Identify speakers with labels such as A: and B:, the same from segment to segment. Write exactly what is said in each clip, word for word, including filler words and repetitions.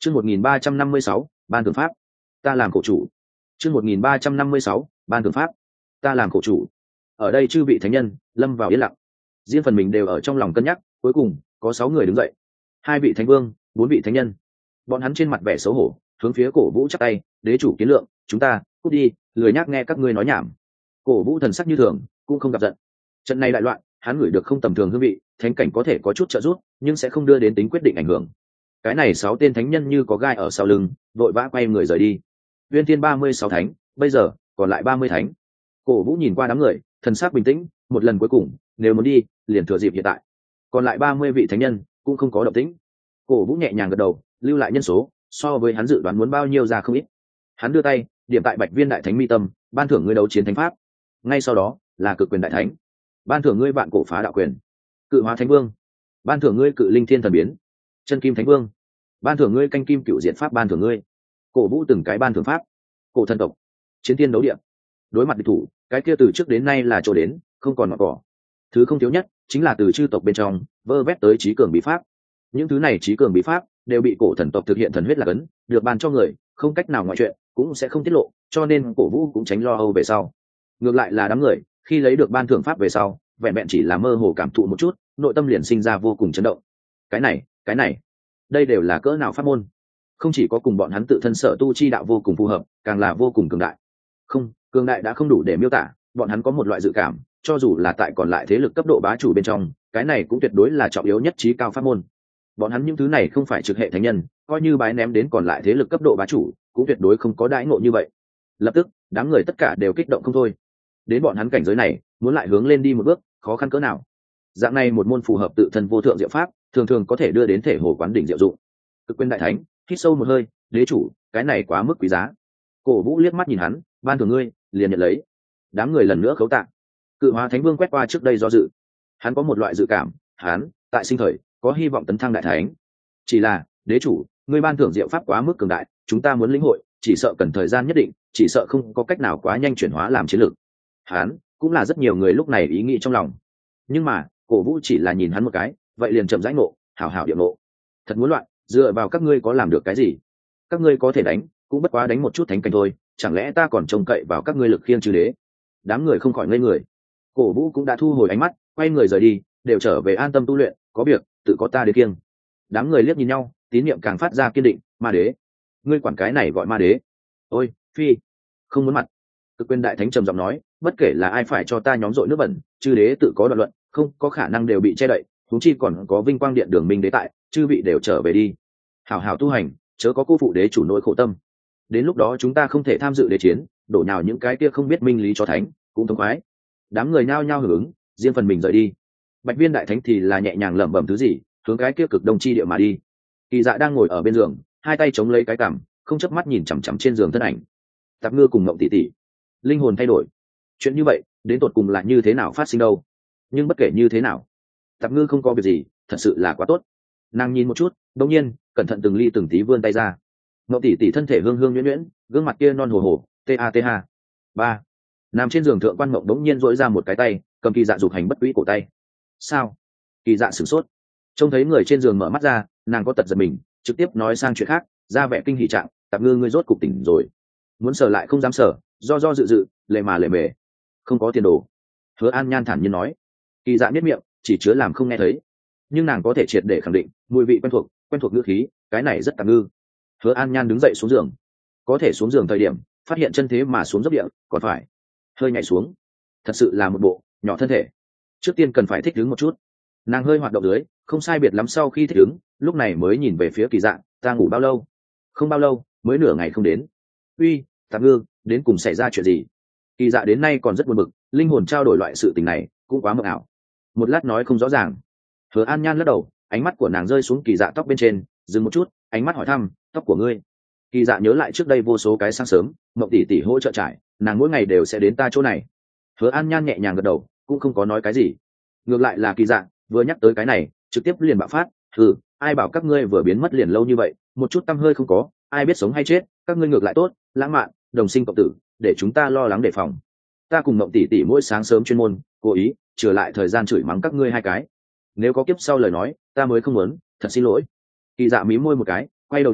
A: Chương một nghìn ba trăm năm mươi sáu, ban thượng pháp. Ta làm cổ chủ. Chương một nghìn ba trăm năm mươi sáu, ban thượng pháp. Ta làm cổ chủ. Ở đây chư vị thánh nhân lâm vào yên lặng. Riêng phần mình đều ở trong lòng cân nhắc, cuối cùng có sáu người đứng dậy. Hai vị thánh vương, bốn vị thánh nhân. Bọn hắn trên mặt vẻ xấu hổ, hướng phía Cổ Vũ chắp tay, "Đế chủ kiến lượng, chúng ta cút đi, lười nhác nghe các ngươi nói nhảm." Cổ Vũ thần sắc như thường, cũng không gặp giận. Trận này đại loạn, hắn ngửi được không tầm thường hương vị, thánh cảnh có thể có chút trợ giúp, nhưng sẽ không đưa đến tính quyết định ảnh hưởng. Cái này sáu tên thánh nhân như có gai ở sau lưng, vội vã quay người rời đi. Uyên Thiên ba mươi sáu thánh, bây giờ còn lại ba mươi thánh. Cổ Vũ nhìn qua đám người, thần sắc bình tĩnh, một lần cuối cùng, nếu muốn đi, liền thừa dịp hiện tại. Còn lại ba mươi vị thánh nhân cũng không có động tĩnh. Cổ Vũ nhẹ nhàng gật đầu, lưu lại nhân số, so với hắn dự đoán muốn bao nhiêu ra không ít. Hắn đưa tay, điểm tại Bạch Viên đại thánh mi tâm, ban thưởng ngươi đấu chiến thánh pháp. Ngay sau đó, là Cực Quyền đại thánh, ban thưởng ngươi vạn cổ phá đạo quyền. Cự Hóa thánh vương, ban thưởng ngươi Cự Linh thiên thần biến. Chân Kim thánh vương, ban thưởng ngươi Canh Kim cựu diện pháp, ban thưởng ngươi. Cổ Vũ từng cái ban thưởng pháp. Cổ thần tộc, chiến tiên đấu địa. Đối mặt địch thủ, cái kia từ trước đến nay là chỗ đến, không còn ngọn cỏ. Thứ không thiếu nhất chính là từ chư tộc bên trong vơ vét tới trí cường bí pháp. Những thứ này trí cường bí pháp đều bị cổ thần tộc thực hiện thần huyết là cấn, được ban cho người, không cách nào ngoại chuyện, cũng sẽ không tiết lộ, cho nên Cổ Vũ cũng tránh lo âu về sau. Ngược lại là đám người, khi lấy được ban thưởng pháp về sau, vẹn vẹn chỉ là mơ hồ cảm thụ một chút, nội tâm liền sinh ra vô cùng chấn động. Cái này, cái này, đây đều là cỡ nào pháp môn? Không chỉ có cùng bọn hắn tự thân sở tu chi đạo vô cùng phù hợp, càng là vô cùng cường đại. Không, cường đại đã không đủ để miêu tả, bọn hắn có một loại dự cảm, cho dù là tại còn lại thế lực cấp độ bá chủ bên trong, cái này cũng tuyệt đối là trọng yếu nhất trí cao pháp môn. Bọn hắn những thứ này không phải trực hệ thánh nhân, coi như bái ném đến còn lại thế lực cấp độ bá chủ, cũng tuyệt đối không có đãi ngộ như vậy. Lập tức, đám người tất cả đều kích động không thôi. Đến bọn hắn cảnh giới này, muốn lại hướng lên đi một bước, khó khăn cỡ nào. Dạng này một môn phù hợp tự thân vô thượng diệu pháp, thường thường có thể đưa đến thể hồ quán đỉnh diệu dụng. Cực Quyền đại thánh hít sâu một hơi, "Đế chủ, cái này quá mức quý giá." Cổ Vũ liếc mắt nhìn hắn, "Ban thưởng ngươi, liền nhận lấy." Đám người lần nữa khấu tạ. Cự Hóa thánh vương quét qua trước đây do dự, hắn có một loại dự cảm, hắn tại sinh thời có hy vọng tấn thăng đại thánh. Chỉ là, "Đế chủ, ngươi ban thưởng diệu pháp quá mức cường đại, chúng ta muốn lĩnh hội, chỉ sợ cần thời gian nhất định, chỉ sợ không có cách nào quá nhanh chuyển hóa làm chiến lược." Hắn cũng là rất nhiều người lúc này ý nghĩ trong lòng. Nhưng mà, Cổ Vũ chỉ là nhìn hắn một cái, vậy liền chậm rãi ngộ, hảo hảo điệu ngộ. Thật muốn loạn, dựa vào các ngươi có làm được cái gì? Các ngươi có thể đánh, cũng bất quá đánh một chút thánh cảnh thôi, chẳng lẽ ta còn trông cậy vào các ngươi lực khiêng chư đế? Đám người không khỏi ngây người. Cổ Vũ cũng đã thu hồi ánh mắt, quay người rời đi, đều trở về an tâm tu luyện, có việc tự có ta đến kiêng. Đám người liếc nhìn nhau, tín niệm càng phát ra kiên định, "Ma đế, ngươi quản cái này gọi ma đế? Ôi, phi, không muốn mặt." Cực Quyền đại thánh trầm giọng nói, "Bất kể là ai phải cho ta nhóm dội nước bẩn, chư đế tự có đoạn luận, không có khả năng đều bị che đậy, huống chi còn có vinh quang điện đường minh đế tại, chư vị đều trở về đi. Hảo hảo tu hành, chớ có cô phụ đế chủ nỗi khổ tâm. Đến lúc đó chúng ta không thể tham dự đế chiến, đổ nhào những cái kia không biết minh lý cho thánh, cũng thống khoái." Đám người nhao nhao hưởng ứng, riêng phần mình rời đi. Bạch Viên đại thánh thì là nhẹ nhàng lẩm bẩm thứ gì, hướng cái kia cực đông chi địa mà đi. Kỳ Dạ đang ngồi ở bên giường, hai tay chống lấy cái cằm, không chớp mắt nhìn chằm chằm trên giường thân ảnh. Tạp Ngư cùng Ngộng tỷ tỷ, linh hồn thay đổi. Chuyện như vậy, đến tột cùng là như thế nào phát sinh đâu? Nhưng bất kể như thế nào, Tạp Ngư không có việc gì, thật sự là quá tốt. Nàng nhìn một chút, đột nhiên, cẩn thận từng ly từng tí vươn tay ra. Ngộng tỷ tỷ thân thể hương hương nhuyễn nhuyễn, gương mặt kia non hồ hồ, tê a tê ha. Ba. Nằm trên giường thượng quan Ngộng đống nhiên duỗi ra một cái tay, cầm Kỳ Dạ dục hành bất quý cổ tay. Sao? Kỳ Dạ sửng sốt, trông thấy người trên giường mở mắt ra, nàng có tật giật mình, trực tiếp nói sang chuyện khác, ra vẻ kinh hỉ trạng, "Tạp Ngư ngươi rốt cục tỉnh rồi." Muốn sờ lại không dám sờ, do do dự dự, lề mà lề mề. "Không có tiền đồ." Hứa An Nhan thản nhiên nói. Kỳ Dạ nhếch miệng, chỉ chứa làm không nghe thấy, nhưng nàng có thể triệt để khẳng định, mùi vị quen thuộc, quen thuộc ngữ khí, cái này rất Tạp Ngư. Hứa An Nhan đứng dậy xuống giường, có thể xuống giường thời điểm, phát hiện chân thế mà xuống dốc địa, còn phải hơi nhảy xuống, thật sự là một bộ nhỏ thân thể. Trước tiên cần phải thích ứng một chút. Nàng hơi hoạt động dưới, không sai biệt lắm sau khi thích ứng, lúc này mới nhìn về phía Kỳ Dạ, "Ta ngủ bao lâu?" "Không bao lâu, mới nửa ngày không đến." "Uy, Tạp Ngư, đến cùng xảy ra chuyện gì?" Kỳ Dạ đến nay còn rất buồn bực, linh hồn trao đổi loại sự tình này cũng quá mộng ảo, một lát nói không rõ ràng. Hứa An Nhan lắc đầu, ánh mắt của nàng rơi xuống Kỳ Dạ tóc bên trên, dừng một chút, ánh mắt hỏi thăm, "Tóc của ngươi?" Kỳ Dạ nhớ lại trước đây vô số cái sáng sớm, Mộng tỷ tỷ hỗ trợ trải, nàng mỗi ngày đều sẽ đến ta chỗ này. Hứa An Nhan nhẹ nhàng gật đầu, cũng không có nói cái gì. Ngược lại là Kỳ Dạ vừa nhắc tới cái này, trực tiếp liền bạo phát, "Ừ, ai bảo các ngươi vừa biến mất liền lâu như vậy, một chút tâm hơi không có, ai biết sống hay chết, các ngươi ngược lại tốt, lãng mạn, đồng sinh cộng tử, để chúng ta lo lắng đề phòng. Ta cùng Mộng tỷ tỷ mỗi sáng sớm chuyên môn cố ý trừ lại thời gian chửi mắng các ngươi hai cái. Nếu có kiếp sau lời nói, ta mới không muốn, thật xin lỗi." Kỳ Dạ mím môi một cái, quay đầu đi,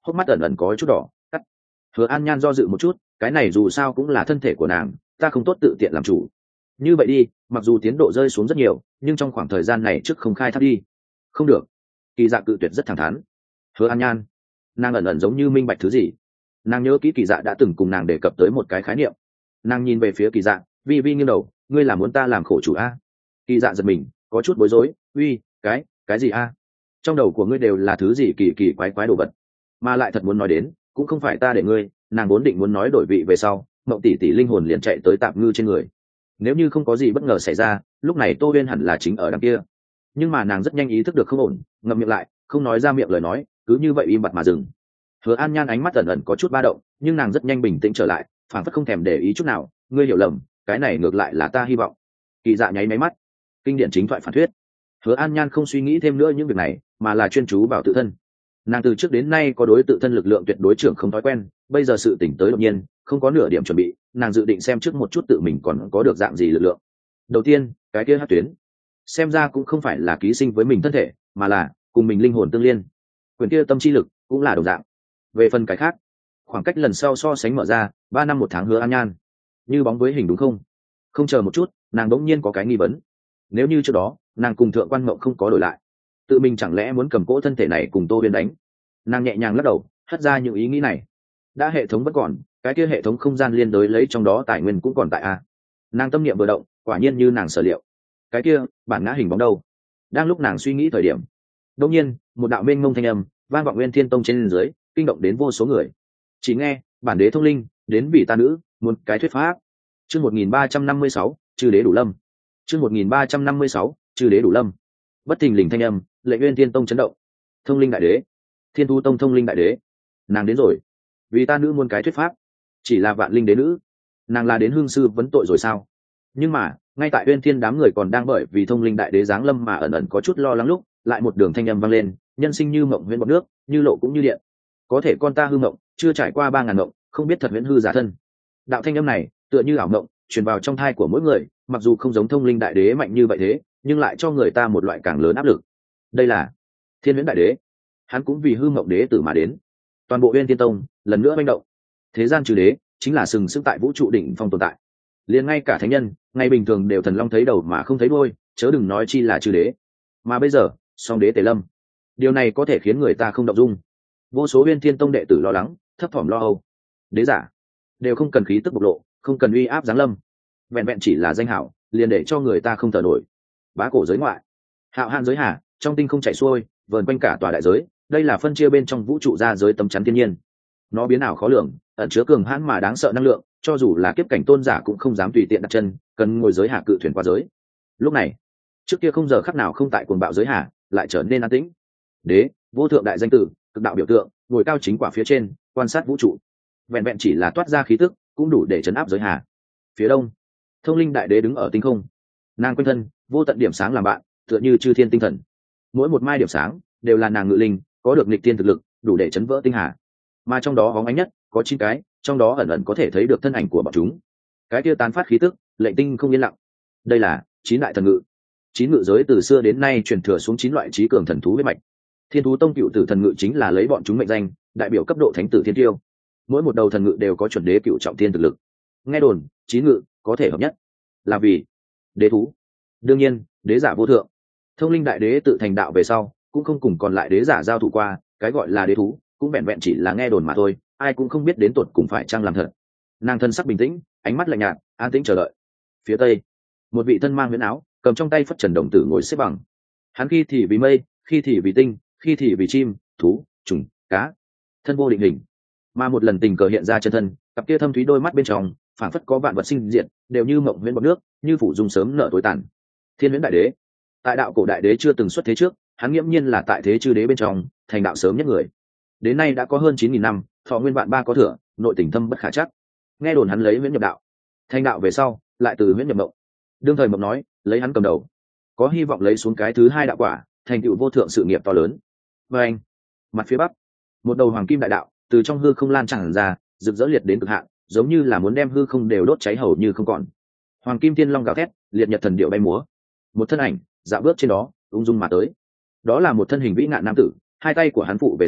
A: hốc mắt ẩn ẩn có chút đỏ cắt. Hứa An Nhan do dự một chút, cái này dù sao cũng là thân thể của nàng, ta không tốt tự tiện làm chủ. Như vậy đi, mặc dù tiến độ rơi xuống rất nhiều, nhưng trong khoảng thời gian này trước không khai thác đi. Không được. Kỳ Dạ cự tuyệt rất thẳng thắn. Hứa An Nhan, nàng ẩn ẩn giống như minh bạch thứ gì. Nàng nhớ kỹ Kỳ Dạ đã từng cùng nàng đề cập tới một cái khái niệm. Nàng nhìn về phía Kỳ Dạ, vi vi nghiêng đầu, ngươi là muốn ta làm khổ chủ a? Kỳ Dạ giật mình, có chút bối rối, uy, cái, cái gì a? Trong đầu của ngươi đều là thứ gì kỳ kỳ quái quái đồ vật, mà lại thật muốn nói đến, cũng không phải ta để ngươi. Nàng vốn định muốn nói đổi vị về sau, Mộng tỷ tỷ linh hồn liền chạy tới Tạm Ngư trên người. Nếu như không có gì bất ngờ xảy ra, lúc này Tô Uyên hẳn là chính ở đằng kia. Nhưng mà nàng rất nhanh ý thức được không ổn, ngậm miệng lại, không nói ra miệng lời nói, cứ như vậy im bặt mà dừng. Hứa An Nhan ánh mắt ẩn ẩn có chút ba động, nhưng nàng rất nhanh bình tĩnh trở lại, phản phất không thèm để ý chút nào. Ngươi hiểu lầm, cái này ngược lại là ta hy vọng. Kỳ Dạ nháy máy mắt, kinh điển chính thoại phản thuyết. Hứa An Nhan không suy nghĩ thêm nữa những việc này, mà là chuyên chú vào tự thân. Nàng từ trước đến nay có đối tự thân lực lượng tuyệt đối trưởng không thói quen, bây giờ sự tỉnh tới đột nhiên, không có nửa điểm chuẩn bị, nàng dự định xem trước một chút tự mình còn có được dạng gì lực lượng. Đầu tiên, cái kia hắc tuyến, xem ra cũng không phải là ký sinh với mình thân thể, mà là cùng mình linh hồn tương liên. Quyền kia tâm chi lực cũng là đồng dạng. Về phần cái khác, khoảng cách lần sau so sánh mở ra, ba năm một tháng. Hứa An Nhan như bóng với hình đúng không? Không chờ một chút, nàng đống nhiên có cái nghi vấn. Nếu như trước đó nàng cùng Thượng Quan Ngộng không có đổi lại, tự mình chẳng lẽ muốn cầm cỗ thân thể này cùng Tô Uyên đánh? Nàng nhẹ nhàng lắc đầu, hất ra những ý nghĩ này. Đã hệ thống vẫn còn, cái kia hệ thống không gian liên đối lấy trong đó tài nguyên cũng còn tại a. Nàng tâm niệm vừa động, quả nhiên như nàng sở liệu. Cái kia bản ngã hình bóng đâu? Đang lúc nàng suy nghĩ thời điểm, đột nhiên một đạo mênh mông thanh âm vang vọng Nguyên Thiên Tông trên dưới, kinh động đến vô số người. Chỉ nghe bản đế thông linh đến vì ta nữ muốn cái thuyết pháp. Chương một nghìn ba trăm năm mươi sáu, chư đế đủ lâm. Chương một nghìn ba trăm năm mươi sáu, chư đế đủ lâm. Bất thình lình thanh âm, lệnh Nguyên Thiên Tông chấn động. Thông linh đại đế, Thiên Thu Tông thông linh đại đế, nàng đến rồi. Vì ta nữ muốn cái thuyết pháp. Chỉ là vạn linh đế nữ, nàng là đến hương sư vấn tội rồi sao? Nhưng mà ngay tại Uyên Thiên đám người còn đang bởi vì thông linh đại đế giáng lâm mà ẩn ẩn có chút lo lắng lúc, lại một đường thanh âm vang lên, nhân sinh như mộng huyễn bọt nước, như lộ cũng như điện. Có thể con ta hư mộng, chưa trải qua ba ngàn mộng, không biết thật huyễn hư giả thân. Đạo thanh âm này tựa như ảo mộng, truyền vào trong thai của mỗi người, mặc dù không giống thông linh đại đế mạnh như vậy thế, nhưng lại cho người ta một loại càng lớn áp lực. Đây là Thiên Huyễn đại đế, hắn cũng vì hư mộng đế tử mà đến. Toàn bộ Uyên Thiên Tông lần nữa manh động. Thế gian trừ đế chính là sừng sững tại vũ trụ đỉnh phong tồn tại, liền ngay cả thánh nhân ngày bình thường đều thần long thấy đầu mà không thấy đuôi, chớ đừng nói chi là trừ đế. Mà bây giờ song đế tề lâm, điều này có thể khiến người ta không động dung. Vô số Uyên Thiên Tông đệ tử lo lắng, thấp thỏm lo âu. Đế giả đều không cần khí tức bộc lộ, không cần uy áp giáng lâm, vẹn vẹn chỉ là danh hảo liền để cho người ta không thở nổi. Bá cổ giới ngoại, hạo hạn giới hà, trong tinh không chảy xuôi vờn quanh cả tòa đại giới. Đây là phân chia bên trong vũ trụ ra giới tấm chắn thiên nhiên, nó biến ảo khó lường, ẩn chứa cường hãn mà đáng sợ năng lượng, cho dù là kiếp cảnh tôn giả cũng không dám tùy tiện đặt chân, cần ngồi giới hạ cự thuyền qua giới. Lúc này trước kia không giờ khắc nào không tại cuồng bạo giới hạ lại trở nên an tĩnh. Đế, vô thượng đại danh tử, cực đạo biểu tượng, ngồi cao chính quả phía trên quan sát vũ trụ, vẹn vẹn chỉ là toát ra khí tức cũng đủ để chấn áp giới hạ. Phía đông, thông linh đại đế đứng ở tinh không, nàng quanh thân vô tận điểm sáng làm bạn, tựa như chư thiên tinh thần. Mỗi một mai điểm sáng đều là nàng ngự linh, có được nghịch tiên thực lực, đủ để chấn vỡ tinh hà. Mà trong đó hóng ánh nhất có chín cái, trong đó ẩn ẩn có thể thấy được thân ảnh của bọn chúng. Cái kia tán phát khí tức, lệnh tinh không yên lặng. Đây là chín đại thần ngự. Chín ngự giới từ xưa đến nay truyền thừa xuống chín loại trí cường thần thú huyết mạch. Thiên Thú Tông cựu tử thần ngự chính là lấy bọn chúng mệnh danh, đại biểu cấp độ thánh tử thiên tiêu. Mỗi một đầu thần ngự đều có chuẩn đế cựu trọng thiên thực lực. Nghe đồn chín ngự có thể hợp nhất là vì đế thú. Đương nhiên đế giả vô thượng. Thông linh đại đế tự thành đạo về sau cũng không cùng còn lại đế giả giao thủ qua, cái gọi là đế thú cũng vẹn vẹn chỉ là nghe đồn mà thôi, ai cũng không biết đến tột cùng phải chăng làm thật. Nàng thân sắc bình tĩnh, ánh mắt lạnh nhạt, an tĩnh chờ đợi. Phía tây, một vị thân mang huyễn áo, cầm trong tay phất trần đồng tử ngồi xếp bằng. Hắn khi thì vì mây, khi thì vì tinh, khi thì vì chim, thú, trùng, cá, thân vô định hình. Mà một lần tình cờ hiện ra chân thân, cặp kia thâm thúy đôi mắt bên trong phảng phất có vạn vật sinh diệt, đều như mộng huyễn bọt nước, như phủ dung sớm nợ tối tàn. Thiên Huyễn đại đế, tại đạo cổ đại đế chưa từng xuất thế trước, hắn nghiễm nhiên là tại thế chư đế bên trong thành đạo sớm nhất người. Đến nay đã có hơn chín nghìn năm, thọ nguyên vạn ba có thừa, nội tình thâm bất khả chắc. Nghe đồn hắn lấy huyễn nhập đạo, thành đạo về sau lại từ huyễn nhập mộng. Đương thời mộng nói lấy hắn cầm đầu, có hy vọng lấy xuống cái thứ hai đạo quả, thành tựu vô thượng sự nghiệp to lớn. Và anh, mặt phía bắc, một đầu hoàng kim đại đạo từ trong hư không lan tràn ra, rực rỡ liệt đến cực hạn, giống như là muốn đem hư không đều đốt cháy hầu như không còn. Hoàng kim thiên long gào thét, liệt nhật thần điệu bay múa. Một thân ảnh dạo bước trên đó, ung dung mà tới. Đó là một thân hình vĩ ngạn nam tử, hai tay của hắn phụ về sau,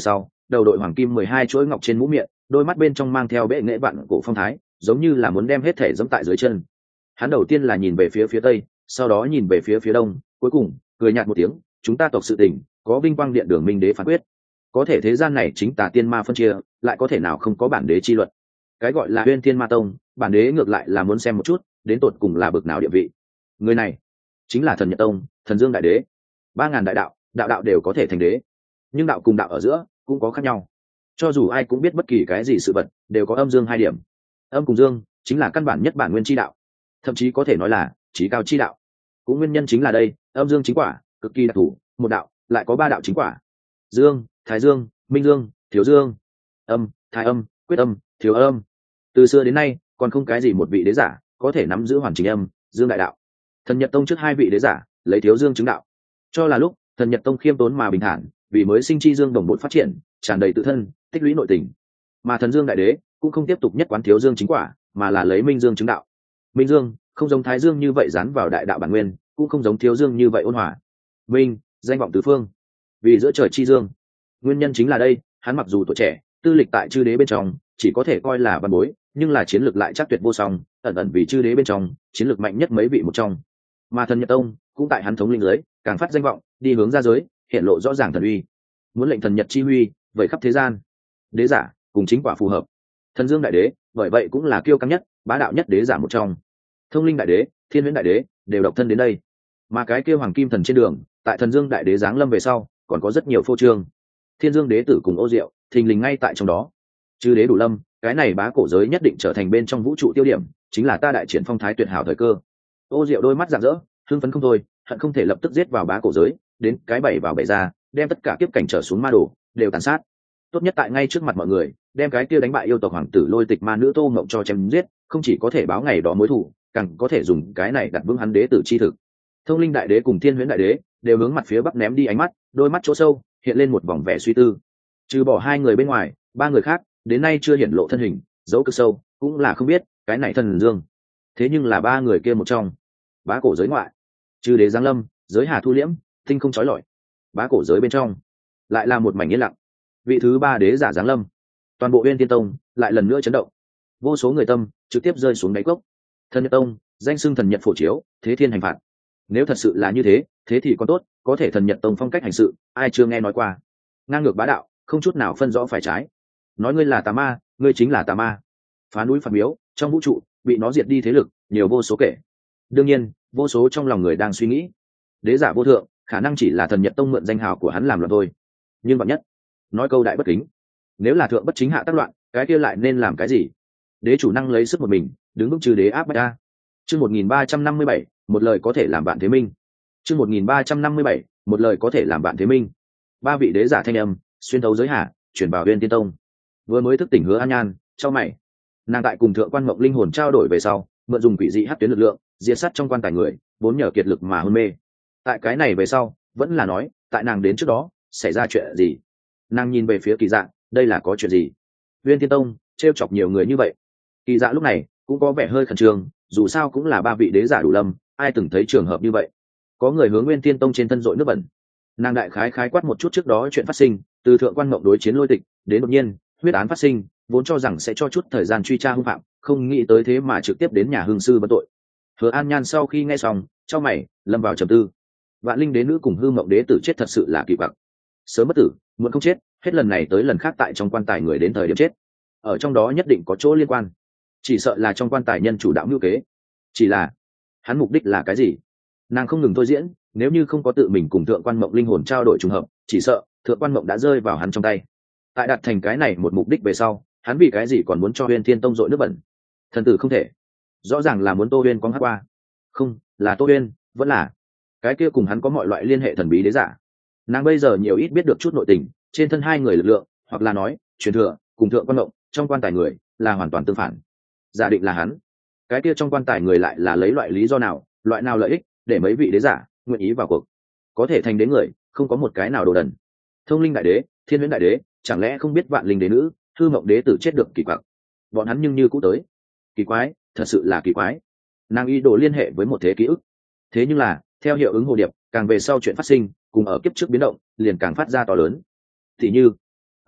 A: đầu đội hoàng kim mười hai chuỗi ngọc trên mũ miệng, đôi mắt bên trong mang theo bệ nghệ vạn cổ phong thái, giống như là muốn đem hết thể giẫm tại dưới chân. Hắn đầu tiên là nhìn về phía phía tây, sau đó nhìn về phía phía đông, cuối cùng cười nhạt một tiếng, chúng ta tộc sự tình, có vinh quang điện đường minh đế phán quyết. Có thể thế gian này chính tà tiên ma phân chia, lại có thể nào không có bản đế chi luật. Cái gọi là Uyên Thiên Ma Tông, bản đế ngược lại là muốn xem một chút, đến tột cùng là bực nào địa vị. Người này chính là Thần Nhật Tông, Thần Dương đại đế. Ba ngàn đại đạo, đạo đạo đều có thể thành đế, nhưng đạo cùng đạo ở giữa cũng có khác nhau. Cho dù ai cũng biết bất kỳ cái gì sự vật đều có âm dương hai điểm. Âm cùng dương chính là căn bản nhất bản nguyên chi đạo, thậm chí có thể nói là chí cao chi đạo. Cũng nguyên nhân chính là đây, âm dương chính quả cực kỳ đặc thù, một đạo lại có ba đạo chính quả: dương, thái dương, minh dương, thiếu dương. Âm, thái âm, quyết âm, thiếu âm. Từ xưa đến nay còn không cái gì một vị đế giả có thể nắm giữ hoàn chỉnh âm dương đại đạo. Thần Nhật Tông trước hai vị đế giả lấy thiếu dương chứng đạo, cho là lúc Thần Nhật Tông khiêm tốn mà bình thản, vì mới sinh chi dương đồng bộ phát triển, tràn đầy tự thân tích lũy nội tình. Mà Thần Dương đại đế cũng không tiếp tục nhất quán thiếu dương chính quả, mà là lấy minh dương chứng đạo. Minh dương không giống thái dương như vậy dán vào đại đạo bản nguyên, cũng không giống thiếu dương như vậy ôn hòa. Minh danh vọng tứ phương, vì giữa trời chi dương. Nguyên nhân chính là đây, hắn mặc dù tuổi trẻ, tư lịch tại chư đế bên trong chỉ có thể coi là văn bối, nhưng là chiến lược lại chắc tuyệt vô song, ẩn ẩn vì chư đế bên trong chiến lược mạnh nhất mấy vị một trong. Mà Thần Nhật Tông cũng tại hắn thống lĩnh dưới càng phát danh vọng, đi hướng ra giới, hiện lộ rõ ràng thần uy, muốn lệnh thần nhật chi huy vậy khắp thế gian. Đế giả cùng chính quả phù hợp. Thần Dương đại đế bởi vậy cũng là kiêu căng nhất, bá đạo nhất đế giả một trong. Thông Linh đại đế, Thiên Huyễn đại đế đều độc thân đến đây. Mà cái kia hoàng kim thần trên đường, tại Thần Dương đại đế giáng lâm về sau còn có rất nhiều phô trương. Thiên Dương đế tử cùng Ô Diệu thình lình ngay tại trong đó. Chư đế đủ lâm, cái này bá cổ giới nhất định trở thành bên trong vũ trụ tiêu điểm, chính là ta đại triển phong thái tuyệt hảo thời cơ. Ô Diệu đôi mắt rạng rỡ, hưng phấn không thôi, hận không thể lập tức giết vào bá cổ giới, đến cái bảy vào bảy ra, đem tất cả kiếp cảnh trở xuống ma đồ đều tàn sát. Tốt nhất tại ngay trước mặt mọi người, đem cái kia đánh bại yêu tộc hoàng tử Lôi Tịch ma nữ Tô Ngộng cho chém giết, không chỉ có thể báo ngày đó mối thù, càng có thể dùng cái này đặt vững hắn đế tử chi thực. Thông Linh đại đế cùng Thiên Huyễn đại đế đều hướng mặt phía bắc ném đi ánh mắt, đôi mắt chỗ sâu hiện lên một vòng vẻ suy tư. Trừ bỏ hai người bên ngoài, ba người khác đến nay chưa hiển lộ thân hình, dấu cực sâu, cũng là không biết cái này Thần Dương. Thế nhưng là ba người kia một trong, bá cổ giới ngoại, chư đế giáng lâm, giới hà thu liễm, tinh không chói lọi. Bá cổ giới bên trong lại là một mảnh yên lặng. Vị thứ ba đế giả giáng lâm, toàn bộ Uyên Thiên Tông lại lần nữa chấn động, vô số người tâm trực tiếp rơi xuống đáy cốc. Thần Nhật Tông danh xưng thần nhật phổ chiếu, thế thiên hành phạt. Nếu thật sự là như thế, thế thì còn tốt, có thể Thần Nhật Tông phong cách hành sự ai chưa nghe nói qua. Ngang ngược bá đạo, không chút nào phân rõ phải trái. Nói ngươi là tà ma, ngươi chính là tà ma. Phá núi phạt miếu, trong vũ trụ bị nó diệt đi thế lực nhiều vô số kể. Đương nhiên, vô số trong lòng người đang suy nghĩ, đế giả vô thượng khả năng chỉ là Thần Nhật Tông mượn danh hào của hắn làm loạn thôi. Nhưng bạn nhất nói câu đại bất kính, nếu là thượng bất chính hạ tác loạn, cái kia lại nên làm cái gì? Đế chủ năng lấy sức một mình đứng vững trừ đế áp bách ta. Chương một nghìn ba trăm năm mươi bảy, một lời có thể làm bạn thế minh. Chương một nghìn ba trăm năm mươi bảy, một lời có thể làm bạn thế minh. Ba vị đế giả thanh âm xuyên thấu giới hạ, chuyển vào Uyên Thiên Tông. Vừa mới thức tỉnh Hứa An Nhan, trong mày, nàng tại cùng thượng quan mộng linh hồn trao đổi về sau, mượn dùng quỷ dị hắc tuyến lực lượng diệt sát trong quan tài người, vốn nhờ kiệt lực mà hôn mê. Tại cái này về sau, vẫn là nói, tại nàng đến trước đó xảy ra chuyện gì? Nàng nhìn về phía Kỳ Dạ, đây là có chuyện gì? Uyên Thiên Tông trêu chọc nhiều người như vậy. Kỳ Dạ lúc này cũng có vẻ hơi khẩn trương, dù sao cũng là ba vị đế giả đủ lâm, ai từng thấy trường hợp như vậy? Có người hướng Uyên Thiên Tông trên thân dội nước bẩn. Nàng đại khái khái quát một chút trước đó chuyện phát sinh, từ thượng quan mộng đối chiến Lôi Tịch đến đột nhiên huyết án phát sinh, vốn cho rằng sẽ cho chút thời gian truy tra hung phạm, không nghĩ tới thế mà trực tiếp đến nhà hương sư bất tội. Hứa An Nhan sau khi nghe xong, trong mày lâm vào trầm tư. Vạn Linh đế nữ cùng Hư Mộng đế tử chết thật sự là kỳ quặc. Sớm bất tử, muộn không chết, hết lần này tới lần khác tại trong quan tài người đến thời điểm chết, ở trong đó nhất định có chỗ liên quan. Chỉ sợ là trong quan tài nhân chủ đạo mưu kế. Chỉ là hắn mục đích là cái gì? Nàng không ngừng thôi diễn, nếu như không có tự mình cùng thượng quan mộng linh hồn trao đổi trùng hợp, chỉ sợ thượng quan mộng đã rơi vào hắn trong tay. Tại đạt thành cái này một mục đích về sau, hắn vì cái gì còn muốn cho Uyên Thiên Tông dội nước bẩn? Thần tử không thể, rõ ràng là muốn Tô Uyên quăng hát qua. Không, là Tô Uyên, vẫn là cái kia cùng hắn có mọi loại liên hệ thần bí đế giả. Nàng bây giờ nhiều ít biết được chút nội tình, trên thân hai người lực lượng, hoặc là nói truyền thừa cùng thượng quan mộng trong quan tài người là hoàn toàn tương phản. Giả định là hắn, cái kia trong quan tài người lại là lấy loại lý do nào, loại nào lợi ích để mấy vị đế giả nguyện ý vào cuộc? Có thể thành đế người không có một cái nào đồ đần. Thông Linh đại đế, Thiên Huyễn đại đế, chẳng lẽ không biết Vạn Linh đế nữ, Hư Mộng đế tử chết được kỳ quặc? Bọn hắn nhưng như cũ tới. Kỳ quái, thật sự là kỳ quái. Nàng ý đồ liên hệ với một thế ký ức, thế nhưng là theo hiệu ứng hồ điệp, càng về sau chuyện phát sinh cùng ở kiếp trước biến động liền càng phát ra to lớn. Thì như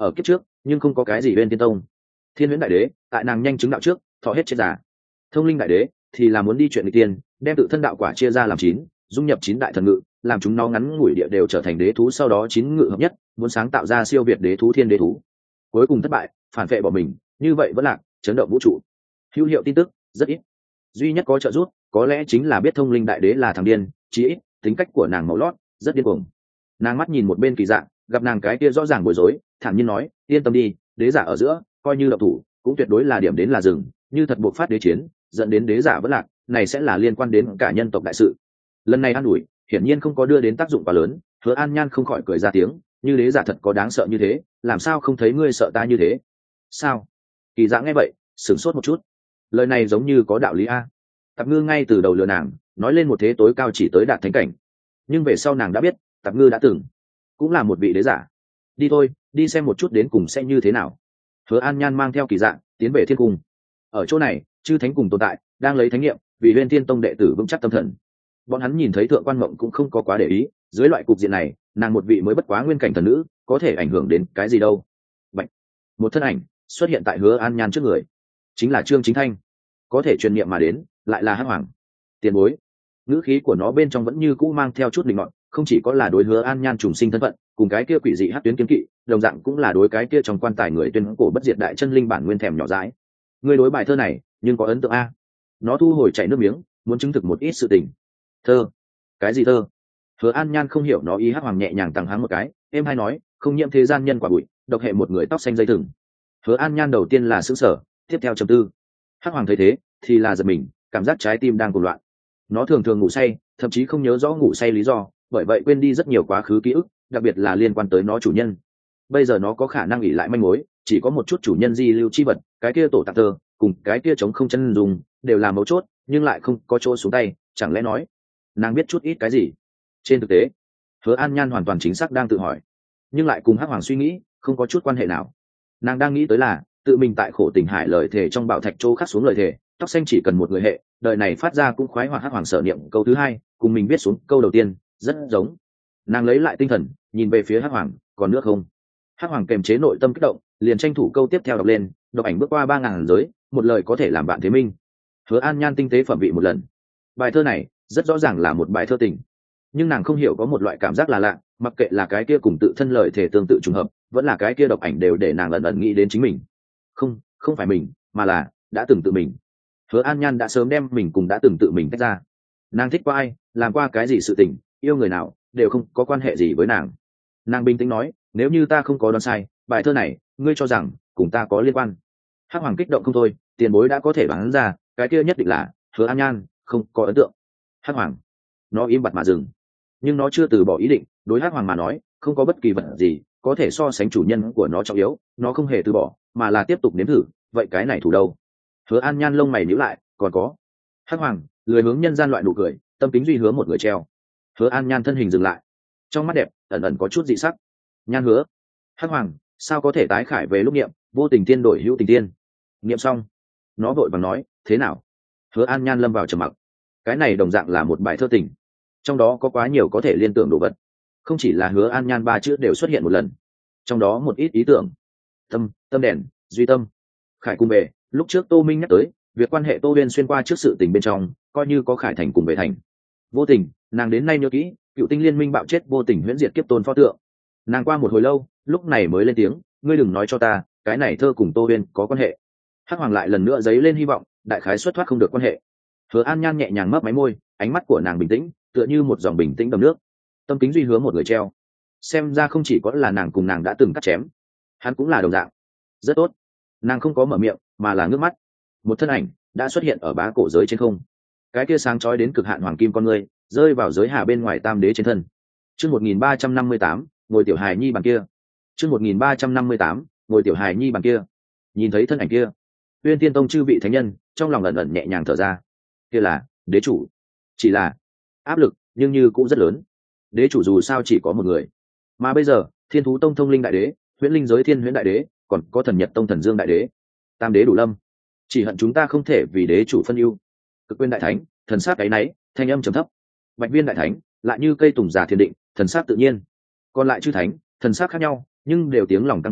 A: ở kiếp trước nhưng không có cái gì bên tiên tông. Thiên huyễn đại đế tại nàng nhanh chứng đạo trước thọ hết chết giả. Thông linh đại đế thì là muốn đi chuyện người tiên, đem tự thân đạo quả chia ra làm chín, dung nhập chín đại thần ngự, làm chúng nó ngắn ngủi địa đều trở thành đế thú, sau đó chín ngự hợp nhất, muốn sáng tạo ra siêu việt đế thú thiên đế thú. Cuối cùng thất bại, phản vệ bỏ mình, như vậy vẫn lạc, chấn động vũ trụ. Hữu hiệu tin tức rất ít, duy nhất có trợ giúp có lẽ chính là biết thông linh đại đế là thằng điên, chí ít tính cách của nàng màu lót rất điên cuồng. Nàng mắt nhìn một bên Kỳ Dạ, gặp nàng cái kia rõ ràng bối rối, thản nhiên nói, yên tâm đi, đế giả ở giữa coi như độc thủ cũng tuyệt đối là điểm đến là dừng, như thật buộc phát đế chiến dẫn đến đế giả vẫn lạc, này sẽ là liên quan đến cả nhân tộc đại sự. Lần này an ủi hiển nhiên không có đưa đến tác dụng quá lớn. Hứa An Nhan không khỏi cười ra tiếng, như đế giả thật có đáng sợ như thế, làm sao không thấy ngươi sợ ta như thế? Sao? Kỳ Dạ nghe vậy sửng sốt một chút, lời này giống như có đạo lý a. Tạp Ngư ngay từ đầu lừa nàng, nói lên một thế tối cao chỉ tới đạt thánh cảnh, nhưng về sau nàng đã biết Tạp Ngư đã từng cũng là một vị đế giả. Đi thôi, đi xem một chút đến cùng sẽ như thế nào. Hứa An Nhan mang theo Kỳ Dạ tiến về thiên cung. Ở chỗ này chư thánh cùng tồn tại đang lấy thánh nghiệm vì Huyền Thiên Tông đệ tử vững chắc tâm thần. Bọn hắn nhìn thấy Thượng Quan Mộng cũng không có quá để ý, dưới loại cục diện này nàng một vị mới bất quá nguyên cảnh thần nữ có thể ảnh hưởng đến cái gì đâu. Bạch. Một thân ảnh xuất hiện tại Hứa An Nhan trước người, chính là Trương Chính Thanh. Có thể truyền niệm mà đến lại là Hắc Hoàng. Tiền bối. Ngữ khí của nó bên trong vẫn như cũ mang theo chút định nọt, không chỉ có là đối Hứa An Nhan trùng sinh thân phận, cùng cái kia quỷ dị hắc tuyến kiếm kỵ, đồng dạng cũng là đối cái kia trong quan tài người tuyên cổ bất diệt đại chân linh bản nguyên thèm nhỏ dãi. Người đối bài thơ này nhưng có ấn tượng a? Nó thu hồi chảy nước miếng, muốn chứng thực một ít sự tình. Thơ? Cái gì thơ? Hứa An Nhan không hiểu nó ý. Hắc Hoàng nhẹ nhàng tăng háng một cái, em hay nói, không nhiễm thế gian nhân quả bụi, độc hệ một người tóc xanh dây thừng. Hứa An Nhan đầu tiên là sững sờ, tiếp theo trầm tư. Hắc Hoàng thấy thế thì là giật mình, cảm giác trái tim đang cuồng loạn. Nó thường thường ngủ say, thậm chí không nhớ rõ ngủ say lý do, bởi vậy quên đi rất nhiều quá khứ ký ức, đặc biệt là liên quan tới nó chủ nhân. Bây giờ nó có khả năng ỉ lại manh mối, chỉ có một chút chủ nhân di lưu chi vật, cái kia tổ tạc tơ cùng cái kia chống không chân dùng đều là mấu chốt, nhưng lại không có chỗ xuống tay. Chẳng lẽ nói nàng biết chút ít cái gì? Trên thực tế Hứa An Nhan hoàn toàn chính xác đang tự hỏi, nhưng lại cùng Hắc Hoàng suy nghĩ không có chút quan hệ nào. Nàng đang nghĩ tới là tự mình tại khổ tình hải lời thề trong bảo thạch châu khắc xuống lời thề, tóc xanh chỉ cần một người hệ đời này phát ra cũng khoái hoạt. Hắc Hoàng sở niệm câu thứ hai cùng mình viết xuống câu đầu tiên rất giống. Nàng lấy lại tinh thần nhìn về phía Hắc Hoàng, còn nước không? Hắc Hoàng kềm chế nội tâm kích động, liền tranh thủ câu tiếp theo đọc lên, độc ảnh bước qua ba ngàn giới, một lời có thể làm bạn thế minh. Hứa An Nhan tinh tế phẩm vị một lần. Bài thơ này rất rõ ràng là một bài thơ tình, nhưng nàng không hiểu có một loại cảm giác là lạ, mặc kệ là cái kia cùng tự thân lời thể tương tự trùng hợp, vẫn là cái kia độc ảnh đều để nàng ẩn ẩn nghĩ đến chính mình. Không, không phải mình, mà là đã từng tự mình. Hứa An Nhan đã sớm đem mình cùng đã từng tự mình tách ra. Nàng thích qua ai, làm qua cái gì sự tình, yêu người nào, đều không có quan hệ gì với nàng. Nàng bình tĩnh nói, nếu như ta không có đoán sai, bài thơ này ngươi cho rằng cùng ta có liên quan. Hắc Hoàng kích động không thôi, tiền bối đã có thể đoán ra, cái kia nhất định là Hứa An Nhan không có ấn tượng. Hắc Hoàng nó im bặt mà dừng, nhưng nó chưa từ bỏ ý định. Đối Hắc Hoàng mà nói, không có bất kỳ vật gì có thể so sánh chủ nhân của nó trọng yếu, nó không hề từ bỏ mà là tiếp tục nếm thử. Vậy cái này thủ đâu? Hứa An Nhan lông mày nhíu lại, còn có. Hắc Hoàng lười hướng nhân gian loại nụ cười, tâm kính duy hướng một người treo. Hứa An Nhan thân hình dừng lại, trong mắt đẹp ẩn ẩn có chút dị sắc. Nhan hứa. Hắc Hoàng sao có thể tái khải về lúc niệm, vô tình tiên đổi hữu tình tiên. Niệm xong nó vội vàng nói, thế nào? Hứa An Nhan lâm vào trầm mặc. Cái này đồng dạng là một bài thơ tình, trong đó có quá nhiều có thể liên tưởng đồ vật, không chỉ là Hứa An Nhan ba chữ đều xuất hiện một lần, trong đó một ít ý tưởng. Tâm, tâm đèn, duy tâm, khải cùng về. Lúc trước Tô Minh nhắc tới việc quan hệ Tô Uyên xuyên qua trước sự tình bên trong, coi như có khải thành cùng về thành. Vô tình, nàng đến nay nhớ kỹ cựu tinh liên minh bạo chết vô tình huyễn diệt kiếp tôn pho tượng. Nàng qua một hồi lâu lúc này mới lên tiếng, ngươi đừng nói cho ta cái này thơ cùng Tô Uyên có quan hệ. Hắc Hoàng lại lần nữa dấy lên hy vọng, đại khái xuất thoát không được quan hệ. Hứa An Nhan nhẹ nhàng mấp máy môi, ánh mắt của nàng bình tĩnh, tựa như một dòng bình tĩnh đầm nước. Tâm kính duy hướng một người treo. Xem ra không chỉ có là nàng cùng nàng đã từng cắt chém, hắn cũng là đồng dạng. Rất tốt. Nàng không có mở miệng mà là ngước mắt. Một thân ảnh đã xuất hiện ở bá cổ giới trên không. Cái kia sáng chói đến cực hạn hoàng kim con người rơi vào giới hà bên ngoài tam đế trên thân. Chương một nghìn ba trăm năm mươi tám, ngồi tiểu hài nhi bàn kia. Chương một nghìn ba trăm năm mươi tám, ngồi tiểu hài nhi bàn kia. Nhìn thấy thân ảnh kia, Uyên Tiên Tông chư vị thánh nhân trong lòng ẩn ẩn nhẹ nhàng thở ra. Kia là đế chủ, chỉ là áp lực nhưng như cũng rất lớn. Đế chủ dù sao chỉ có một người, mà bây giờ Thiên Thú Tông thông linh đại đế, Huyễn Linh giới thiên huyễn đại đế, còn có Thần Nhật Tông thần dương đại đế, tam đế đủ lâm. Chỉ hận chúng ta không thể vì đế chủ phân ưu. Cực Quên đại thánh thần sát cái náy, thanh âm trầm thấp. Bạch Viên đại thánh lại như cây tùng già thiền định, thần sát tự nhiên. Còn lại chư thánh thần sát khác nhau nhưng đều tiếng lòng căng cứng,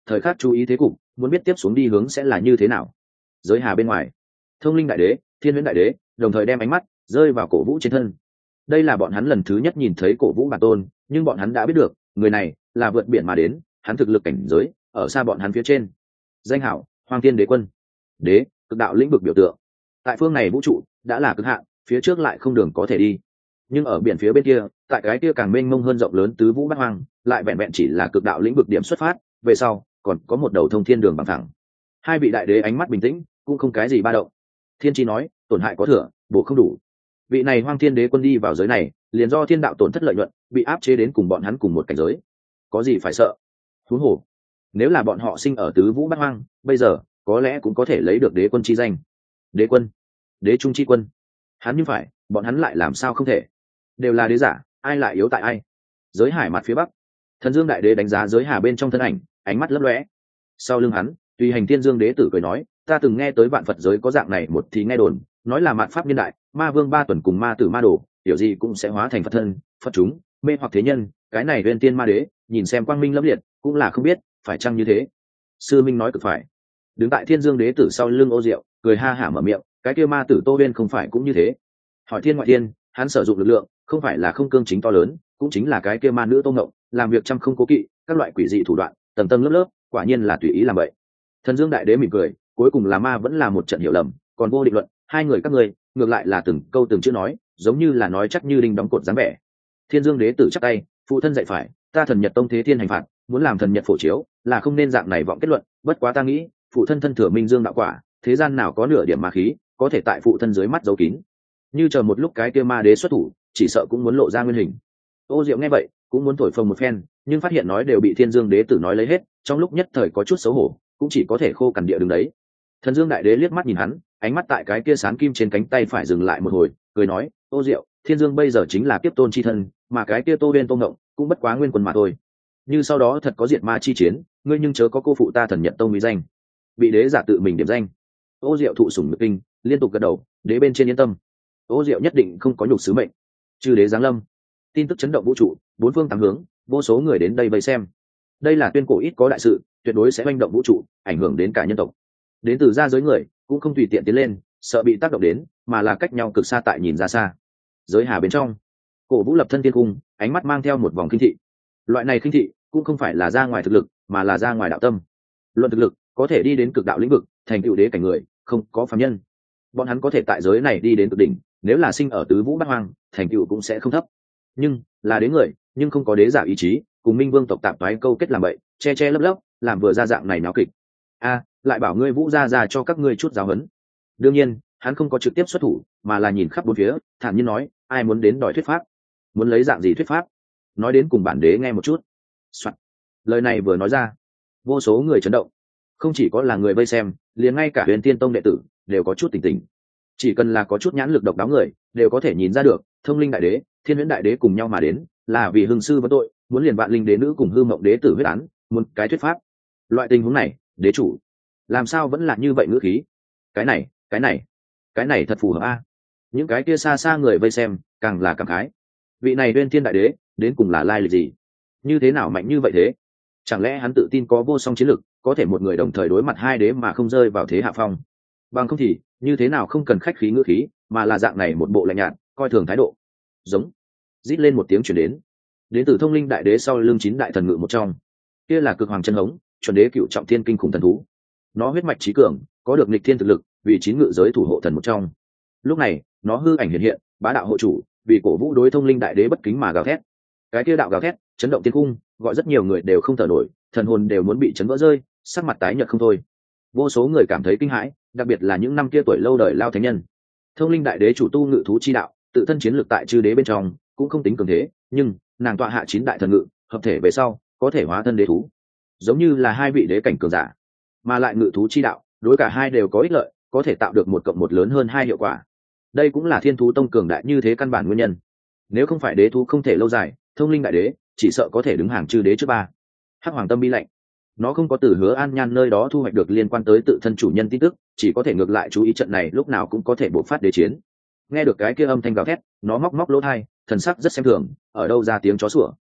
A: thời khắc chú ý thế cục, muốn biết tiếp xuống đi hướng sẽ là như thế nào. Giới hà bên ngoài, thông linh đại đế, thiên huyễn đại đế đồng thời đem ánh mắt rơi vào cổ vũ trên thân. Đây là bọn hắn lần thứ nhất nhìn thấy cổ vũ bản tôn, nhưng bọn hắn đã biết được người này là vượt biển mà đến, hắn thực lực cảnh giới ở xa bọn hắn phía trên. Danh hảo Hoang Thiên Đế Quân, đế cực đạo lĩnh vực biểu tượng. Tại phương này vũ trụ đã là cực hạn, phía trước lại không đường có thể đi. Nhưng ở biển phía bên kia, tại cái kia càng mênh mông hơn rộng lớn tứ vũ bát hoang, lại vẹn vẹn chỉ là cực đạo lĩnh vực điểm xuất phát, về sau còn có một đầu thông thiên đường bằng thẳng. Hai vị đại đế ánh mắt bình tĩnh, cũng không cái gì ba động. Thiên Chi nói, tổn hại có thừa, bổ không đủ. Vị này Hoang Thiên Đế Quân đi vào giới này, liền do thiên đạo tổn thất lợi nhuận, bị áp chế đến cùng bọn hắn cùng một cảnh giới. Có gì phải sợ? Huống hồ, nếu là bọn họ sinh ở tứ vũ bát hoang, bây giờ có lẽ cũng có thể lấy được đế quân chi danh. Đế quân, đế trung chi quân, hắn như phải, bọn hắn lại làm sao không thể? Đều là đế giả, ai lại yếu tại ai? Giới hải mặt phía bắc, Thần Dương đại đế đánh giá giới hà bên trong thân ảnh, ánh mắt lấp lóe. Sau lưng hắn, tùy hành Thiên Dương đế tử cười nói, ta từng nghe tới vạn Phật giới có dạng này một thì nghe đồn, nói là mạn pháp niên đại, ma vương ba tuần cùng ma tử ma đồ, tiểu gì cũng sẽ hóa thành Phật thân, Phật chúng, mê hoặc thế nhân, cái này Uyên Tiên ma đế, nhìn xem quang minh lẫm liệt, cũng là không biết, phải chăng như thế? Sư Minh nói cực phải. Đứng tại Thiên Dương đế tử sau lưng Ô Diệu, cười ha hả mở miệng, cái kia ma tử Tô Uyên không phải cũng như thế? Hỏi thiên ngoại thiên, hắn sử dụng lực lượng, không phải là không cương chính to lớn, cũng chính là cái kia ma nữ Tô Ngộng, làm việc trăm không cố kỵ, các loại quỷ dị thủ đoạn, tầng tầng lớp lớp, quả nhiên là tùy ý làm vậy. Thần Dương đại đế mỉm cười, cuối cùng là ma vẫn là một trận hiểu lầm, còn vô định luận, hai người các ngươi, ngược lại là từng câu từng chữ nói, giống như là nói chắc như đinh đóng cột dáng vẻ. Thiên Dương đế tử chắp tay, phụ thân dạy phải, ta Thần Nhật tông thế thiên hành phạt, muốn làm thần nhật phổ chiếu, là không nên dạng này vọng kết luận, bất quá ta nghĩ, phụ thân thân thừa minh dương đạo quả, thế gian nào có nửa điểm ma khí, có thể tại phụ thân dưới mắt giấu kín. Như chờ một lúc cái kia ma đế xuất thủ, chỉ sợ cũng muốn lộ ra nguyên hình. Ô Diệu nghe vậy, cũng muốn thổi phồng một phen, nhưng phát hiện nói đều bị Thiên Dương đế tử nói lấy hết, trong lúc nhất thời có chút xấu hổ, cũng chỉ có thể khô cằn địa đứng đấy. Thần Dương đại đế liếc mắt nhìn hắn, ánh mắt tại cái kia sán kim trên cánh tay phải dừng lại một hồi, cười nói, Ô Diệu, Thiên Dương bây giờ chính là kiếp tôn chi thân, mà cái kia Tô Uyên Tô Ngộng cũng bất quá nguyên quần mà thôi. Như sau đó thật có diệt ma chi chiến, ngươi nhưng chớ có cô phụ ta Thần Nhật tông uy danh. Bị đế giả tự mình điểm danh. Ô Diệu thụ sủng nhược kinh, liên tục gật đầu, đế bên trên yên tâm. Ô Diệu nhất định không có nhục sứ mệnh. Chư đế giáng lâm, tin tức chấn động vũ trụ, bốn phương tám hướng, vô số người đến đây vây xem. Đây là tuyên cổ ít có đại sự, tuyệt đối sẽ manh động vũ trụ, ảnh hưởng đến cả nhân tộc. Đến từ gia giới người cũng không tùy tiện tiến lên, sợ bị tác động đến, mà là cách nhau cực xa tại nhìn ra xa. Giới hà bên trong, Cổ Vũ lập thân tiên cung, ánh mắt mang theo một vòng khinh thị. Loại này khinh thị cũng không phải là ra ngoài thực lực, mà là ra ngoài đạo tâm. Luận thực lực, có thể đi đến cực đạo lĩnh vực, thành tựu đế cảnh người, không có phàm nhân. Bọn hắn có thể tại giới này đi đến cực đỉnh, nếu là sinh ở tứ vũ bát hoang, thành tựu cũng sẽ không thấp. Nhưng là đế người, nhưng không có đế giả ý chí, cùng Minh Vương tộc tạp toái câu kết làm bậy, che che lấp lấp, làm vừa ra dạng này náo kịch. A, lại bảo ngươi Vũ gia gia cho các ngươi chút giáo huấn. Đương nhiên, hắn không có trực tiếp xuất thủ, mà là nhìn khắp bốn phía, thản nhiên nói, ai muốn đến đòi thuyết pháp, muốn lấy dạng gì thuyết pháp, nói đến cùng bản đế nghe một chút. Soạn. Lời này vừa nói ra, vô số người chấn động, không chỉ có là người vây xem, liền ngay cả Huyền Tiên tông đệ tử đều có chút tỉnh tỉnh. Chỉ cần là có chút nhãn lực độc đáo người, đều có thể nhìn ra được, Thông Linh đại đế, Thiên Huyễn đại đế cùng nhau mà đến, là vì hưng sư vấn tội, muốn liền vạn linh đế nữ cùng hư mộng đế tử huyết án, muốn cái thuyết pháp. Loại tình huống này, đế chủ làm sao vẫn là như vậy ngữ khí? Cái này, cái này, cái này thật phù hợp a. Những cái kia xa xa người vây xem, càng là cảm khái. Vị này Huyền Thiên đại đế, đến cùng là lai lịch gì? Như thế nào mạnh như vậy thế? Chẳng lẽ hắn tự tin có vô song chiến lực, có thể một người đồng thời đối mặt hai đế mà không rơi vào thế hạ phong? Bằng không thì, như thế nào không cần khách khí ngữ khí, mà là dạng này một bộ lạnh nhạt, coi thường thái độ. Giống. Rít lên một tiếng truyền đến. Đến từ Thông Linh đại đế sau lưng chín đại thần ngự một trong. Kia là cực hoàng chân hống, chuẩn đế cựu trọng thiên kinh khủng thần thú. Nó huyết mạch trí cường, có được nghịch thiên thực lực, vì chín ngự giới thủ hộ thần một trong. Lúc này, nó hư ảnh hiện hiện, bá đạo hộ chủ, vì cổ vũ đối Thông Linh đại đế bất kính mà gào thét. Cái kia đạo gào thét, chấn động thiên cung, gọi rất nhiều người đều không thở nổi, thần hồn đều muốn bị chấn vỡ rơi, sắc mặt tái nhợt không thôi. Vô số người cảm thấy kinh hãi, đặc biệt là những năm kia tuổi lâu đời lao thánh nhân. Thông Linh đại đế chủ tu ngự thú chi đạo, tự thân chiến lược tại chư đế bên trong cũng không tính cường thế, nhưng nàng tọa hạ chín đại thần ngự, hợp thể về sau có thể hóa thân đế thú, giống như là hai vị đế cảnh cường giả, mà lại ngự thú chi đạo đối cả hai đều có ích lợi, có thể tạo được một cộng một lớn hơn hai hiệu quả. Đây cũng là Thiên Thú tông cường đại như thế căn bản nguyên nhân. Nếu không phải đế thú không thể lâu dài, Thông Linh đại đế chỉ sợ có thể đứng hàng chư đế trước ba. Hắc Hoàng tâm bi lạnh, nó không có từ Hứa An Nhan nơi đó thu hoạch được liên quan tới tự thân chủ nhân tin tức, chỉ có thể ngược lại chú ý trận này lúc nào cũng có thể bộc phát đế chiến. Nghe được cái kia âm thanh gào thét, nó móc móc lỗ tai, thần sắc rất xem thường, ở đâu ra tiếng chó sủa.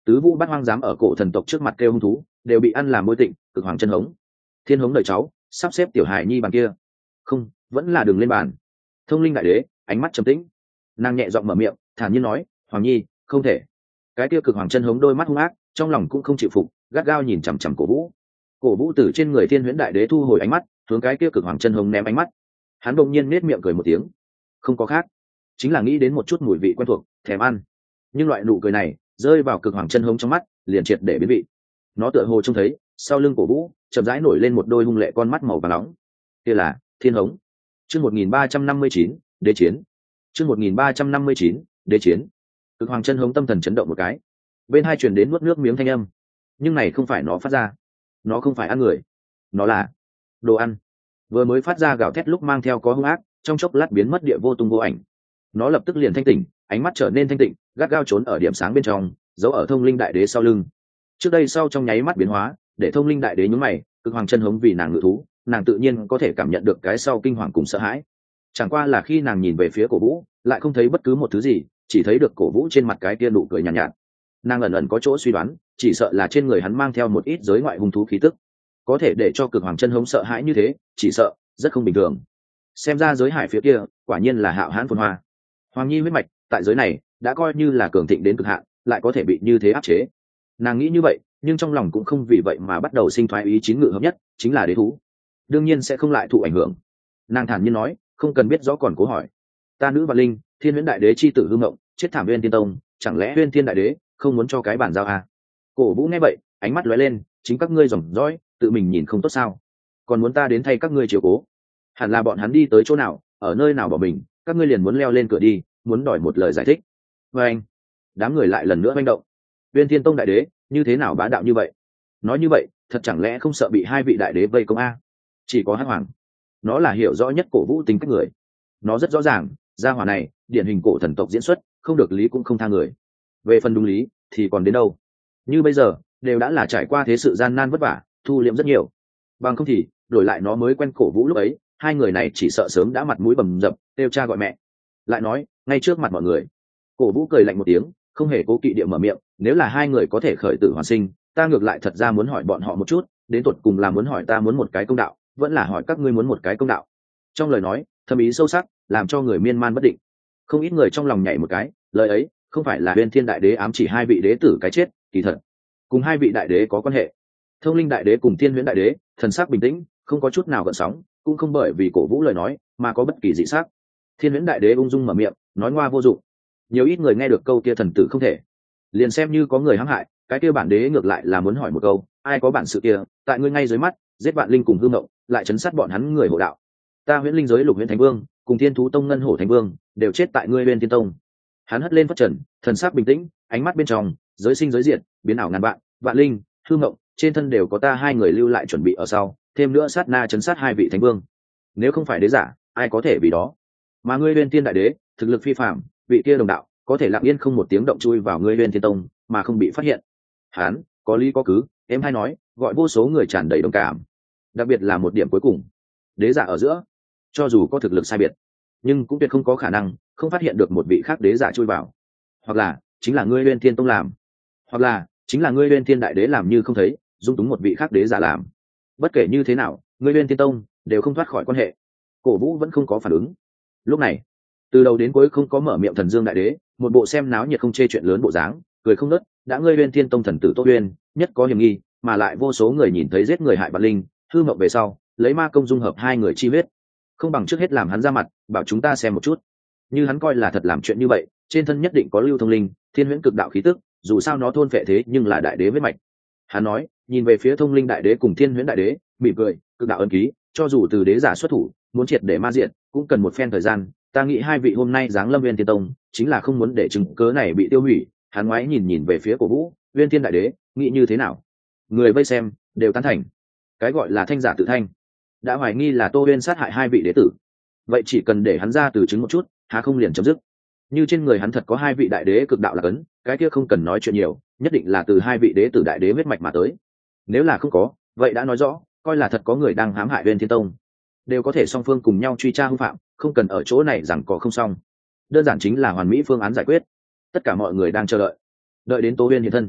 A: tứ vũ bát hoang dám ở cổ thần tộc trước mặt kêu hung thú đều bị ăn làm môi tịnh. Cực hoàng chân hống, thiên hống đời cháu sắp xếp tiểu hải nhi bàn kia, không, vẫn là đường lên bàn. Thông linh đại đế ánh mắt trầm tĩnh, nàng nhẹ giọng mở miệng thản nhiên nói, hoàng nhi không thể. Cái kia cực hoàng chân hống đôi mắt hung ác, trong lòng cũng không chịu phục, gắt gao nhìn chằm chằm cổ vũ. Cổ vũ từ trên người thiên huyễn đại đế thu hồi ánh mắt, hướng cái kia cực hoàng chân hống ném ánh mắt. Hắn đột nhiên nết miệng cười một tiếng, không có khác, chính là nghĩ đến một chút mùi vị quen thuộc, thèm ăn. Nhưng loại nụ cười này rơi vào cực hoàng chân hống trong mắt, liền triệt để biến vị. Nó tựa hồ trông thấy sau lưng cổ vũ chậm rãi nổi lên một đôi hung lệ con mắt màu vàng nóng. Kia là thiên hống. Chương một nghìn ba trăm năm mươi chín, đế chiến. Chương một nghìn ba trăm năm mươi chín, đế chiến. Cực hoàng chân hống tâm thần chấn động một cái, bên hai truyền đến nuốt nước miếng thanh âm. Nhưng này không phải nó phát ra, nó không phải ăn người, nó là đồ ăn. Vừa mới phát ra gào thét lúc mang theo có hung ác, trong chốc lát biến mất địa vô tung vô ảnh. Nó lập tức liền thanh tỉnh, ánh mắt trở nên thanh tịnh, gắt gao trốn ở điểm sáng bên trong, giấu ở thông linh đại đế sau lưng. Trước đây sau trong nháy mắt biến hóa, để thông linh đại đế nhướng mày, cực hoàng chân hống vì nàng ngự thú, nàng tự nhiên có thể cảm nhận được cái sau kinh hoàng cùng sợ hãi. Chẳng qua là khi nàng nhìn về phía cổ vũ, lại không thấy bất cứ một thứ gì, chỉ thấy được cổ vũ trên mặt cái kia nụ cười nhàn nhạt, nhạt. Nàng ẩn ẩn có chỗ suy đoán, chỉ sợ là trên người hắn mang theo một ít giới ngoại hung thú khí tức, có thể để cho cực hoàng chân hống sợ hãi như thế, chỉ sợ rất không bình thường. Xem ra giới hải phía kia quả nhiên là hạo hãn phồn hoa. Hoàng nhi huyết mạch tại giới này đã coi như là cường thịnh đến cực hạn, lại có thể bị như thế áp chế. Nàng nghĩ như vậy, nhưng trong lòng cũng không vì vậy mà bắt đầu sinh thoái ý chín ngự hợp nhất, chính là đế thú, đương nhiên sẽ không lại thụ ảnh hưởng. Nàng thản nhiên nói, không cần biết rõ còn cố hỏi. Ta nữ và linh, thiên huyễn đại đế chi tử hương ngộng, chết thảm uyên thiên tông, chẳng lẽ uyên thiên đại đế không muốn cho cái bản giao à? Cổ vũ nghe vậy, ánh mắt lóe lên, chính các ngươi dòng dõi, tự mình nhìn không tốt sao? Còn muốn ta đến thay các ngươi chiếu cố? Hẳn là bọn hắn đi tới chỗ nào, ở nơi nào bỏ mình, các ngươi liền muốn leo lên cửa đi, muốn đòi một lời giải thích. Và anh, đám người lại lần nữa manh động. Uyên thiên tông đại đế như thế nào bá đạo như vậy? Nói như vậy, thật chẳng lẽ không sợ bị hai vị đại đế vây công a? Chỉ có hắc hoàng, nó là hiểu rõ nhất cổ vũ tính cách người. Nó rất rõ ràng, gia hỏa này điển hình cổ thần tộc diễn xuất, không được lý cũng không tha người. Về phần đúng lý thì còn đến đâu? Như bây giờ đều đã là trải qua thế sự gian nan vất vả, thu liệm rất nhiều. Bằng không thì đổi lại nó mới quen cổ vũ lúc ấy, hai người này chỉ sợ sớm đã mặt mũi bầm dập, kêu cha gọi mẹ. Lại nói ngay trước mặt mọi người, cổ vũ cười lạnh một tiếng, không hề cố kỵ địa mở miệng, nếu là hai người có thể khởi tử hoàn sinh, ta ngược lại thật ra muốn hỏi bọn họ một chút, đến tột cùng là muốn hỏi ta muốn một cái công đạo, vẫn là hỏi các ngươi muốn một cái công đạo. Trong lời nói thâm ý sâu sắc, làm cho người miên man bất định. Không ít người trong lòng nhảy một cái, lời ấy không phải là Uyên Thiên đại đế ám chỉ hai vị đế tử cái chết, kỳ thật cùng hai vị đại đế có quan hệ. Thông linh đại đế cùng thiên huyễn đại đế thần sắc bình tĩnh, không có chút nào gợn sóng, cũng không bởi vì cổ vũ lời nói mà có bất kỳ dị sắc. Thiên huyễn đại đế ung dung mở miệng, nói ngoa vô dụng. Nhiều ít người nghe được câu kia thần tử không thể, liền xem như có người hãm hại, cái kia bản đế ngược lại là muốn hỏi một câu, ai có bản sự kia, tại ngươi ngay dưới mắt giết vạn linh cùng hư mộng, lại chấn sát bọn hắn người hộ đạo. Ta huyễn linh giới lục huyễn thánh vương cùng thiên thú tông ngân hổ thánh vương đều chết tại ngươi Uyên Thiên tông. Hắn hất lên phất trần, thần sắc bình tĩnh, ánh mắt bên trong giới sinh giới diệt, biến ảo ngàn vạn, vạn linh hư mộng trên thân đều có ta hai người lưu lại chuẩn bị ở sau, thêm nữa sát na chấn sát hai vị thánh vương. Nếu không phải đế giả, ai có thể vì đó? Mà ngươi Uyên Thiên đại đế thực lực phi phàm, vị kia đồng đạo có thể lặng yên không một tiếng động chui vào ngươi Uyên Thiên tông mà không bị phát hiện. Hắn có lý có cứ, em hay nói, gọi vô số người tràn đầy đồng cảm. Đặc biệt là một điểm cuối cùng, đế giả ở giữa, cho dù có thực lực sai biệt, nhưng cũng tuyệt không có khả năng không phát hiện được một vị khác đế giả chui vào. Hoặc là chính là ngươi Uyên Thiên tông làm, hoặc là chính là ngươi Uyên Thiên đại đế làm như không thấy, dung túng một vị khác đế giả làm. Bất kể như thế nào, ngươi Uyên Thiên tông đều không thoát khỏi quan hệ. Cổ vũ vẫn không có phản ứng. Lúc này từ đầu đến cuối không có mở miệng thần dương đại đế, một bộ xem náo nhiệt không chê chuyện lớn bộ dáng, cười không nớt. Đã ngươi Uyên Thiên tông thần tử Tô Uyên nhất có hiểm nghi, mà lại vô số người nhìn thấy giết người hại vạn linh hư mộng về sau, lấy ma công dung hợp hai người chi huyết, không bằng trước hết làm hắn ra mặt, bảo chúng ta xem một chút. Như hắn coi là thật làm chuyện như vậy, trên thân nhất định có lưu thông linh thiên huyễn cực đạo khí tức, dù sao nó thôn vệ thế nhưng là đại đế huyết mạch. Hắn nói, nhìn về phía thông linh đại đế cùng thiên huyễn đại đế, mỉm cười, cực đạo ân ký, cho dù từ đế giả xuất thủ, muốn triệt để ma diện, cũng cần một phen thời gian. Ta nghĩ hai vị hôm nay giáng lâm Uyên Thiên tông, chính là không muốn để chứng cớ này bị tiêu hủy. Hắn ngoái nhìn nhìn về phía cổ vũ, Uyên Thiên đại đế nghĩ như thế nào? Người vây xem đều tán thành. Cái gọi là thanh giả tự thanh, đã hoài nghi là Tô Uyên sát hại hai vị đế tử, vậy chỉ cần để hắn ra từ chứng một chút, há không liền chấm dứt? Như trên người hắn thật có hai vị đại đế cực đạo là cấn, cái kia không cần nói chuyện nhiều, nhất định là từ hai vị đế tử đại đế huyết mạch mà tới. Nếu là không có, vậy đã nói rõ, coi là thật có người đang hãm hại Uyên Thiên tông, đều có thể song phương cùng nhau truy tra hung phạm, không cần ở chỗ này rằng có không xong. Đơn giản chính là hoàn mỹ phương án giải quyết. Tất cả mọi người đang chờ đợi, đợi đến Tô Uyên hiện thân.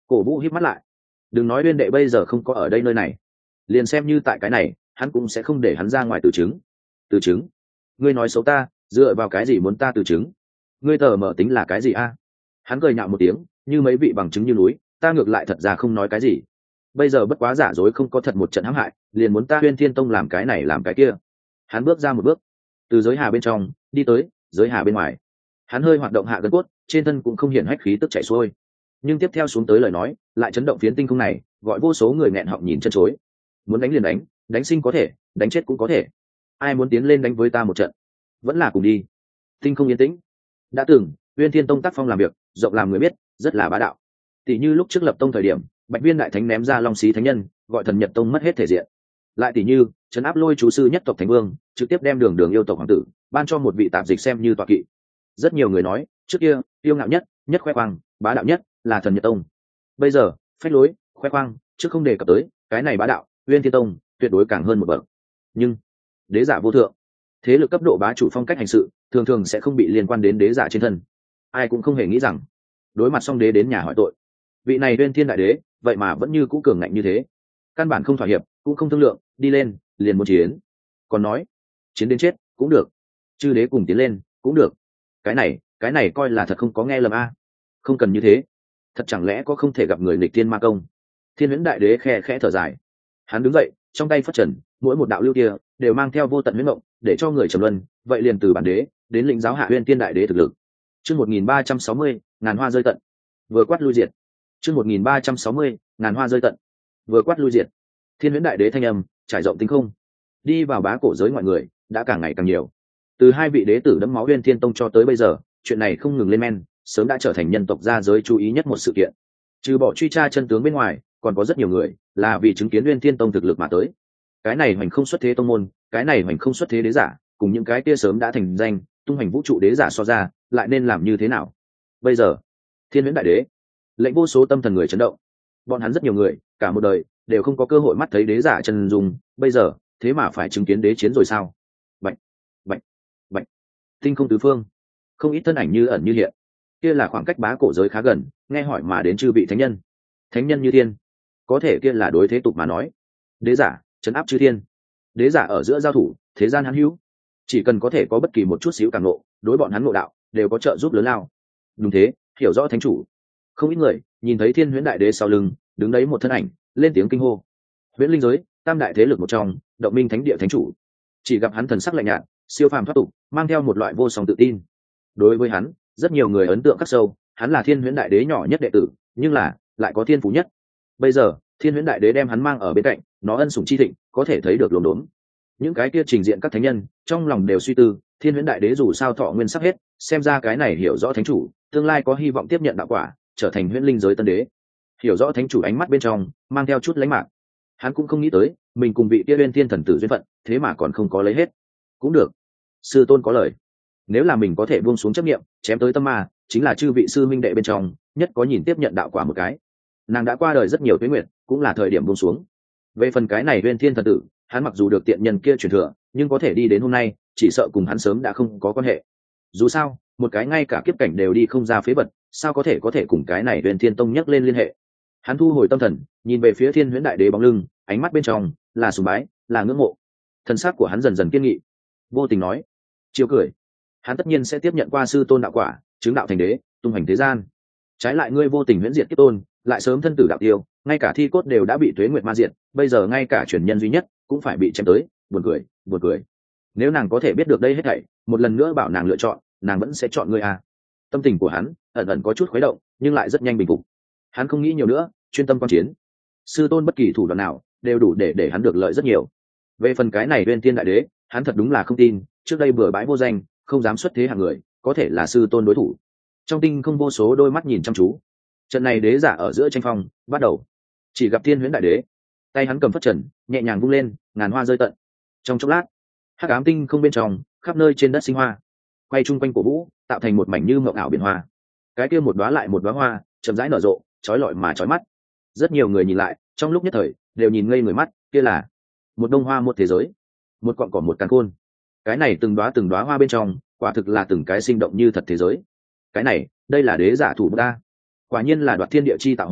A: Cổ Vũ híp mắt lại. Đừng nói Uyên đệ bây giờ không có ở đây nơi này, liền xem như tại cái này hắn cũng sẽ không để hắn ra ngoài từ chứng. Từ chứng? Ngươi nói xấu ta, dựa vào cái gì muốn ta từ chứng? Ngươi tờ mở tính là cái gì a? Hắn cười nhạo một tiếng, như mấy vị bằng chứng như núi, ta ngược lại thật ra không nói cái gì. Bây giờ bất quá giả dối không có thật một trận hãm hại, liền muốn ta Uyên Thiên Tông làm cái này làm cái kia. Hắn bước ra một bước, từ giới hà bên trong đi tới giới hà bên ngoài. Hắn hơi hoạt động hạ gân cốt, trên thân cũng không hiện hách khí tức chảy xuôi, nhưng tiếp theo xuống tới lời nói lại chấn động phiến tinh không này, gọi vô số người nghẹn họng nhìn chân chối. Muốn đánh liền đánh, đánh sinh có thể, đánh chết cũng có thể. Ai muốn tiến lên đánh với ta một trận, vẫn là cùng đi. Tinh không yên tĩnh. Đã từng Uyên Thiên Tông tác phong làm việc rộng làm người biết, rất là bá đạo. Tỷ như lúc trước lập tông thời điểm, Bạch Viên đại thánh ném ra Long Xí thánh nhân, gọi Thần Nhật Tông mất hết thể diện. Lại tỷ như trấn áp Lôi chú sư nhất tộc Thánh Vương, trực tiếp đem Đường Đường yêu tộc hoàng tử ban cho một vị tạp dịch xem như tọa kỵ. Rất nhiều người nói trước kia yêu ngạo nhất, nhất khoe khoang, bá đạo nhất là Thần Nhật Tông. Bây giờ phách lối, khoe khoang trước không đề cập tới, cái này bá đạo Uyên Thiên Tông tuyệt đối càng hơn một bậc. Nhưng đế giả vô thượng, thế lực cấp độ bá chủ phong cách hành sự thường thường sẽ không bị liên quan đến đế giả trên thân. Ai cũng không hề nghĩ rằng đối mặt song đế đến nhà hỏi tội, vị này Uyên Thiên đại đế vậy mà vẫn như cũ cường ngạnh như thế, căn bản không thỏa hiệp cũng không thương lượng, đi lên liền một chiến. Còn nói chiến đến chết cũng được, chư đế cùng tiến lên cũng được. Cái này cái này coi là thật không có nghe lầm a. Không cần như thế, thật chẳng lẽ có không thể gặp người nghịch thiên ma công? Thiên Huyễn đại đế khe khẽ thở dài, hắn đứng dậy, trong tay phất trần, mỗi một đạo lưu kia đều mang theo vô tận huyễn mộng, để cho người trầm luân. Vậy liền từ bản đế đến lĩnh giáo hạ Uyên Thiên đại đế thực lực. Chương một nghìn ba trăm sáu mươi, ngàn hoa rơi tận. Vừa quát lui diệt. Chương một nghìn ba trăm sáu mươi, ngàn hoa rơi tận. Vừa quát lui diệt. Thiên Huyễn đại đế thanh âm trải rộng tinh không, đi vào bá cổ giới mọi người đã càng ngày càng nhiều. Từ hai vị đế tử đẫm máu Uyên Thiên Tông cho tới bây giờ, chuyện này không ngừng lên men, sớm đã trở thành nhân tộc gia giới chú ý nhất một sự kiện. Trừ bỏ truy tra chân tướng bên ngoài, còn có rất nhiều người là vì chứng kiến Uyên Thiên Tông thực lực mà tới. Cái này hoành không xuất thế tông môn, cái này hoành không xuất thế đế giả, cùng những cái kia sớm đã thành danh tung hành vũ trụ đế giả so ra, lại nên làm như thế nào? Bây giờ Thiên Huyễn đại đế lệnh vô số tâm thần người chấn động. Bọn hắn rất nhiều người cả một đời đều không có cơ hội mắt thấy đế giả chân dung, bây giờ thế mà phải chứng kiến đế chiến rồi sao? Bạch bạch bạch, tinh không tứ phương, không ít thân ảnh như ẩn như hiện. Kia là khoảng cách bá cổ giới khá gần, nghe hỏi mà đến chư vị thánh nhân. Thánh nhân như thiên, có thể kia là đối thế tục mà nói. Đế giả trấn áp chư thiên, đế giả ở giữa giao thủ, thế gian hắn hữu, chỉ cần có thể có bất kỳ một chút xíu càng ngộ, đối bọn hắn ngộ đạo đều có trợ giúp lớn lao. Đúng thế, hiểu rõ thánh chủ. Không ít người nhìn thấy Thiên Huyễn đại đế sau lưng đứng đấy một thân ảnh, lên tiếng kinh hô. Huyễn linh giới tam đại thế lực một trong, Động Minh thánh địa thánh chủ. Chỉ gặp hắn thần sắc lạnh nhạt, siêu phàm thoát tục, mang theo một loại vô song tự tin. Đối với hắn, rất nhiều người ấn tượng khắc sâu, hắn là Thiên Huyễn đại đế nhỏ nhất đệ tử, nhưng là lại có thiên phú nhất. Bây giờ Thiên Huyễn đại đế đem hắn mang ở bên cạnh, nó ân sủng chi thịnh, có thể thấy được lồn đốn. Những cái kia trình diện các thánh nhân trong lòng đều suy tư, Thiên Huyễn đại đế dù sao thọ nguyên sắp hết, xem ra cái này hiểu rõ thánh chủ tương lai có hy vọng tiếp nhận đạo quả, trở thành huyễn linh giới tân đế. Hiểu rõ thánh chủ ánh mắt bên trong mang theo chút lãnh mạn. Hắn cũng không nghĩ tới mình cùng vị kia Uyên Thiên thần tử duyên phận thế mà còn không có lấy hết. Cũng được, sư tôn có lời, nếu là mình có thể buông xuống chấp niệm, chém tới tâm ma, chính là chư vị sư minh đệ bên trong nhất có nhìn tiếp nhận đạo quả một cái. Nàng đã qua đời rất nhiều tuế nguyệt, cũng là thời điểm buông xuống. Về phần cái này Uyên Thiên thần tử, hắn mặc dù được tiện nhân kia truyền thừa, nhưng có thể đi đến hôm nay, chỉ sợ cùng hắn sớm đã không có quan hệ. Dù sao một cái ngay cả kiếp cảnh đều đi không ra phế vật, sao có thể có thể cùng cái này Uyên Thiên Tông nhắc lên liên hệ. Hắn thu hồi tâm thần, nhìn về phía Thiên Huyễn đại đế bóng lưng, ánh mắt bên trong là sùng bái, là ngưỡng mộ. Thần sắc của hắn dần dần kiên nghị, vô tình nói, chiếu cười, hắn tất nhiên sẽ tiếp nhận qua sư tôn đạo quả, chứng đạo thành đế, tung hành thế gian. Trái lại ngươi vô tình huyễn diệt kiếp tôn, lại sớm thân tử đạo tiêu, ngay cả thi cốt đều đã bị tuế nguyệt ma diệt, bây giờ ngay cả truyền nhân duy nhất cũng phải bị chém tới, buồn cười, buồn cười. Nếu nàng có thể biết được đây hết thảy, một lần nữa bảo nàng lựa chọn, nàng vẫn sẽ chọn ngươi à? Tâm tình của hắn ẩn ẩn có chút khuấy động, nhưng lại rất nhanh bình phục. Hắn không nghĩ nhiều nữa, chuyên tâm quan chiến. Sư tôn bất kỳ thủ đoạn nào đều đủ để để hắn được lợi rất nhiều. Về phần cái này Uyên Thiên đại đế, hắn thật đúng là không tin, trước đây bừa bãi vô danh, không dám xuất thế hạng người, có thể là sư tôn đối thủ. Trong tinh không vô số đôi mắt nhìn chăm chú. Trận này đế giả ở giữa tranh phong bắt đầu. Chỉ gặp Thiên Huyễn đại đế, tay hắn cầm phất trần, nhẹ nhàng vung lên, ngàn hoa rơi tận. Trong chốc lát, hắc ám tinh không bên trong, khắp nơi trên đất sinh hoa, quay chung quanh cổ vũ, tạo thành một mảnh như mộng ảo biển hoa. Cái kia một đóa lại một đóa hoa, chậm rãi nở rộ, chói lọi mà chói mắt. Rất nhiều người nhìn lại, trong lúc nhất thời đều nhìn ngây người mắt, kia là một đông hoa một thế giới, một cọn cỏ một càn khôn. Cái này từng đóa từng đóa hoa bên trong, quả thực là từng cái sinh động như thật thế giới. Cái này, đây là đế giả thủ ta. Quả nhiên là đoạt thiên địa chi tạo hóa,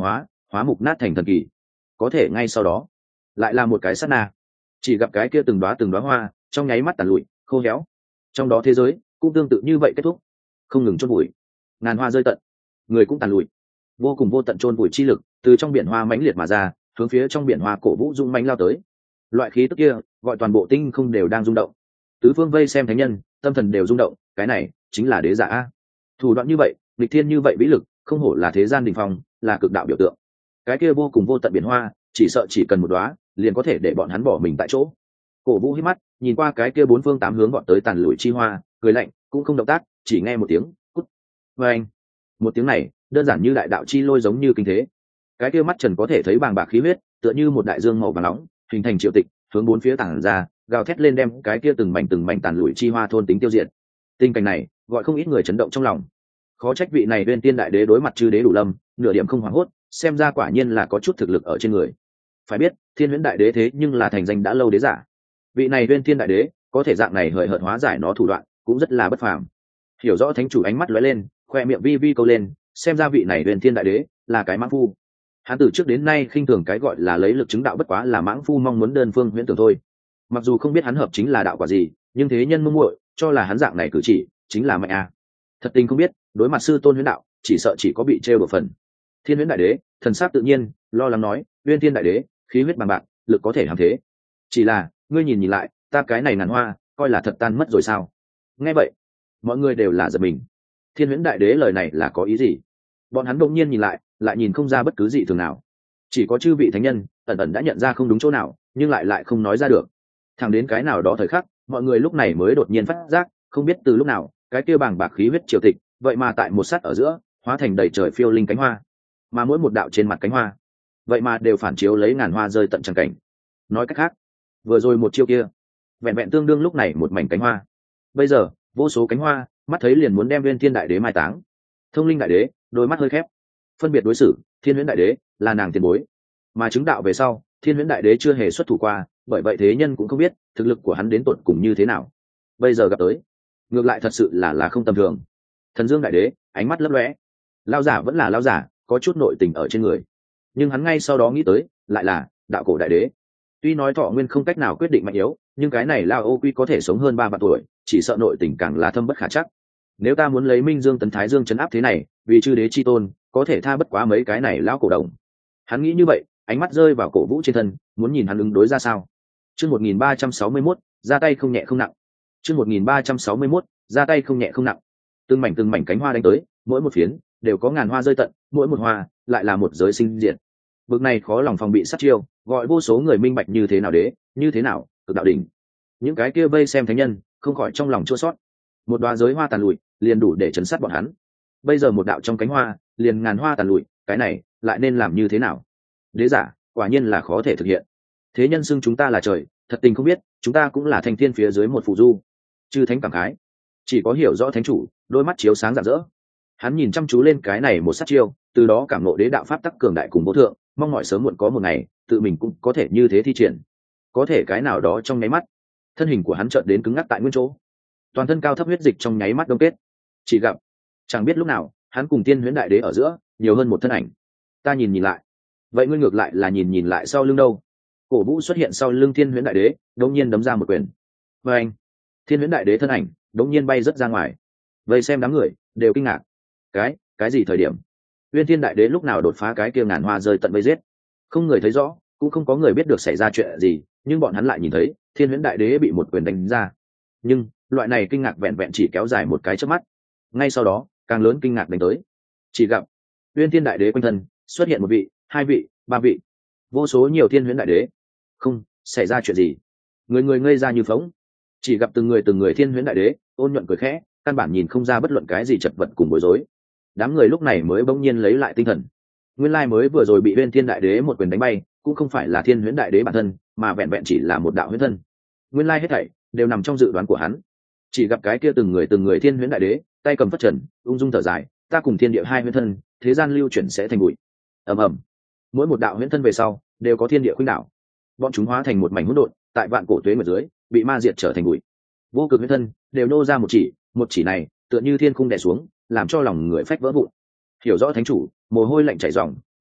A: hóa mục nát thành thần kỳ. Có thể ngay sau đó lại là một cái sát na, chỉ gặp cái kia từng đóa từng đóa hoa trong nháy mắt tàn lụi khô héo, trong đó thế giới cũng tương tự như vậy kết thúc, không ngừng chôn bụi, ngàn hoa rơi tận, người cũng tàn lụi, vô cùng vô tận chôn bụi chi lực từ trong biển hoa mãnh liệt mà ra, hướng phía trong biển hoa cổ vũ dung mãnh lao tới. Loại khí tức kia gọi toàn bộ tinh không đều đang rung động, tứ phương vây xem thánh nhân tâm thần đều rung động. Cái này chính là đế giả a, thủ đoạn như vậy, nghịch thiên như vậy vĩ lực, không hổ là thế gian đỉnh phong, là cực đạo biểu tượng. Cái kia vô cùng vô tận biển hoa, chỉ sợ chỉ cần một đóa liền có thể để bọn hắn bỏ mình tại chỗ. Cổ vũ hít mắt nhìn qua cái kia bốn phương tám hướng gọn tới tàn lụi chi hoa, cười lạnh, cũng không động tác, chỉ nghe một tiếng cút. Và anh, một tiếng này đơn giản như đại đạo chi lôi giống như kinh thế. Cái kia mắt trần có thể thấy bàng bạc khí huyết, tựa như một đại dương màu vàng nóng, hình thành triệu tịch, hướng bốn phía tản ra, gào thét lên đem cái kia từng mảnh từng mảnh tàn lụi chi hoa thôn tính tiêu diệt. Tình cảnh này gọi không ít người chấn động trong lòng. Khó trách vị này Uyên Tiên đại đế đối mặt chư đế đủ lâm, nửa điểm không hoảng hốt, xem ra quả nhiên là có chút thực lực ở trên người. Phải biết, Thiên Huyễn đại đế thế nhưng là thành danh đã lâu đế giả. Vị này Uyên Tiên đại đế có thể dạng này hời hợt hóa giải nó thủ đoạn, cũng rất là bất phàm. Hiểu rõ thánh chủ ánh mắt lóe lên, khoe miệng vi vi câu lên, xem ra vị này Uyên Tiên đại đế là cái mãng phu. Hắn từ trước đến nay khinh thường cái gọi là lấy lực chứng đạo, bất quá là mãng phu mong muốn đơn phương huyễn tưởng thôi. Mặc dù không biết hắn hợp chính là đạo quả gì, nhưng thế nhân mông muội cho là hắn dạng này cử chỉ chính là mạnh a. Thật tình không biết, đối mặt sư tôn huyễn đạo, chỉ sợ chỉ có bị trêu đổ phần. Thiên Huyễn đại đế thần sắc tự nhiên, lo lắng nói, Uyên Tiên đại đế khí huyết bằng bạc, lực có thể hàm thế, chỉ là ngươi nhìn nhìn lại, ta cái này ngàn hoa coi là thật tan mất rồi sao? Nghe vậy mọi người đều là giật mình. Thiên Huyễn đại đế lời này là có ý gì? Bọn hắn đột nhiên nhìn lại, lại nhìn không ra bất cứ gì thường nào. Chỉ có chư vị thánh nhân ẩn ẩn đã nhận ra không đúng chỗ nào, nhưng lại lại không nói ra được. Thẳng đến cái nào đó thời khắc, mọi người lúc này mới đột nhiên phát giác, không biết từ lúc nào, cái kia bàng bạc khí huyết triều tịch, vậy mà tại một sát ở giữa hóa thành đầy trời phiêu linh cánh hoa, mà mỗi một đạo trên mặt cánh hoa vậy mà đều phản chiếu lấy ngàn hoa rơi tận tràng cảnh. Nói cách khác, vừa rồi một chiêu kia vẹn vẹn tương đương lúc này một mảnh cánh hoa, bây giờ vô số cánh hoa mắt thấy liền muốn đem Uyên Thiên đại đế mai táng. Thông Linh đại đế đôi mắt hơi khép, phân biệt đối xử Thiên Huyễn đại đế là nàng tiền bối, mà chứng đạo về sau Thiên Huyễn đại đế chưa hề xuất thủ qua, bởi vậy thế nhân cũng không biết thực lực của hắn đến tột cùng như thế nào. Bây giờ gặp tới, ngược lại thật sự là là không tầm thường. Thần Dương đại đế ánh mắt lấp lóe, lao giả vẫn là lao giả, có chút nội tình ở trên người, nhưng hắn ngay sau đó nghĩ tới lại là đạo cổ đại đế. Tuy nói thọ nguyên không cách nào quyết định mạnh yếu, nhưng cái này lao ô quy có thể sống hơn ba vạn tuổi, chỉ sợ nội tình càng là thâm bất khả chắc. Nếu ta muốn lấy Minh Dương tấn Thái Dương chấn áp thế này, vì chư đế chi tôn, có thể tha bất quá mấy cái này lao cổ đồng. Hắn nghĩ như vậy, ánh mắt rơi vào cổ vũ trên thân, muốn nhìn hắn ứng đối ra sao. Chương một nghìn ba trăm sáu mươi mốt, ra tay không nhẹ không nặng. Chương một nghìn ba trăm sáu mươi mốt, ra tay không nhẹ không nặng. Từng mảnh từng mảnh cánh hoa đánh tới, mỗi một phiến đều có ngàn hoa rơi tận, mỗi một hoa lại là một giới sinh diệt. Bực này khó lòng phòng bị sát chiêu, gọi vô số người minh bạch như thế nào đế, như thế nào cực đạo đỉnh. Những cái kia vây xem thánh nhân không khỏi trong lòng chua xót. Một đoá giới hoa tàn lụi liền đủ để chấn sát bọn hắn, bây giờ một đạo trong cánh hoa liền ngàn hoa tàn lụi, cái này lại nên làm như thế nào? Đế giả quả nhiên là khó thể thực hiện. Thế nhân xưng chúng ta là trời, thật tình không biết chúng ta cũng là thanh thiên phía dưới một phù du. Chư thánh cảm khái, chỉ có hiểu rõ thánh chủ đôi mắt chiếu sáng rạng rỡ. Hắn nhìn chăm chú lên cái này một sát chiêu, từ đó cảm ngộ đế đạo pháp tắc cường đại cùng vô thượng, mong mọi sớm muộn có một ngày tự mình cũng có thể như thế thi triển. Có thể cái nào đó trong nháy mắt, thân hình của hắn chợt đến cứng ngắc tại nguyên chỗ, toàn thân cao thấp huyết dịch trong nháy mắt đông kết. Chỉ gặp chẳng biết lúc nào hắn cùng Tiên Huyễn đại đế ở giữa nhiều hơn một thân ảnh. Ta nhìn nhìn lại, vậy ngươi ngược lại là nhìn nhìn lại sau lưng đâu? Cổ vũ xuất hiện sau lưng Thiên Huyễn đại đế, đột nhiên đấm ra một quyền. Và anh, Thiên Huyễn đại đế thân ảnh đột nhiên bay rất ra ngoài. Vây xem đám người đều kinh ngạc. Cái, cái gì thời điểm? Uyên Thiên đại đế lúc nào đột phá cái kia ngàn hoa rơi tận vây giết? Không người thấy rõ, cũng không có người biết được xảy ra chuyện gì, nhưng bọn hắn lại nhìn thấy Thiên Huyễn đại đế bị một quyền đánh ra. Nhưng loại này kinh ngạc vẹn vẹn chỉ kéo dài một cái chớp mắt, ngay sau đó càng lớn kinh ngạc đánh tới. Chỉ gặp Uyên Thiên đại đế quanh thân xuất hiện một vị, hai vị, ba vị, vô số nhiều Thiên Huyễn đại đế. Không xảy ra chuyện gì, người người ngây ra như phóng. Chỉ gặp từng người từng người Thiên Huyễn đại đế ôn nhuận cười khẽ, căn bản nhìn không ra bất luận cái gì chật vật cùng bối rối. Đám người lúc này mới bỗng nhiên lấy lại tinh thần. Nguyên lai mới vừa rồi bị Uyên Thiên đại đế một quyền đánh bay, cũng không phải là Thiên Huyễn đại đế bản thân, mà vẹn vẹn chỉ là một đạo huyễn thân. Nguyên lai hết thảy đều nằm trong dự đoán của hắn. Chỉ gặp cái kia từng người từng người Thiên Huyễn đại đế tay cầm phất trần, ung dung thở dài, ta cùng thiên địa hai huyễn thân, thế gian lưu chuyển sẽ thành bụi. Ầm ầm, mỗi một đạo huyễn thân về sau đều có thiên địa khuynh đảo, bọn chúng hóa thành một mảnh hỗn độn, tại vạn cổ tuế nguyệt dưới bị ma diệt trở thành bụi. Vô cực huyễn thân đều nô ra một chỉ, một chỉ này tựa như thiên khung đè xuống, làm cho lòng người phách vỡ vụn. Hiểu rõ thánh chủ mồ hôi lạnh chảy ròng,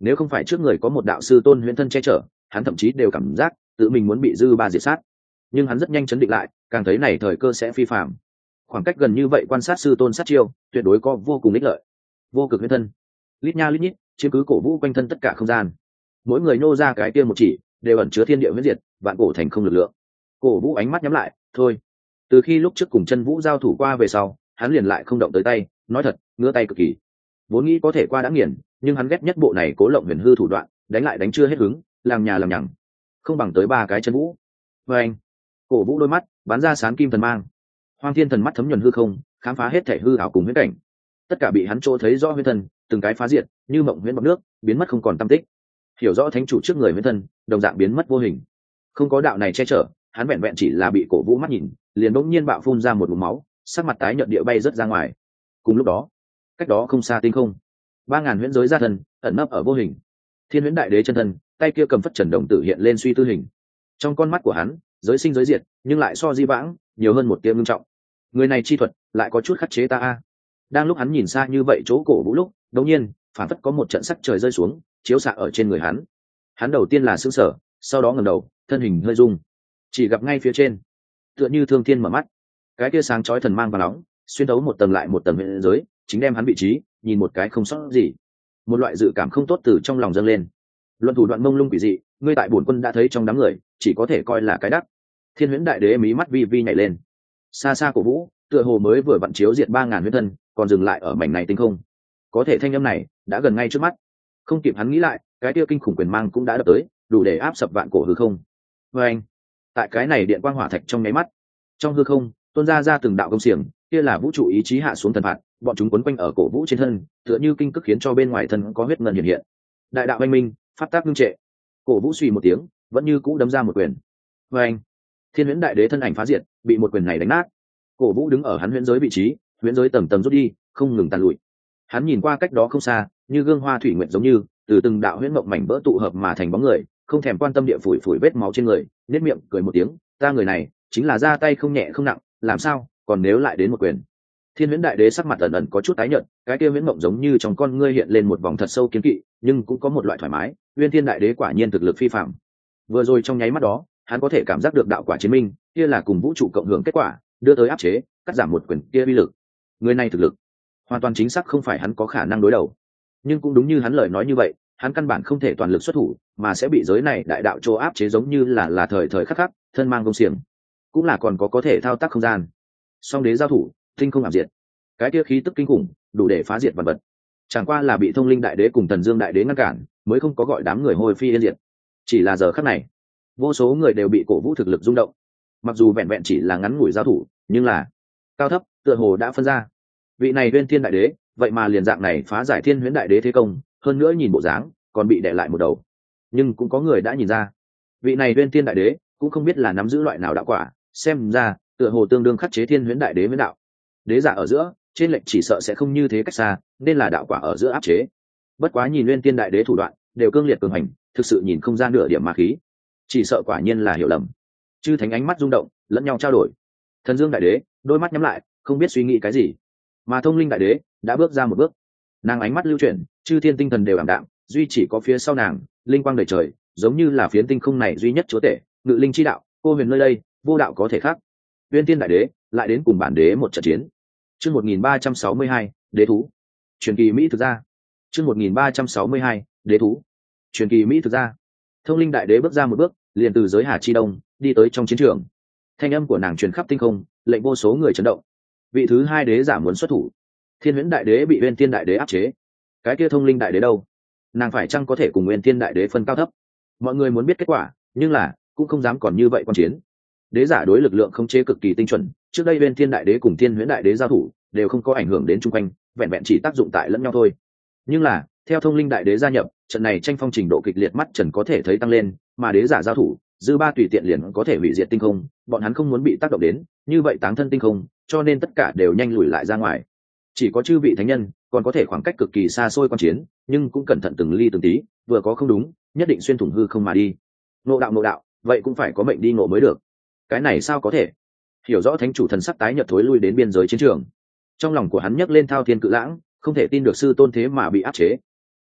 A: nếu không phải trước người có một đạo sư tôn huyễn thân che chở, hắn thậm chí đều cảm giác tự mình muốn bị dư ba diệt sát. Nhưng hắn rất nhanh chấn định lại, càng thấy này thời cơ sẽ phi phạm. Khoảng cách gần như vậy quan sát sư tôn sát chiêu, tuyệt đối có vô cùng ích lợi. Vô cực huyễn thân, lít nha lít nhít, chiếm cứ cổ vũ quanh thân tất cả không gian. Mỗi người nô ra cái tiên một chỉ, đều ẩn chứa thiên địa huyễn diệt, vạn cổ thành không lực lượng. Cổ vũ ánh mắt nhắm lại, thôi. Từ khi lúc trước cùng chân vũ giao thủ qua về sau, hắn liền lại không động tới tay, nói thật, ngứa tay cực kỳ. Vốn nghĩ có thể qua đã nghiền, nhưng hắn ghét nhất bộ này cố lộng huyền hư thủ đoạn, đánh lại đánh chưa hết hứng, làm nhà làm nhằng, không bằng tới ba cái chân vũ. Và anh, cổ vũ đôi mắt bắn ra sáng kim thần mang, hoang thiên thần mắt thấm nhuần hư không, khám phá hết thể hư ảo cùng huyễn cảnh, tất cả bị hắn chỗ thấy rõ huyễn thân, từng cái phá diệt, như mộng huyễn bọt nước, biến mất không còn tăm tích. Hiểu rõ thánh chủ trước người huyễn thân, đồng dạng biến mất vô hình. Không có đạo này che chở, hắn vẹn vẹn chỉ là bị cổ vũ mắt nhìn, liền bỗng nhiên bạo phun ra một ngụm máu, sắc mặt tái nhợt địa bay rất ra ngoài. Cùng lúc đó, cách đó không xa tinh không, ba ngàn huyễn giới gia thân ẩn nấp ở vô hình. Thiên huyễn đại đế chân thân, tay kia cầm phất trần đồng tử hiện lên suy tư hình. Trong con mắt của hắn, giới sinh giới diệt, nhưng lại so di vãng nhiều hơn một tia ngưng trọng. Người này chi thuật lại có chút khắc chế ta a. Đang lúc hắn nhìn xa như vậy chỗ cổ vũ lúc, đột nhiên phản phất có một trận sắc trời rơi xuống, chiếu xạ ở trên người hắn. Hắn đầu tiên là sững sờ, sau đó ngẩng đầu, thân hình hơi rung, chỉ gặp ngay phía trên, tựa như thương thiên mở mắt, cái kia sáng chói thần mang và nóng, xuyên thấu một tầng lại một tầng huyễn giới, chính đem hắn vị trí nhìn một cái không sót gì. Một loại dự cảm không tốt từ trong lòng dâng lên. Luận thủ đoạn mông lung quỷ dị, ngươi tại bổn quân đã thấy trong đám người, chỉ có thể coi là cái đắc. Thiên huyễn đại đế mí mắt vi vi nhảy lên. Xa xa cổ vũ, tựa hồ mới vừa vặn chiếu diệt ba ngàn huyễn thân, còn dừng lại ở mảnh này tinh không. Có thể thanh âm này đã gần ngay trước mắt. Không kịp hắn nghĩ lại, cái kia kinh khủng quyền mang cũng đã đập tới, đủ để áp sập vạn cổ hư không. Và anh, tại cái này điện quang hỏa thạch trong nháy mắt, trong hư không tuôn ra ra từng đạo công xiềng, kia là vũ trụ ý chí hạ xuống thần phạt, bọn chúng quấn quanh ở cổ vũ trên thân, tựa như kinh cức khiến cho bên ngoài thân có huyết ngân hiện hiện. Đại đạo anh minh, pháp tác ngưng trệ. Cổ vũ suy một tiếng, vẫn như cũ đấm ra một quyền. Và anh, thiên huyễn đại đế thân ảnh phá diệt, bị một quyền này đánh nát. Cổ vũ đứng ở hắn huyễn giới vị trí, huyễn giới tầng tầng rút đi, không ngừng tàn lụi. Hắn nhìn qua cách đó không xa, như gương hoa thủy nguyện giống như từ từng đạo huyễn mộng mảnh vỡ tụ hợp mà thành bóng người, không thèm quan tâm địa phủi phủi vết máu trên người, nét miệng cười một tiếng, ta người này chính là ra tay không nhẹ không nặng, làm sao còn nếu lại đến một quyền. Thiên huyễn đại đế sắc mặt ẩn ẩn có chút tái nhợt, cái kia huyễn mộng giống như trong con ngươi hiện lên một vòng thật sâu kiến kỵ, nhưng cũng có một loại thoải mái. Uyên Thiên đại đế quả nhiên thực lực phi phàm. Vừa rồi trong nháy mắt đó, hắn có thể cảm giác được đạo quả chiến minh, kia là cùng vũ trụ cộng hưởng kết quả, đưa tới áp chế, cắt giảm một quyền kia uy lực. Người này thực lực hoàn toàn chính xác không phải hắn có khả năng đối đầu, nhưng cũng đúng như hắn lời nói như vậy, hắn căn bản không thể toàn lực xuất thủ, mà sẽ bị giới này đại đạo chỗ áp chế, giống như là là thời thời khắc khắc thân mang công xiềng, cũng là còn có có thể thao tác không gian. Song đế giao thủ, tinh không ảm diệt, cái kia khí tức kinh khủng đủ để phá diệt vật vật, chẳng qua là bị thông linh đại đế cùng thần dương đại đế ngăn cản, mới không có gọi đám người hồi phi yên diệt. Chỉ là giờ khắc này, vô số người đều bị cổ vũ thực lực rung động. Mặc dù vẹn vẹn chỉ là ngắn ngủi giao thủ, nhưng là cao thấp tựa hồ đã phân ra. Vị này Uyên Thiên đại đế, vậy mà liền dạng này phá giải thiên huyễn đại đế thế công, hơn nữa nhìn bộ dáng còn bị đè lại một đầu. Nhưng cũng có người đã nhìn ra, vị này Uyên Thiên đại đế cũng không biết là nắm giữ loại nào đạo quả, xem ra tựa hồ tương đương khắc chế thiên huyễn đại đế với đạo. Đế giả ở giữa, trên lệnh chỉ sợ sẽ không như thế cách xa, nên là đạo quả ở giữa áp chế. Bất quá nhìn Uyên Thiên đại đế thủ đoạn đều cương liệt cường hành, thực sự nhìn không ra nửa điểm ma khí, chỉ sợ quả nhiên là hiểu lầm. Chư thánh ánh mắt rung động, lẫn nhau trao đổi. Thần Dương đại đế đôi mắt nhắm lại, không biết suy nghĩ cái gì, mà Thông Linh đại đế đã bước ra một bước. Nàng ánh mắt lưu chuyển, chư thiên tinh thần đều ảm đạm, duy chỉ có phía sau nàng linh quang đầy trời, giống như là phiến tinh không này duy nhất chúa tể, ngự linh chi đạo, cô huyền nơi đây vô đạo có thể khác. Uyên Thiên đại đế lại đến cùng bản đế một trận chiến. Chương một nghìn ba trăm sáu mươi hai, đế thú. Truyền kỳ Mỹ thực ra. Chương một nghìn ba trăm sáu mươi hai, đế thú. Truyền kỳ Mỹ thực ra. Thông Linh đại đế bước ra một bước, liền từ giới Hà chi đông đi tới trong chiến trường. Thanh âm của nàng truyền khắp tinh không, lệnh vô số người chấn động. Vị thứ hai đế giả muốn xuất thủ. Thiên huyễn đại đế bị Uyên Thiên đại đế áp chế, cái kia Thông Linh đại đế đâu? Nàng phải chăng có thể cùng Uyên Thiên đại đế phân cao thấp? Mọi người muốn biết kết quả, nhưng là cũng không dám còn như vậy quan chiến. Đế giả đối lực lượng không chế cực kỳ tinh chuẩn, trước đây Uyên Thiên đại đế cùng Thiên huyễn đại đế giao thủ đều không có ảnh hưởng đến chung quanh, vẹn vẹn chỉ tác dụng tại lẫn nhau thôi. Nhưng là theo Thông Linh đại đế gia nhập, trận này tranh phong trình độ kịch liệt mắt trần có thể thấy tăng lên, mà đế giả giao thủ dư ba tùy tiện liền có thể hủy diệt tinh không, bọn hắn không muốn bị tác động đến, như vậy táng thân tinh không, cho nên tất cả đều nhanh lùi lại ra ngoài. Chỉ có chư vị thánh nhân còn có thể khoảng cách cực kỳ xa xôi quan chiến, nhưng cũng cẩn thận từng ly từng tí, vừa có không đúng nhất định xuyên thủng hư không mà đi. Ngộ đạo ngộ đạo, vậy cũng phải có mệnh đi ngộ mới được. Cái này sao có thể? Hiểu rõ thánh chủ thần sắc tái nhợt thối lui đến biên giới chiến trường. Trong lòng của hắn nhấc lên thao thiên cự lãng, không thể tin được sư tôn thế mà bị áp chế.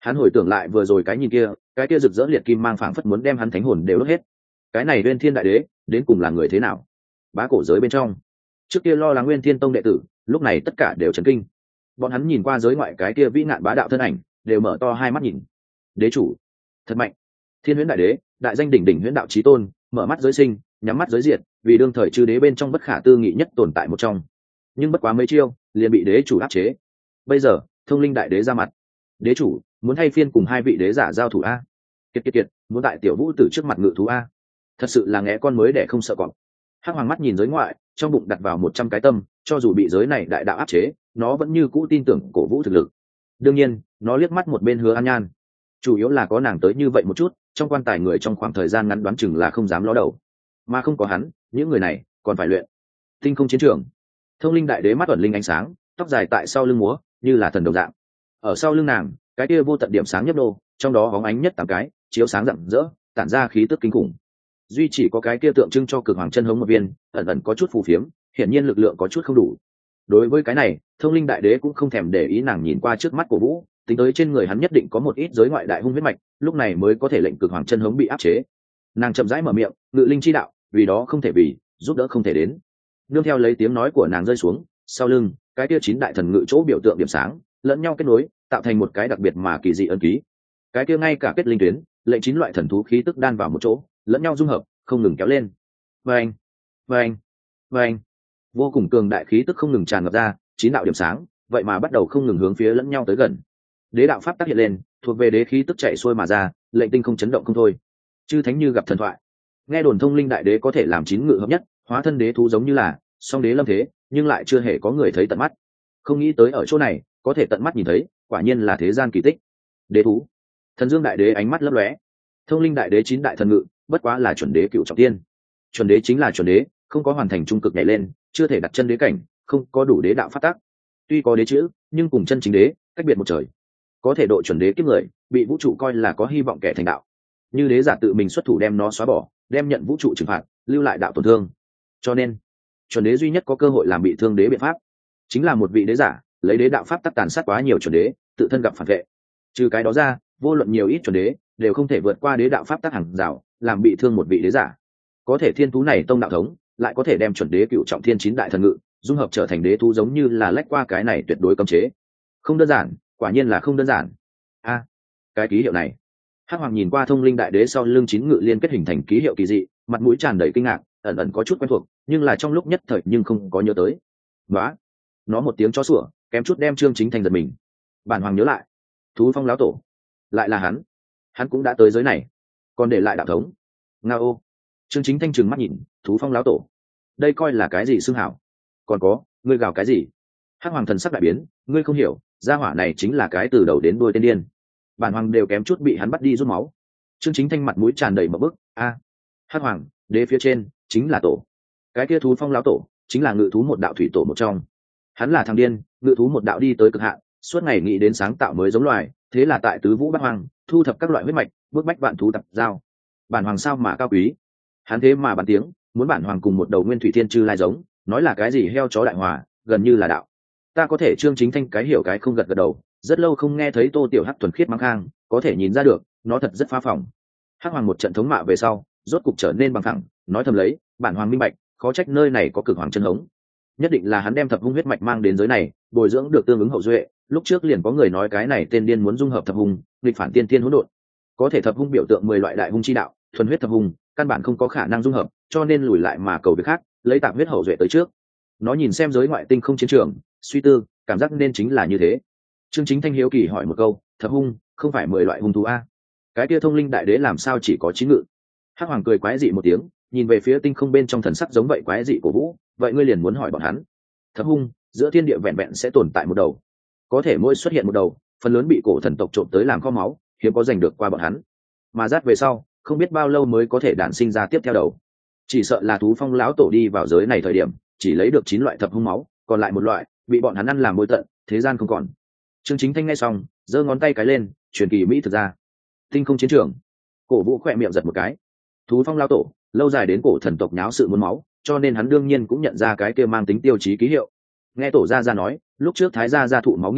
A: Hắn hồi tưởng lại vừa rồi cái nhìn kia, cái kia rực rỡ liệt kim mang phảng phất muốn đem hắn thánh hồn đều đốt hết. Cái này Nguyên Thiên đại đế đến cùng là người thế nào? Bá cổ giới bên trong, trước kia lo lắng Nguyên Thiên tông đệ tử, lúc này tất cả đều chấn kinh. Bọn hắn nhìn qua giới ngoại cái kia vĩ nạn bá đạo thân ảnh, đều mở to hai mắt nhìn. Đế chủ thật mạnh. Thiên Huyễn đại đế, đại danh đỉnh đỉnh huyễn đạo chí tôn, mở mắt giới sinh, nhắm mắt giới diệt, vì đương thời chư đế bên trong bất khả tư nghị nhất tồn tại một trong. Nhưng bất quá mấy chiêu, liền bị đế chủ áp chế. Bây giờ, Thông Linh đại đế ra mặt. Đế chủ muốn hay phiên cùng hai vị đế giả giao thủ a? Kiệt kiệt kiệt, muốn tại tiểu vũ tử trước mặt ngự thú a? Thật sự là nghe con mới để không sợ cọp. Hắc Hoàng mắt nhìn giới ngoại, trong bụng đặt vào một trăm cái tâm, cho dù bị giới này đại đạo áp chế, nó vẫn như cũ tin tưởng cổ vũ thực lực. Đương nhiên, nó liếc mắt một bên Hứa An Nhan, chủ yếu là có nàng tới như vậy một chút, trong quan tài người trong khoảng thời gian ngắn đoán chừng là không dám ló đầu, mà không có hắn, những người này còn phải luyện. Tinh không chiến trường, Thông Linh đại đế mắt ẩn linh ánh sáng, tóc dài tại sau lưng múa, như là thần đồng dạng. Ở sau lưng nàng, cái kia vô tận điểm sáng nhấp nô, trong đó bóng ánh nhất tám cái, chiếu sáng rạng rỡ, tản ra khí tức kinh khủng. Duy chỉ có cái kia tượng trưng cho cực hoàng chân hống một viên, ẩn ẩn có chút phù phiếm, hiển nhiên lực lượng có chút không đủ. Đối với cái này, Thông Linh đại đế cũng không thèm để ý, nàng nhìn qua trước mắt của Vũ, tính tới trên người hắn nhất định có một ít giới ngoại đại hung huyết mạch, lúc này mới có thể lệnh cực hoàng chân hống bị áp chế. Nàng chậm rãi mở miệng, ngự linh chi đạo, vì đó không thể vì, giúp đỡ không thể đến. Nương theo lấy tiếng nói của nàng rơi xuống, sau lưng, cái kia chín đại thần ngự chỗ biểu tượng điểm sáng, lẫn nhau kết nối, tạo thành một cái đặc biệt mà kỳ dị ấn ký. Cái kia ngay cả kết linh tuyến, lệnh chín loại thần thú khí tức đan vào một chỗ, lẫn nhau dung hợp, không ngừng kéo lên. Vâng, vâng, vâng, vô cùng cường đại khí tức không ngừng tràn ngập ra, chín đạo điểm sáng, vậy mà bắt đầu không ngừng hướng phía lẫn nhau tới gần. Đế đạo pháp tác hiện lên, thuộc về đế khí tức chạy xuôi mà ra, lệnh tinh không chấn động không thôi. Chư thánh như gặp thần thoại. Nghe đồn Thông Linh đại đế có thể làm chín ngự hợp nhất, hóa thân đế thú giống như là song đế lâm thế, nhưng lại chưa hề có người thấy tận mắt. Không nghĩ tới ở chỗ này có thể tận mắt nhìn thấy, quả nhiên là thế gian kỳ tích. Đế thú, Thần Dương đại đế ánh mắt lấp lóe. Thông Linh đại đế chín đại thần ngự, bất quá là chuẩn đế cựu trọng tiên. Chuẩn đế chính là chuẩn đế, không có hoàn thành trung cực nhảy lên, chưa thể đặt chân đế cảnh, không có đủ đế đạo phát tác. Tuy có đế chữ, nhưng cùng chân chính đế cách biệt một trời. Có thể độ chuẩn đế kiếp người, bị vũ trụ coi là có hy vọng kẻ thành đạo. Như đế giả tự mình xuất thủ đem nó xóa bỏ, đem nhận vũ trụ trừng phạt, lưu lại đạo tổn thương. Cho nên, chuẩn đế duy nhất có cơ hội làm bị thương đế biện pháp, chính là một vị đế giả, lấy đế đạo pháp tắc tàn sát quá nhiều chuẩn đế, tự thân gặp phản vệ. Trừ cái đó ra, vô luận nhiều ít chuẩn đế, đều không thể vượt qua đế đạo pháp tắc hàng rào, làm bị thương một vị đế giả. Có thể thiên thú này tông đạo thống, lại có thể đem chuẩn đế cựu trọng thiên chín đại thần ngự, dung hợp trở thành đế thú, giống như là lách qua cái này tuyệt đối cấm chế. Không đơn giản, quả nhiên là không đơn giản. A, à, cái ký hiệu này. Hắc Hoàng nhìn qua Thông Linh đại đế sau lưng chín ngự liên kết hình thành ký hiệu kỳ dị, mặt mũi tràn đầy kinh ngạc, ẩn ẩn có chút quen thuộc, nhưng là trong lúc nhất thời nhưng không có nhớ tới. Đó, nó một tiếng chó sủa, kém chút đem Trương Chính Thành giật mình. Bản Hoàng nhớ lại, Thú Phong lão tổ, lại là hắn. Hắn cũng đã tới giới này, còn để lại đạo thống. Ngao. Trương Chính Thanh trừng mắt nhìn, Thú Phong lão tổ, đây coi là cái gì xưng hảo? Còn có, ngươi gào cái gì? Hắc Hoàng thần sắc đại biến, ngươi không hiểu, gia hỏa này chính là cái từ đầu đến đuôi tên điên. Bản Hoàng đều kém chút bị hắn bắt đi rút máu. Trương Chính Thanh mặt mũi tràn đầy mập bức, a, Hắc Hoàng, đế phía trên chính là tổ, cái kia Thú Phong lão tổ chính là ngự thú một đạo thủy tổ một trong. Hắn là thằng điên, ngự thú một đạo đi tới cực hạn, suốt ngày nghĩ đến sáng tạo mới giống loài, thế là tại tứ vũ bát hoang thu thập các loại huyết mạch, bước bách vạn thú tập giao. Bản Hoàng sao mà cao quý, hắn thế mà bàn tiếng muốn Bản Hoàng cùng một đầu nguyên thủy thiên chư lai giống, nói là cái gì heo chó đại hòa, gần như là đạo. Ta có thể Trương Chính Thanh cái hiểu cái không gật gật đầu, rất lâu không nghe thấy Tô Tiểu Hắc thuần khiết mang khang, có thể nhìn ra được nó thật rất phá phỏng. Hắc Hoàng một trận thống mạ về sau, rốt cục trở nên bằng thẳng, nói thầm lấy, Bản Hoàng minh bạch, khó trách nơi này có cực hoàng chân hống, nhất định là hắn đem thập hung huyết mạch mang đến giới này, bồi dưỡng được tương ứng hậu duệ. Lúc trước liền có người nói cái này tên điên muốn dung hợp thập hung, nghịch phản tiên tiên hỗn độn. Có thể thập hung biểu tượng mười loại đại hung chi đạo, thuần huyết thập hung, căn bản không có khả năng dung hợp, cho nên lùi lại mà cầu việc khác, lấy tạp huyết hậu duệ tới trước. Nó nhìn xem giới ngoại tinh không chiến trường, suy tư, cảm giác nên chính là như thế. Trương Chính Thanh hiếu kỳ hỏi một câu, thập hung không phải mười loại hung thú a? Cái kia Thông Linh đại đế làm sao chỉ có chín ngự? Hắc Hoàng cười quái dị một tiếng, nhìn về phía tinh không bên trong thần sắc giống vậy quái dị của Vũ, vậy ngươi liền muốn hỏi bọn hắn, thập hung giữa thiên địa vẹn vẹn sẽ tồn tại một đầu, có thể mỗi xuất hiện một đầu, phần lớn bị cổ thần tộc trộm tới làm kho máu, hiếm có giành được qua bọn hắn, mà rát về sau không biết bao lâu mới có thể đản sinh ra tiếp theo đầu. Chỉ sợ là Thú Phong lão tổ đi vào giới này thời điểm chỉ lấy được chín loại thập hung máu, còn lại một loại bị bọn hắn ăn làm môi tận, thế gian không còn. Trương Chính Thanh nghe xong, giơ ngón tay cái lên, truyền kỳ mỹ thực ra. Tinh không chiến trường, Cổ Vũ khỏe miệng giật một cái. Thú Phong lão tổ lâu dài đến cổ thần tộc nháo sự muốn máu, cho nên hắn đương nhiên cũng nhận ra cái kia mang tính tiêu chí ký hiệu. Nghe tổ gia gia nói, lúc trước thái gia gia thụ máu nghi thức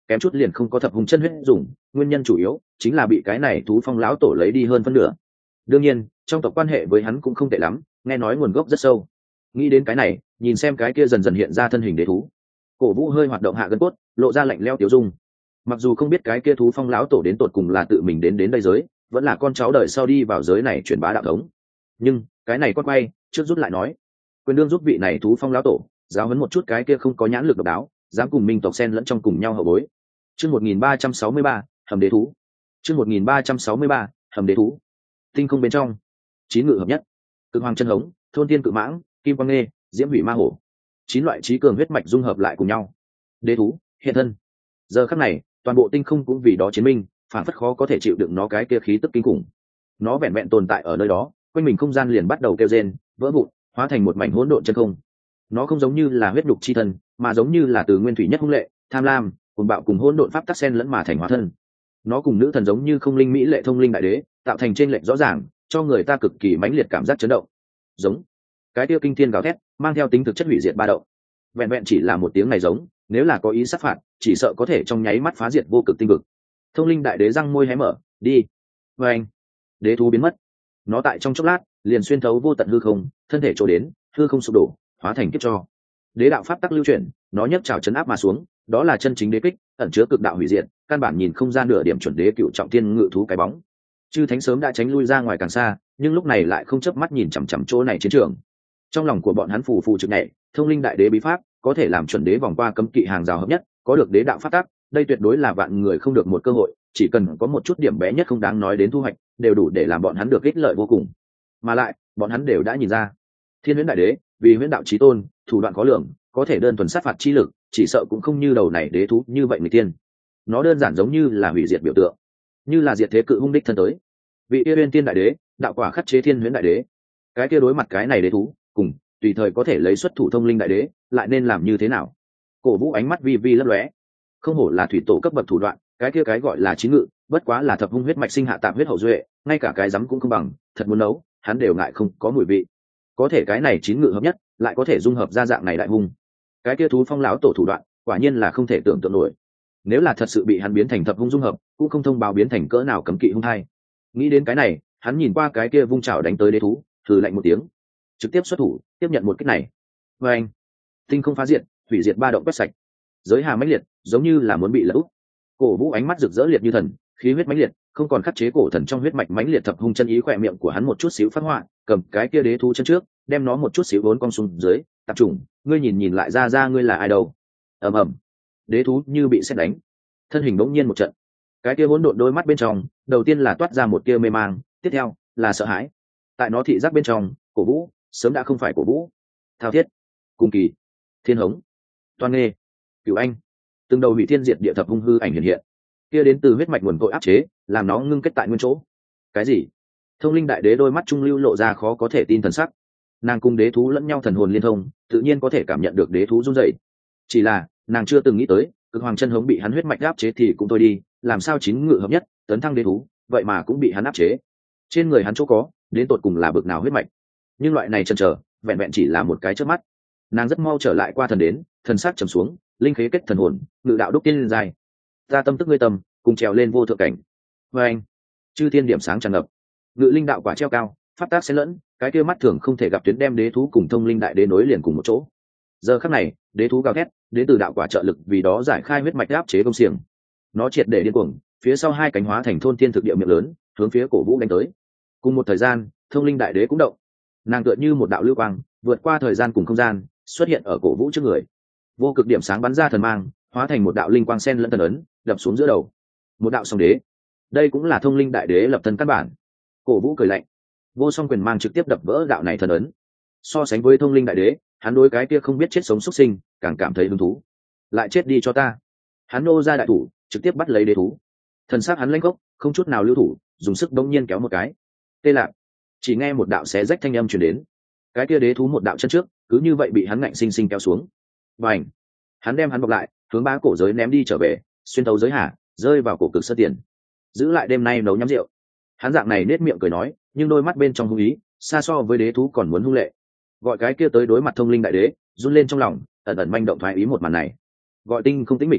A: kém chút liền không có thập hung chân huyết dùng, nguyên nhân chủ yếu chính là bị cái này thú phong lão tổ lấy đi hơn phân nửa. Đương nhiên trong tộc quan hệ với hắn cũng không tệ lắm, nghe nói nguồn gốc rất sâu. Nghĩ đến cái này, nhìn xem cái kia dần dần hiện ra thân hình đế thú, Cổ Vũ hơi hoạt động hạ gân cốt, lộ ra lạnh lẽo tiêu dung. Mặc dù không biết cái kia thú phong lão tổ đến tột cùng là tự mình đến đến đây giới, vẫn là con cháu đời sau đi vào giới này truyền bá đạo thống, nhưng cái này con quay trước rút lại nói, quyền đương giúp vị này thú phong lão tổ giáo huấn một chút cái kia không có nhãn lực độc đáo, dám cùng minh tộc xen lẫn trong cùng nhau hậu bối. Chương một nghìn ba trăm sáu mươi ba, hầm đế thú. Chương một nghìn ba trăm sáu mươi ba, hầm đế thú. Tinh không bên trong, chín ngự hợp nhất, cực hoàng chân hống, thôn tiên cự mãng, kim quang nghê, diễm hủy ma hổ, chín loại trí cường huyết mạch dung hợp lại cùng nhau. Đế thú hiện thân. Giờ khắc này, toàn bộ tinh không cũng vì đó chiến minh, phản phất khó có thể chịu đựng nó cái kia khí tức kinh khủng. Nó vẹn vẹn tồn tại ở nơi đó, quanh mình không gian liền bắt đầu kêu rên, vỡ vụn, hóa thành một mảnh hỗn độn chân không. Nó không giống như là huyết nhục chi thân, mà giống như là từ nguyên thủy nhất hung lệ, tham lam, cuồng bạo cùng hỗn độn pháp tắc xen lẫn mà thành hóa thân. Nó cùng nữ thần giống như không linh mỹ lệ thông linh đại đế, tạo thành trên lệnh rõ ràng, cho người ta cực kỳ mãnh liệt cảm giác chấn động. Giống cái tiêu kinh thiên gào thét, mang theo tính thực chất hủy diệt ba động. Vẹn vẹn chỉ là một tiếng này giống, nếu là có ý sát phạt, chỉ sợ có thể trong nháy mắt phá diệt vô cực tinh vực. Thông linh đại đế răng môi hé mở, đi. Và anh, đế thú biến mất. Nó tại trong chốc lát liền xuyên thấu vô tận hư không, thân thể trổ đến, hư không sụp đổ, hóa thành kiếp cho. Đế đạo pháp tắc lưu chuyển, nó nhấc trào chấn áp mà xuống, đó là chân chính đế kích, ẩn chứa cực đạo hủy diệt, căn bản nhìn không ra nửa điểm chuẩn đế cựu trọng thiên ngự thú cái bóng. Chư thánh sớm đã tránh lui ra ngoài càng xa, nhưng lúc này lại không chớp mắt nhìn chằm chằm chỗ này chiến trường. Trong lòng của bọn hắn phù phù trực nhảy, thông linh đại đế bí pháp có thể làm chuẩn đế vòng qua cấm kỵ hàng rào hợp nhất, có được đế đạo pháp tắc, đây tuyệt đối là vạn người không được một cơ hội, chỉ cần có một chút điểm bé nhất không đáng nói đến thu hoạch, đều đủ để làm bọn hắn được ích lợi vô cùng. Mà lại, bọn hắn đều đã nhìn ra, Thiên Huyễn đại đế vì huyễn đạo chí tôn, thủ đoạn khó lường, có thể đơn thuần sát phạt chi lực, chỉ sợ cũng không như đầu này đế thú như vậy người tiên. Nó đơn giản giống như là hủy diệt biểu tượng, như là diệt thế cự hung đích thân tới. Vị Yêu Uyên Tiên đại đế, đạo quả khắc chế Thiên Huyễn đại đế, cái kia đối mặt cái này đế thú, cùng tùy thời có thể lấy xuất thủ thông linh đại đế, lại nên làm như thế nào? Cổ Vũ ánh mắt vi vi lấp lóe, không hổ là thủy tổ cấp bậc thủ đoạn, cái kia cái gọi là chín ngự, bất quá là thập hung huyết mạch sinh hạ tạm huyết hậu duệ, ngay cả cái rắm cũng không bằng, thật muốn nấu, hắn đều ngại không có mùi vị. Có thể cái này chín ngự hợp nhất, lại có thể dung hợp ra dạng này đại hung. Cái kia thú phong lão tổ thủ đoạn, quả nhiên là không thể tưởng tượng nổi. Nếu là thật sự bị hắn biến thành thập hung dung hợp, cũng không thông báo biến thành cỡ nào cấm kỵ hung hai. Nghĩ đến cái này, hắn nhìn qua cái kia vung chảo đánh tới đế thú, thử lạnh một tiếng, trực tiếp xuất thủ, tiếp nhận một kích này. Và anh, tinh không phá diệt, hủy diệt ba động quét sạch, giới hà mãnh liệt, giống như là muốn bị lật úp. Cổ Vũ ánh mắt rực rỡ liệt như thần, khí huyết mãnh liệt, không còn khắc chế cổ thần trong huyết mạch mãnh liệt thập hung chân ý, khỏe miệng của hắn một chút xíu phát họa, cầm cái kia đế thú chân trước, đem nó một chút xíu vốn cong xuống dưới, tập trung, ngươi nhìn nhìn lại ra ra ngươi là ai đâu? Ầm ầm, đế thú như bị sét đánh, thân hình bỗng nhiên một trận, cái kia hỗn độn đôi mắt bên trong, đầu tiên là toát ra một tia mê mang, tiếp theo là sợ hãi. Tại nó thị giác bên trong, Cổ Vũ sớm đã không phải Cổ Vũ. Thao thiết, cung kỳ, thiên hống, toan nghê, cửu anh, từng đầu hủy thiên diệt địa thập hung hư ảnh hiện hiện, kia đến từ huyết mạch nguồn cội áp chế, làm nó ngưng kết tại nguyên chỗ. Cái gì? Thông linh đại đế đôi mắt trung lưu lộ ra khó có thể tin thần sắc. Nàng cùng đế thú lẫn nhau thần hồn liên thông, tự nhiên có thể cảm nhận được đế thú run rẩy. Chỉ là nàng chưa từng nghĩ tới, cực hoàng chân hống bị hắn huyết mạch áp chế thì cũng thôi đi, làm sao chín ngự hợp nhất, tấn thăng đế thú, vậy mà cũng bị hắn áp chế. Trên người hắn chỗ có, đến tột cùng là bực nào huyết mạch? Nhưng loại này chần chờ, vẹn vẹn chỉ là một cái chớp mắt. Nàng rất mau trở lại qua thần đến, thần sắc trầm xuống, linh khế kết thần hồn, ngự đạo đúc tiên dài. Ta tâm tức ngươi tâm, cùng trèo lên vô thượng cảnh. Và anh, chư thiên điểm sáng tràn ngập, ngự linh đạo quả treo cao, pháp tác xen lẫn, cái kia mắt thường không thể gặp tuyến đem đế thú cùng thông linh đại đế nối liền cùng một chỗ. Giờ khắc này, đế thú gào thét, đến từ đạo quả trợ lực vì đó giải khai huyết mạch áp chế công xiềng. Nó triệt để điên cuồng, phía sau hai cánh hóa thành thôn thiên thực địa miệng lớn, hướng phía Cổ Vũ đánh tới. Cùng một thời gian, thông linh đại đế cũng động. Nàng tựa như một đạo lưu quang, vượt qua thời gian cùng không gian, xuất hiện ở Cổ Vũ trước người. Vô cực điểm sáng bắn ra thần mang, hóa thành một đạo linh quang sen lẫn thần ấn, đập xuống giữa đầu. Một đạo song đế. Đây cũng là thông linh đại đế lập thân căn bản. Cổ Vũ cười lạnh, vô song quyền mang trực tiếp đập vỡ đạo này thần ấn. So sánh với thông linh đại đế, hắn đối cái kia không biết chết sống xuất sinh, càng cảm thấy hứng thú. Lại chết đi cho ta. Hắn nô ra đại thủ, trực tiếp bắt lấy đế thú. Thần sắc hắn lanh gốc, không chút nào lưu thủ, dùng sức đống nhiên kéo một cái. Tê lạc. Chỉ nghe một đạo xé rách thanh âm truyền đến. Cái kia đế thú một đạo chân trước, cứ như vậy bị hắn ngạnh sinh sinh kéo xuống. Bành. Hắn đem hắn bọc lại, hướng ba cổ giới ném đi trở về, xuyên tấu giới hà, rơi vào cổ cực sơ tiền. Giữ lại đêm nay nấu nhắm rượu. Hắn dạng này nết miệng cười nói, nhưng đôi mắt bên trong hung ý, xa so với đế thú còn muốn hung lệ. Gọi cái kia tới đối mặt thông linh đại đế, run lên trong lòng, ẩn ẩn manh động thoái ý một màn này. Gọi tinh không tĩnh mịch.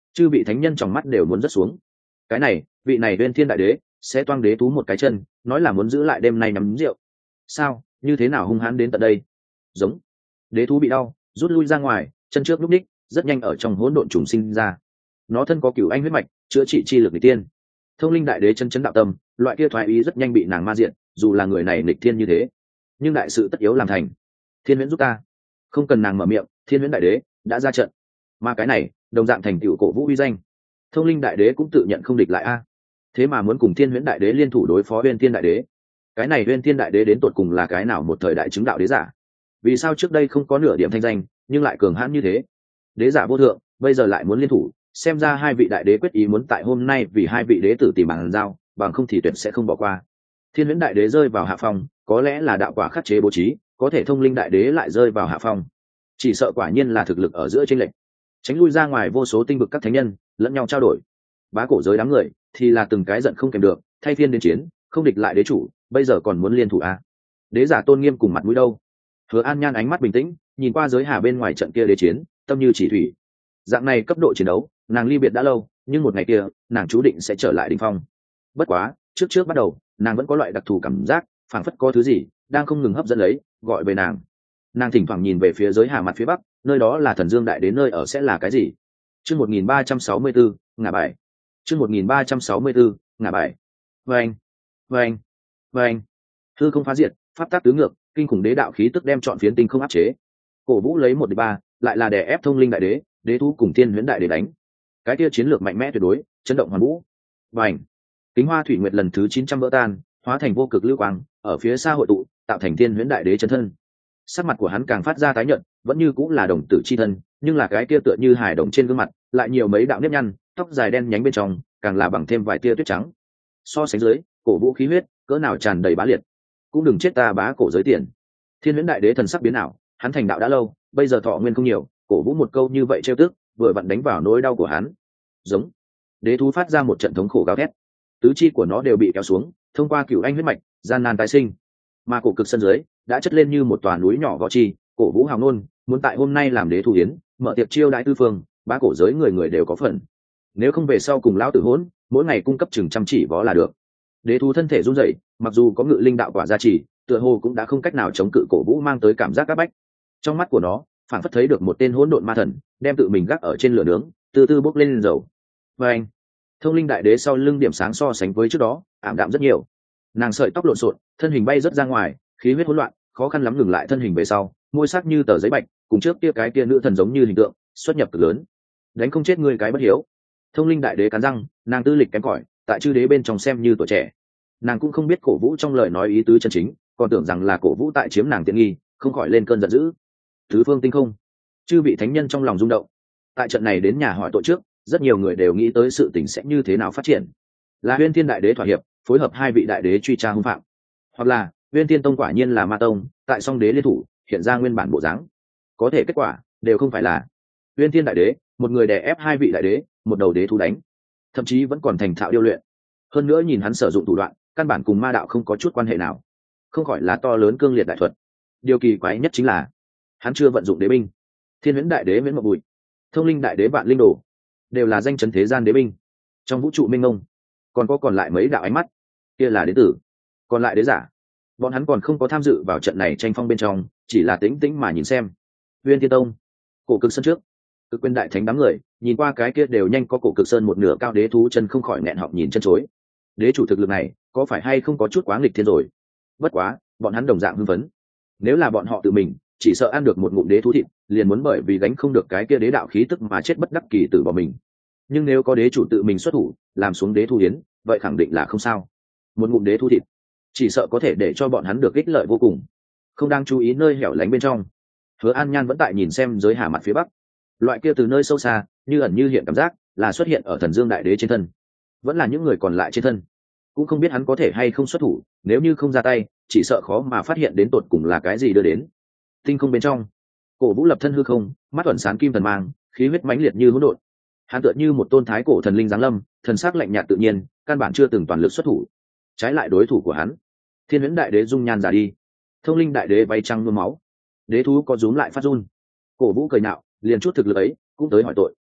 A: chư vị thánh nhân trong mắt đều muốn rớt xuống. Cái này vị này Uyên Thiên đại đế sẽ toang đế thú một cái chân, nói là muốn giữ lại đêm nay nắm rượu. Sao như thế nào hung hãn đến tận đây? Giống. Đế thú bị đau rút lui ra ngoài, chân trước lúc đích rất nhanh ở trong hỗn độn trùng sinh ra. Nó thân có cửu anh huyết mạch, chữa trị chi lực nghịch tiên. Thông linh đại đế chân chấn đạo tâm, loại kia thoái ý rất nhanh bị nàng ma diện, dù là người này nghịch thiên như thế, nhưng đại sự tất yếu làm thành. Thiên huyễn giúp ta. Không cần nàng mở miệng, thiên huyễn đại đế đã ra trận. Mà cái này đồng dạng thành tựu cổ vũ uy danh. Thông linh đại đế cũng tự nhận không địch lại a, thế mà muốn cùng thiên huyễn đại đế liên thủ đối phó Uyên Thiên đại đế. Cái này Uyên Thiên đại đế đến tột cùng là cái nào một thời đại chứng đạo đế giả? Vì sao trước đây không có nửa điểm thanh danh nhưng lại cường hãn như thế? Đế giả vô thượng bây giờ lại muốn liên thủ, xem ra hai vị đại đế quyết ý muốn tại hôm nay vì hai vị đế tử tìm bàn giao, bằng không thì tuyệt sẽ không bỏ qua. Thiên huyễn đại đế rơi vào hạ phong, có lẽ là đạo quả khắc chế bố trí, có thể thông linh đại đế lại rơi vào hạ phong, chỉ sợ quả nhiên là thực lực ở giữa chênh lệch. Tránh lui ra ngoài vô số tinh vực các thánh nhân lẫn nhau trao đổi, bá cổ giới đám người thì là từng cái giận không kèm được, thay phiên đến chiến, không địch lại đế chủ, bây giờ còn muốn liên thủ à? Đế giả tôn nghiêm cùng mặt mũi đâu? Hứa An Nhan ánh mắt bình tĩnh nhìn qua giới hà bên ngoài trận kia đế chiến, tâm như chỉ thủy. Dạng này cấp độ chiến đấu nàng ly biệt đã lâu, nhưng một ngày kia nàng chú định sẽ trở lại đỉnh phong. Bất quá trước trước bắt đầu nàng vẫn có loại đặc thù cảm giác, phảng phất có thứ gì đang không ngừng hấp dẫn lấy gọi về nàng. Nàng thỉnh thoảng nhìn về phía giới hà mặt phía bắc, nơi đó là Thần Dương đại đến nơi ở sẽ là cái gì? Chương một nghìn ba trăm sáu mươi bốn, ngả bài. Chương một nghìn ba trăm sáu mươi bốn, ngả bài. Vâng, vâng, vâng. Hư không phá diệt, pháp tác tứ ngược, kinh khủng đế đạo khí tức đem trọn phiến tinh không áp chế. Cổ Vũ lấy một địch ba, lại là đè ép thông linh đại đế, đế thú cùng thiên huyễn đại đế đánh. Cái kia chiến lược mạnh mẽ tuyệt đối, chấn động hoàn vũ. Vành. Kính Hoa Thủy Nguyệt lần thứ chín trăm vỡ tan, hóa thành vô cực lưu quang, ở phía xa hội tụ, tạo thành thiên huyễn đại đế chân thân. Sắc mặt của hắn càng phát ra tái nhợt, vẫn như cũng là đồng tử chi thân, nhưng là cái kia tựa như hài đồng trên gương mặt, lại nhiều mấy đạo nếp nhăn, tóc dài đen nhánh bên trong, càng là bằng thêm vài tia tuyết trắng. So sánh dưới, cổ vũ khí huyết, cỡ nào tràn đầy bá liệt. Cũng đừng chết ta bá cổ giới tiền. Thiên huyễn đại đế thần sắc biến ảo, hắn thành đạo đã lâu, bây giờ thọ nguyên không nhiều, cổ vũ một câu như vậy trêu tức, vừa vặn đánh vào nỗi đau của hắn. Giống. Đế thú phát ra một trận thống khổ gào thét, tứ chi của nó đều bị kéo xuống, thông qua cửu anh huyết mạch, gian nan tái sinh. Mà cổ cực sân dưới đã chất lên như một tòa núi nhỏ võ chi, cổ vũ hào nôn muốn tại hôm nay làm đế thủ hiến, mở tiệc chiêu đãi tư phương, bá cổ giới người người đều có phần. Nếu không về sau cùng lão tử hỗn, mỗi ngày cung cấp chừng chăm chỉ võ là được. Đế thú thân thể run rẩy, mặc dù có ngự linh đạo quả gia trì, tựa hồ cũng đã không cách nào chống cự cổ vũ mang tới cảm giác áp bách. Trong mắt của nó phản phất thấy được một tên hỗn độn ma thần đem tự mình gác ở trên lửa nướng, từ từ bốc lên dầu. Và anh, thông linh đại đế sau lưng điểm sáng so sánh với trước đó ảm đạm rất nhiều. Nàng sợi tóc lộn xộn, thân hình bay rất ra ngoài, khí huyết hỗn loạn, khó khăn lắm ngừng lại thân hình về sau, môi sắc như tờ giấy bạch, cùng trước kia cái kia nữ thần giống như hình tượng, xuất nhập cực lớn. Đánh không chết ngươi cái bất hiếu. Thông linh đại đế cắn răng, nàng tư lịch kém cỏi, tại chư đế bên trong xem như tuổi trẻ. Nàng cũng không biết cổ vũ trong lời nói ý tứ chân chính, còn tưởng rằng là cổ vũ tại chiếm nàng tiện nghi, không khỏi lên cơn giận dữ. Tứ phương tinh không, chư vị thánh nhân trong lòng rung động. Tại trận này đến nhà hỏi tội trước, rất nhiều người đều nghĩ tới sự tình sẽ như thế nào phát triển. Là Uyên Thiên đại đế thỏa hiệp, phối hợp hai vị đại đế truy tra hung phạm, hoặc là Uyên Thiên tông quả nhiên là ma tông, tại song đế liên thủ hiện ra nguyên bản bộ dáng. Có thể kết quả đều không phải là Uyên Thiên đại đế một người đè ép hai vị đại đế, một đầu đế thú đánh, thậm chí vẫn còn thành thạo điêu luyện. Hơn nữa nhìn hắn sử dụng thủ đoạn, căn bản cùng ma đạo không có chút quan hệ nào, không khỏi là to lớn cương liệt đại thuật. Điều kỳ quái nhất chính là hắn chưa vận dụng đế binh. Thiên huyễn đại đế Viễn Mộng Bụi, thông linh đại đế Vạn Linh Đồ, đều là danh chấn thế gian đế binh. Trong vũ trụ minh mông, còn có còn lại mấy đạo ánh mắt, kia là đế tử, còn lại đế giả. Bọn hắn còn không có tham dự vào trận này tranh phong bên trong, chỉ là tĩnh tĩnh mà nhìn xem. Uyên Thiên tông, cổ cực sân trước, cực quyền đại thánh đám người nhìn qua cái kia đều nhanh có cổ cực sơn một nửa cao đế thú chân, không khỏi nghẹn họng nhìn chân chối. Đế chủ thực lực này có phải hay không có chút quá nghịch thiên rồi? Bất quá bọn hắn đồng dạng hưng phấn. Nếu là bọn họ tự mình chỉ sợ ăn được một ngụm đế thú thịt, liền muốn bởi vì gánh không được cái kia đế đạo khí tức mà chết bất đắc kỳ tử bỏ mình. Nhưng nếu có đế chủ tự mình xuất thủ làm xuống đế thu hiến, vậy khẳng định là không sao. Một ngụm đế thu thịt chỉ sợ có thể để cho bọn hắn được ích lợi vô cùng. Không đang chú ý nơi hẻo lánh bên trong, Hứa An Nhan vẫn tại nhìn xem giới hà mặt phía bắc. Loại kia từ nơi sâu xa như ẩn như hiện cảm giác là xuất hiện ở Thần Dương đại đế trên thân, vẫn là những người còn lại trên thân. Cũng không biết hắn có thể hay không xuất thủ, nếu như không ra tay chỉ sợ khó mà phát hiện đến tột cùng là cái gì đưa đến. Tinh không bên trong, cổ vũ lập thân hư không, mắt thuần sáng kim thần mang, khí huyết mãnh liệt như hỗn độn. Hắn tựa như một tôn thái cổ thần linh giáng lâm, thần sắc lạnh nhạt tự nhiên, căn bản chưa từng toàn lực xuất thủ. Trái lại đối thủ của hắn, Thiên Huyễn đại đế dung nhan giả đi, thông linh đại đế bay trăng nhuốm máu, đế thú có rúm lại phát run. Cổ vũ cười nạo, liền chút thực lực ấy cũng tới hỏi tội.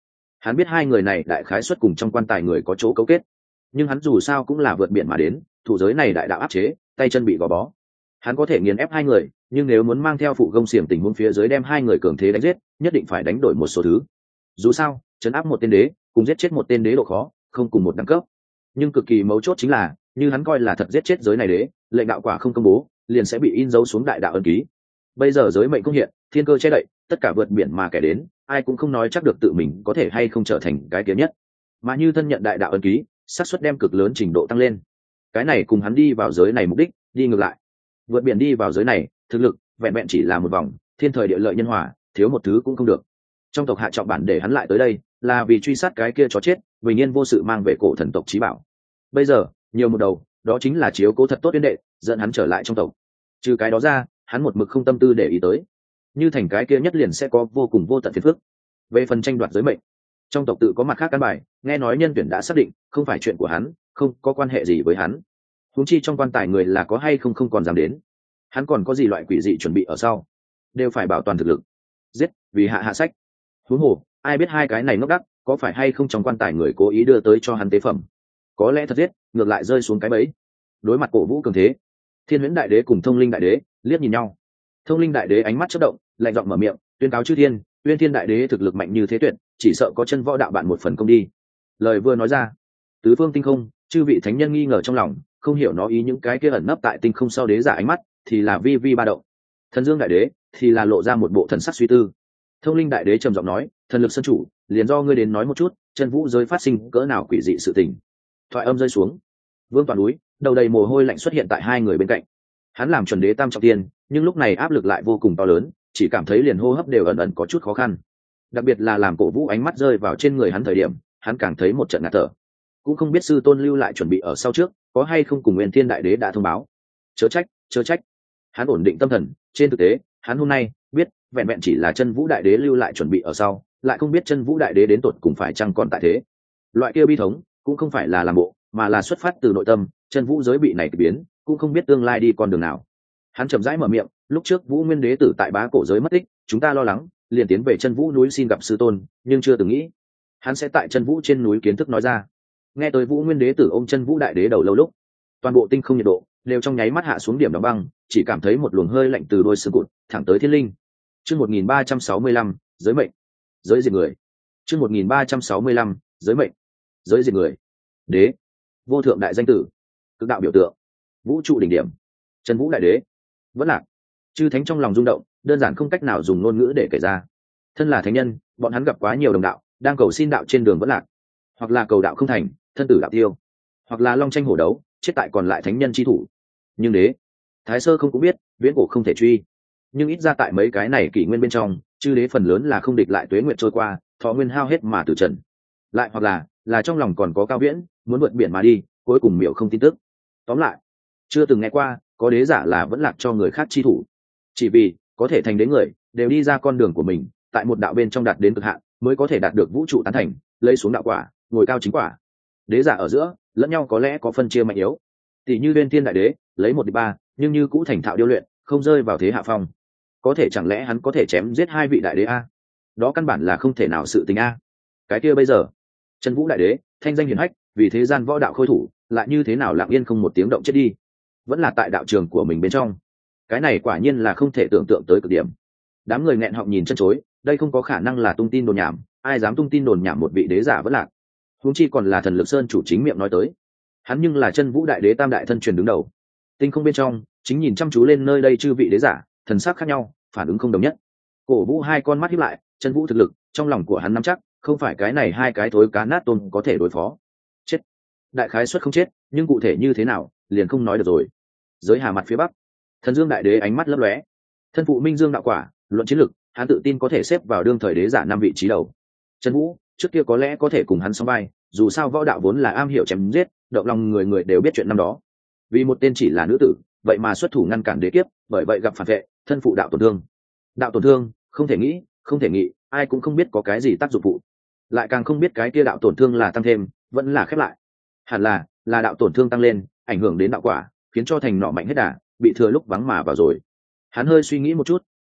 A: Hắn biết hai người này đại khái xuất cùng trong quan tài người có chỗ cấu kết, nhưng hắn dù sao cũng là vượt biển mà đến, thủ giới này đại đạo áp chế, tay chân bị gò bó. Hắn có thể nghiền ép hai người, nhưng nếu muốn mang theo phụ gông xiềng tình huống phía dưới đem hai người cường thế đánh giết, nhất định phải đánh đổi một số thứ. Dù sao, trấn áp một tên đế, cùng giết chết một tên đế độ khó, không cùng một đẳng cấp. Nhưng cực kỳ mấu chốt chính là, như hắn coi là thật giết chết giới này đế, lệnh đạo quả không công bố, liền sẽ bị in dấu xuống đại đạo ấn ký. Bây giờ giới mệnh công hiện, thiên cơ che đậy, tất cả vượt biển mà kẻ đến, ai cũng không nói chắc được tự mình có thể hay không trở thành cái tiến nhất. Mà như thân nhận đại đạo ấn ký, xác suất đem cực lớn trình độ tăng lên. Cái này cùng hắn đi vào giới này mục đích đi ngược lại. Vượt biển đi vào giới này, thực lực vẹn vẹn chỉ là một vòng, thiên thời địa lợi nhân hòa, thiếu một thứ cũng không được. Trong tộc hạ trọng bản để hắn lại tới đây, là vì truy sát cái kia chó chết, bình yên vô sự mang về cổ thần tộc chí bảo. Bây giờ, nhiều một đầu, đó chính là chiếu cố thật tốt tuyên đệ, dẫn hắn trở lại trong tộc. Trừ cái đó ra, hắn một mực không tâm tư để ý tới. Như thành cái kia nhất liền sẽ có vô cùng vô tận phiền phức. Về phần tranh đoạt giới mệnh, trong tộc tự có mặt khác căn bài, nghe nói nhân tuyển đã xác định, không phải chuyện của hắn, không có quan hệ gì với hắn. Huống chi trong quan tài người là có hay không không còn dám đến. Hắn còn có gì loại quỷ dị chuẩn bị ở sau, đều phải bảo toàn thực lực. Giết, vì hạ hạ sách. Huống hồ, ai biết hai cái này ngốc đắc, có phải hay không trong quan tài người cố ý đưa tới cho hắn tế phẩm. Có lẽ thật giết, ngược lại rơi xuống cái bẫy. Đối mặt cổ vũ cường thế, Thiên Huyễn Đại Đế cùng Thông Linh Đại Đế liếc nhìn nhau. Thông Linh Đại Đế ánh mắt chớp động, lạnh giọng mở miệng, tuyên cáo chư thiên, Uyên Thiên Đại Đế thực lực mạnh như thế tuyệt, chỉ sợ có chân võ đạo bạn một phần công đi. Lời vừa nói ra, tứ phương tinh không, chư vị thánh nhân nghi ngờ trong lòng, không hiểu nó ý những cái kia ẩn nấp tại tinh không sau đế giả ánh mắt, thì là vi vi ba động. Thần Dương Đại Đế thì là lộ ra một bộ thần sắc suy tư. Thông Linh Đại Đế trầm giọng nói, thần lực sơn chủ, liền do ngươi đến nói một chút, chân vũ giới phát sinh cỡ nào quỷ dị sự tình. Thoại âm rơi xuống, Vương Toàn núi, đầu đầy mồ hôi lạnh xuất hiện tại hai người bên cạnh. Hắn làm chuẩn đế tam trọng tiên, nhưng lúc này áp lực lại vô cùng to lớn, chỉ cảm thấy liền hô hấp đều ẩn ẩn có chút khó khăn. Đặc biệt là làm Cổ Vũ ánh mắt rơi vào trên người hắn thời điểm, hắn càng thấy một trận ngạt thở. Cũng không biết sư tôn lưu lại chuẩn bị ở sau trước, có hay không cùng Nguyên Thiên Đại Đế đã thông báo. Chớ trách, chớ trách. Hắn ổn định tâm thần, trên thực tế, hắn hôm nay biết, vẹn vẹn chỉ là Chân Vũ Đại Đế lưu lại chuẩn bị ở sau, lại không biết Chân Vũ Đại Đế đến tột cùng phải chăng còn tại thế. Loại kia bi thống, cũng không phải là làm bộ, mà là xuất phát từ nội tâm, Chân Vũ giới bị này kỳ biến, cũng không biết tương lai đi con đường nào. Hắn chậm rãi mở miệng, lúc trước Vũ Nguyên Đế tử tại Bá Cổ giới mất tích, chúng ta lo lắng, liền tiến về Chân Vũ núi xin gặp sư tôn, nhưng chưa từng nghĩ, hắn sẽ tại Chân Vũ trên núi kiến thức nói ra. Nghe tới Vũ Nguyên Đế tử ôm Chân Vũ Đại Đế đầu lâu lúc, toàn bộ tinh không nhiệt độ đều trong nháy mắt hạ xuống điểm đóng băng, chỉ cảm thấy một luồng hơi lạnh từ đôi xương cụt thẳng tới thiên linh. Chương một nghìn ba trăm sáu mươi lăm, giới mệnh, giới diệt người. Chương một nghìn ba trăm sáu mươi lăm, giới mệnh, giới diệt người. Đế, vô thượng đại danh tử, cực đạo biểu tượng, vũ trụ đỉnh điểm, Chân Vũ Đại Đế, vẫn lạc. Chư thánh trong lòng rung động, đơn giản không cách nào dùng ngôn ngữ để kể ra. Thân là thánh nhân, bọn hắn gặp quá nhiều đồng đạo đang cầu xin đạo trên đường vẫn lạc, hoặc là cầu đạo không thành, thân tử đạo tiêu, hoặc là long tranh hổ đấu, chết tại còn lại thánh nhân chi thủ. Nhưng đế, thái sơ không cũng biết, viễn cổ không thể truy. Nhưng ít ra tại mấy cái này kỷ nguyên bên trong, chư đế phần lớn là không địch lại tuế nguyện trôi qua, thọ nguyên hao hết mà tử trần. Lại hoặc là là trong lòng còn có cao viễn, muốn vượt biển mà đi, cuối cùng miểu không tin tức. Tóm lại, chưa từng nghe qua có đế giả là vẫn lạc cho người khác chi thủ. Chỉ vì có thể thành đế người đều đi ra con đường của mình, tại một đạo bên trong đạt đến cực hạn, mới có thể đạt được vũ trụ tán thành, lấy xuống đạo quả, ngồi cao chính quả. Đế giả ở giữa lẫn nhau có lẽ có phân chia mạnh yếu, tỷ như Uyên Thiên Đại Đế lấy một địch ba, nhưng như cũ thành thạo điêu luyện, không rơi vào thế hạ phong. Có thể chẳng lẽ hắn có thể chém giết hai vị đại đế a? Đó căn bản là không thể nào sự tình a. Cái kia bây giờ, Chân Vũ Đại Đế thanh danh hiển hách, vì thế gian võ đạo khôi thủ, lại như thế nào lặng yên không một tiếng động chết đi, vẫn là tại đạo trường của mình bên trong. Cái này quả nhiên là không thể tưởng tượng tới cực điểm. Đám người nghẹn họng nhìn chân chối, đây không có khả năng là tung tin đồn nhảm, ai dám tung tin đồn nhảm một vị đế giả vẫn lạc. Huống chi còn là Thần Lực Sơn chủ chính miệng nói tới. Hắn nhưng là Chân Vũ Đại Đế tam đại thân truyền đứng đầu. Tinh không bên trong, chính nhìn chăm chú lên nơi đây chư vị đế giả, thần sắc khác nhau, phản ứng không đồng nhất. Cổ Vũ hai con mắt híp lại, Chân Vũ thực lực, trong lòng của hắn nắm chắc, không phải cái này hai cái thối cá nát tôm có thể đối phó. Chết. Đại khái suất không chết, nhưng cụ thể như thế nào, liền không nói được rồi. Giới Hà mặt phía bắc, Thần Dương Đại Đế ánh mắt lấp lóe. Thân phụ Minh Dương đạo quả, luận chiến lực, hắn tự tin có thể xếp vào đương thời đế giả năm vị trí đầu. Chân Vũ, trước kia có lẽ có thể cùng hắn song vai, dù sao võ đạo vốn là am hiểu chém giết, động lòng người người đều biết chuyện năm đó. Vì một tên chỉ là nữ tử, vậy mà xuất thủ ngăn cản đế kiếp, bởi vậy gặp phản vệ, thân phụ đạo tổn thương. Đạo tổn thương, không thể nghĩ, không thể nghĩ, ai cũng không biết có cái gì tác dụng phụ. Lại càng không biết cái kia đạo tổn thương là tăng thêm, vẫn là khép lại. Hẳn là, là đạo tổn thương tăng lên, ảnh hưởng đến đạo quả, khiến cho thành nọ mạnh hết đà, bị thừa lúc vắng mà vào rồi. Hắn hơi suy nghĩ một chút,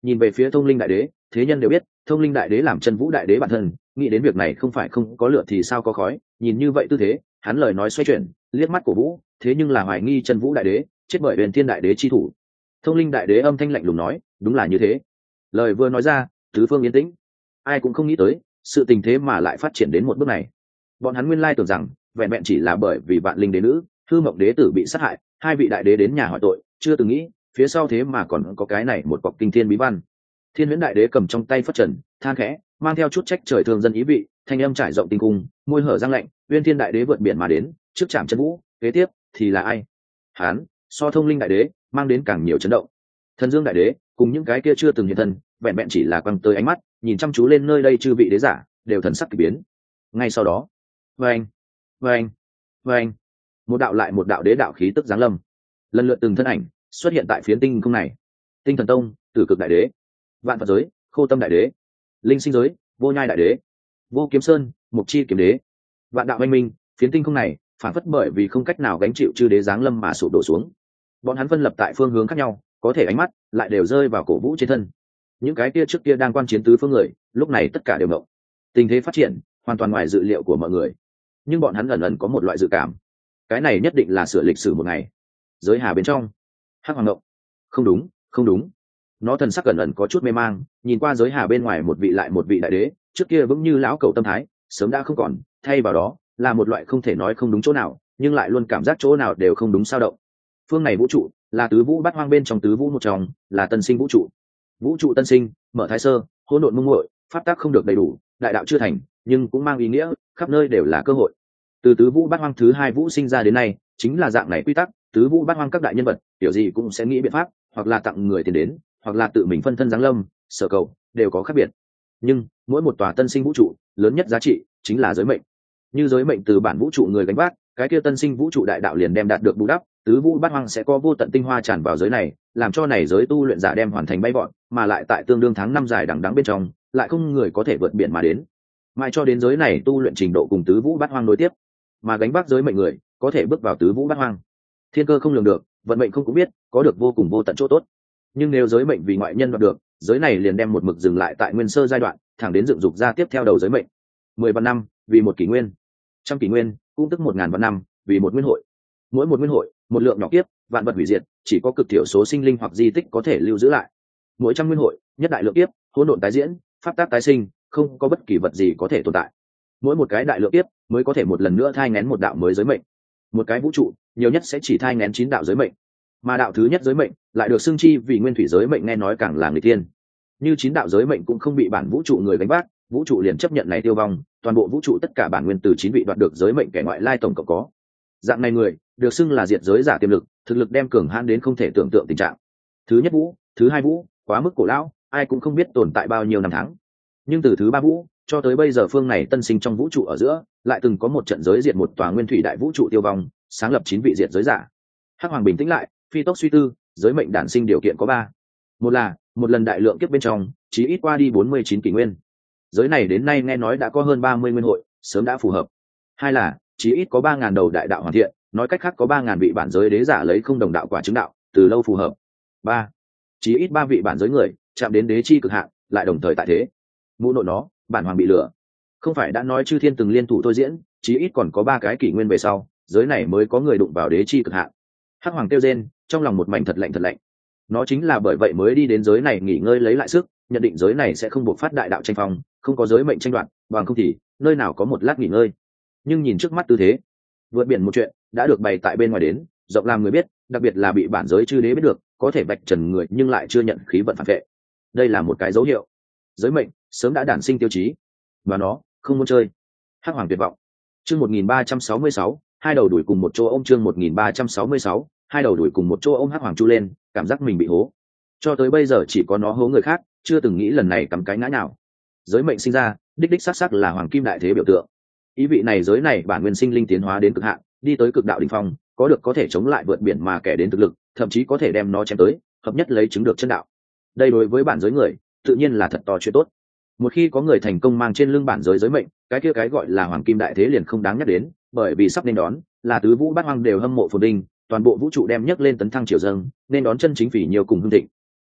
A: nhìn về phía thông linh đại đế. Thế nhân đều biết thông linh đại đế làm chân vũ đại đế bản thân, nghĩ đến việc này không phải không có lửa thì sao có khói. Nhìn như vậy tư thế, hắn lời nói xoay chuyển, liếc mắt cổ vũ, thế nhưng là hoài nghi chân vũ đại đế chết bởi huyền thiên đại đế chi thủ. Thông linh đại đế âm thanh lạnh lùng nói, đúng là như thế. Lời vừa nói ra, tứ phương yên tĩnh. Ai cũng không nghĩ tới sự tình thế mà lại phát triển đến một bước này. Bọn hắn nguyên lai tưởng rằng vẹn vẹn chỉ là bởi vì vạn linh đế nữ hư mộng đế tử bị sát hại, hai vị đại đế đến nhà hỏi tội, chưa từng nghĩ phía sau thế mà còn có cái này một cọc kinh thiên bí văn. Thiên huyễn đại đế cầm trong tay phất trần, than khẽ, mang theo chút trách trời thương dân ý vị, thanh âm trải rộng tinh cung, môi hở răng lạnh. Uyên thiên đại đế vượt biển mà đến, trước chạm chân vũ, kế tiếp thì là ai? Hán so thông linh đại đế mang đến càng nhiều chấn động. Thần dương đại đế cùng những cái kia chưa từng hiện thân, vẹn vẹn chỉ là quăng tới ánh mắt nhìn chăm chú lên nơi đây chư vị đế giả, đều thần sắc kỳ biến. Ngay sau đó, vâng vâng vâng, một đạo lại một đạo đế đạo khí tức giáng lâm, lần lượt từng thân ảnh xuất hiện tại phiến tinh không này. Tinh thần tông tử cực đại đế, vạn phật giới khô tâm đại đế, linh sinh giới vô nhai đại đế, vô kiếm sơn mục chi kiếm đế. Vạn đạo anh minh, phiến tinh không này phản phất bởi vì không cách nào gánh chịu chư đế giáng lâm mà sụp đổ xuống. Bọn hắn phân lập tại phương hướng khác nhau, có thể ánh mắt lại đều rơi vào cổ vũ trên thân. Những cái kia trước kia đang quan chiến tứ phương người, lúc này tất cả đều ngộng. Tình thế phát triển hoàn toàn ngoài dự liệu của mọi người, nhưng bọn hắn ẩn ẩn có một loại dự cảm, cái này nhất định là sửa lịch sử một ngày. Giới hà bên trong, hắc hoàng ngộng, không đúng không đúng, nó thần sắc ẩn ẩn có chút mê mang, nhìn qua giới hà bên ngoài một vị lại một vị đại đế, trước kia vững như lão cầu tâm thái sớm đã không còn, thay vào đó là một loại không thể nói không đúng chỗ nào, nhưng lại luôn cảm giác chỗ nào đều không đúng sao động. Phương này vũ trụ là tứ vũ bát hoang bên trong tứ vũ một trong, là tân sinh vũ trụ. Vũ trụ tân sinh, mở thái sơ, hỗn độn mông muội, pháp tắc không được đầy đủ, đại đạo chưa thành, nhưng cũng mang ý nghĩa khắp nơi đều là cơ hội. Từ tứ vũ bát hoang thứ hai vũ sinh ra đến nay, chính là dạng này quy tắc. Tứ vũ bát hoang các đại nhân vật kiểu gì cũng sẽ nghĩ biện pháp, hoặc là tặng người tiền đến, hoặc là tự mình phân thân giáng lâm, sở cầu đều có khác biệt. Nhưng mỗi một tòa tân sinh vũ trụ lớn nhất giá trị chính là giới mệnh. Như giới mệnh từ bản vũ trụ người gánh vác, cái kia tân sinh vũ trụ đại đạo liền đem đạt được bù đắp. Tứ vũ bát hoang sẽ có vô tận tinh hoa tràn vào giới này, làm cho này giới tu luyện giả đem hoàn thành bay vọt, mà lại tại tương đương tháng năm dài đằng đẵng bên trong, lại không người có thể vượt biển mà đến. Mai cho đến giới này tu luyện trình độ cùng tứ vũ bát hoang nối tiếp, mà gánh vác giới mệnh người có thể bước vào tứ vũ bát hoang. Thiên cơ không lường được, vận mệnh không cũng biết, có được vô cùng vô tận chỗ tốt. Nhưng nếu giới mệnh vì ngoại nhân đoạt được, giới này liền đem một mực dừng lại tại nguyên sơ giai đoạn, thẳng đến dựng dục ra tiếp theo đầu giới mệnh. Mười vạn năm vì một kỷ nguyên, trăm kỷ nguyên cũng tức một ngàn vạn năm vì một nguyên hội. Mỗi một nguyên hội, một lượng nhỏ kiếp, vạn vật hủy diệt, chỉ có cực thiểu số sinh linh hoặc di tích có thể lưu giữ lại. Mỗi trăm nguyên hội, nhất đại lượng kiếp, hỗn độn tái diễn, pháp tác tái sinh, không có bất kỳ vật gì có thể tồn tại. Mỗi một cái đại lượng kiếp mới có thể một lần nữa thai nghén một đạo mới giới mệnh. Một cái vũ trụ nhiều nhất sẽ chỉ thai nghén chín đạo giới mệnh, mà đạo thứ nhất giới mệnh lại được xưng chi vì nguyên thủy giới mệnh, nghe nói càng là người tiên. Như chín đạo giới mệnh cũng không bị bản vũ trụ người gánh vác, vũ trụ liền chấp nhận này tiêu vong, toàn bộ vũ trụ tất cả bản nguyên từ chín vị đoạt được giới mệnh kẻ ngoại lai tổng cộng có. Dạng này người được xưng là diệt giới giả tiềm lực, thực lực đem cường hãn đến không thể tưởng tượng tình trạng. Thứ nhất vũ, thứ hai vũ quá mức cổ lão, ai cũng không biết tồn tại bao nhiêu năm tháng. Nhưng từ thứ ba vũ cho tới bây giờ, phương này tân sinh trong vũ trụ ở giữa lại từng có một trận giới diệt một tòa nguyên thủy đại vũ trụ tiêu vong, sáng lập chín vị diệt giới giả. Hắc hoàng bình tĩnh lại, phi tốc suy tư, giới mệnh đản sinh điều kiện có ba. Một là một lần đại lượng kiếp bên trong chí ít qua đi bốn mươi chín kỷ nguyên, giới này đến nay nghe nói đã có hơn ba mươi nguyên hội, sớm đã phù hợp. Hai là chí ít có ba ngàn đầu đại đạo hoàn thiện, nói cách khác có ba ngàn vị bản giới đế giả lấy không đồng đạo quả chứng đạo, từ lâu phù hợp. Ba, chí ít ba vị bản giới người chạm đến đế chi cực hạn, lại đồng thời tại thế. Mũ nội nó, bản hoàng bị lừa. Không phải đã nói chư thiên từng liên thủ thôi diễn, chí ít còn có ba cái kỷ nguyên về sau, giới này mới có người đụng vào đế chi cực hạn. Hắc hoàng kêu rên, trong lòng một mảnh thật lạnh thật lạnh. Nó chính là bởi vậy mới đi đến giới này nghỉ ngơi lấy lại sức, nhận định giới này sẽ không buộc phát đại đạo tranh phong, không có giới mệnh tranh đoạt, bằng không thì nơi nào có một lát nghỉ ngơi. Nhưng nhìn trước mắt tư thế, vượt biển một chuyện đã được bày tại bên ngoài đến, rộng làm người biết, đặc biệt là bị bản giới chư đế biết được, có thể vạch trần người nhưng lại chưa nhận khí vận phản vệ. Đây là một cái dấu hiệu, giới mệnh sớm đã đản sinh tiêu chí, và nó không muốn chơi. Hắc hoàng tuyệt vọng. Chương một nghìn ba trăm sáu mươi sáu, hai đầu đuổi cùng một chỗ ôm. Chương một nghìn ba trăm sáu mươi sáu, hai đầu đuổi cùng một chỗ ôm. Hắc hoàng chu lên, cảm giác mình bị hố. Cho tới bây giờ chỉ có nó hố người khác, chưa từng nghĩ lần này cắm cái ngã nào. Giới mệnh sinh ra, đích đích xác xác là hoàng kim đại thế biểu tượng. Ý vị này giới này bản nguyên sinh linh tiến hóa đến cực hạn, đi tới cực đạo đỉnh phong, có được có thể chống lại vượt biển mà kẻ đến thực lực, thậm chí có thể đem nó chém tới, hợp nhất lấy chứng được chân đạo. Đây đối với bản giới người, tự nhiên là thật to chuyện tốt. Một khi có người thành công mang trên lưng bản giới giới mệnh, cái kia cái gọi là hoàng kim đại thế liền không đáng nhắc đến, bởi vì sắp nên đón là tứ vũ bát hoang đều hâm mộ phồn vinh, toàn bộ vũ trụ đem nhấc lên tấn thăng triều dâng, nên đón chân chính phỉ nhiều cùng hưng thịnh.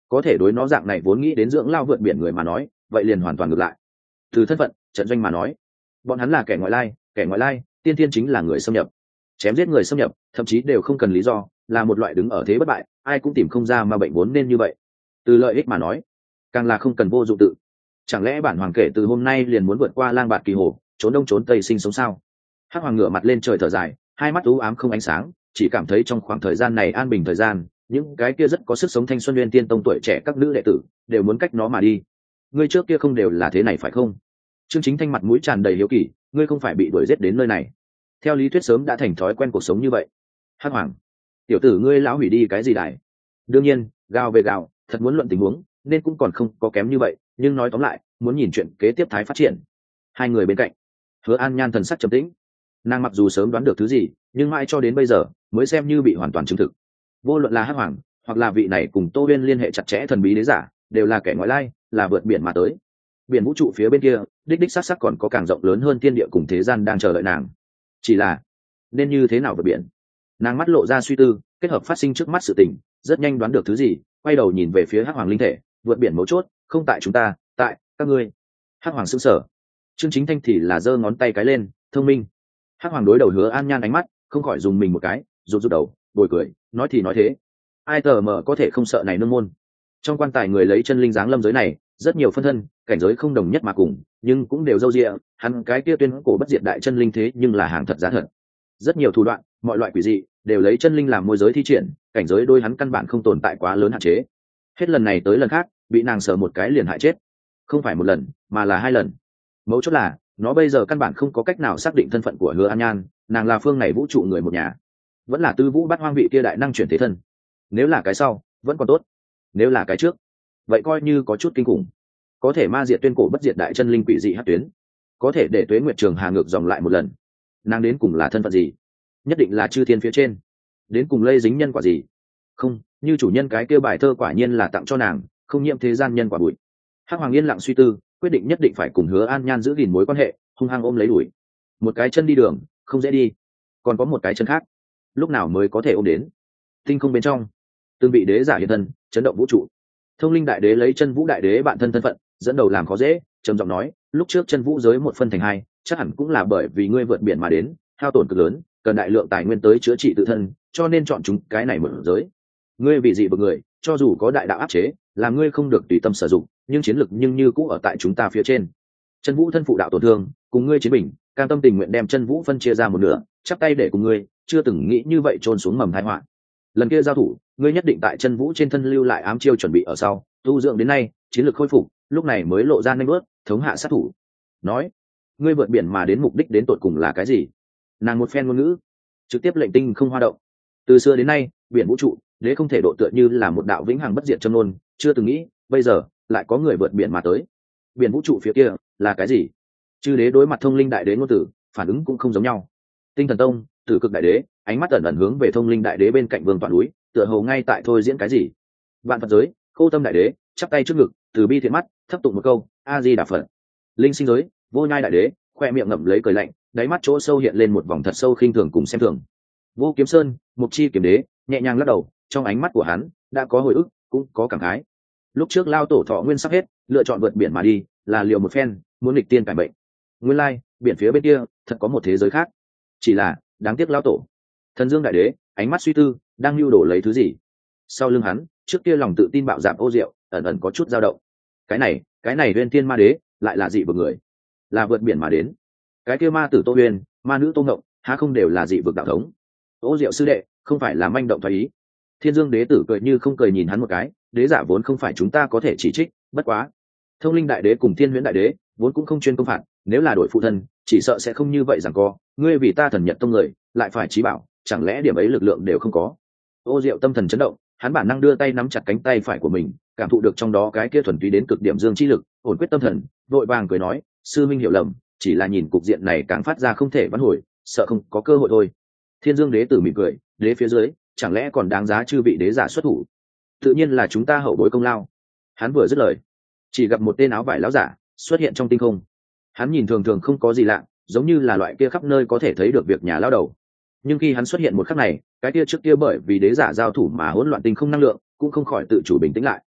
A: có thể đối nó dạng này vốn nghĩ đến dưỡng lao vượt biển người mà nói vậy liền hoàn toàn ngược lại. Từ thân phận trận doanh mà nói, bọn hắn là kẻ ngoại lai, kẻ ngoại lai tiên tiên chính là người xâm nhập. Chém giết người xâm nhập thậm chí đều không cần lý do, là một loại đứng ở thế bất bại, ai cũng tìm không ra mà bệnh vốn nên như vậy. Từ lợi ích mà nói, càng là không cần vô dụng tự. Chẳng lẽ bản hoàng kể từ hôm nay liền muốn vượt qua lang bạt kỳ hồ, trốn đông trốn tây sinh sống sao? Hắc hoàng ngửa mặt lên trời thở dài, hai mắt u ám không ánh sáng, chỉ cảm thấy trong khoảng thời gian này an bình thời gian, những cái kia rất có sức sống thanh xuân nguyên tiên tông tuổi trẻ các nữ đệ tử đều muốn cách nó mà đi. Ngươi trước kia không đều là thế này phải không? Trương Chính Thanh mặt mũi tràn đầy hiếu kỳ, ngươi không phải bị đuổi giết đến nơi này? Theo lý thuyết sớm đã thành thói quen cuộc sống như vậy. Hắc hoàng, tiểu tử ngươi lão hủy đi cái gì đại? Đương nhiên, gào về gào, thật muốn luận tình huống, nên cũng còn không có kém như vậy, nhưng nói tóm lại, muốn nhìn chuyện kế tiếp thái phát triển. Hai người bên cạnh, Hứa An Nhan thần sắc trầm tĩnh. Nàng mặc dù sớm đoán được thứ gì, nhưng mãi cho đến bây giờ mới xem như bị hoàn toàn chứng thực. Vô luận là Hắc hoàng, hoặc là vị này cùng Tô Uyên liên hệ chặt chẽ thần bí đế giả, đều là kẻ ngoại lai, là vượt biển mà tới. Biển vũ trụ phía bên kia, đích đích xác xác còn có càng rộng lớn hơn thiên địa cùng thế gian đang chờ đợi nàng. Chỉ là, nên như thế nào vượt biển? Nàng mắt lộ ra suy tư, kết hợp phát sinh trước mắt sự tình, rất nhanh đoán được thứ gì, quay đầu nhìn về phía Hắc hoàng linh thể, vượt biển mấu chốt, không tại chúng ta, tại các ngươi. Hắc hoàng sững sờ. Trương Chính Thanh thì là giơ ngón tay cái lên, thông minh. Hắc hoàng đối đầu Hứa An Nhan ánh mắt, không khỏi dùng mình một cái, rụt rụt đầu, bồi cười, nói thì nói thế, ai tờ mờ có thể không sợ này nương môn. Trong quan tài người lấy chân linh dáng lâm giới này, rất nhiều phân thân, cảnh giới không đồng nhất mà cùng, nhưng cũng đều dâu dịa, hắn cái kia tuyên cổ bất diệt đại chân linh thế nhưng là hàng thật giá thật. Rất nhiều thủ đoạn, mọi loại quỷ dị, đều lấy chân linh làm môi giới thi triển, cảnh giới đôi hắn căn bản không tồn tại quá lớn hạn chế. Hết lần này tới lần khác, bị nàng sờ một cái liền hại chết. Không phải một lần, mà là hai lần. Mấu chốt là, nó bây giờ căn bản không có cách nào xác định thân phận của Hứa An Nhan, nàng là phương này vũ trụ người một nhà, vẫn là Tư Vũ Bát Hoang vị kia đại năng chuyển thế thân. Nếu là cái sau, vẫn còn tốt. Nếu là cái trước, vậy coi như có chút kinh khủng. Có thể ma diệt tuyên cổ bất diệt đại chân linh quỷ dị hắc tuyến, có thể để Tuế Nguyệt Trường Hà ngược dòng lại một lần. Nàng đến cùng là thân phận gì? Nhất định là chư thiên phía trên. Đến cùng lây dính nhân quả gì? Không, như chủ nhân cái kia bài thơ quả nhiên là tặng cho nàng, không nhiễm thế gian nhân quả bụi. Hắc hoàng yên lặng suy tư, quyết định nhất định phải cùng Hứa An Nhan giữ gìn mối quan hệ, hung hăng ôm lấy đuổi. Một cái chân đi đường, không dễ đi, còn có một cái chân khác, lúc nào mới có thể ôm đến? Tinh không bên trong, từng vị đế giả hiện thân, chấn động vũ trụ. Thông Linh đại đế lấy Chân Vũ đại đế bạn thân thân phận, dẫn đầu làm khó dễ, trầm giọng nói, lúc trước Chân Vũ giới một phân thành hai, chắc hẳn cũng là bởi vì ngươi vượt biển mà đến, hao tổn cực lớn, cần đại lượng tài nguyên tới chữa trị tự thân, cho nên chọn chúng cái này mở giới. Ngươi vì dị bậc người, cho dù có đại đạo áp chế, làm ngươi không được tùy tâm sử dụng, nhưng chiến lực nhưng như cũ ở tại chúng ta phía trên. Chân Vũ thân phụ đạo tổn thương, cùng ngươi chiến bình, cam tâm tình nguyện đem Chân Vũ phân chia ra một nửa, chắp tay để cùng ngươi, chưa từng nghĩ như vậy trôn xuống mầm tai họa. Lần kia giao thủ, ngươi nhất định tại Chân Vũ trên thân lưu lại ám chiêu chuẩn bị ở sau, tu dưỡng đến nay, chiến lược khôi phục, lúc này mới lộ ra nhanh bước, thống hạ sát thủ. Nói, ngươi vượt biển mà đến mục đích đến tột cùng là cái gì? Nàng một phen ngôn ngữ, trực tiếp lệnh tinh không hoa động. Từ xưa đến nay, biển vũ trụ, đế không thể độ tựa như là một đạo vĩnh hằng bất diệt châm nôn, chưa từng nghĩ, bây giờ lại có người vượt biển mà tới. Biển vũ trụ phía kia là cái gì? Chư đế đối mặt Thông Linh đại đế ngôn tử, phản ứng cũng không giống nhau. Tinh Thần Tông, Tử Cực đại đế, ánh mắt ẩn ẩn hướng về Thông Linh đại đế bên cạnh Vương Toàn núi, tựa hồ ngay tại thôi diễn cái gì. Vạn Phật giới, Khô Tâm đại đế, chắp tay trước ngực, từ bi thiện mắt, thấp tụng một câu, A Di Đà Phật. Linh Sinh giới, Vô Nhai đại đế, khoe miệng ngậm lấy cười lạnh, đáy mắt chỗ sâu hiện lên một vòng thật sâu khinh thường cùng xem thường. Vô Kiếm Sơn, Mục Chi kiếm đế, nhẹ nhàng lắc đầu, trong ánh mắt của hắn đã có hồi ức, cũng có cảm khái. Lúc trước lao tổ thọ nguyên sắp hết, lựa chọn vượt biển mà đi, là liều một phen, muốn nghịch tiên cải bệnh. Nguyên lai, biển phía bên kia thật có một thế giới khác. Chỉ là, đáng tiếc lao tổ. Thần Dương đại đế, ánh mắt suy tư, đang lưu đổ lấy thứ gì. Sau lưng hắn, trước kia lòng tự tin bạo dạn ô diệu, ẩn ẩn có chút dao động. Cái này, cái này Uyên Tiên ma đế, lại là dị vực người, là vượt biển mà đến. Cái kia ma tử Tô Uyên, ma nữ Tô Ngộng, há không đều là dị vực đạo thống? Ô diệu sư đệ, không phải là manh động thoái ý. Thiên Dương đế tử cười như không cười nhìn hắn một cái, đế giả vốn không phải chúng ta có thể chỉ trích, bất quá Thông Linh đại đế cùng Thiên Huyễn đại đế vốn cũng không chuyên công phạt, nếu là đổi phụ thân, chỉ sợ sẽ không như vậy rằng co. Ngươi vì ta thần Nhật tông người, lại phải chí bảo, chẳng lẽ điểm ấy lực lượng đều không có? Ô Diệu tâm thần chấn động, hắn bản năng đưa tay nắm chặt cánh tay phải của mình, cảm thụ được trong đó cái kia thuần túy đến cực điểm dương chi lực, ổn quyết tâm thần, vội vàng cười nói, sư minh hiểu lầm, chỉ là nhìn cục diện này càng phát ra không thể vãn hồi, sợ không có cơ hội thôi. Thiên Dương đế tử mỉm cười, đế phía dưới, chẳng lẽ còn đáng giá chư vị đế giả xuất thủ? Tự nhiên là chúng ta hậu bối công lao. Hắn vừa dứt lời, chỉ gặp một tên áo vải lão giả xuất hiện trong tinh không. Hắn nhìn thường thường không có gì lạ, giống như là loại kia khắp nơi có thể thấy được việc nhà lao đầu. Nhưng khi hắn xuất hiện một khắc này, cái kia trước kia bởi vì đế giả giao thủ mà hỗn loạn tinh không năng lượng cũng không khỏi tự chủ bình tĩnh lại.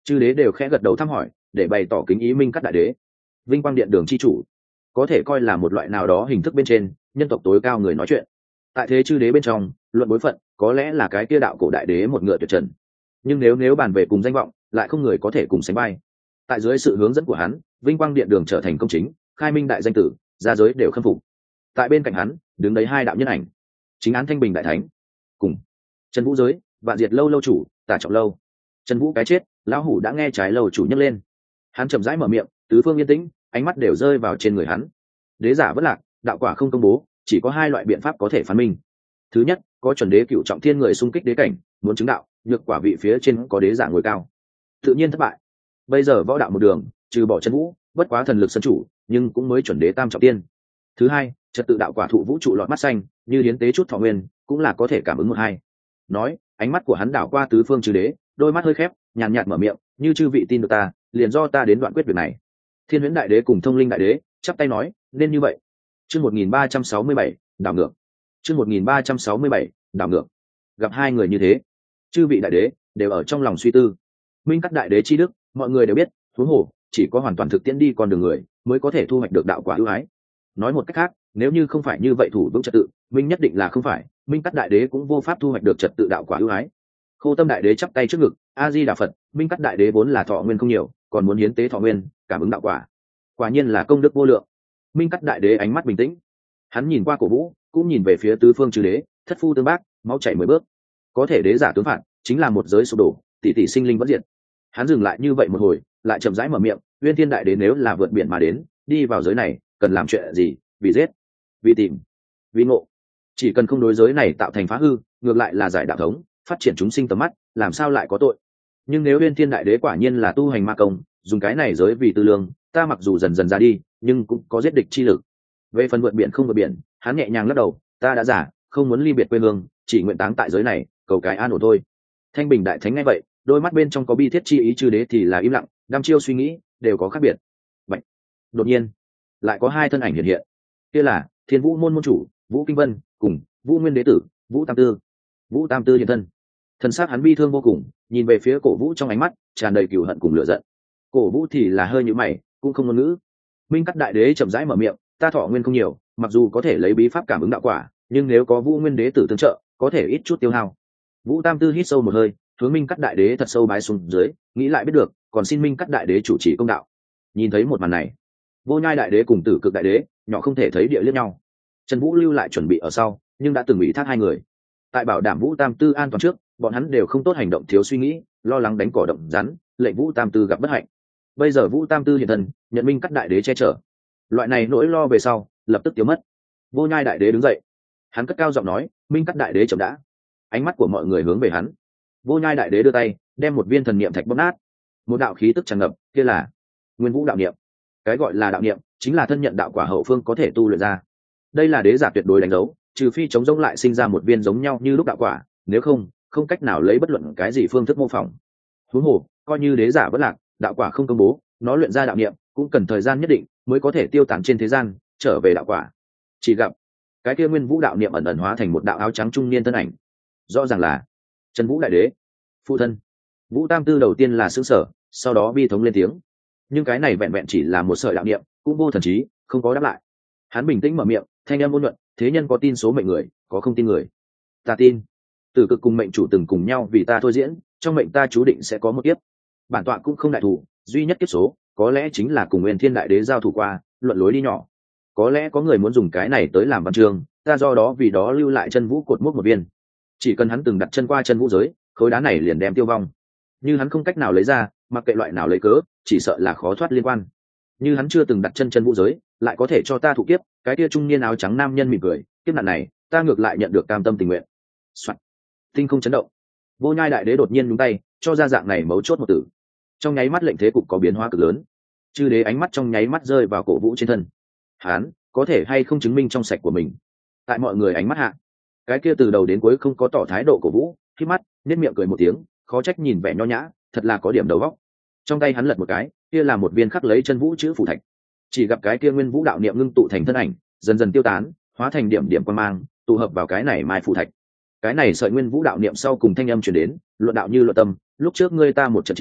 A: chư đế đều khẽ gật đầu thăm hỏi để bày tỏ kính ý minh cắt đại đế. Vinh quang điện đường chi chủ có thể coi là một loại nào đó hình thức bên trên nhân tộc tối cao người nói chuyện. Tại thế chư đế bên trong, luận bối phận có lẽ là cái kia đạo cổ đại đế một ngựa tuyệt trần, nhưng nếu nếu bàn về cùng danh vọng lại không người có thể cùng sánh vai. Tại dưới sự hướng dẫn của hắn, vinh quang điện đường trở thành công chính, khai minh đại danh tử, gia giới đều khâm phục. Tại bên cạnh hắn đứng đấy hai đạo nhân ảnh, chính án thanh bình đại thánh cùng trần vũ giới vạn diệt lâu lâu chủ tả trọng lâu. Trần vũ cái chết, lão hủ đã nghe trái lâu chủ nhấc lên. Hắn chậm rãi mở miệng, tứ phương yên tĩnh, ánh mắt đều rơi vào trên người hắn. Đế giả vất lạc, đạo quả không công bố, chỉ có hai loại biện pháp có thể phán minh. Thứ nhất, có chuẩn đế cựu trọng thiên người xung kích đế cảnh, muốn chứng đạo, nhược quả vị phía trên có đế giả ngồi cao, tự nhiên thất bại. Bây giờ võ đạo một đường, trừ bỏ Trần Vũ, bất quá thần lực sân chủ, nhưng cũng mới chuẩn đế tam trọng tiên. Thứ hai, trật tự đạo quả thụ vũ trụ lọt mắt xanh, như hiến tế chút thọ nguyên, cũng là có thể cảm ứng một hai. Nói, ánh mắt của hắn đảo qua tứ phương chư đế, đôi mắt hơi khép, nhàn nhạt mở miệng, như chư vị tin được ta, liền do ta đến đoạn quyết việc này. Thiên Huyễn đại đế cùng Thông Linh đại đế chắp tay nói, nên như vậy. Chương một nghìn ba trăm sáu mươi bảy, đảo ngược. Chương một nghìn ba trăm sáu mươi bảy, đảo ngược. Gặp hai người như thế, chư vị đại đế đều ở trong lòng suy tư. Minh cắt đại đế chi đức, mọi người đều biết, huống hồ chỉ có hoàn toàn thực tiễn đi con đường người mới có thể thu hoạch được đạo quả ưu ái. Nói một cách khác, nếu như không phải như vậy thủ vững trật tự, minh nhất định là không phải, minh cắt đại đế cũng vô pháp thu hoạch được trật tự đạo quả ưu ái. Khô Tâm đại đế chắp tay trước ngực, a di đà Phật, minh cắt đại đế vốn là thọ nguyên không nhiều, còn muốn hiến tế thọ nguyên, cảm ứng đạo quả, quả nhiên là công đức vô lượng. Minh cắt đại đế ánh mắt bình tĩnh, hắn nhìn qua Cổ Vũ, cũng nhìn về phía tứ phương chư đế, thất phu tương bác, máu chảy mười bước. Có thể đế giả tướng phạt, chính là một giới sụp đổ, tỷ tỷ sinh linh vẫn diệt. Hắn dừng lại như vậy một hồi, lại chậm rãi mở miệng, Uyên Thiên đại đế nếu là vượt biển mà đến, đi vào giới này, cần làm chuyện gì? Vì giết, vì tìm, vì ngộ. Chỉ cần không đối giới này tạo thành phá hư, ngược lại là giải đạo thống, phát triển chúng sinh tầm mắt, làm sao lại có tội? Nhưng nếu Uyên Thiên đại đế quả nhiên là tu hành ma công, dùng cái này giới vì tư lương, ta mặc dù dần dần ra đi, nhưng cũng có giết địch chi lực. Về phần vượt biển không vượt biển, hắn nhẹ nhàng lắc đầu, ta đã giả, không muốn ly biệt quê hương, chỉ nguyện táng tại giới này, cầu cái an ổn thôi. Thanh Bình đại thánh nghe vậy, đôi mắt bên trong có bi thiết chi ý, chư đế thì là im lặng, đăm chiêu suy nghĩ, đều có khác biệt. Vậy, đột nhiên, lại có hai thân ảnh hiện hiện. Kia là Thiên Vũ môn môn chủ, Vũ Kinh Vân, cùng Vũ Nguyên đế tử, Vũ Tam Tư. Vũ Tam Tư hiện thân. Thân xác hắn bi thương vô cùng, nhìn về phía Cổ Vũ trong ánh mắt tràn đầy cừu hận cùng lửa giận. Cổ Vũ thì là hơi nhíu mày, cũng không ngôn ngữ. Minh cắt đại đế chậm rãi mở miệng, ta thọ nguyên không nhiều, mặc dù có thể lấy bí pháp cảm ứng đạo quả, nhưng nếu có Vũ Nguyên đế tử tương trợ, có thể ít chút tiêu hao. Vũ Tam Tư hít sâu một hơi, hướng Minh cắt đại đế thật sâu bái xuống dưới, nghĩ lại biết được, còn xin Minh cắt đại đế chủ trì công đạo. Nhìn thấy một màn này, Vô Nhai đại đế cùng Tử Cực đại đế nhỏ không thể thấy địa liếc nhau. Trần Vũ lưu lại chuẩn bị ở sau, nhưng đã từng ủy thác hai người. Tại bảo đảm Vũ Tam Tư an toàn trước, bọn hắn đều không tốt hành động thiếu suy nghĩ, lo lắng đánh cỏ động rắn, lệnh Vũ Tam Tư gặp bất hạnh. Bây giờ Vũ Tam Tư hiện thân, nhận Minh cắt đại đế che chở, loại này nỗi lo về sau lập tức tiêu mất. Vô Nhai đại đế đứng dậy, hắn cất cao giọng nói, Minh cắt đại đế chậm đã. Ánh mắt của mọi người hướng về hắn. Vô Nhai đại đế đưa tay, đem một viên thần niệm thạch bóp nát. Một đạo khí tức tràn ngập, kia là Nguyên Vũ đạo niệm. Cái gọi là đạo niệm, chính là thân nhận đạo quả hậu phương có thể tu luyện ra. Đây là đế giả tuyệt đối đánh dấu, trừ phi chống giống lại sinh ra một viên giống nhau như lúc đạo quả, nếu không, không cách nào lấy bất luận cái gì phương thức mô phỏng. Huống hồ, coi như đế giả vẫn lạc, đạo quả không công bố, nó luyện ra đạo niệm cũng cần thời gian nhất định mới có thể tiêu tán trên thế gian, trở về đạo quả. Chỉ gặp cái kia Nguyên Vũ đạo niệm ẩn ẩn hóa thành một đạo áo trắng trung niên thân ảnh, rõ ràng là Trần Vũ đại đế phụ thân. Vũ Tam Tư đầu tiên là sững sờ, sau đó bi thống lên tiếng, nhưng cái này vẹn vẹn chỉ là một sợi đạo niệm, cũng vô thần trí, không có đáp lại. Hắn bình tĩnh mở miệng, thanh âm ôn nhuận, thế nhân có tin số mệnh người, có không tin người. Ta tin. Tử Cực cùng mệnh chủ từng cùng nhau vì ta thôi diễn, trong mệnh ta chú định sẽ có một kiếp. Bản tọa cũng không đại thủ, duy nhất kiếp số có lẽ chính là cùng Nguyên Thiên đại đế giao thủ qua, luận lối đi nhỏ. Có lẽ có người muốn dùng cái này tới làm văn chương, ta do đó vì đó lưu lại chân vũ cột mốc một viên. Chỉ cần hắn từng đặt chân qua chân vũ giới, khối đá này liền đem tiêu vong. Như hắn không cách nào lấy ra, mặc kệ loại nào lấy cớ, chỉ sợ là khó thoát liên quan. Như hắn chưa từng đặt chân chân vũ giới, lại có thể cho ta thụ kiếp. Cái kia trung niên áo trắng nam nhân mỉm cười, kiếp nạn này ta ngược lại nhận được cam tâm tình nguyện. Soạn. Tinh không chấn động, Vô Nhai đại đế đột nhiên nhúng tay, cho ra dạng này mấu chốt một tử. Trong nháy mắt lệnh thế cục có biến hóa cực lớn. Chư đế ánh mắt trong nháy mắt rơi vào Cổ Vũ trên thân. Hắn có thể hay không chứng minh trong sạch của mình? Tại mọi người ánh mắt hạ, cái kia từ đầu đến cuối không có tỏ thái độ Cổ Vũ, khi mắt nhếch miệng cười một tiếng, khó trách nhìn vẻ nho nhã, thật là có điểm đầu óc. Trong tay hắn lật một cái, kia là một viên khắc lấy chân vũ chữ phù thạch. Chỉ gặp cái kia Nguyên Vũ đạo niệm ngưng tụ thành thân ảnh, dần dần tiêu tán, hóa thành điểm điểm quang mang, tụ hợp vào cái này mai phù thạch. Cái này sợi Nguyên Vũ đạo niệm sau cùng thanh âm truyền đến, luận đạo như luận tâm, lúc trước ngươi ta một trận chiến,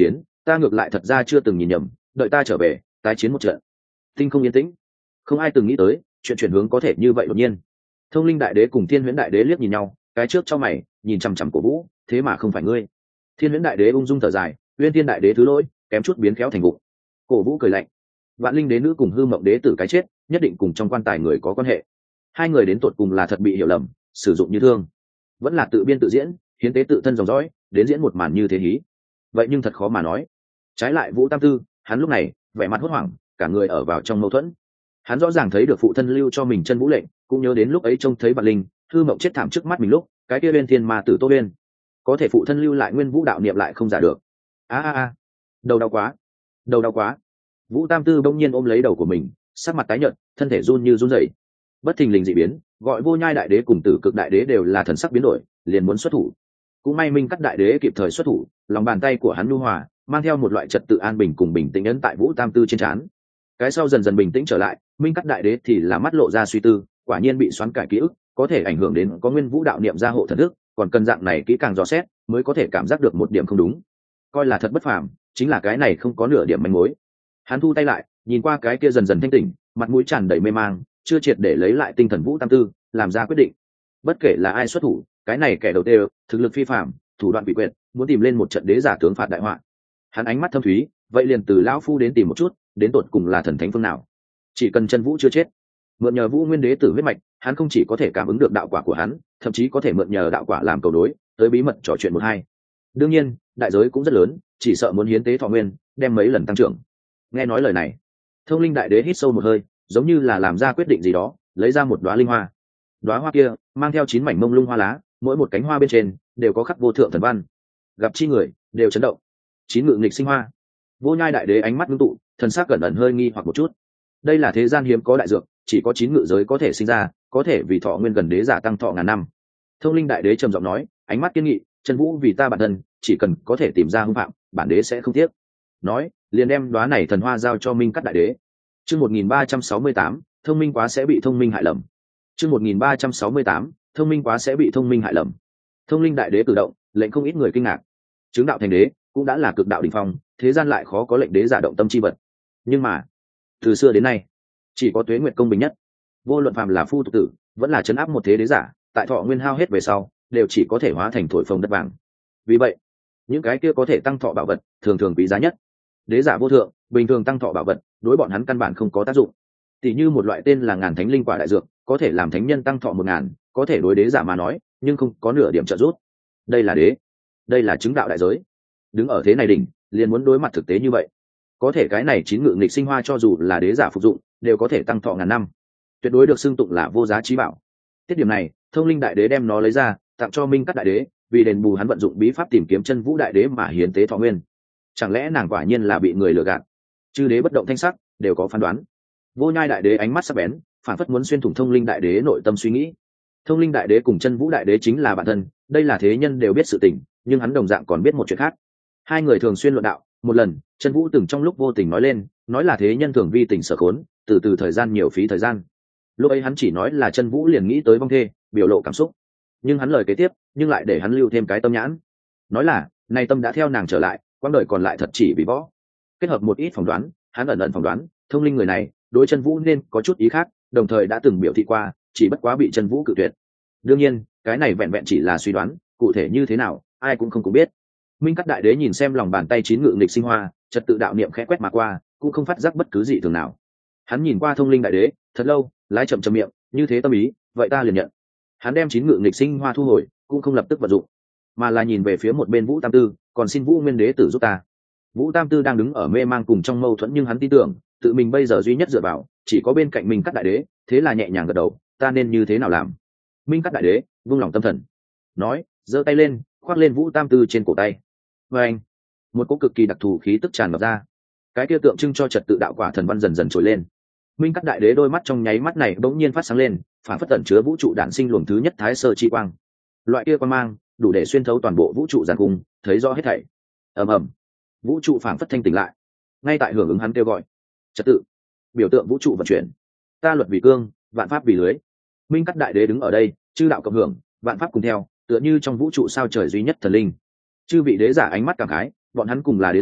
A: ta ngược lại thật ra chưa từng nhìn nhầm, đợi ta trở về tái chiến một trận. Tinh không yên tĩnh, không ai từng nghĩ tới chuyện chuyển hướng có thể như vậy đột nhiên. Thông linh đại đế cùng thiên huyễn đại đế liếc nhìn nhau, cái trước cho mày nhìn chằm chằm cổ vũ, thế mà không phải ngươi. Thiên huyễn đại đế ung dung thở dài, uyên thiên đại đế thứ lỗi, kém chút biến khéo thành vụ. Cổ vũ cười lạnh, vạn linh đế nữ cùng hư mộng đế tử cái chết nhất định cùng trong quan tài người có quan hệ. Hai người đến tột cùng là thật bị hiểu lầm, sử dụng như thương, vẫn là tự biên tự diễn, hiến tế tự thân dòng dõi đến diễn một màn như thế hí. Vậy nhưng thật khó mà nói. Trái lại Vũ Tam Tư, hắn lúc này vẻ mặt hốt hoảng, cả người ở vào trong mâu thuẫn. Hắn rõ ràng thấy được phụ thân lưu cho mình chân vũ lệnh, cũng nhớ đến lúc ấy trông thấy vạn linh hư mộng chết thảm trước mắt mình lúc cái kia bên thiên ma tử Tô Uyên, có thể phụ thân lưu lại nguyên vũ đạo niệm lại không giả được. A a a, đầu đau quá, đầu đau quá. Vũ Tam Tư bỗng nhiên ôm lấy đầu của mình, sắc mặt tái nhợt, thân thể run như run rẩy. Bất thình lình dị biến, gọi Vô Nhai đại đế cùng Tử Cực đại đế đều là thần sắc biến đổi, liền muốn xuất thủ. Cũng may Minh Cắt đại đế kịp thời xuất thủ, lòng bàn tay của hắn nhu hòa, mang theo một loại trật tự an bình cùng bình tĩnh ấn tại Vũ Tam Tư trên trán. Cái sau dần dần bình tĩnh trở lại, Minh Cắt đại đế thì là mắt lộ ra suy tư, quả nhiên bị xoắn cải ký ức, có thể ảnh hưởng đến có nguyên vũ đạo niệm gia hộ thần đức, còn cần dạng này kỹ càng dò xét, mới có thể cảm giác được một điểm không đúng. Coi là thật bất phàm, chính là cái này không có nửa điểm manh mối. Hắn thu tay lại, nhìn qua cái kia dần dần thanh tỉnh, mặt mũi tràn đầy mê mang, chưa triệt để lấy lại tinh thần Vũ Tam Tư, làm ra quyết định. Bất kể là ai xuất thủ, cái này kẻ đầu tiên, thực lực phi phàm, thủ đoạn bị quyệt, muốn tìm lên một trận đế giả tướng phạt đại họa. Hắn ánh mắt thâm thúy, vậy liền từ lão phu đến tìm một chút, đến tột cùng là thần thánh phương nào. Chỉ cần chân vũ chưa chết, mượn nhờ Vũ Nguyên đế tử huyết mạch, hắn không chỉ có thể cảm ứng được đạo quả của hắn, thậm chí có thể mượn nhờ đạo quả làm cầu đối, tới bí mật trò chuyện một hai. Đương nhiên, đại giới cũng rất lớn, chỉ sợ muốn hiến tế thọ nguyên, đem mấy lần tăng trưởng. Nghe nói lời này, Thông linh đại đế hít sâu một hơi, giống như là làm ra quyết định gì đó, lấy ra một đóa linh hoa. Đóa hoa kia mang theo chín mảnh mông lung hoa lá, mỗi một cánh hoa bên trên đều có khắc vô thượng thần văn, gặp chi người đều chấn động. Chín ngự nghịch sinh hoa. Vô Nhai đại đế ánh mắt ngưng tụ, thần sắc cẩn ẩn hơi nghi hoặc một chút. Đây là thế gian hiếm có đại dược, chỉ có chín ngự giới có thể sinh ra, có thể vì thọ nguyên gần đế giả tăng thọ ngàn năm. Thông linh đại đế trầm giọng nói, ánh mắt kiên nghị, chân vũ vì ta bản thân, chỉ cần có thể tìm ra hung phạm, bản đế sẽ không tiếc. Nói, liền đem đóa này thần hoa giao cho Minh Cắt đại đế. Chương một nghìn ba trăm sáu mươi tám, thông minh quá sẽ bị thông minh hại lầm. Chương một nghìn ba trăm sáu mươi tám, thông minh quá sẽ bị thông minh hại lầm. Thông linh đại đế cử động, lệnh không ít người kinh ngạc. Chứng đạo thành đế, cũng đã là cực đạo đỉnh phong, thế gian lại khó có lệnh đế giả động tâm chi vật. Nhưng mà, từ xưa đến nay, chỉ có Tuế Nguyệt công bình nhất. Vô luận phàm là phu tục tử, vẫn là trấn áp một thế đế giả, tại thọ nguyên hao hết về sau, đều chỉ có thể hóa thành thổi phồng đất vàng. Vì vậy, những cái kia có thể tăng thọ bảo vật, thường thường quý giá nhất. Đế giả vô thượng, bình thường tăng thọ bảo vật, đối bọn hắn căn bản không có tác dụng. Tỷ như một loại tên là ngàn thánh linh quả đại dược, có thể làm thánh nhân tăng thọ một ngàn, có thể đối đế giả mà nói, nhưng không có nửa điểm trợ giúp. Đây là đế, đây là chứng đạo đại giới. Đứng ở thế này đỉnh, liền muốn đối mặt thực tế như vậy. Có thể cái này chín ngự nghịch sinh hoa cho dù là đế giả phục dụng, đều có thể tăng thọ ngàn năm, tuyệt đối được xưng tụng là vô giá trí bảo. Tiết điểm này, Thông linh đại đế đem nó lấy ra, tặng cho Minh Cắt đại đế, vì đền bù hắn vận dụng bí pháp tìm kiếm chân vũ đại đế mà hiến tế thọ nguyên. Chẳng lẽ nàng quả nhiên là bị người lừa gạt? Chư đế bất động thanh sắc, đều có phán đoán. Vô Nhai đại đế ánh mắt sắc bén, phản phất muốn xuyên thủng Thông linh đại đế nội tâm suy nghĩ. Thông linh đại đế cùng chân vũ đại đế chính là bạn thân, đây là thế nhân đều biết sự tình, nhưng hắn đồng dạng còn biết một chuyện khác. Hai người thường xuyên luận đạo, một lần chân vũ từng trong lúc vô tình nói lên, nói là thế nhân thường vi tình sở khốn, từ từ thời gian nhiều phí thời gian. Lúc ấy hắn chỉ nói là chân vũ liền nghĩ tới vong thê, biểu lộ cảm xúc, nhưng hắn lời kế tiếp nhưng lại để hắn lưu thêm cái tâm nhãn, nói là nay tâm đã theo nàng trở lại, quãng đời còn lại thật chỉ vì võ. Kết hợp một ít phỏng đoán, hắn ẩn ẩn phỏng đoán thông linh người này đối chân vũ nên có chút ý khác, đồng thời đã từng biểu thị qua, chỉ bất quá bị chân vũ cự tuyệt. Đương nhiên cái này vẹn vẹn chỉ là suy đoán, cụ thể như thế nào ai cũng không cũng biết. Minh Cắt đại đế nhìn xem lòng bàn tay chín ngự nghịch sinh hoa, trật tự đạo niệm khẽ quét mà qua, cũng không phát giác bất cứ gì thường nào. Hắn nhìn qua thông linh đại đế thật lâu, lái chậm chậm miệng, như thế tâm ý, vậy ta liền nhận. Hắn đem chín ngự nghịch sinh hoa thu hồi, cũng không lập tức vận dụng, mà là nhìn về phía một bên Vũ Tam Tư, còn xin Vũ Nguyên đế tử giúp ta. Vũ Tam Tư đang đứng ở mê mang cùng trong mâu thuẫn, nhưng hắn tin tưởng tự mình bây giờ duy nhất dựa vào chỉ có bên cạnh Minh Cắt đại đế, thế là nhẹ nhàng gật đầu, ta nên như thế nào làm? Minh Cắt đại đế vung lòng tâm thần, nói, giơ tay lên, khoác lên Vũ Tam Tư trên cổ tay. Và anh, một cỗ cực kỳ đặc thù khí tức tràn ngập ra, cái kia tượng trưng cho trật tự đạo quả thần văn dần dần trồi lên. Minh Cắt đại đế đôi mắt trong nháy mắt này bỗng nhiên phát sáng lên, phản phất tẩn chứa vũ trụ đản sinh luồng thứ nhất thái sơ chi quang. Loại kia quang mang đủ để xuyên thấu toàn bộ vũ trụ giàn cung, thấy rõ hết thảy. Ầm ầm, vũ trụ phản phất thanh tỉnh lại, ngay tại hưởng ứng hắn kêu gọi. Trật tự, biểu tượng vũ trụ vận chuyển. Ta luật vì cương, vạn pháp vì lưới. Minh Cắt đại đế đứng ở đây, chư đạo cộng hưởng, vạn pháp cùng theo, tựa như trong vũ trụ sao trời duy nhất thần linh. Chư vị đế giả ánh mắt cảm khái, bọn hắn cùng là đế giả,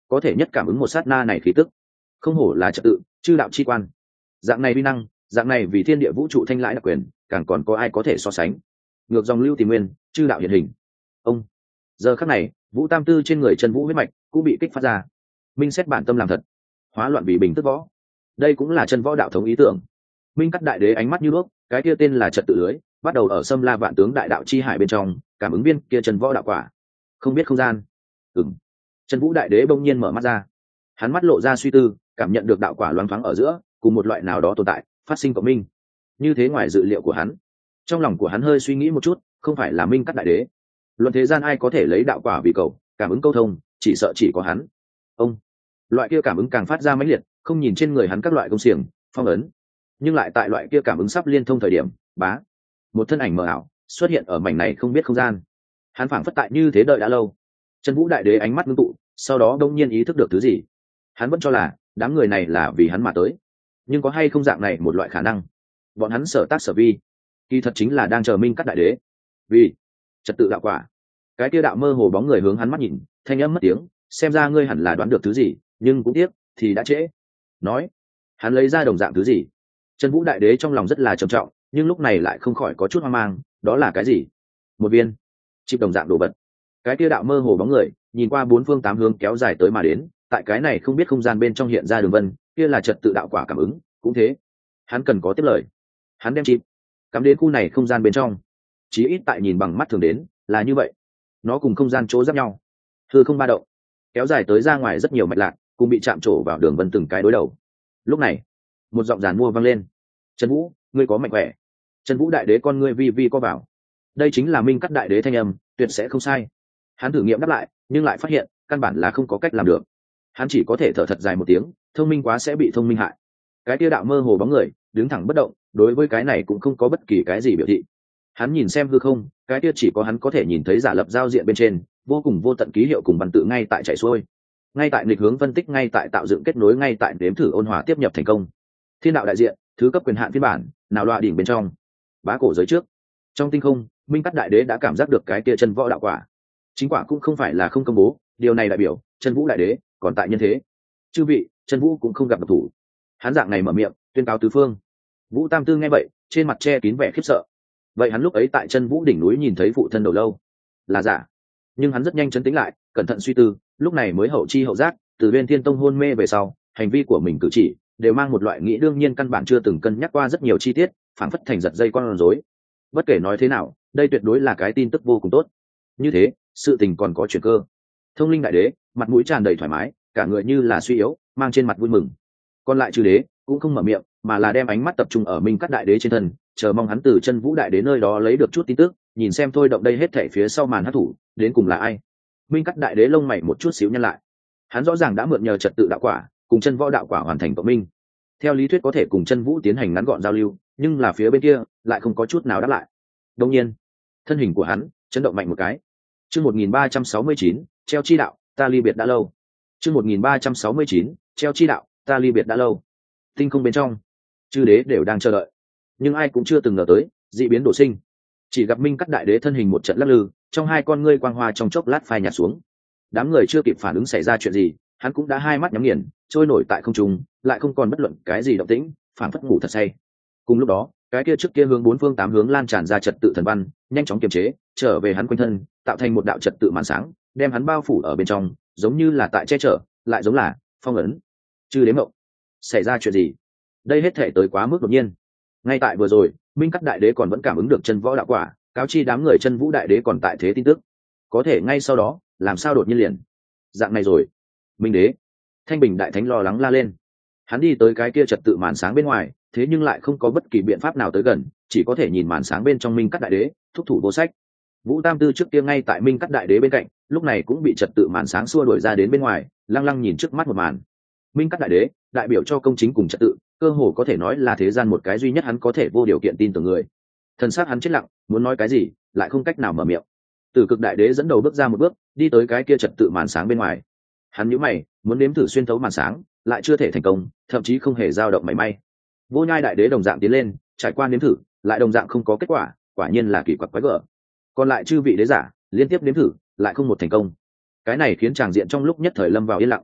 A: có thể nhất cảm ứng một sát na này khí tức. Không hổ là trật tự chư đạo chi quan, dạng này uy năng, dạng này vì thiên địa vũ trụ thanh lãi đặc quyền, càng còn có ai có thể so sánh. Ngược dòng lưu tìm nguyên, chư đạo hiện hình. Ông giờ khắc này, Vũ Tam Tư trên người Chân Vũ huyết mạch cũng bị kích phát ra. Minh xét bản tâm làm thật, hóa loạn vì bình tức võ. Đây cũng là chân võ đạo thống ý tưởng. Minh cắt đại đế ánh mắt như đuốc, cái kia tên là trật tự lưới, bắt đầu ở xâm la vạn tướng đại đạo chi hải bên trong cảm ứng viên kia chân võ đạo quả. Không biết không gian. Ừm. Chân Vũ đại đế bỗng nhiên mở mắt ra. Hắn mắt lộ ra suy tư, cảm nhận được đạo quả loáng thoáng ở giữa, cùng một loại nào đó tồn tại, phát sinh cộng minh. Như thế ngoài dự liệu của hắn. Trong lòng của hắn hơi suy nghĩ một chút, không phải là Minh cắt đại đế. Luận thế gian ai có thể lấy đạo quả vì cầu, cảm ứng câu thông, chỉ sợ chỉ có hắn. Ông. Loại kia cảm ứng càng phát ra mãnh liệt, không nhìn trên người hắn các loại công xiềng, phong ấn, nhưng lại tại loại kia cảm ứng sắp liên thông thời điểm, bá, một thân ảnh mờ ảo xuất hiện ở mảnh này không biết không gian. Hắn phảng phất tại như thế đợi đã lâu. Chân Vũ đại đế ánh mắt ngưng tụ, sau đó đông nhiên ý thức được thứ gì. Hắn vẫn cho là đám người này là vì hắn mà tới, nhưng có hay không dạng này một loại khả năng, bọn hắn sở tác sở vi kỳ thật chính là đang chờ Minh cắt đại đế. Vì trật tự đạo quả. Cái kia đạo mơ hồ bóng người hướng hắn mắt nhìn, thanh âm mất tiếng, xem ra ngươi hẳn là đoán được thứ gì, nhưng cũng tiếc thì đã trễ. Nói, hắn lấy ra đồng dạng thứ gì. Chân Vũ đại đế trong lòng rất là trầm trọng, nhưng lúc này lại không khỏi có chút hoang mang. Đó là cái gì? Một viên chip đồng dạng đồ vật. Cái kia đạo mơ hồ bóng người nhìn qua bốn phương tám hướng kéo dài tới mà đến, tại cái này không biết không gian bên trong hiện ra đường vân, kia là trật tự đạo quả cảm ứng. Cũng thế, hắn cần có tiếp lời. Hắn đem chip cắm đến khu này không gian bên trong, chí ít tại nhìn bằng mắt thường đến là như vậy. Nó cùng không gian chỗ giáp nhau, hư không ba động, kéo dài tới ra ngoài rất nhiều mạch lạc, cùng bị chạm trổ vào đường vân từng cái đối đầu. Lúc này, một giọng giàn mua vang lên: Trần Vũ, ngươi có mạnh khỏe. Trần Vũ đại đế con ngươi vi vi co vào. Đây chính là Minh cắt đại đế thanh âm, tuyệt sẽ không sai. Hắn thử nghiệm đáp lại, nhưng lại phát hiện căn bản là không có cách làm được. Hắn chỉ có thể thở thật dài một tiếng, thông minh quá sẽ bị thông minh hại. Cái tia đạo mơ hồ bóng người đứng thẳng bất động, đối với cái này cũng không có bất kỳ cái gì biểu thị. Hắn nhìn xem hư không, cái tia chỉ có hắn có thể nhìn thấy giả lập giao diện bên trên vô cùng vô tận ký hiệu cùng văn tự ngay tại chảy xuôi, ngay tại nghịch hướng phân tích, ngay tại tạo dựng kết nối, ngay tại đếm thử ôn hòa tiếp nhập thành công. Thiên đạo đại diện, thứ cấp quyền hạn phiên bản, nào loa đỉnh bên trong, bá cổ giới trước. Trong tinh không, Minh cắt đại đế đã cảm giác được cái kia chân võ đạo quả. Chính quả cũng không phải là không công bố, điều này đại biểu chân Vũ đại đế còn tại nhân thế. Chư vị, chân Vũ cũng không gặp độc thủ. Hắn dạng này mở miệng tuyên cáo tứ phương. Vũ Tam Tư nghe vậy, trên mặt che kín vẻ khiếp sợ. Vậy hắn lúc ấy tại chân Vũ đỉnh núi nhìn thấy phụ thân đầu lâu là giả, nhưng hắn rất nhanh chấn tĩnh lại, cẩn thận suy tư, lúc này mới hậu chi hậu giác, từ Viên Thiên Tông hôn mê về sau, hành vi của mình cử chỉ đều mang một loại nghĩ đương nhiên, căn bản chưa từng cân nhắc qua rất nhiều chi tiết, phảng phất thành giật dây con rối. Bất kể nói thế nào, đây tuyệt đối là cái tin tức vô cùng tốt. Như thế, sự tình còn có chuyển cơ. Thông Linh đại đế mặt mũi tràn đầy thoải mái, cả người như là suy yếu, mang trên mặt vui mừng. Còn lại Trừ đế cũng không mở miệng, mà là đem ánh mắt tập trung ở Minh cắt đại đế trên thân, chờ mong hắn từ Chân Vũ đại đế nơi đó lấy được chút tin tức, nhìn xem thôi động đây hết thảy phía sau màn hắc thủ đến cùng là ai. Minh cắt đại đế lông mày một chút xíu nhăn lại. Hắn rõ ràng đã mượn nhờ trật tự đạo quả cùng chân võ đạo quả hoàn thành cộng minh, theo lý thuyết có thể cùng chân Vũ tiến hành ngắn gọn giao lưu, nhưng là phía bên kia lại không có chút nào đáp lại. Đương nhiên, thân hình của hắn chấn động mạnh một cái. Chương một nghìn ba trăm sáu mươi chín, treo chi đạo, ta ly biệt đã lâu. Chương một nghìn ba trăm sáu mươi chín, treo chi đạo, ta ly biệt đã lâu. Tinh không bên trong, chư đế đều đang chờ đợi, nhưng ai cũng chưa từng ngờ tới dị biến đổ sinh. Chỉ gặp Minh cắt đại đế thân hình một trận lắc lư, trong hai con ngươi quang hoa trong chốc lát phai nhạt xuống. Đám người chưa kịp phản ứng xảy ra chuyện gì, hắn cũng đã hai mắt nhắm nghiền, trôi nổi tại không trung, lại không còn bất luận cái gì động tĩnh, phản phất ngủ thật say. Cùng lúc đó, cái kia trước kia hướng bốn phương tám hướng lan tràn ra trật tự thần văn, nhanh chóng kiềm chế, trở về hắn quanh thân, tạo thành một đạo trật tự màn sáng, đem hắn bao phủ ở bên trong, giống như là tại che chở, lại giống là phong ấn. Chư đế ngộng, xảy ra chuyện gì? Đây hết thể tới quá mức đột nhiên. Ngay tại vừa rồi, Minh cắt đại đế còn vẫn cảm ứng được chân võ đạo quả, cáo chi đám người chân Vũ đại đế còn tại thế tin tức. Có thể ngay sau đó, làm sao đột nhiên liền dạng này rồi? Minh đế, Thanh Bình đại thánh lo lắng la lên. Hắn đi tới cái kia trật tự màn sáng bên ngoài, thế nhưng lại không có bất kỳ biện pháp nào tới gần, chỉ có thể nhìn màn sáng bên trong Minh cắt đại đế thúc thủ vô sách. Vũ Tam Tư trước kia ngay tại Minh cắt đại đế bên cạnh, lúc này cũng bị trật tự màn sáng xua đuổi ra đến bên ngoài, lăng lăng nhìn trước mắt một màn. Minh cắt đại đế đại biểu cho công chính cùng trật tự, cơ hồ có thể nói là thế gian một cái duy nhất hắn có thể vô điều kiện tin tưởng người. Thần sắc hắn chết lặng, muốn nói cái gì lại không cách nào mở miệng. Tử Cực đại đế dẫn đầu bước ra một bước, đi tới cái kia trật tự màn sáng bên ngoài. Hắn nhíu mày, muốn nếm thử xuyên thấu màn sáng, lại chưa thể thành công, thậm chí không hề dao động mảy may. Vô Nhai đại đế đồng dạng tiến lên, trải qua nếm thử, lại đồng dạng không có kết quả, quả nhiên là kỳ quặc quái gở. Còn lại chư vị đế giả liên tiếp nếm thử, lại không một thành công. Cái này khiến tràng diện trong lúc nhất thời lâm vào yên lặng.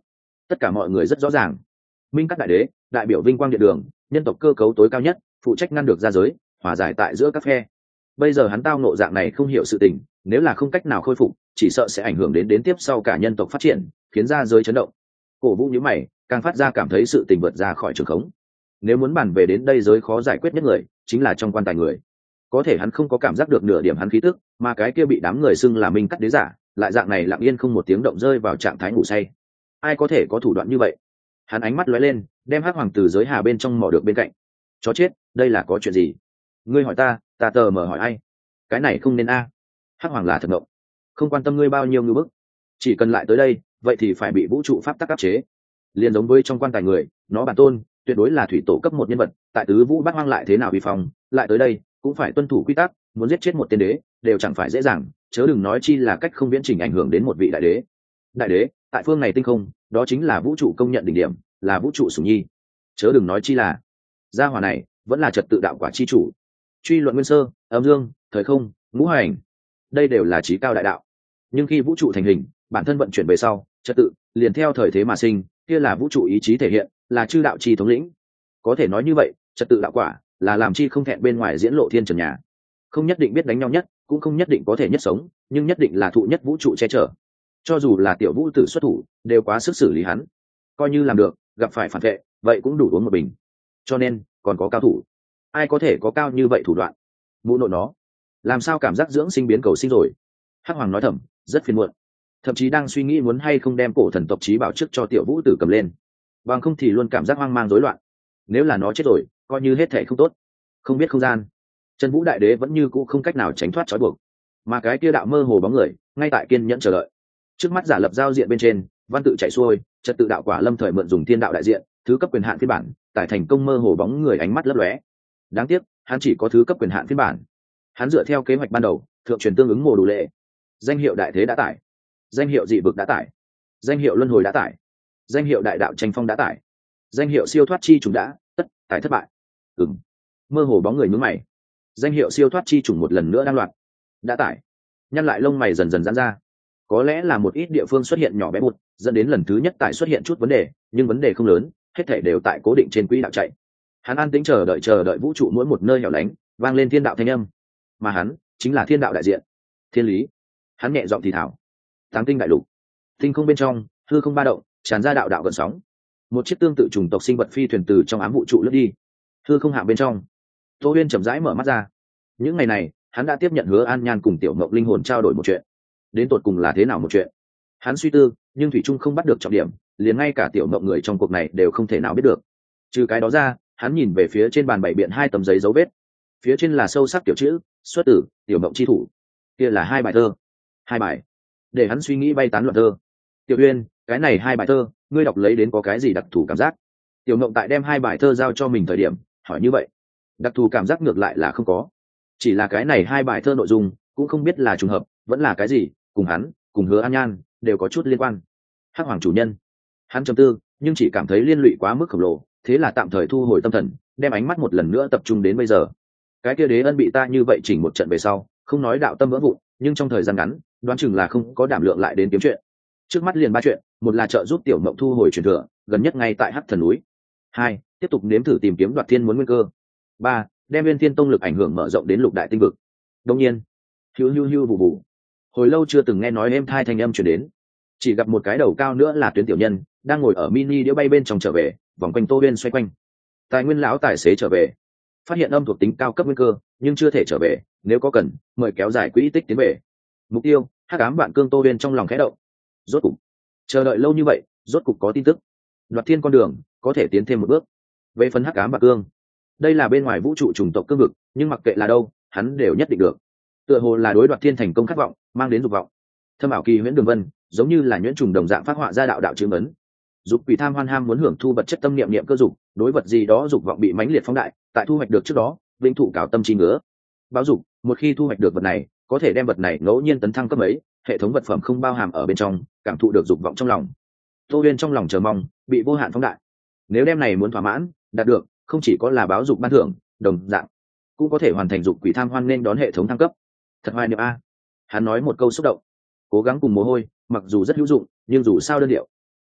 A: Tất cả mọi người rất rõ ràng, minh các đại đế đại biểu vinh quang điện đường, nhân tộc cơ cấu tối cao nhất, phụ trách ngăn được ra giới, hòa giải tại giữa các phe. Bây giờ hắn tao nộ dạng này không hiểu sự tình, nếu là không cách nào khôi phục, chỉ sợ sẽ ảnh hưởng đến đến tiếp sau cả nhân tộc phát triển, khiến ra giới chấn động. Cổ Vũ nhíu mày, càng phát ra cảm thấy sự tình vượt ra khỏi trường khống. Nếu muốn bàn về đến đây giới khó giải quyết nhất người, chính là trong quan tài người. Có thể hắn không có cảm giác được nửa điểm hắn khí tức, mà cái kia bị đám người xưng là minh cắt đế giả, lại dạng này lặng yên không một tiếng động rơi vào trạng thái ngủ say. Ai có thể có thủ đoạn như vậy? Hắn ánh mắt lóe lên, đem hắc hoàng từ giới hà bên trong mò được bên cạnh. Chó chết, đây là có chuyện gì? Ngươi hỏi ta, ta tờ mở hỏi ai? Cái này không nên a. Hắc hoàng là thật ngộng, không quan tâm ngươi bao nhiêu ngư bức, chỉ cần lại tới đây, vậy thì phải bị vũ trụ pháp tắc áp chế. Liên giống với trong quan tài người, nó bản tôn tuyệt đối là thủy tổ cấp một nhân vật, tại tứ vũ bát hoang lại thế nào vì phòng, lại tới đây cũng phải tuân thủ quy tắc, muốn giết chết một tiên đế đều chẳng phải dễ dàng, chớ đừng nói chi là cách không viễn trình ảnh hưởng đến một vị đại đế. Đại đế tại phương này tinh không, đó chính là vũ trụ công nhận đỉnh điểm, là vũ trụ sủng nhi, chớ đừng nói chi là gia hỏa này vẫn là trật tự đạo quả chi chủ, truy luận nguyên sơ, âm dương, thời không, ngũ hành, đây đều là trí cao đại đạo. Nhưng khi vũ trụ thành hình, bản thân vận chuyển về sau, trật tự liền theo thời thế mà sinh, kia là vũ trụ ý chí thể hiện, là chư đạo chi thống lĩnh. Có thể nói như vậy, trật tự đạo quả là làm chi không thẹn bên ngoài diễn lộ thiên trần nhà, không nhất định biết đánh nhau nhất, cũng không nhất định có thể nhất sống, nhưng nhất định là thụ nhất vũ trụ che chở. Cho dù là tiểu vũ tử xuất thủ, đều quá sức xử lý hắn. Coi như làm được, gặp phải phản vệ, vậy cũng đủ uống một bình. Cho nên còn có cao thủ, ai có thể có cao như vậy thủ đoạn? Mụ nội nó, làm sao cảm giác dưỡng sinh biến cầu sinh rồi? Hắc hoàng nói thầm, rất phiền muộn, thậm chí đang suy nghĩ muốn hay không đem cổ thần tộc trí bảo trước cho tiểu vũ tử cầm lên, bằng không thì luôn cảm giác hoang mang rối loạn. Nếu là nó chết rồi, coi như hết thể không tốt. Không biết không gian, Trần Vũ đại đế vẫn như cũ không cách nào tránh thoát trói buộc, mà cái kia đạo mơ hồ bóng người ngay tại kiên nhẫn chờ đợi. Trước mắt giả lập giao diện bên trên, văn tự chạy xuôi, trật tự đạo quả lâm thời mượn dùng thiên đạo đại diện, thứ cấp quyền hạn phiên bản, tải thành công mơ hồ bóng người ánh mắt lấp lóe. Đáng tiếc, hắn chỉ có thứ cấp quyền hạn phiên bản. Hắn dựa theo kế hoạch ban đầu, thượng truyền tương ứng mồ đủ lệ. Danh hiệu đại thế đã tải, danh hiệu dị vực đã tải, danh hiệu luân hồi đã tải, danh hiệu đại đạo tranh phong đã tải, danh hiệu siêu thoát chi trùng đã tất tải thất bại. Ừm. Mơ hồ bóng người nhướng mày. Danh hiệu siêu thoát chi trùng một lần nữa đang loạt. Đã tải. Nhăn lại lông mày dần dần giãn ra. Có lẽ là một ít địa phương xuất hiện nhỏ bé bụt, dẫn đến lần thứ nhất tải xuất hiện chút vấn đề, nhưng vấn đề không lớn, hết thảy đều tại cố định trên quỹ đạo chạy. Hắn an tĩnh chờ đợi chờ đợi vũ trụ mỗi một nơi hẻo lánh, vang lên thiên đạo thanh âm. Mà hắn chính là thiên đạo đại diện, thiên lý. Hắn nhẹ giọng thì thảo. Táng tinh đại lục, tinh không bên trong, hư không ba động, tràn ra đạo đạo gần sóng. Một chiếc tương tự chủng tộc sinh vật phi thuyền từ trong ám vũ trụ lướt đi. Hư không hạ bên trong, Tô Huyên chậm rãi mở mắt ra. Những ngày này, hắn đã tiếp nhận Hứa An Nhan cùng Tiểu Mộng linh hồn trao đổi một chuyện. Đến tột cùng là thế nào một chuyện? Hắn suy tư, nhưng thủy trung không bắt được trọng điểm, liền ngay cả Tiểu Mộng người trong cuộc này đều không thể nào biết được. Trừ cái đó ra, hắn nhìn về phía trên bàn bày biện hai tấm giấy dấu vết. Phía trên là sâu sắc tiểu chữ, xuất tử, Tiểu Mộng chi thủ. Kia là hai bài thơ. Hai bài. Để hắn suy nghĩ bay tán loạn thơ. Tiểu Uyên, cái này hai bài thơ, ngươi đọc lấy đến có cái gì đặc thù cảm giác? Tiểu Mộng tại đem hai bài thơ giao cho mình thời điểm, hỏi như vậy. Đặc thù cảm giác ngược lại là không có, chỉ là cái này hai bài thơ nội dung cũng không biết là trùng hợp vẫn là cái gì, cùng hắn cùng Hứa An Nhan đều có chút liên quan. Hắc hoàng chủ nhân, hắn trầm tư, nhưng chỉ cảm thấy liên lụy quá mức khổng lồ, thế là tạm thời thu hồi tâm thần, đem ánh mắt một lần nữa tập trung đến bây giờ. Cái kia đế ân bị ta như vậy chỉnh một trận về sau, không nói đạo tâm vỡ vụn, nhưng trong thời gian ngắn đoán chừng là không có đảm lượng lại đến kiếm chuyện. Trước mắt liền ba chuyện: một là trợ giúp Tiểu Mộng thu hồi truyền thừa, gần nhất ngay tại Hắc Thần núi; hai, tiếp tục nếm thử tìm kiếm đoạt thiên muốn nguyên cơ; ba, đem Nguyên Thiên Tông lực ảnh hưởng mở rộng đến lục đại tinh vực. Đương nhiên, hiu hiu hiu vụ vụ, hồi lâu chưa từng nghe nói êm thai thanh âm truyền đến, chỉ gặp một cái đầu cao nữa là Tuyến tiểu nhân đang ngồi ở mini đĩa bay bên trong trở về, vòng quanh Tô Uyên xoay quanh. Tài nguyên lão tài xế trở về, phát hiện âm thuộc tính cao cấp nguyên cơ, nhưng chưa thể trở về, nếu có cần, mời kéo dài quỹ tích tiến về. Mục tiêu: hắc ám vạn cương. Tô Uyên trong lòng khẽ động. Rốt cục, chờ đợi lâu như vậy, rốt cục có tin tức. Đoạt thiên con đường có thể tiến thêm một bước. Về phần hắc ám vạn cương, đây là bên ngoài vũ trụ chủng tộc cương vực, nhưng mặc kệ là đâu, hắn đều nhất định được. Tựa hồ là đối đoạt thiên thành công khát vọng, mang đến dục vọng. Thâm ảo kỳ huyễn đường vân, giống như là nhuyễn trùng đồng dạng phát họa ra đạo đạo chữ ấn. Dục quỷ tham hoan ham muốn hưởng thu vật chất tâm niệm niệm cơ dục, đối vật gì đó dục vọng bị mãnh liệt phóng đại, tại thu hoạch được trước đó, vinh thụ cảo tâm trí ngứa. Báo dục, một khi thu hoạch được vật này, có thể đem vật này ngẫu nhiên tấn thăng cấp mấy, hệ thống vật phẩm không bao hàm ở bên trong, cảm thụ được dục vọng trong lòng. Tô Uyên trong lòng chờ mong, bị vô hạn phóng đại. Nếu đem này muốn thỏa mãn, đạt được, không chỉ có là báo dục ban thưởng, đồng dạng cũng có thể hoàn thành dục quỷ tham hoan nên đón hệ thống thăng cấp. Thật hoài niệm a. Hắn nói một câu xúc động. Cố gắng cùng mồ hôi, mặc dù rất hữu dụng, nhưng dù sao đơn điệu.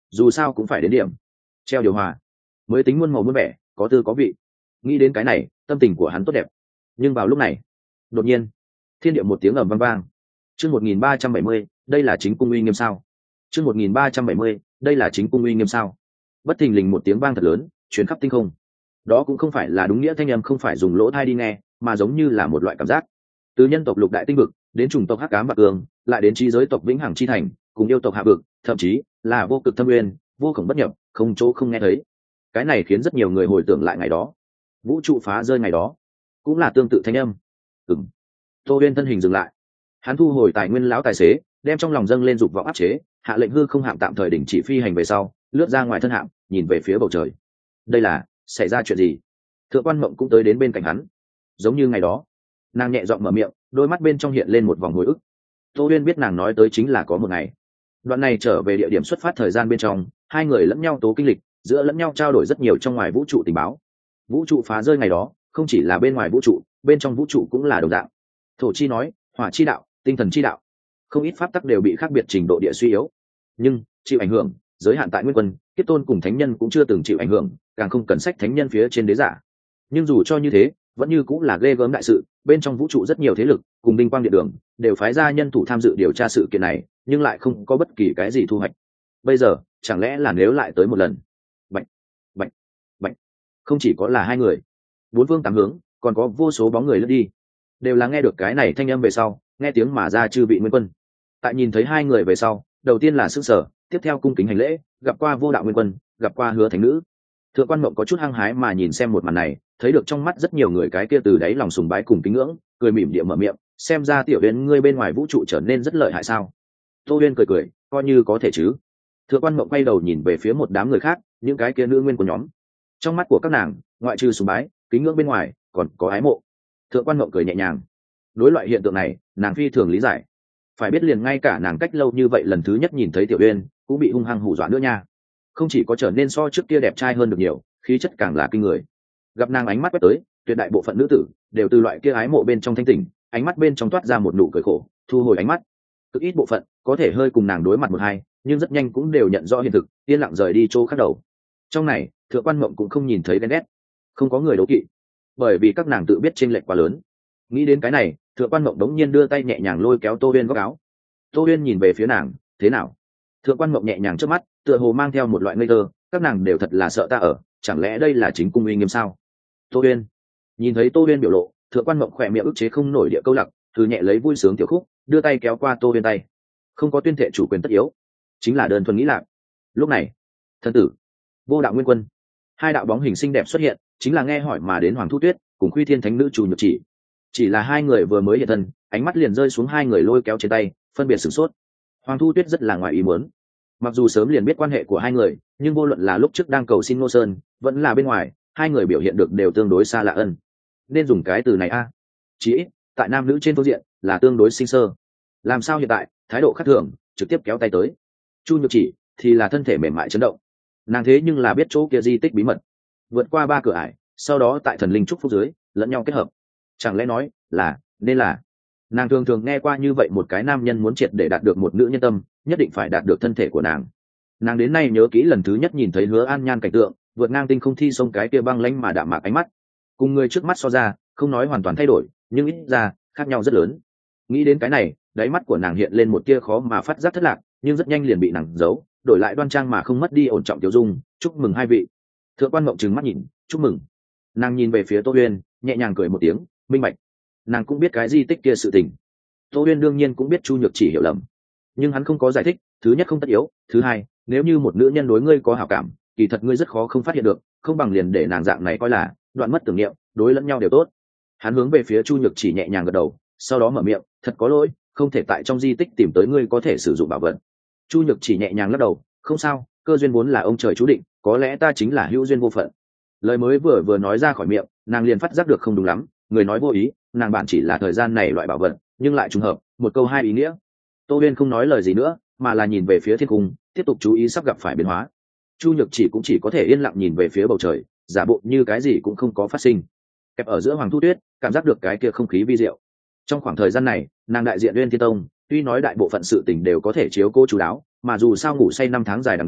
A: dù sao cũng phải đến điểm, treo điều hòa mới tính muôn màu muôn vẻ, có tư có vị. Nghĩ đến cái này, tâm tình của hắn tốt đẹp. Nhưng vào lúc này, đột nhiên thiên địa một tiếng ầm vang vang. Chương một nghìn ba trăm bảy mươi, đây là chính cung uy nghiêm sao? Chương một nghìn ba trăm bảy mươi, đây là chính cung uy nghiêm sao? Bất thình lình một tiếng vang thật lớn, truyền khắp tinh không. Đó cũng không phải là đúng nghĩa thanh âm, không phải dùng lỗ tai đi nghe, mà giống như là một loại cảm giác. Từ nhân tộc lục đại tinh vực, đến chủng tộc hắc ám bạc cương, lại đến trí giới tộc vĩnh hằng chi thành, cùng yêu tộc hạ vực, thậm chí là vô cực thâm nguyên, vô cùng bất nhập, không chỗ không nghe thấy. Cái này khiến rất nhiều người hồi tưởng lại ngày đó, vũ trụ phá rơi ngày đó, cũng là tương tự thanh âm. Ừm. Tô Uyên thân hình dừng lại, hắn thu hồi tài nguyên lão tài xế, đem trong lòng dâng lên dục vọng áp chế, hạ lệnh hư không hạm tạm thời đình chỉ phi hành về sau, lướt ra ngoài thân hạm, nhìn về phía bầu trời. Đây là xảy ra chuyện gì? Thượng quan Mộng cũng tới đến bên cạnh hắn, giống như ngày đó, nàng nhẹ giọng mở miệng, đôi mắt bên trong hiện lên một vòng hồi ức. Tô Uyên biết nàng nói tới chính là có một ngày. Đoạn này trở về địa điểm xuất phát thời gian bên trong, hai người lẫn nhau tố kinh lịch, giữa lẫn nhau trao đổi rất nhiều trong ngoài vũ trụ tình báo. Vũ trụ phá rơi ngày đó, không chỉ là bên ngoài vũ trụ, bên trong vũ trụ cũng là đồng dạng. Thổ chi nói, hỏa chi đạo, tinh thần chi đạo, không ít pháp tắc đều bị khác biệt trình độ địa suy yếu, nhưng chịu ảnh hưởng giới hạn tại nguyên quân, kiếp tôn cùng thánh nhân cũng chưa từng chịu ảnh hưởng, càng không cần sách thánh nhân phía trên đế giả. Nhưng dù cho như thế, vẫn như cũng là ghê gớm đại sự. Bên trong vũ trụ rất nhiều thế lực cùng đinh quang điện đường đều phái ra nhân thủ tham dự điều tra sự kiện này, nhưng lại không có bất kỳ cái gì thu hoạch. Bây giờ chẳng lẽ là nếu lại tới một lần? Bệnh, bệnh, bệnh. Không chỉ có là hai người, bốn phương tám hướng còn có vô số bóng người lướt đi, đều là nghe được cái này thanh âm về sau, nghe tiếng mà ra chư vị nguyên quân. Tại nhìn thấy hai người về sau, đầu tiên là sững sờ, tiếp theo cung kính hành lễ, gặp qua vô đạo nguyên quân, gặp qua hứa thánh nữ. Thượng quan Mộng có chút hăng hái mà nhìn xem một màn này, thấy được trong mắt rất nhiều người cái kia từ đáy lòng sùng bái cùng kính ngưỡng, cười mỉm địa mở miệng, xem ra tiểu Uyên ngươi bên ngoài vũ trụ trở nên rất lợi hại sao? Tô Uyên cười cười, coi như có thể chứ. Thượng quan Mộng quay đầu nhìn về phía một đám người khác, những cái kia nữ nguyên của nhóm. Trong mắt của các nàng, ngoại trừ sùng bái, kính ngưỡng bên ngoài, còn có ái mộ. Thượng quan Mộng cười nhẹ nhàng. Đối loại hiện tượng này, nàng phi thường lý giải. Phải biết liền ngay cả nàng cách lâu như vậy lần thứ nhất nhìn thấy tiểu Uyên, cũng bị hung hăng hù dọa nữa nha. Không chỉ có trở nên so trước kia đẹp trai hơn được nhiều, khí chất càng là kinh người. Gặp nàng ánh mắt quét tới, tuyệt đại bộ phận nữ tử đều từ loại kia ái mộ bên trong thanh tỉnh, ánh mắt bên trong toát ra một nụ cười khổ, thu hồi ánh mắt. Cực ít bộ phận có thể hơi cùng nàng đối mặt một hai, nhưng rất nhanh cũng đều nhận rõ hiện thực, yên lặng rời đi chỗ khác đầu. Trong này, Thượng quan Mộng cũng không nhìn thấy ghen ghét, không có người đấu kỵ, bởi vì các nàng tự biết chênh lệch quá lớn. Nghĩ đến cái này, Thượng quan Mộng đống nhiên đưa tay nhẹ nhàng lôi kéo Tô Uyên góc áo. Tô Uyên nhìn về phía nàng, thế nào? Thượng quan Mộng nhẹ nhàng trước mắt, tựa hồ mang theo một loại ngây thơ, các nàng đều thật là sợ ta ở, chẳng lẽ đây là chính cung uy nghiêm sao? Tô Uyên nhìn thấy Tô Uyên biểu lộ, Thượng quan Mộng khỏe miệng ức chế không nổi địa câu lặc, từ nhẹ lấy vui sướng tiểu khúc, đưa tay kéo qua Tô Uyên tay. Không có tuyên thệ chủ quyền tất yếu, chính là đơn thuần nghĩ lạc. Lúc này, thân tử, vô đạo nguyên quân, hai đạo bóng hình xinh đẹp xuất hiện, chính là nghe hỏi mà đến Hoàng Thu Tuyết cùng Khuy Thiên Thánh Nữ Chu Nhược Chỉ. Chỉ là hai người vừa mới hiện thân, ánh mắt liền rơi xuống hai người lôi kéo trên tay, phân biệt sửng sốt. Hoàng Thu Tuyết rất là ngoài ý muốn, mặc dù sớm liền biết quan hệ của hai người, nhưng vô luận là lúc trước đang cầu xin Ngô Sơn, vẫn là bên ngoài, hai người biểu hiện được đều tương đối xa lạ ân. Nên dùng cái từ này a, à. Chỉ ít tại nam nữ trên phương diện là tương đối sinh sơ. Làm sao hiện tại thái độ khác thường, trực tiếp kéo tay tới. Chu Nhược Chỉ thì là thân thể mềm mại chấn động, nàng thế nhưng là biết chỗ kia di tích bí mật, vượt qua ba cửa ải, sau đó tại thần linh trúc phúc dưới lẫn nhau kết hợp. Chẳng lẽ nói là nên là nàng thường thường nghe qua như vậy, một cái nam nhân muốn triệt để đạt được một nữ nhân tâm, nhất định phải đạt được thân thể của nàng. Nàng đến nay nhớ kỹ lần thứ nhất nhìn thấy Hứa An Nhan cảnh tượng, vượt ngang tinh không thi sông cái kia băng lãnh mà đạm mạc ánh mắt, cùng người trước mắt so ra, không nói hoàn toàn thay đổi, nhưng ít ra khác nhau rất lớn. Nghĩ đến cái này, đáy mắt của nàng hiện lên một tia khó mà phát giác thất lạc, nhưng rất nhanh liền bị nàng giấu, đổi lại đoan trang mà không mất đi ổn trọng tiêu dung. Chúc mừng hai vị. Thượng quan Mộng trừng mắt nhìn, chúc mừng. Nàng nhìn về phía Tô Uyên, nhẹ nhàng cười một tiếng, minh bạch. Nàng cũng biết cái di tích kia sự tình. Tô Uyên đương nhiên cũng biết Chu Nhược Chỉ hiểu lầm, nhưng hắn không có giải thích. Thứ nhất không tất yếu, thứ hai, nếu như một nữ nhân đối ngươi có hảo cảm, kỳ thật ngươi rất khó không phát hiện được, không bằng liền để nàng dạng này coi là đoạn mất tưởng niệm, đối lẫn nhau đều tốt. Hắn hướng về phía Chu Nhược Chỉ nhẹ nhàng gật đầu, sau đó mở miệng, thật có lỗi, không thể tại trong di tích tìm tới ngươi có thể sử dụng bảo vật. Chu Nhược Chỉ nhẹ nhàng lắc đầu, không sao, cơ duyên vốn là ông trời chú định, có lẽ ta chính là hữu duyên vô phận. Lời mới vừa vừa nói ra khỏi miệng, nàng liền phát giác được không đúng lắm, người nói vô ý, nàng bạn chỉ là thời gian này loại bảo vật, nhưng lại trùng hợp, một câu hai ý nghĩa. Tô Uyên không nói lời gì nữa, mà là nhìn về phía thiên cung, tiếp tục chú ý sắp gặp phải biến hóa. Chu Nhược Chỉ cũng chỉ có thể yên lặng nhìn về phía bầu trời, giả bộ như cái gì cũng không có phát sinh. Kẹp ở giữa Hoàng Thu Tuyết, cảm giác được cái kia không khí vi diệu. Trong khoảng thời gian này, nàng đại diện Uyên Thiên Tông, tuy nói đại bộ phận sự tình đều có thể chiếu cố chú đáo, mà dù sao ngủ say năm tháng dài đằng đẵng,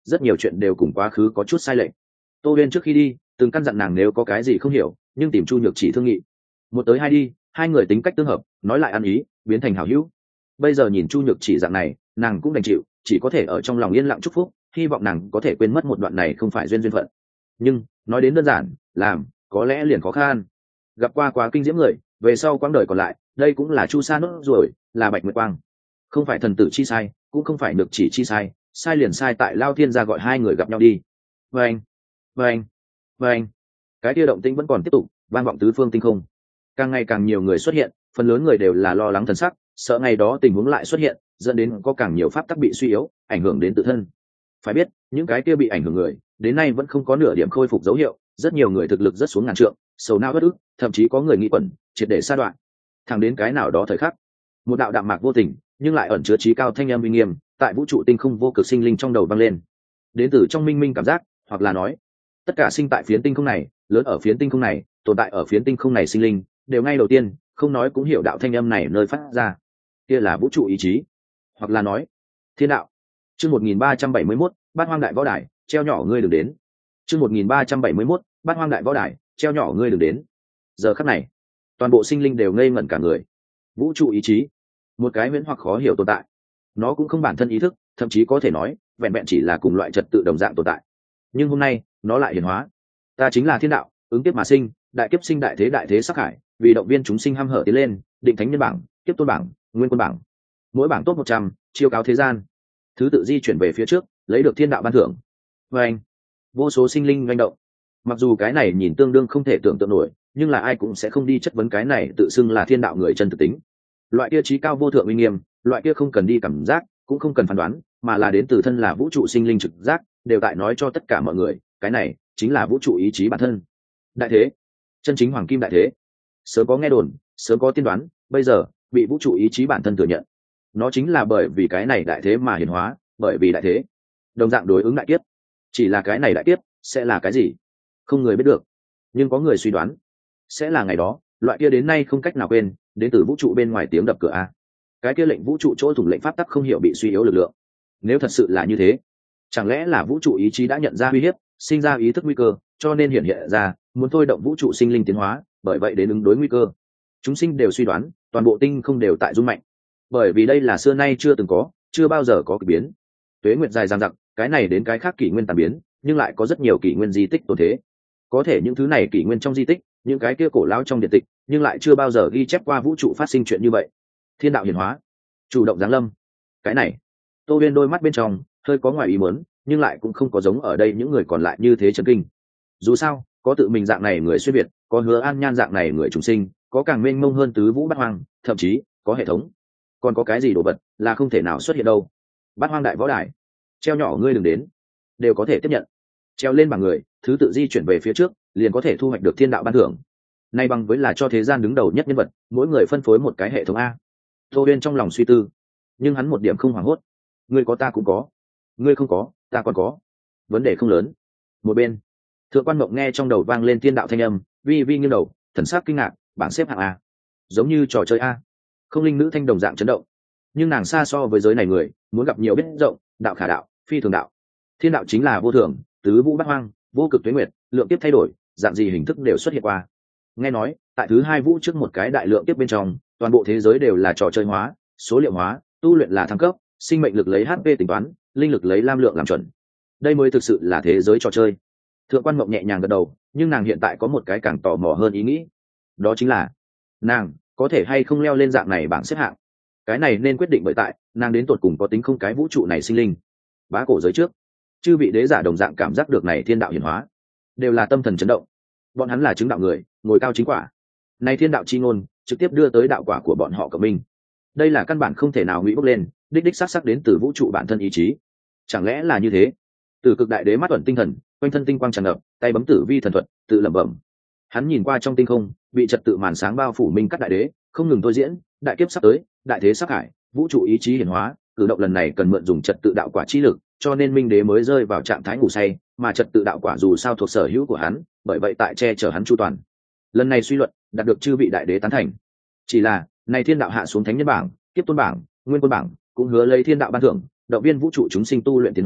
A: rất nhiều chuyện đều cùng quá khứ có chút sai lệch. Tô Uyên trước khi đi từng căn dặn nàng nếu có cái gì không hiểu nhưng tìm Chu Nhược Chỉ thương nghị. Một tới hai đi, hai người tính cách tương hợp, nói lại ăn ý, biến thành hảo hữu. Bây giờ nhìn Chu Nhược Chỉ dạng này, nàng cũng đành chịu, chỉ có thể ở trong lòng yên lặng chúc phúc, hy vọng nàng có thể quên mất một đoạn này không phải duyên duyên phận. Nhưng nói đến đơn giản, làm có lẽ liền khó khăn. Gặp qua quá kinh diễm người, về sau quãng đời còn lại, đây cũng là Chu Sa nốt rồi, là Bạch Nguyệt Quang. Không phải thần tử chi sai, cũng không phải Nhược Chỉ chi sai, sai liền sai tại Lao Thiên gia gọi hai người gặp nhau đi. Vâng, vâng, vâng. Cái kia động tĩnh vẫn còn tiếp tục, vang vọng tứ phương tinh không. Càng ngày càng nhiều người xuất hiện, phần lớn người đều là lo lắng thần sắc, sợ ngày đó tình huống lại xuất hiện, dẫn đến có càng nhiều pháp tắc bị suy yếu, ảnh hưởng đến tự thân. Phải biết, những cái kia bị ảnh hưởng người, đến nay vẫn không có nửa điểm khôi phục dấu hiệu, rất nhiều người thực lực rất xuống ngàn trượng, sầu não bất ức, thậm chí có người nghĩ quẩn, triệt để sa đoạn. Thẳng đến cái nào đó thời khắc, một đạo đạm mạc vô tình, nhưng lại ẩn chứa trí cao thanh âm uy nghiêm, tại vũ trụ tinh không vô cực sinh linh trong đầu vang lên. Đến từ trong minh minh cảm giác, hoặc là nói, tất cả sinh tại phiến tinh không này, lớn ở phiến tinh không này, tồn tại ở phiến tinh không này sinh linh, đều ngay đầu tiên, không nói cũng hiểu đạo thanh âm này nơi phát ra. Kia là vũ trụ ý chí, hoặc là nói, thiên đạo. Chương một nghìn ba trăm bảy mươi mốt, Bát Hoang Đại Võ Đài, treo nhỏ ngươi đừng đến. Chương một nghìn ba trăm bảy mươi mốt, Bát Hoang Đại Võ Đài, treo nhỏ ngươi đừng đến. Giờ khắc này, toàn bộ sinh linh đều ngây ngẩn cả người. Vũ trụ ý chí, một cái huyễn hoặc khó hiểu tồn tại. Nó cũng không bản thân ý thức, thậm chí có thể nói, vẹn vẹn chỉ là cùng loại trật tự đồng dạng tồn tại. Nhưng hôm nay, nó lại hiển hóa. Ta chính là thiên đạo, ứng kiếp mà sinh, đại kiếp sinh đại thế đại thế sắc hải, vì động viên chúng sinh hăm hở tiến lên, định thánh nhân bảng, kiếp tôn bảng, nguyên quân bảng. Mỗi bảng top một trăm, chiêu cáo thế gian. Thứ tự di chuyển về phía trước, lấy được thiên đạo ban thưởng. Và anh, vô số sinh linh manh động. Mặc dù cái này nhìn tương đương không thể tưởng tượng nổi, nhưng là ai cũng sẽ không đi chất vấn cái này tự xưng là thiên đạo người chân thực tính. Loại kia trí cao vô thượng uy nghiêm, loại kia không cần đi cảm giác, cũng không cần phán đoán, mà là đến từ thân là vũ trụ sinh linh trực giác, đều tại nói cho tất cả mọi người, cái này chính là vũ trụ ý chí bản thân. Đại thế, chân chính hoàng kim đại thế. Sớm có nghe đồn, sớm có tiên đoán, bây giờ bị vũ trụ ý chí bản thân thừa nhận. Nó chính là bởi vì cái này đại thế mà hiển hóa, bởi vì đại thế đồng dạng đối ứng đại kiếp. Chỉ là cái này đại kiếp sẽ là cái gì, không người biết được, nhưng có người suy đoán sẽ là ngày đó, loại kia đến nay không cách nào quên, đến từ vũ trụ bên ngoài tiếng đập cửa a. Cái kia lệnh vũ trụ chỗ thủng lệnh pháp tắc không hiểu bị suy yếu lực lượng. Nếu thật sự là như thế, chẳng lẽ là vũ trụ ý chí đã nhận ra uy hiếp, sinh ra ý thức nguy cơ, cho nên hiện hiện ra muốn thôi động vũ trụ sinh linh tiến hóa, bởi vậy đến ứng đối nguy cơ. Chúng sinh đều suy đoán, toàn bộ tinh không đều tại rung mạnh, bởi vì đây là xưa nay chưa từng có, chưa bao giờ có kỳ biến. Tuế nguyệt dài dằng dặc, cái này đến cái khác kỷ nguyên tàn biến, nhưng lại có rất nhiều kỷ nguyên di tích tồn thế. Có thể những thứ này kỷ nguyên trong di tích, những cái kia cổ lão trong điện tịch, nhưng lại chưa bao giờ ghi chép qua vũ trụ phát sinh chuyện như vậy. Thiên đạo hiển hóa, chủ động giáng lâm. Cái này, Tô Uyên đôi mắt bên trong hơi có ngoài ý muốn, nhưng lại cũng không có giống ở đây những người còn lại như thế chấn kinh. Dù sao, có tự mình dạng này người xuyên việt, có Hứa An Nhan dạng này người trùng sinh, có càng mênh mông hơn tứ vũ bát hoang, thậm chí có hệ thống. Còn có cái gì đồ vật là không thể nào xuất hiện đâu. Bát Hoang Đại Võ Đài, treo nhỏ ngươi đừng đến, đều có thể tiếp nhận. Treo lên bảng người, thứ tự di chuyển về phía trước, liền có thể thu hoạch được thiên đạo ban thưởng. Nay bằng với là cho thế gian đứng đầu nhất nhân vật, mỗi người phân phối một cái hệ thống a. Tô Uyên trong lòng suy tư, nhưng hắn một điểm không hoảng hốt. Ngươi có ta cũng có, ngươi không có ta còn có, vấn đề không lớn. Một bên, Thượng Quan Mộng nghe trong đầu vang lên thiên đạo thanh âm, vi vi nghiêng đầu, thần sắc kinh ngạc, bảng xếp hạng a, giống như trò chơi a. Không linh nữ thanh đồng dạng chấn động, nhưng nàng xa so với giới này người, muốn gặp nhiều biết rộng, đạo khả đạo, phi thường đạo. Thiên đạo chính là vô thường, tứ vũ bát hoang, vô cực tuế nguyệt, lượng tiếp thay đổi, dạng gì hình thức đều xuất hiện qua. Nghe nói, tại thứ hai vũ trước một cái đại lượng tiếp bên trong, toàn bộ thế giới đều là trò chơi hóa, số liệu hóa, tu luyện là thăng cấp, sinh mệnh lực lấy hát pê tính toán, linh lực lấy lam lượng làm chuẩn. Đây mới thực sự là thế giới trò chơi. Thượng Quan Mộng nhẹ nhàng gật đầu, nhưng nàng hiện tại có một cái càng tò mò hơn ý nghĩ, đó chính là nàng có thể hay không leo lên dạng này bảng xếp hạng. Cái này nên quyết định bởi tại nàng đến tột cùng có tính không cái vũ trụ này sinh linh. Bá cổ giới trước, chư vị đế giả đồng dạng cảm giác được này thiên đạo hiển hóa, đều là tâm thần chấn động. Bọn hắn là chứng đạo người, ngồi cao chính quả. Này thiên đạo chi ngôn trực tiếp đưa tới đạo quả của bọn họ cộng minh. Đây là căn bản không thể nào ngụy bốc lên, đích đích xác xác đến từ vũ trụ bản thân ý chí. Chẳng lẽ là như thế? Từ Cực Đại Đế mắt ẩn tinh thần, quanh thân tinh quang tràn ngập, tay bấm tử vi thần thuật, tự lẩm bẩm. Hắn nhìn qua trong tinh không, bị trật tự màn sáng bao phủ minh cắt đại đế, không ngừng thôi diễn, đại kiếp sắp tới, đại thế sắp hải, vũ trụ ý chí hiển hóa, cử động lần này cần mượn dùng trật tự đạo quả chi lực, cho nên minh đế mới rơi vào trạng thái ngủ say, mà trật tự đạo quả dù sao thuộc sở hữu của hắn, bởi vậy tại che chở hắn chu toàn. Lần này suy luận, đạt được chư vị đại đế tán thành. Chỉ là, này thiên đạo hạ xuống thánh nhân bảng, kiếp tôn bảng, nguyên quân bảng, cũng hứa lấy thiên đạo ban thưởng, động viên vũ trụ chúng sinh tu luyện tiến hóa,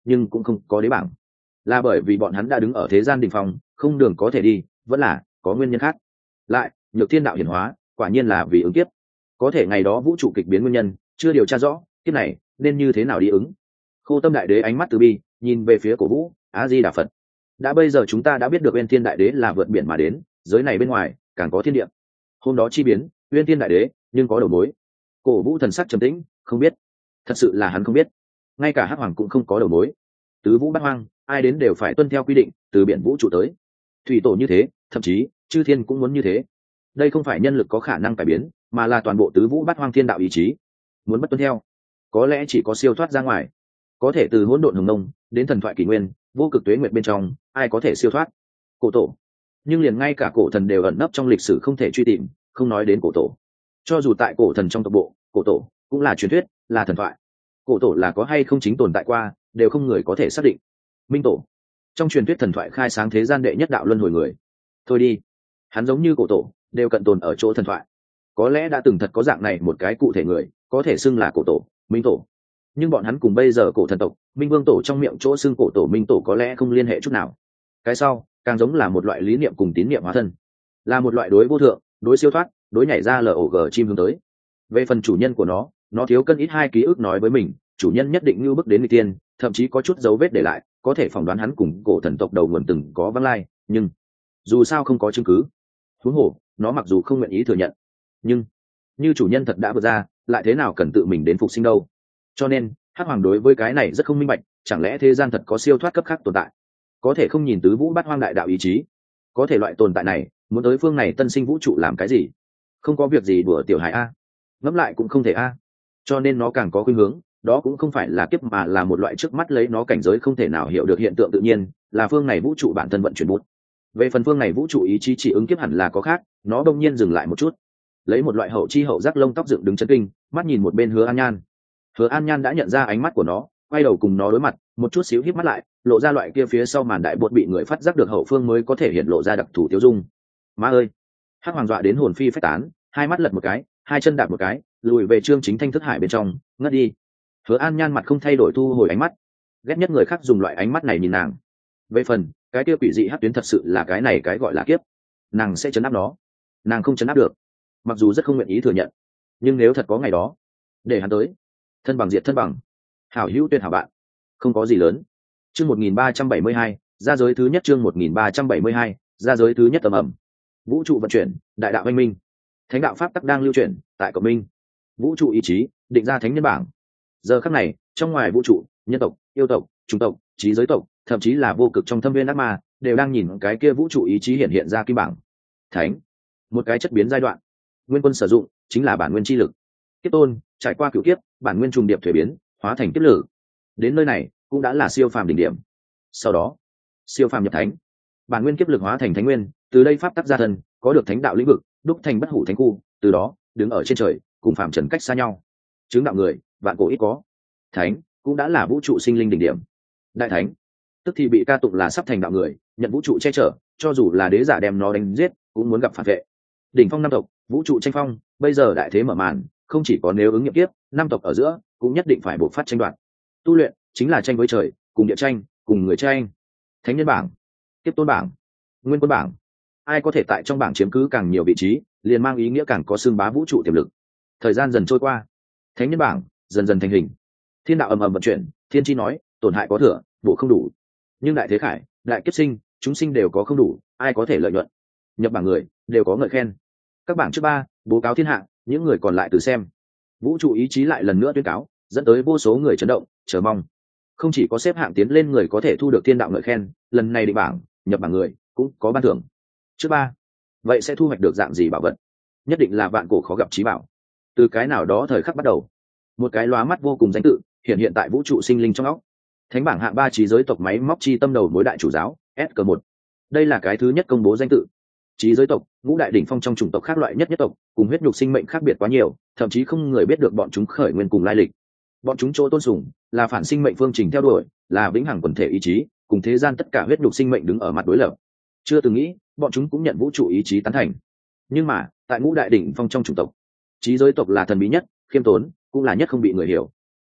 A: nhưng cũng không có đế bảng, là bởi vì bọn hắn đã đứng ở thế gian đỉnh phong, không đường có thể đi, vẫn là có nguyên nhân khác. Lại nhược thiên đạo hiển hóa, quả nhiên là vì ứng kiếp. Có thể ngày đó vũ trụ kịch biến nguyên nhân chưa điều tra rõ, kiếp này nên như thế nào đi ứng. Khô Tâm đại đế ánh mắt từ bi nhìn về phía Cổ Vũ, A Di Đà Phật. Đã bây giờ chúng ta đã biết được Uyên Thiên đại đế là vượt biển mà đến, giới này bên ngoài càng có thiên địa. Hôm đó chi biến, Uyên Thiên đại đế nhưng có đầu mối. Cổ Vũ thần sắc trầm tĩnh, không biết. Thật sự là hắn không biết. Ngay cả Hắc Hoàng cũng không có đầu mối. Tứ vũ bát hoang, ai đến đều phải tuân theo quy định, từ biển vũ trụ tới. Thủy tổ như thế, thậm chí chư thiên cũng muốn như thế. Đây không phải nhân lực có khả năng cải biến, mà là toàn bộ tứ vũ bát hoang thiên đạo ý chí. Muốn bất tuân theo, có lẽ chỉ có siêu thoát ra ngoài. Có thể từ hỗn độn hồng nông đến thần thoại kỷ nguyên, vô cực tuế nguyệt bên trong, ai có thể siêu thoát? Cổ tổ. Nhưng liền ngay cả cổ thần đều ẩn nấp trong lịch sử không thể truy tìm, không nói đến cổ tổ. Cho dù tại cổ thần trong tộc bộ, cổ tổ cũng là truyền thuyết, là thần thoại. Cổ tổ là có hay không chính tồn tại qua, đều không người có thể xác định. Minh tổ, trong truyền thuyết thần thoại khai sáng thế gian đệ nhất đạo luân hồi người. Thôi đi, hắn giống như cổ tổ, đều cận tồn ở chỗ thần thoại. Có lẽ đã từng thật có dạng này một cái cụ thể người, có thể xưng là cổ tổ, minh tổ. Nhưng bọn hắn cùng bây giờ cổ thần tộc, minh vương tổ trong miệng chỗ xưng cổ tổ minh tổ có lẽ không liên hệ chút nào. Cái sau càng giống là một loại lý niệm cùng tín niệm hóa thân, là một loại đối vô thượng, đối siêu thoát, đối nhảy ra lờ ổ gờ chim hướng tới. Về phần chủ nhân của nó, nó thiếu cân ít hai ký ức nói với mình, chủ nhân nhất định như bước đến người tiên, thậm chí có chút dấu vết để lại, có thể phỏng đoán hắn cùng cổ thần tộc đầu nguồn từng có vắng lai, nhưng dù sao không có chứng cứ. Huống hồ, nó mặc dù không nguyện ý thừa nhận, nhưng như chủ nhân thật đã vượt ra, lại thế nào cần tự mình đến phục sinh đâu. Cho nên Hắc Hoàng đối với cái này rất không minh bạch, chẳng lẽ thế gian thật có siêu thoát cấp khác tồn tại, có thể không nhìn tứ vũ bát hoang đại đạo ý chí, có thể loại tồn tại này muốn tới phương này tân sinh vũ trụ làm cái gì? Không có việc gì đùa tiểu hải a, ngẫm lại cũng không thể a. Cho nên nó càng có khuynh hướng, đó cũng không phải là kiếp mà là một loại trước mắt lấy nó cảnh giới không thể nào hiểu được hiện tượng tự nhiên, là phương này vũ trụ bản thân vận chuyển bút. Về phần phương này vũ trụ ý chí chỉ ứng kiếp hẳn là có khác, nó đông nhiên dừng lại một chút, lấy một loại hậu chi hậu giác lông tóc dựng đứng chấn kinh, mắt nhìn một bên Hứa An Nhan. Hứa An Nhan đã nhận ra ánh mắt của nó, quay đầu cùng nó đối mặt, một chút xíu híp mắt lại, lộ ra loại kia phía sau màn đại bột bị người phát giác được hậu phương mới có thể hiện lộ ra đặc thù tiêu dung. Má ơi! Hắc Hoàng dọa đến hồn phi phách tán, hai mắt lật một cái, hai chân đạp một cái, lùi về Trương Chính Thanh thức hải bên trong, ngất đi. Hứa An Nhan mặt không thay đổi thu hồi ánh mắt, ghét nhất người khác dùng loại ánh mắt này nhìn nàng. Về phần cái kia quỷ dị hắc tuyến thật sự là cái này cái gọi là kiếp, nàng sẽ chấn áp nó. Nàng không chấn áp được, mặc dù rất không nguyện ý thừa nhận, nhưng nếu thật có ngày đó, để hắn tới, thân bằng diệt thân bằng, hảo hữu tuyệt hảo bạn, không có gì lớn. Chương một nghìn ba trăm bảy mươi hai, ra giới thứ nhất. Chương một nghìn ba trăm bảy mươi hai, ra giới thứ nhất. Tầm ẩm, vũ trụ vận chuyển, đại đạo anh minh, thánh đạo pháp tắc đang lưu chuyển tại cộng minh, vũ trụ ý chí định ra thánh nhân bảng. Giờ khắc này, trong ngoài vũ trụ, nhân tộc, yêu tộc, chủng tộc, trí giới tộc, thậm chí là vô cực trong thâm viên ác ma, đều đang nhìn cái kia vũ trụ ý chí hiện hiện ra kim bảng. Thánh, một cái chất biến giai đoạn, nguyên quân sử dụng chính là bản nguyên chi lực. Kiếp tôn trải qua cửu kiếp, bản nguyên trùng điệp thuế biến, hóa thành kiếp lử. Đến nơi này cũng đã là siêu phàm đỉnh điểm. Sau đó, siêu phàm nhập thánh, bản nguyên kiếp lực hóa thành thánh nguyên, từ đây pháp tắc gia thân, có được thánh đạo lĩnh vực, đúc thành bất hủ thánh khu, từ đó đứng ở trên trời, cùng phàm trần cách xa nhau. Chứng đạo người, vạn cổ ít có. Thánh cũng đã là vũ trụ sinh linh đỉnh điểm. Đại thánh, tức thì bị ca tụng là sắp thành đạo người, nhận vũ trụ che chở, cho dù là đế giả đem nó đánh giết, cũng muốn gặp phản vệ. Đỉnh phong năm tộc, vũ trụ tranh phong, bây giờ đại thế mở màn, không chỉ có nếu ứng nghiệm tiếp, năm tộc ở giữa cũng nhất định phải buộc phát tranh đoạt. Tu luyện chính là tranh với trời, cùng địa tranh, cùng người tranh. Thánh nhân bảng, tiếp tôn bảng, nguyên quân bảng, ai có thể tại trong bảng chiếm cứ càng nhiều vị trí, liền mang ý nghĩa càng có xương bá vũ trụ tiềm lực. Thời gian dần trôi qua, thánh nhân bảng dần dần thành hình. Thiên đạo ầm ầm vận chuyển, thiên chi nói, tổn hại có thừa, bổ không đủ. Nhưng đại thế khải, đại kiếp sinh, chúng sinh đều có không đủ, ai có thể lợi nhuận. Nhập bảng người đều có ngợi khen. Các bảng trước ba bố cáo thiên hạ, những người còn lại từ xem. Vũ trụ ý chí lại lần nữa tuyên cáo, dẫn tới vô số người chấn động, chờ mong. Không chỉ có xếp hạng tiến lên người có thể thu được thiên đạo ngợi khen, lần này định bảng, nhập bảng người cũng có ban thưởng. Trước ba, vậy sẽ thu hoạch được dạng gì bảo vật? Nhất định là vạn cổ khó gặp trí bảo. Từ cái nào đó thời khắc bắt đầu, một cái lóa mắt vô cùng danh tự hiện hiện tại vũ trụ sinh linh trong óc. Thánh bảng hạng ba trí giới tộc máy móc chi tâm đầu mối đại chủ giáo S K một. Đây là cái thứ nhất công bố danh tự. Trí giới tộc, ngũ đại đỉnh phong trong chủng tộc khác loại nhất nhất tộc, cùng huyết nhục sinh mệnh khác biệt quá nhiều, thậm chí không người biết được bọn chúng khởi nguyên cùng lai lịch. Bọn chúng chỗ tôn sùng là phản sinh mệnh phương trình theo đuổi, là vĩnh hằng quần thể ý chí, cùng thế gian tất cả huyết nhục sinh mệnh đứng ở mặt đối lập. Chưa từng nghĩ, bọn chúng cũng nhận vũ trụ ý chí tán thành. Nhưng mà, tại ngũ đại đỉnh phong trong chủng tộc, trí giới tộc là thần bí nhất, khiêm tốn, cũng là nhất không bị người hiểu.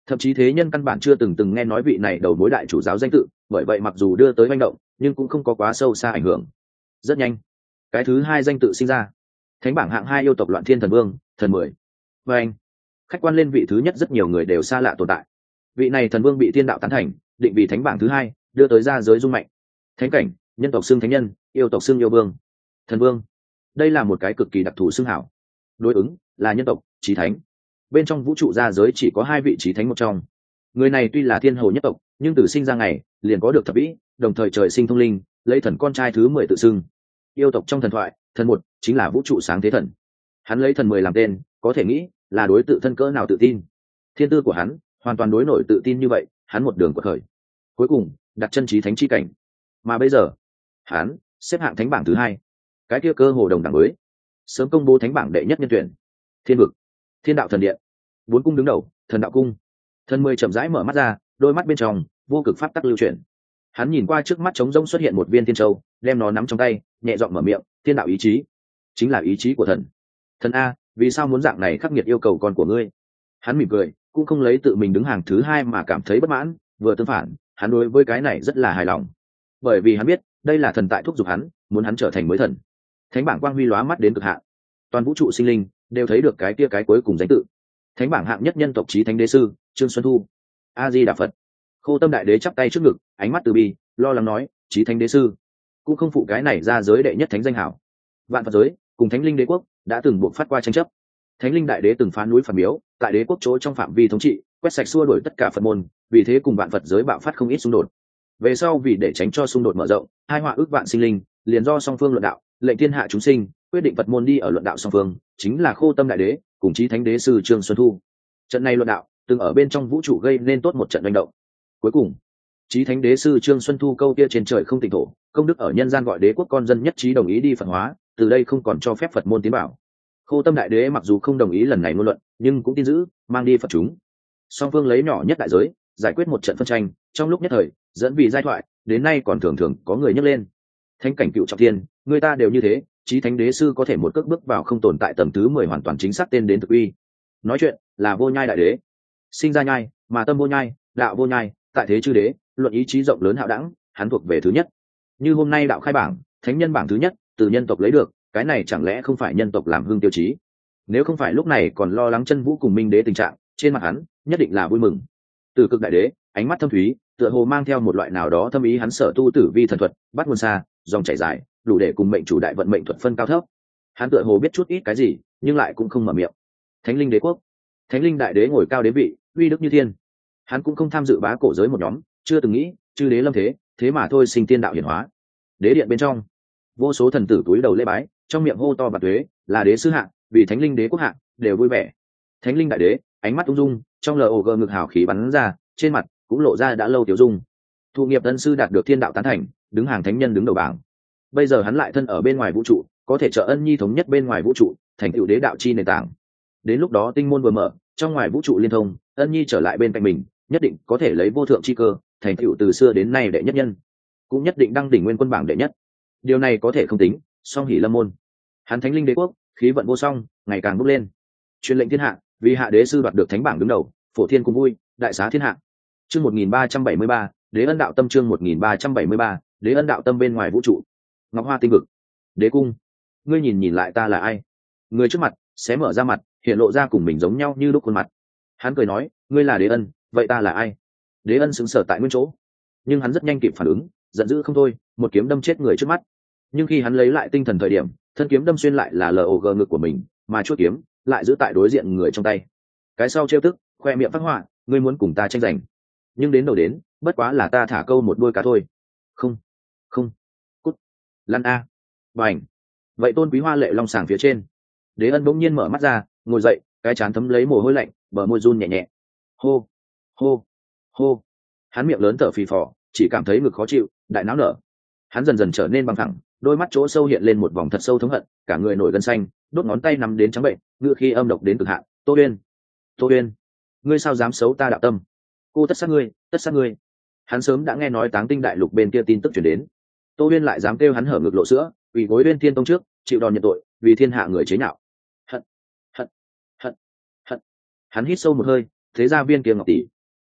A: thậm chí thế nhân căn bản chưa từng từng nghe nói vị này đầu mối đại chủ giáo danh tự, bởi vậy mặc dù đưa tới manh động nhưng cũng không có quá sâu xa ảnh hưởng. Rất nhanh cái thứ hai danh tự sinh ra, thánh bảng hạng hai yêu tộc Loạn Thiên Thần Vương, thần mười. Và anh khách quan lên vị thứ nhất rất nhiều người đều xa lạ tồn tại. Vị này thần vương bị thiên đạo tán thành, định vị thánh bảng thứ hai, đưa tới ra giới dung mạnh. Thánh cảnh, nhân tộc xưng thánh nhân, yêu tộc xưng yêu vương. Thần vương, đây là một cái cực kỳ đặc thù xưng hảo. Đối ứng là nhân tộc chí thánh. Bên trong vũ trụ ra giới chỉ có hai vị chí thánh một trong. Người này tuy là thiên hồ nhất tộc, nhưng từ sinh ra ngày liền có được thập vĩ, đồng thời trời sinh thông linh, lấy thần con trai thứ mười tự xưng. Yêu tộc trong thần thoại, thần một chính là vũ trụ sáng thế thần. Hắn lấy thần mười làm tên, có thể nghĩ là đối tự thân cỡ nào tự tin. Thiên tư của hắn hoàn toàn đối nổi tự tin như vậy, hắn một đường quật khởi, cuối cùng đặt chân chí thánh chi cảnh. Mà bây giờ hắn xếp hạng thánh bảng thứ hai, cái kia cơ hồ đồng đẳng với sớm công bố thánh bảng đệ nhất nhân tuyển. Thiên vực, thiên đạo thần điện, bốn cung đứng đầu, thần đạo cung. Thần mười chậm rãi mở mắt ra, đôi mắt bên trong vô cực pháp tắc lưu chuyển. Hắn nhìn qua trước mắt trống rỗng xuất hiện một viên thiên châu, đem nó nắm trong tay, nhẹ giọng mở miệng, thiên đạo ý chí chính là ý chí của thần. Thần a, vì sao muốn dạng này khắc nghiệt yêu cầu con của ngươi? Hắn mỉm cười, cũng không lấy tự mình đứng hàng thứ hai mà cảm thấy bất mãn, vừa tương phản, hắn đối với cái này rất là hài lòng, bởi vì hắn biết đây là thần tại thúc giục hắn, muốn hắn trở thành mới thần. Thánh bảng quang huy lóa mắt đến cực hạn, toàn vũ trụ sinh linh đều thấy được cái kia cái cuối cùng danh tự. Thánh bảng hạng nhất nhân tộc chí thánh đế sư Trương Xuân Thu. A Di Đà Phật. Khô Tâm đại đế chắp tay trước ngực, ánh mắt từ bi, lo lắng nói, chí thánh đế sư cũng không phụ cái này ra giới đệ nhất thánh danh hảo. Vạn Phật giới cùng Thánh Linh đế quốc đã từng buộc phát qua tranh chấp. Thánh Linh đại đế từng phá núi phản miếu, tại đế quốc chỗ trong phạm vi thống trị, quét sạch xua đuổi tất cả Phật môn, vì thế cùng Vạn Phật giới bạo phát không ít xung đột. Về sau vì để tránh cho xung đột mở rộng, hai họa ước vạn sinh linh, liền do song phương luận đạo, lệnh thiên hạ chúng sinh, quyết định Phật môn đi ở luận đạo song phương, chính là Khô Tâm đại đế cùng chí thánh đế sư Trương Xuân Thu. Trận này luận đạo từng ở bên trong vũ trụ gây nên tốt một trận hành động. Cuối cùng chí thánh đế sư Trương Xuân Thu câu kia trên trời không tỉnh thổ, công đức ở nhân gian gọi đế quốc con dân nhất trí đồng ý đi Phật hóa, từ đây không còn cho phép Phật môn tiến bảo. Khô Tâm đại đế mặc dù không đồng ý lần này ngôn luận, nhưng cũng tin giữ mang đi Phật chúng. Song phương lấy nhỏ nhất đại giới giải quyết một trận phân tranh, trong lúc nhất thời dẫn vì giai thoại, đến nay còn thường thường có người nhắc lên. Thánh cảnh cựu trọng thiên, người ta đều như thế, chí thánh đế sư có thể một cước bước vào không tồn tại tầm thứ mười hoàn toàn chính xác tên đến thực uy. Nói chuyện là vô nhai đại đế, sinh ra nhai mà tâm vô nhai, đạo vô nhai, tại thế chư đế, luận ý chí rộng lớn hạo đẳng, hắn thuộc về thứ nhất. Như hôm nay đạo khai bảng, thánh nhân bảng thứ nhất, từ nhân tộc lấy được, cái này chẳng lẽ không phải nhân tộc làm hương tiêu chí? Nếu không phải lúc này còn lo lắng chân vũ cùng minh đế tình trạng, trên mặt hắn nhất định là vui mừng. Từ cực đại đế, ánh mắt thâm thúy, tựa hồ mang theo một loại nào đó thâm ý, hắn sở tu tử vi thần thuật, bắt nguồn xa, dòng chảy dài, đủ để cùng mệnh chủ đại vận mệnh thuật phân cao thấp. Hắn tựa hồ biết chút ít cái gì, nhưng lại cũng không mở miệng. Thánh Linh đế quốc, Thánh Linh đại đế ngồi cao đế vị, uy đức như thiên. Hắn cũng không tham dự bá cổ giới một nhóm, chưa từng nghĩ chư đế lâm thế, thế mà thôi sinh tiên đạo hiển hóa. Đế điện bên trong, vô số thần tử túi đầu lễ bái, trong miệng hô to bạt tuế, là đế sư hạng, vì Thánh Linh đế quốc hạng, đều vui vẻ. Thánh Linh đại đế, ánh mắt ung dung, trong lờ gờ ngực hào khí bắn ra, trên mặt cũng lộ ra đã lâu tiểu dung. Thụ nghiệp tân sư đạt được thiên đạo tán thành, đứng hàng thánh nhân đứng đầu bảng. Bây giờ hắn lại thân ở bên ngoài vũ trụ, có thể trợ ân nhi thống nhất bên ngoài vũ trụ, thành tựu đế đạo chi nền tảng. Đến lúc đó tinh môn vừa mở, trong ngoài vũ trụ liên thông, ân nhi trở lại bên cạnh mình, nhất định có thể lấy vô thượng chi cơ, thành tựu từ xưa đến nay đệ nhất nhân, cũng nhất định đăng đỉnh nguyên quân bảng đệ nhất. Điều này có thể không tính, song hỷ lâm môn. Hắn Thánh Linh đế quốc, khí vận vô song, ngày càng bốc lên. Truyền lệnh thiên hạ, vì hạ đế sư đoạt được thánh bảng đứng đầu, phổ thiên cùng vui, đại xá thiên hạ. Chương một nghìn ba trăm bảy mươi ba, Đế ân đạo tâm. Chương một nghìn ba trăm bảy mươi ba, Đế ân đạo tâm. Bên ngoài vũ trụ, Ngọc Hoa tinh vực, đế cung. Ngươi nhìn nhìn lại ta là ai? Người trước mặt xé mở ra mặt, hiện lộ ra cùng mình giống nhau như lúc khuôn mặt. Hắn cười nói, ngươi là đế ân, vậy ta là ai? Đế ân sững sờ tại nguyên chỗ, nhưng hắn rất nhanh kịp phản ứng, giận dữ không thôi, một kiếm đâm chết người trước mắt. Nhưng khi hắn lấy lại tinh thần thời điểm, thân kiếm đâm xuyên lại là log ngực của mình, mà chuôi kiếm lại giữ tại đối diện người trong tay. Cái sau trêu tức, khoe miệng phát họa, ngươi muốn cùng ta tranh giành, nhưng đến đầu đến bất quá là ta thả câu một đôi cá thôi. Không, không, cút, lăn a. Bành. Vậy Tôn Quý Hoa lệ long sàng phía trên, Đế ân bỗng nhiên mở mắt ra, ngồi dậy, cái trán thấm lấy mồ hôi lạnh, bờ môi run nhẹ nhẹ. Hô, hô, hô. Hắn miệng lớn thở phì phò, chỉ cảm thấy ngực khó chịu, đại não nở. Hắn dần dần trở nên bằng thẳng, đôi mắt chỗ sâu hiện lên một vòng thật sâu thống hận, cả người nổi gân xanh, đốt ngón tay nắm đến trắng bệnh, ngựa khi âm độc đến cực hạn. Tô Uyên, Tô Uyên, ngươi sao dám xấu ta đạo tâm? Cô tất sát ngươi, tất sát ngươi. Hắn sớm đã nghe nói Táng Tinh đại lục bên kia tin tức truyền đến. Tô Uyên lại dám kêu hắn hở ngực lộ sữa, vì gối Uyên Thiên tông trước, chịu đòn nhận tội, vì thiên hạ người chế nhạo. Hận, hận, hận, hận. Hắn hít sâu một hơi, thế ra viên kia ngọc tỷ,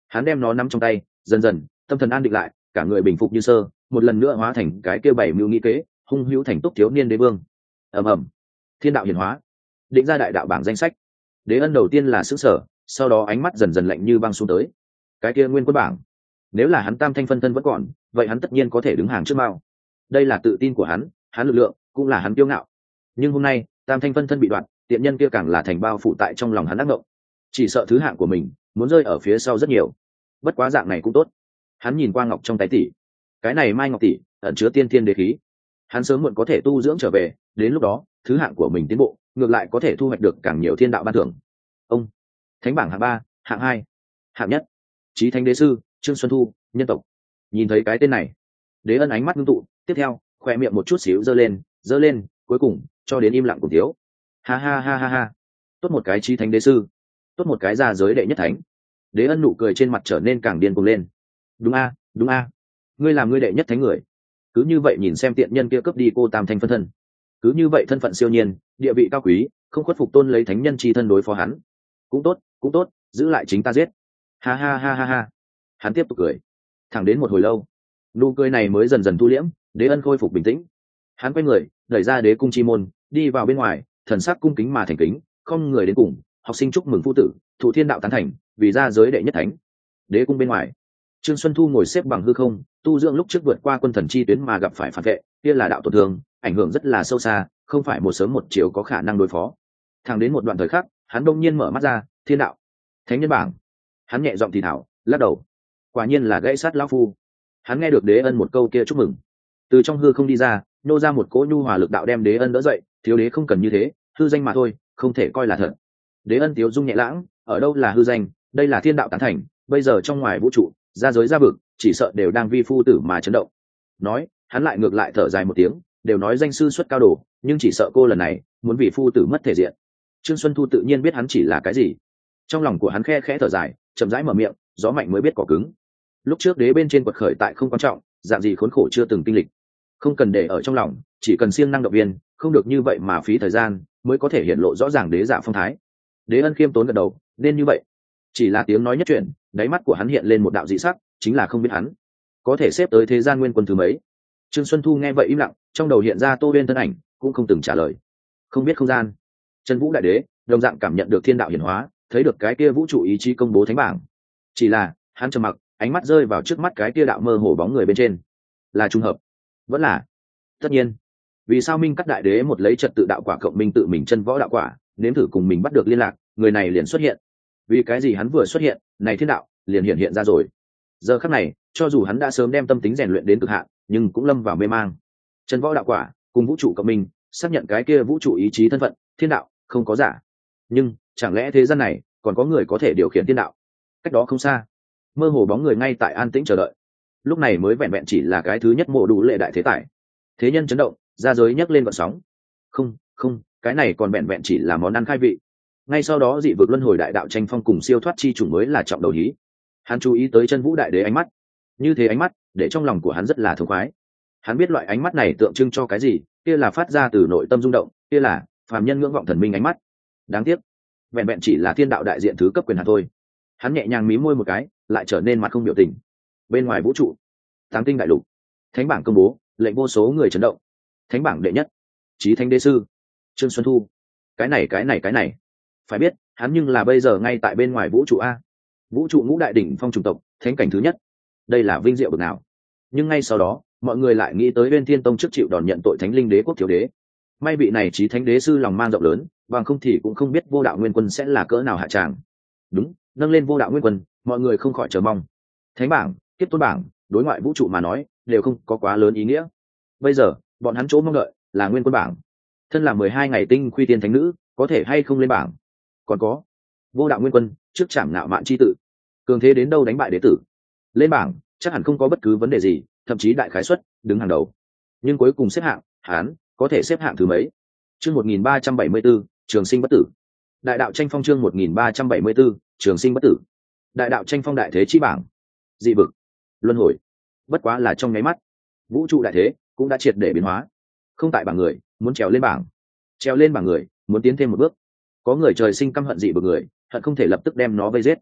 A: Hắn đem nó nắm trong tay, dần dần tâm thần an định lại, cả người bình phục như sơ, một lần nữa hóa thành cái kia bảy mưu nghĩ kế, hung hữu thành túc thiếu niên đế vương. Ầm ầm, thiên đạo hiển hóa, định ra đại đạo bảng danh sách. Đế Ân đầu tiên là xứ sở, sau đó ánh mắt dần dần lạnh như băng xuống tới. Cái kia nguyên quân bảng, nếu là hắn tam thanh phân thân vẫn còn, vậy hắn tất nhiên có thể đứng hàng trước mao. Đây là tự tin của hắn, hắn lực lượng cũng là hắn kiêu ngạo. Nhưng hôm nay tam thanh phân thân bị đoạn, tiện nhân kia càng là thành bao phủ tại trong lòng hắn ác ngộng. Chỉ sợ thứ hạng của mình muốn rơi ở phía sau rất nhiều. Bất quá dạng này cũng tốt. Hắn nhìn qua ngọc trong tay tỷ, cái này mai ngọc tỷ ẩn chứa tiên thiên đế khí, hắn sớm muộn có thể tu dưỡng trở về, đến lúc đó thứ hạng của mình tiến bộ, ngược lại có thể thu hoạch được càng nhiều thiên đạo ban thưởng. Ông thánh bảng hạng ba, hạng hai, hạng nhất, chí thánh đế sư Trương Xuân Thu, nhân tộc. Nhìn thấy cái tên này, Đế Ân ánh mắt ngưng tụ, tiếp theo khoe miệng một chút xíu giơ lên giơ lên, cuối cùng cho đến im lặng cùng thiếu. Ha ha ha ha ha, tốt một cái chí thánh đế sư, tốt một cái gia giới đệ nhất thánh. Đế Ân nụ cười trên mặt trở nên càng điên cuồng lên. Đúng a, đúng a, ngươi làm ngươi đệ nhất thánh người, cứ như vậy nhìn xem tiện nhân kia cướp đi cô tam thanh phân thân, cứ như vậy thân phận siêu nhiên, địa vị cao quý, không khuất phục tôn lấy thánh nhân chi thân đối phó hắn. Cũng tốt, cũng tốt, giữ lại chính ta giết. Ha ha ha ha ha. Hắn tiếp tục cười, thẳng đến một hồi lâu, nụ cười này mới dần dần thu liễm. Đế Ân khôi phục bình tĩnh, hắn quay người đẩy ra đế cung chi môn, đi vào bên ngoài, thần sắc cung kính mà thành kính, không người đến cùng học sinh chúc mừng phu tử thụ thiên đạo tán thành, vì ra giới đệ nhất thánh. Đế cung bên ngoài, Trương Xuân Thu ngồi xếp bằng hư không, tu dưỡng lúc trước vượt qua quân thần chi tuyến mà gặp phải phản vệ, kia là đạo tổn thương, ảnh hưởng rất là sâu xa, không phải một sớm một chiều có khả năng đối phó. Thẳng đến một đoạn thời khắc, hắn đông nhiên mở mắt ra, thiên đạo thánh nhân bảng. Hắn nhẹ giọng thì thảo, lắc đầu, quả nhiên là gãy sát lão phu. Hắn nghe được Đế Ân một câu kia chúc mừng, từ trong hư không đi ra, nô ra một cỗ nhu hòa lực đạo đem Đế Ân đỡ dậy. Thiếu đế không cần như thế, hư danh mà thôi, không thể coi là thật. Đế Ân tiếu dung nhẹ lãng, ở đâu là hư danh, đây là thiên đạo tán thành, bây giờ trong ngoài vũ trụ, ra giới ra vực, chỉ sợ đều đang vi phu tử mà chấn động. Nói, hắn lại ngược lại thở dài một tiếng, đều nói danh sư xuất cao đồ, nhưng chỉ sợ cô lần này muốn vì phu tử mất thể diện. Trương Xuân Thu tự nhiên biết hắn chỉ là cái gì, trong lòng của hắn khe khẽ thở dài, chậm rãi mở miệng, gió mạnh mới biết cỏ cứng. Lúc trước đế bên trên quật khởi tại không quan trọng, dạng gì khốn khổ chưa từng kinh lịch, không cần để ở trong lòng, chỉ cần siêng năng động viên, không được như vậy mà phí thời gian, mới có thể hiện lộ rõ ràng đế giả phong thái. Đế Ân khiêm tốn gật đầu, nên như vậy. Chỉ là tiếng nói nhất chuyện, đáy mắt của hắn hiện lên một đạo dị sắc, chính là không biết hắn có thể xếp tới thế gian nguyên quân thứ mấy. Trương Xuân Thu nghe vậy im lặng, trong đầu hiện ra Tô Uyên thân ảnh, cũng không từng trả lời. Không biết không gian, Chân Vũ đại đế đồng dạng cảm nhận được thiên đạo hiển hóa, thấy được cái kia vũ trụ ý chí công bố thánh bảng. Chỉ là hắn trầm mặc, ánh mắt rơi vào trước mắt cái kia đạo mơ hồ bóng người bên trên. Là trùng hợp, vẫn là tất nhiên. Vì sao Minh Cắt đại đế một lấy trật tự đạo quả cộng minh tự mình chân võ đạo quả, nếm thử cùng mình bắt được liên lạc, người này liền xuất hiện. Vì cái gì hắn vừa xuất hiện, này thiên đạo liền hiện hiện ra rồi. Giờ khắc này, cho dù hắn đã sớm đem tâm tính rèn luyện đến cực hạn, nhưng cũng lâm vào mê mang. Chân võ đạo quả cùng vũ trụ cộng minh, xác nhận cái kia vũ trụ ý chí thân phận, thiên đạo không có giả. Nhưng chẳng lẽ thế gian này còn có người có thể điều khiển thiên đạo? Cách đó không xa, mơ hồ bóng người ngay tại an tĩnh chờ đợi. Lúc này mới vẹn vẹn chỉ là cái thứ nhất mộ đủ lệ đại thế tải. Thế nhân chấn động, ra giới nhấc lên vận sóng. Không, không, cái này còn vẹn vẹn chỉ là món ăn khai vị. Ngay sau đó dị vực luân hồi đại đạo tranh phong cùng siêu thoát chi chủng mới là trọng đầu hí. Hắn chú ý tới Chân Vũ đại đế ánh mắt, như thế ánh mắt để trong lòng của hắn rất là thống khoái. Hắn biết loại ánh mắt này tượng trưng cho cái gì, kia là phát ra từ nội tâm rung động, kia là phàm nhân ngưỡng vọng thần minh ánh mắt. Đáng tiếc, vẹn vẹn chỉ là thiên đạo đại diện thứ cấp quyền hạn thôi. Hắn nhẹ nhàng mí môi một cái, lại trở nên mặt không biểu tình. Bên ngoài vũ trụ, Táng Tinh đại lục, thánh bảng công bố, lệnh vô số người chấn động. Thánh bảng đệ nhất, chí thánh đế sư Trương Xuân Thu. Cái này cái này cái này, phải biết hắn nhưng là bây giờ ngay tại bên ngoài vũ trụ a, vũ trụ ngũ đại đỉnh phong chủng tộc, thánh cảnh thứ nhất, đây là vinh diệu bậc nào. Nhưng ngay sau đó, mọi người lại nghĩ tới Uyên Thiên Tông trước chịu đòn nhận tội thánh linh đế quốc thiếu đế. May vị này chí thánh đế sư lòng mang rộng lớn, bằng không thì cũng không biết vô đạo nguyên quân sẽ là cỡ nào hạ tràng. Đúng, nâng lên vô đạo nguyên quân, mọi người không khỏi chờ mong. Thánh bảng, kiếp tôn bảng, đối ngoại vũ trụ mà nói đều không có quá lớn ý nghĩa. Bây giờ bọn hắn chỗ mong đợi là nguyên quân bảng. Thân là mười hai ngày tinh khuy tiên thánh nữ, có thể hay không lên bảng. Còn có vô đạo nguyên quân trước chạm ngạo mạn chi tự, cường thế đến đâu đánh bại đế tử, lên bảng chắc hẳn không có bất cứ vấn đề gì, thậm chí đại khái suất đứng hàng đầu. Nhưng cuối cùng xếp hạng, hắn có thể xếp hạng thứ mấy? Chương một nghìn ba trăm bảy mươi 1 trường sinh bất tử. Đại đạo tranh phong chương một nghìn ba trăm bảy mươi 1 trường sinh bất tử. Đại đạo tranh phong đại thế chi bảng. Dị vực, luân hồi, bất quá là trong nháy mắt, vũ trụ đại thế cũng đã triệt để biến hóa. Không tại bảng người muốn trèo lên bảng, trèo lên bảng người muốn tiến thêm một bước. Có người trời sinh căm hận dị vực người, hận không thể lập tức đem nó vây giết.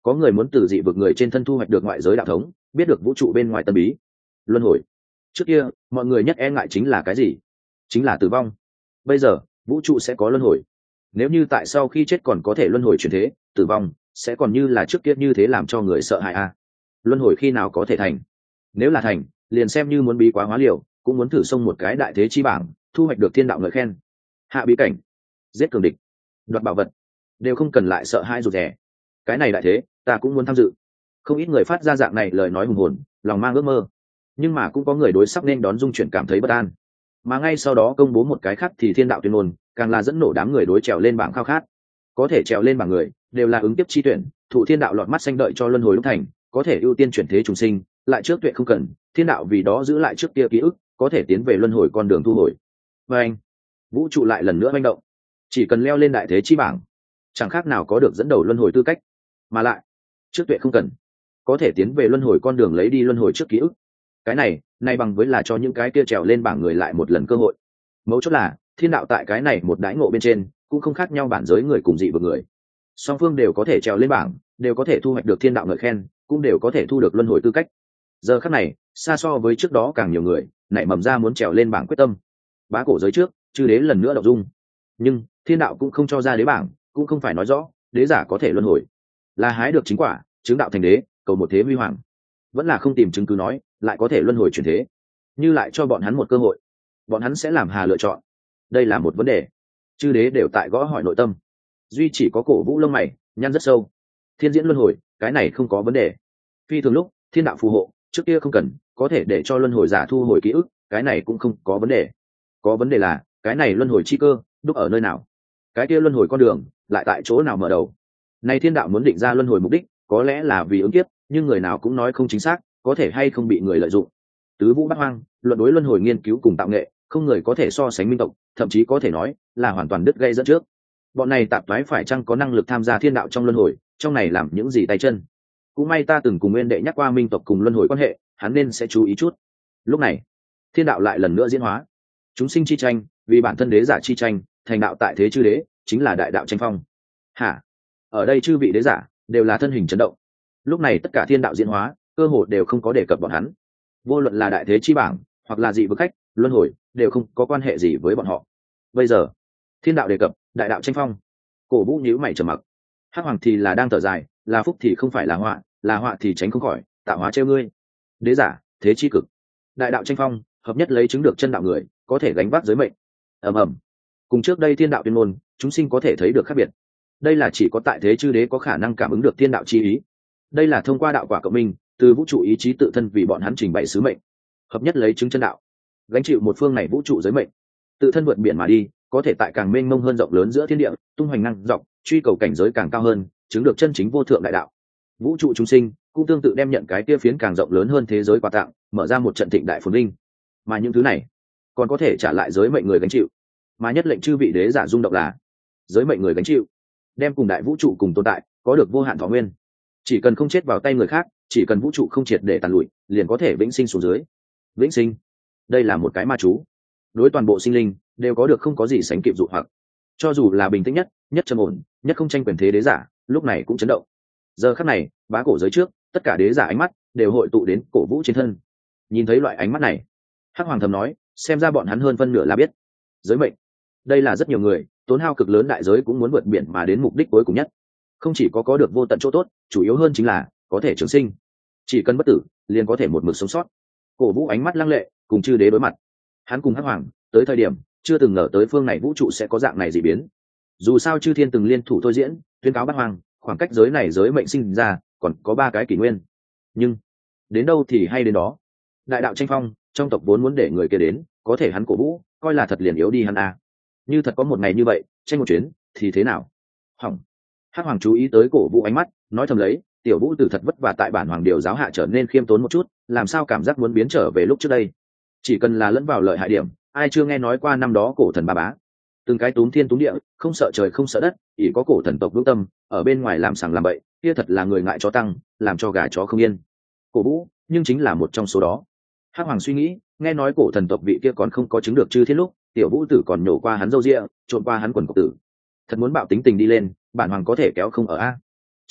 A: có người muốn từ dị vực người trên thân thu hoạch được ngoại giới đạo thống, biết được vũ trụ bên ngoài tân bí. Luân hồi. Trước kia mọi người nhất e ngại chính là cái gì? Chính là tử vong. Bây giờ vũ trụ sẽ có luân hồi. Nếu như tại sau khi chết còn có thể luân hồi chuyển thế, tử vong sẽ còn như là trước kia như thế làm cho người sợ hãi à? Luân hồi khi nào có thể thành? Nếu là thành, liền xem như muốn bí quá hóa liều, cũng muốn thử xông một cái đại thế chi bảng, thu hoạch được thiên đạo ngợi khen. Hạ bí cảnh, giết cường địch, đoạt bảo vật, đều không cần lại sợ hãi rụt rè. Cái này đại thế ta cũng muốn tham dự. Không ít người phát ra dạng này lời nói hùng hồn, lòng mang ước mơ, nhưng mà cũng có người đối sắp nên đón dung chuyển cảm thấy bất an. Mà ngay sau đó công bố một cái khác thì thiên đạo tuyên ngôn, càng là dẫn nổ đám người đối trèo lên bảng khao khát. Có thể trèo lên bảng người đều là ứng tiếp chi tuyển, thụ thiên đạo lọt mắt xanh đợi cho luân hồi lúc thành, có thể ưu tiên chuyển thế trùng sinh, lại trước tuệ không cần, thiên đạo vì đó giữ lại trước kia ký ức, có thể tiến về luân hồi con đường thu hồi. Và anh, vũ trụ lại lần nữa manh động, chỉ cần leo lên đại thế chi bảng, chẳng khác nào có được dẫn đầu luân hồi tư cách, mà lại trước tuệ không cần, có thể tiến về luân hồi con đường lấy đi luân hồi trước ký ức. Cái này này bằng với là cho những cái kia trèo lên bảng người lại một lần cơ hội. Mấu chốt là thiên đạo tại cái này một đãi ngộ bên trên cũng không khác nhau bản giới người cùng dị vực người, song phương đều có thể trèo lên bảng, đều có thể thu hoạch được thiên đạo ngợi khen, cũng đều có thể thu được luân hồi tư cách. Giờ khắc này xa so với trước đó càng nhiều người nảy mầm ra muốn trèo lên bảng quyết tâm. Bá cổ giới trước chư đế lần nữa động dung, nhưng thiên đạo cũng không cho ra đế bảng, cũng không phải nói rõ đế giả có thể luân hồi, là hái được chính quả chứng đạo thành đế, cầu một thế huy hoàng, vẫn là không tìm chứng cứ nói lại có thể luân hồi chuyển thế. Như lại cho bọn hắn một cơ hội, bọn hắn sẽ làm hà lựa chọn? Đây là một vấn đề chư đế đều tại gõ hỏi nội tâm. Duy chỉ có cổ vũ lông mày nhăn rất sâu. Thiên diễn luân hồi, cái này không có vấn đề. Phi thường lúc thiên đạo phù hộ, trước kia không cần, có thể để cho luân hồi giả thu hồi ký ức, cái này cũng không có vấn đề. Có vấn đề là cái này luân hồi chi cơ đúc ở nơi nào, cái kia luân hồi con đường lại tại chỗ nào mở đầu. Này thiên đạo muốn định ra luân hồi mục đích, có lẽ là vì ứng kiếp, nhưng người nào cũng nói không chính xác, có thể hay không bị người lợi dụng. Tứ vũ bát hoang, luận đối luân hồi nghiên cứu cùng tạo nghệ, không người có thể so sánh minh tộc, thậm chí có thể nói là hoàn toàn đứt gây dẫn trước. Bọn này tạp toái phải chăng có năng lực tham gia thiên đạo trong luân hồi, trong này làm những gì tay chân? Cũng may ta từng cùng nguyên đệ nhắc qua minh tộc cùng luân hồi quan hệ, hắn nên sẽ chú ý chút. Lúc này thiên đạo lại lần nữa diễn hóa, chúng sinh chi tranh vì bản thân đế giả chi tranh, thành đạo tại thế chư đế chính là đại đạo tranh phong. Hả? Ở đây chư vị đế giả đều là thân hình chấn động. Lúc này tất cả thiên đạo diễn hóa cơ hồ đều không có đề cập bọn hắn, vô luận là đại thế chi bảng hoặc là dị vực khách luân hồi đều không có quan hệ gì với bọn họ. Bây giờ thiên đạo đề cập đại đạo tranh phong, cổ vũ nhíu mày trầm mặc. Hắc hoàng thì là đang thở dài, là phúc thì không phải là họa, là họa thì tránh không khỏi, tạo hóa treo ngươi. Đế giả thế chi cực, đại đạo tranh phong, hợp nhất lấy chứng được chân đạo người có thể gánh vác giới mệnh. Ầm ầm. Cùng trước đây thiên đạo tuyên ngôn, chúng sinh có thể thấy được khác biệt. Đây là chỉ có tại thế chư đế có khả năng cảm ứng được thiên đạo chi ý. Đây là thông qua đạo quả cộng minh, từ vũ trụ ý chí tự thân vì bọn hắn trình bày sứ mệnh, hợp nhất lấy chứng chân đạo, gánh chịu một phương này vũ trụ giới mệnh, tự thân vượt biển mà đi, có thể tại càng mênh mông hơn rộng lớn giữa thiên địa, tung hoành năng dọc, truy cầu cảnh giới càng cao hơn, chứng được chân chính vô thượng đại đạo. Vũ trụ chúng sinh cũng tương tự đem nhận cái kia phiến càng rộng lớn hơn thế giới quà tặng, mở ra một trận thịnh đại phồn vinh. Mà những thứ này còn có thể trả lại giới mệnh người gánh chịu. Mà nhất lệnh chư vị đế giả rung động là giới mệnh người gánh chịu đem cùng đại vũ trụ cùng tồn tại, có được vô hạn thọ nguyên. Chỉ cần không chết vào tay người khác, chỉ cần vũ trụ không triệt để tàn lụi, liền có thể vĩnh sinh xuống dưới. Vĩnh sinh, đây là một cái ma chú, đối toàn bộ sinh linh đều có được không có gì sánh kịp dụ hoặc. Cho dù là bình tĩnh nhất, nhất trầm ổn, nhất không tranh quyền thế đế giả, lúc này cũng chấn động. Giờ khắc này, bá cổ giới trước, tất cả đế giả ánh mắt đều hội tụ đến cổ vũ trên thân. Nhìn thấy loại ánh mắt này, Hắc hoàng thầm nói, xem ra bọn hắn hơn phân nửa là biết giới mệnh. Đây là rất nhiều người tốn hao cực lớn đại giới cũng muốn vượt biển mà đến mục đích cuối cùng nhất. Không chỉ có có được vô tận chỗ tốt, chủ yếu hơn chính là có thể trường sinh. Chỉ cần bất tử, liền có thể một mực sống sót. Cổ vũ ánh mắt lăng lệ, cùng chư đế đối mặt. Hắn cùng Hắc hoàng tới thời điểm chưa từng ngờ tới phương này vũ trụ sẽ có dạng này dị biến. Dù sao chư thiên từng liên thủ thôi diễn, tuyên cáo bát hoang, khoảng cách giới này giới mệnh sinh ra còn có ba cái kỷ nguyên. Nhưng đến đâu thì hay đến đó. Đại đạo tranh phong, trong tộc vốn muốn để người kia đến, có thể hắn cổ vũ, coi là thật liền yếu đi hắn à. Như thật có một ngày như vậy, tranh một chuyến thì thế nào? Hỏng. Hắc hoàng chú ý tới cổ vũ ánh mắt, nói thầm lấy, tiểu vũ tử thật vất vả tại bản hoàng điều giáo hạ trở nên khiêm tốn một chút, làm sao cảm giác muốn biến trở về lúc trước đây. Chỉ cần là lẫn vào lợi hại điểm, ai chưa nghe nói qua năm đó cổ thần ba bá, từng cái túm thiên túm địa, không sợ trời không sợ đất, ỷ có cổ thần tộc vững tâm, ở bên ngoài làm sàng làm bậy, kia thật là người ngại chó tăng, làm cho gà chó không yên. Cổ vũ nhưng chính là một trong số đó. Hắc hoàng suy nghĩ, nghe nói cổ thần tộc vị kia còn không có chứng được chư thiên lúc, tiểu vũ tử còn nhổ qua hắn râu ria, trộn qua hắn quần cộc tử. Thật muốn bạo tính tình đi lên, bản hoàng có thể kéo không ở a.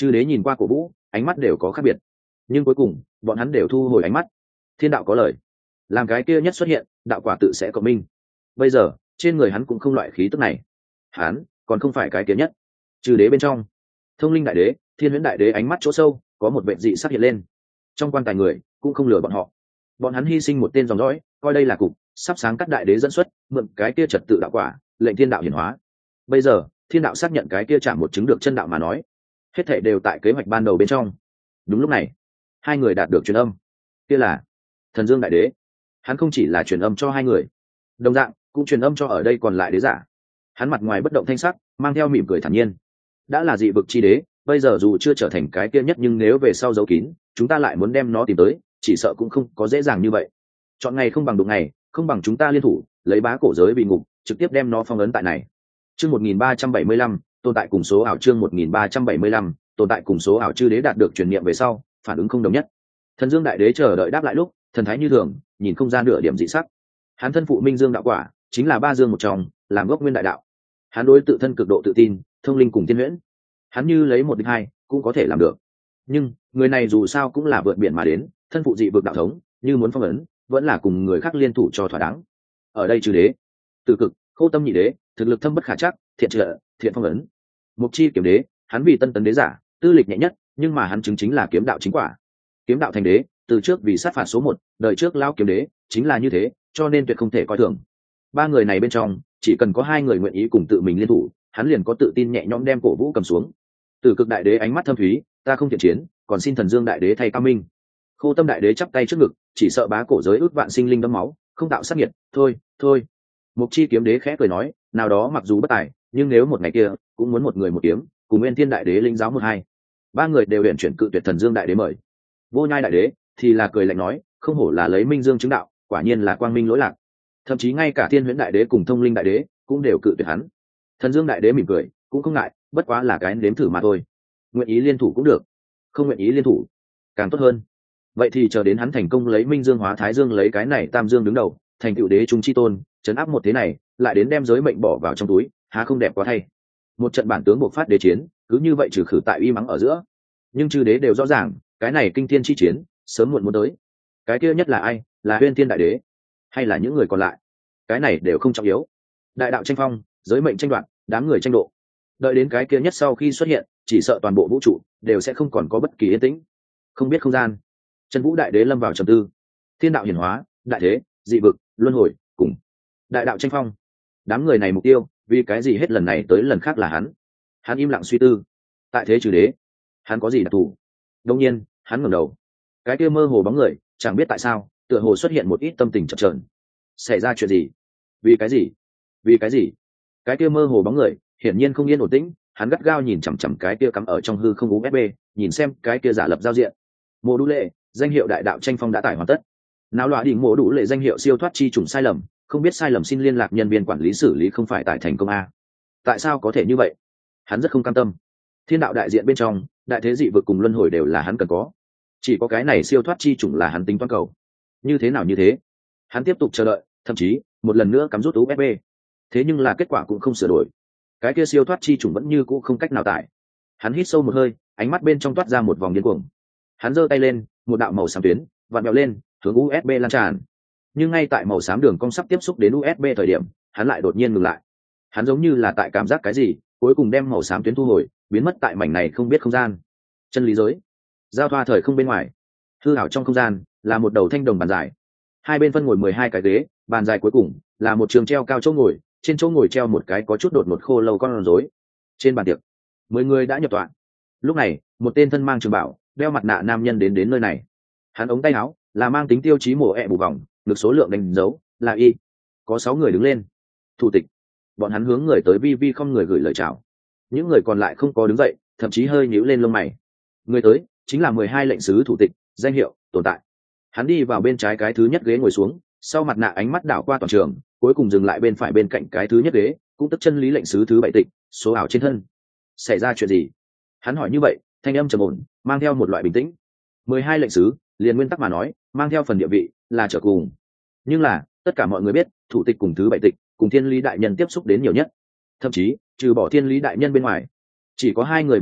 A: Chư đế nhìn qua cổ vũ, ánh mắt đều có khác biệt, nhưng cuối cùng bọn hắn đều thu hồi ánh mắt. Thiên đạo có lời, làm cái kia nhất xuất hiện, đạo quả tự sẽ cộng minh. Bây giờ trên người hắn cũng không loại khí tức này, hắn còn không phải cái kia nhất. Chư đế bên trong, Thông Linh đại đế, Thiên Huyễn đại đế ánh mắt chỗ sâu có một vệ dị sắc hiện lên. Trong quan tài người cũng không lừa bọn họ, bọn hắn hy sinh một tên dòng dõi, coi đây là cục sắp sáng cắt đại đế dẫn xuất, mượn cái kia trật tự đạo quả, lệnh thiên đạo hiển hóa. Bây giờ thiên đạo xác nhận cái kia chạm một chứng được chân đạo mà nói, hết thảy đều tại kế hoạch ban đầu bên trong. Đúng lúc này hai người đạt được truyền âm, kia là Thần Dương đại đế. Hắn không chỉ là truyền âm cho hai người, đồng dạng cũng truyền âm cho ở đây còn lại đế giả. Hắn mặt ngoài bất động thanh sắc, mang theo mỉm cười thản nhiên. Đã là dị vực chi đế, bây giờ dù chưa trở thành cái kia nhất, nhưng nếu về sau giấu kín, chúng ta lại muốn đem nó tìm tới, chỉ sợ cũng không có dễ dàng như vậy. Chọn ngày không bằng đụng ngày, không bằng chúng ta liên thủ, lấy bá cổ giới bị ngục, trực tiếp đem nó phong ấn tại này. Chương một nghìn ba trăm bảy mươi lăm, tồn tại cùng số ảo. Chương một nghìn ba trăm bảy mươi lăm, tồn tại cùng số ảo. Chư đế đạt được truyền niệm về sau, phản ứng không đồng nhất. Thần Dương đại đế chờ đợi đáp lại lúc, thần thái như thường, nhìn không ra nửa điểm dị sắc. Hắn thân phụ Minh Dương đạo quả, chính là ba dương một trong, làm gốc nguyên đại đạo. Hắn đối tự thân cực độ tự tin, thông linh cùng thiên huyễn. Hắn như lấy một địch hai, cũng có thể làm được. Nhưng người này dù sao cũng là vượt biển mà đến, thân phụ dị vực đạo thống, như muốn phong ấn, vẫn là cùng người khác liên thủ cho thỏa đáng. Ở đây trừ đế, Từ Cực, Khô Tâm nhị đế, thực lực thâm bất khả trắc, thiện trợ, thiện phong ấn. Mục Chi kiếm đế, hắn vì tân tấn đế giả, tư lịch nhẹ nhất, nhưng mà hắn chứng chính là kiếm đạo chính quả. Kiếm đạo thành đế, từ trước vì sát phạt số một, đời trước lão kiếm đế, chính là như thế, cho nên tuyệt không thể coi thường. Ba người này bên trong, chỉ cần có hai người nguyện ý cùng tự mình liên thủ, hắn liền có tự tin nhẹ nhõm đem cổ vũ cầm xuống. Từ Cực đại đế ánh mắt thâm thúy, ta không thiện chiến, còn xin Thần Dương đại đế thay cao minh. Khô Tâm đại đế chắp tay trước ngực, chỉ sợ bá cổ giới ước vạn sinh linh đẫm máu, không tạo sát nhiệt, thôi, thôi. Mục Chi kiếm đế khẽ cười nói, nào đó mặc dù bất tài, nhưng nếu một ngày kia, cũng muốn một người một kiếm, cùng Nguyên Thiên đại đế linh giáo một hai. Ba người đều huyền chuyển cự tuyệt Thần Dương đại đế mời. Vô Nhai đại đế thì là cười lạnh nói, không hổ là lấy Minh Dương chứng đạo, quả nhiên là quang minh lỗi lạc. Thậm chí ngay cả Thiên Huyễn đại đế cùng Thông Linh đại đế cũng đều cự tuyệt hắn. Thần Dương đại đế mỉm cười, cũng không ngại, bất quá là cái nếm thử mà thôi. Nguyện ý liên thủ cũng được, không nguyện ý liên thủ càng tốt hơn. Vậy thì chờ đến hắn thành công lấy Minh Dương hóa Thái Dương, lấy cái này Tam Dương đứng đầu, thành tựu đế trung chi tôn, chấn áp một thế này, lại đến đem giới mệnh bỏ vào trong túi, há không đẹp quá thay. Một trận bản tướng bộc phát đế chiến, cứ như vậy trừ khử tại uy mắng ở giữa. Nhưng chư đế đều rõ ràng, cái này kinh thiên chi chiến, sớm muộn muốn tới. Cái kia nhất là ai, là Huyên Thiên đại đế, hay là những người còn lại? Cái này đều không trọng yếu. Đại đạo tranh phong, giới mệnh tranh đoạt, đám người tranh độ. Đợi đến cái kia nhất sau khi xuất hiện, chỉ sợ toàn bộ vũ trụ đều sẽ không còn có bất kỳ yên tĩnh. Không biết không gian, Chân Vũ đại đế lâm vào trầm tư. Thiên đạo hiển hóa, đại thế, dị vực, luân hồi, cùng đại đạo tranh phong. Đám người này mục tiêu, vì cái gì hết lần này tới lần khác là hắn? Hắn im lặng suy tư. Tại thế trừ đế, hắn có gì đặc thù? Đương nhiên, hắn ngẩng đầu. Cái kia mơ hồ bóng người, chẳng biết tại sao, tựa hồ xuất hiện một ít tâm tình chập chờn. Xảy ra chuyện gì? Vì cái gì? Vì cái gì? Cái kia mơ hồ bóng người, hiển nhiên không yên ổn tĩnh, hắn gắt gao nhìn chằm chằm cái kia cắm ở trong hư không u ét bê, nhìn xem cái kia giả lập giao diện. Mộ Đủ Lệ, danh hiệu đại đạo tranh phong đã tải hoàn tất. Nào loại đỉnh Mộ Đủ Lệ danh hiệu siêu thoát chi trùng sai lầm, không biết sai lầm xin liên lạc nhân viên quản lý xử lý không phải tải thành công a. Tại sao có thể như vậy? Hắn rất không cam tâm. Thiên đạo đại diện bên trong, đại thế dị vực cùng luân hồi đều là hắn cần có. Chỉ có cái này siêu thoát chi trùng là hắn tính toán cầu. Như thế nào như thế? Hắn tiếp tục chờ đợi, thậm chí một lần nữa cắm rút u ét bê. Thế nhưng là kết quả cũng không sửa đổi. Cái kia siêu thoát chi trùng vẫn như cũ không cách nào tải. Hắn hít sâu một hơi, ánh mắt bên trong toát ra một vòng điên cuồng. Hắn giơ tay lên, một đạo màu xám tuyến vặn vẹo lên, hướng u ét bê lan tràn. Nhưng ngay tại màu xám đường cong sắp tiếp xúc đến u ét bê thời điểm, hắn lại đột nhiên ngừng lại. Hắn giống như là tại cảm giác cái gì, cuối cùng đem màu xám tuyến thu hồi, biến mất tại mảnh này không biết không gian. Chân lý giới, giao thoa thời không bên ngoài, hư ảo trong không gian là một đầu thanh đồng bàn dài. Hai bên phân ngồi mười hai cái ghế, bàn dài cuối cùng là một trường treo cao chỗ ngồi, trên chỗ ngồi treo một cái có chút đột ngột khô lâu con rối. Trên bàn tiệc, mười người đã nhập tọa. Lúc này, một tên thân mang trường bảo, đeo mặt nạ nam nhân đến đến nơi này. Hắn ống tay áo là mang tính tiêu chí mổ ẹ bù vòng, được số lượng đánh dấu là y. Có sáu người đứng lên. Thủ tịch. Bọn hắn hướng người tới vi vi không người gửi lời chào. Những người còn lại không có đứng dậy, thậm chí hơi nhíu lên lông mày. Người tới chính là mười hai lệnh sứ thủ tịch, danh hiệu tồn tại. Hắn đi vào bên trái cái thứ nhất ghế ngồi xuống, sau mặt nạ ánh mắt đảo qua toàn trường, cuối cùng dừng lại bên phải bên cạnh cái thứ nhất ghế, cũng tức chân lý lệnh sứ thứ bảy tịch, số ảo trên thân. Xảy ra chuyện gì? Hắn hỏi như vậy, thanh âm trầm ổn, mang theo một loại bình tĩnh. Mười hai lệnh sứ, liền nguyên tắc mà nói, mang theo phần địa vị là trở cùng. Nhưng là, tất cả mọi người biết, thủ tịch cùng thứ bảy tịch, cùng thiên lý đại nhân tiếp xúc đến nhiều nhất. Thậm chí, trừ bỏ thiên lý đại nhân bên ngoài, chỉ có hai người bọn họ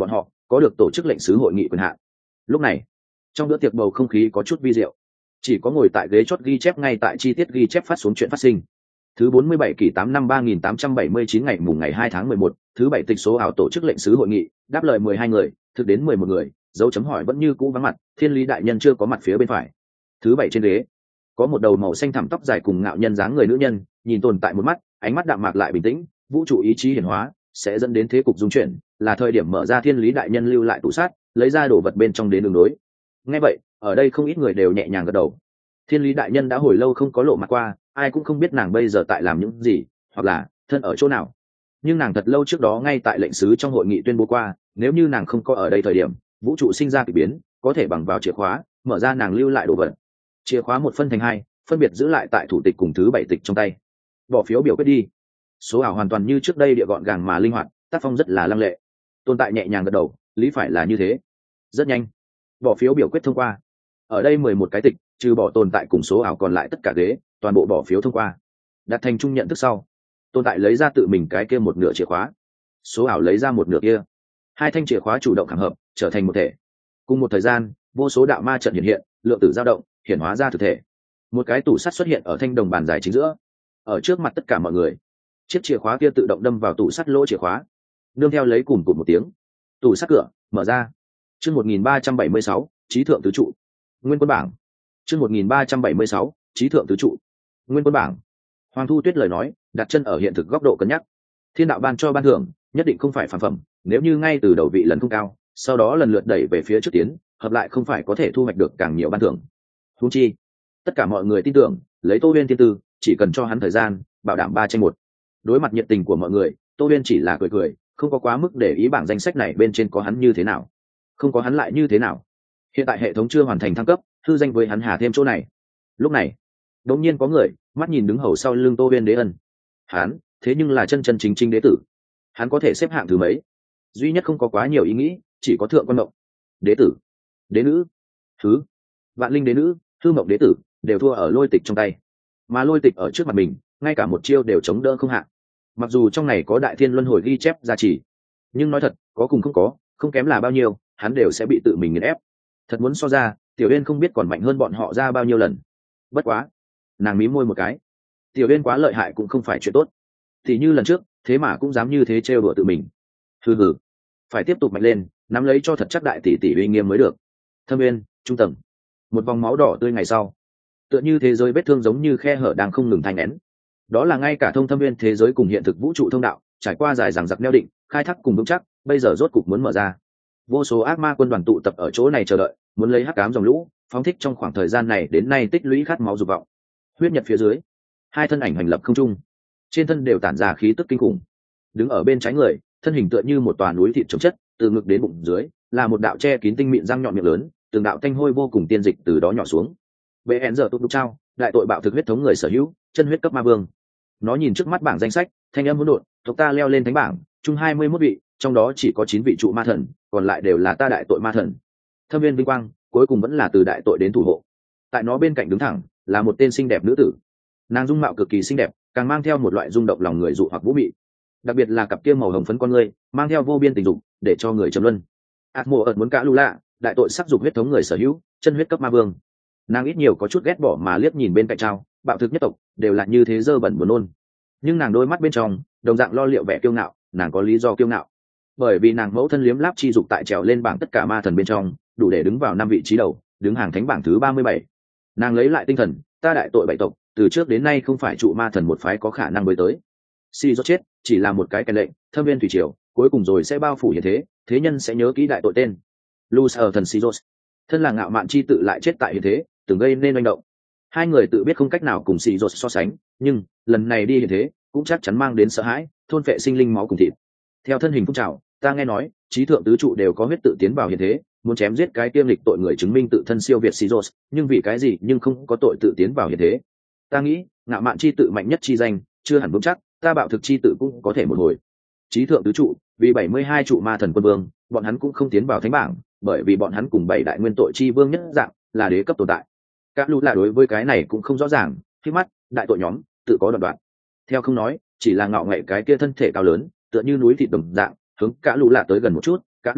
A: có được tổ chức lệnh sứ hội nghị quyền hạn. Lúc này trong bữa tiệc bầu không khí có chút vi diệu, chỉ có ngồi tại ghế chót ghi chép ngay tại chi tiết ghi chép phát xuống chuyện phát sinh. Thứ bốn mươi bảy kỳ tám năm ba nghìn tám trăm bảy mươi chín ngày mùng ngày hai tháng mười một, thứ bảy tịch số ảo tổ chức lệnh sứ hội nghị, đáp lời mười hai người, thực đến mười một người, dấu chấm hỏi vẫn như cũ vắng mặt, Thiên Lý đại nhân chưa có mặt phía bên phải. Thứ bảy trên ghế có một đầu màu xanh thẳm tóc dài cùng ngạo nhân dáng người nữ nhân, nhìn tồn tại một mắt, ánh mắt đạm mạc lại bình tĩnh, vũ trụ ý chí hiển hóa sẽ dẫn đến thế cục dung chuyển, là thời điểm mở ra Thiên Lý đại nhân lưu lại tủ sát, lấy ra đồ vật bên trong đến đường đối. Nghe vậy, ở đây không ít người đều nhẹ nhàng gật đầu. Thiên Lý đại nhân đã hồi lâu không có lộ mặt qua, ai cũng không biết nàng bây giờ tại làm những gì, hoặc là thân ở chỗ nào. Nhưng nàng thật lâu trước đó ngay tại lệnh sứ trong hội nghị tuyên bố qua, nếu như nàng không có ở đây thời điểm, vũ trụ sinh ra kỳ biến, có thể bằng vào chìa khóa mở ra nàng lưu lại đồ vật. Chìa khóa một phân thành hai, phân biệt giữ lại tại thủ tịch cùng thứ bảy tịch trong tay. Bỏ phiếu biểu quyết đi. Số ảo hoàn toàn như trước đây địa gọn gàng mà linh hoạt, tác phong rất là lăng lệ. Tồn tại nhẹ nhàng gật đầu, lý phải là như thế. Rất nhanh, bỏ phiếu biểu quyết thông qua. Ở đây mười một cái tịch, trừ bỏ tồn tại cùng số ảo còn lại tất cả ghế, toàn bộ bỏ phiếu thông qua. Đạt thành chung nhận thức sau, tồn tại lấy ra tự mình cái kia một nửa chìa khóa, số ảo lấy ra một nửa kia, hai thanh chìa khóa chủ động khảm hợp trở thành một thể. Cùng một thời gian, vô số đạo ma trận hiện hiện, lượng tử dao động, hiển hóa ra thực thể. Một cái tủ sắt xuất hiện ở thanh đồng bàn dài chính giữa, ở trước mặt tất cả mọi người. Chiếc chìa khóa kia tự động đâm vào tủ sắt lỗ chìa khóa, nương theo lấy cùng cụt một tiếng, tủ sắt cửa mở ra. Chương một nghìn ba trăm bảy mươi sáu, trí thượng tứ trụ. Nguyên quân bảng. Chương một nghìn ba trăm bảy mươi sáu, trí thượng tứ trụ. Nguyên quân bảng. Hoàng Thu Tuyết lời nói, đặt chân ở hiện thực góc độ cân nhắc. Thiên đạo ban cho ban thưởng, nhất định không phải phản phẩm, nếu như ngay từ đầu vị lần không cao, sau đó lần lượt đẩy về phía trước tiến, hợp lại không phải có thể thu hoạch được càng nhiều ban thưởng. Huống chi, tất cả mọi người tin tưởng, lấy Tô Uyên thiên tư, chỉ cần cho hắn thời gian, bảo đảm ba tranh một. Đối mặt nhiệt tình của mọi người, Tô Uyên chỉ là cười cười, không có quá mức để ý bảng danh sách này bên trên có hắn như thế nào, không có hắn lại như thế nào. Hiện tại hệ thống chưa hoàn thành thăng cấp, thư danh với hắn hà thêm chỗ này. Lúc này, đột nhiên có người mắt nhìn đứng hầu sau lưng Tô Uyên Đế Ân. Hắn, thế nhưng là chân chân chính chính đế tử. Hắn có thể xếp hạng thứ mấy? Duy nhất không có quá nhiều ý nghĩ, chỉ có thượng quan mộng. Đế tử, đế nữ, thứ, vạn linh đế nữ, thư mộng đế tử, đều thua ở lôi tịch trong tay. Mà lôi tịch ở trước mặt mình, ngay cả một chiêu đều chống đỡ không hạ. Mặc dù trong này có đại thiên luân hồi ghi chép gia trì, nhưng nói thật, có cùng không có, không kém là bao nhiêu, hắn đều sẽ bị tự mình nghiền ép. Thật muốn so ra, Tiểu Uyên không biết còn mạnh hơn bọn họ ra bao nhiêu lần. Bất quá, nàng mím môi một cái. Tiểu Uyên quá lợi hại cũng không phải chuyện tốt. Thì như lần trước, thế mà cũng dám như thế trêu đùa tự mình. Hừ hừ, phải tiếp tục mạnh lên, nắm lấy cho thật chắc đại tỷ tỷ uy nghiêm mới được. Thâm Uyên, trung tầng. Một vòng máu đỏ tươi ngày sau, tựa như thế giới vết thương giống như khe hở đang không ngừng thanh nén. Đó là ngay cả thông Thâm Uyên thế giới cùng hiện thực vũ trụ thông đạo, trải qua dài dằng dặc neo định, khai thác cùng vững chắc, bây giờ rốt cục muốn mở ra. Vô số ác ma quân đoàn tụ tập ở chỗ này chờ đợi, muốn lấy hắc ám dòng lũ, phóng thích trong khoảng thời gian này đến nay tích lũy khát máu dục vọng. Huyết nhật phía dưới, hai thân ảnh hành lập không trung, trên thân đều tản ra khí tức kinh khủng. Đứng ở bên trái người, thân hình tựa như một tòa núi thịt chống chất, từ ngực đến bụng dưới là một đạo che kín tinh mịn răng nhọn miệng lớn, từng đạo thanh hôi vô cùng tiên dịch từ đó nhỏ xuống. Bệ hẹn giờ tốt đúc trao, đại tội bạo thực huyết thống người sở hữu, chân huyết cấp ma vương. Nó nhìn trước mắt bảng danh sách, thanh âm hỗn độn, tộc ta leo lên thánh bảng, chung hai mươi mốt vị, trong đó chỉ có chín vị trụ ma thần, còn lại đều là ta đại tội ma thần. Thâm viên vinh quang, cuối cùng vẫn là từ đại tội đến thủ hộ. Tại nó bên cạnh đứng thẳng, là một tên xinh đẹp nữ tử. Nàng dung mạo cực kỳ xinh đẹp, càng mang theo một loại rung động lòng người dụ hoặc vũ mị. Đặc biệt là cặp kia màu hồng phấn con người, mang theo vô biên tình dục, để cho người trầm luân. Ác mộ ợt muốn cả lù lạ, đại tội sắc dục huyết thống người sở hữu, chân huyết cấp ma vương. Nàng ít nhiều có chút ghét bỏ mà liếc nhìn bên cạnh trao, bạo thực nhất tộc, đều là như thế dơ bẩn buồn nôn. Nhưng nàng đôi mắt bên trong, đồng dạng lo liệu vẻ kiêu ngạo, nàng có lý do kiêu ngạo. Bởi vì nàng mẫu thân liếm láp chi dục tại trèo lên bảng tất cả ma thần bên trong, đủ để đứng vào năm vị trí đầu, đứng hàng thánh bảng thứ ba mươi bảy. Nàng lấy lại tinh thần, ta đại tội bảy tộc, từ trước đến nay không phải trụ ma thần một phái có khả năng mới tới. Si do chết, chỉ là một cái kèn lệnh, thâm viên thủy triều, cuối cùng rồi sẽ bao phủ hiện thế, thế nhân sẽ nhớ kỹ đại tội tên. Lucer thần Siros, thân là ngạo mạn chi tự lại chết tại hiện thế, từng gây nên manh động. Hai người tự biết không cách nào cùng Siros so sánh, nhưng lần này đi hiện thế, cũng chắc chắn mang đến sợ hãi, thôn phệ sinh linh máu cùng thịt. Theo thân hình phúc trào, ta nghe nói, trí thượng tứ trụ đều có huyết tự tiến vào hiện thế, muốn chém giết cái tiêm lịch tội người chứng minh tự thân siêu việt Siros, nhưng vì cái gì nhưng không có tội tự tiến vào hiện thế. Ta nghĩ, ngạo mạn chi tự mạnh nhất chi danh, chưa hẳn vững chắc, ta bạo thực chi tự cũng có thể một hồi. Trí thượng tứ trụ, vì bảy mươi hai trụ ma thần quân vương, bọn hắn cũng không tiến vào thánh bảng, bởi vì bọn hắn cùng bảy đại nguyên tội chi vương nhất dạng, là đế cấp tồn tại. Các lũ là đối với cái này cũng không rõ ràng, khi mắt, đại tội nhóm, tự có đoạn đoạn. Theo không nói, chỉ là ngạo nghệ cái kia thân thể cao lớn, tựa như núi thịt đồng dạng, hướng cả lũ lạ tới gần một chút, cả lũ lạ,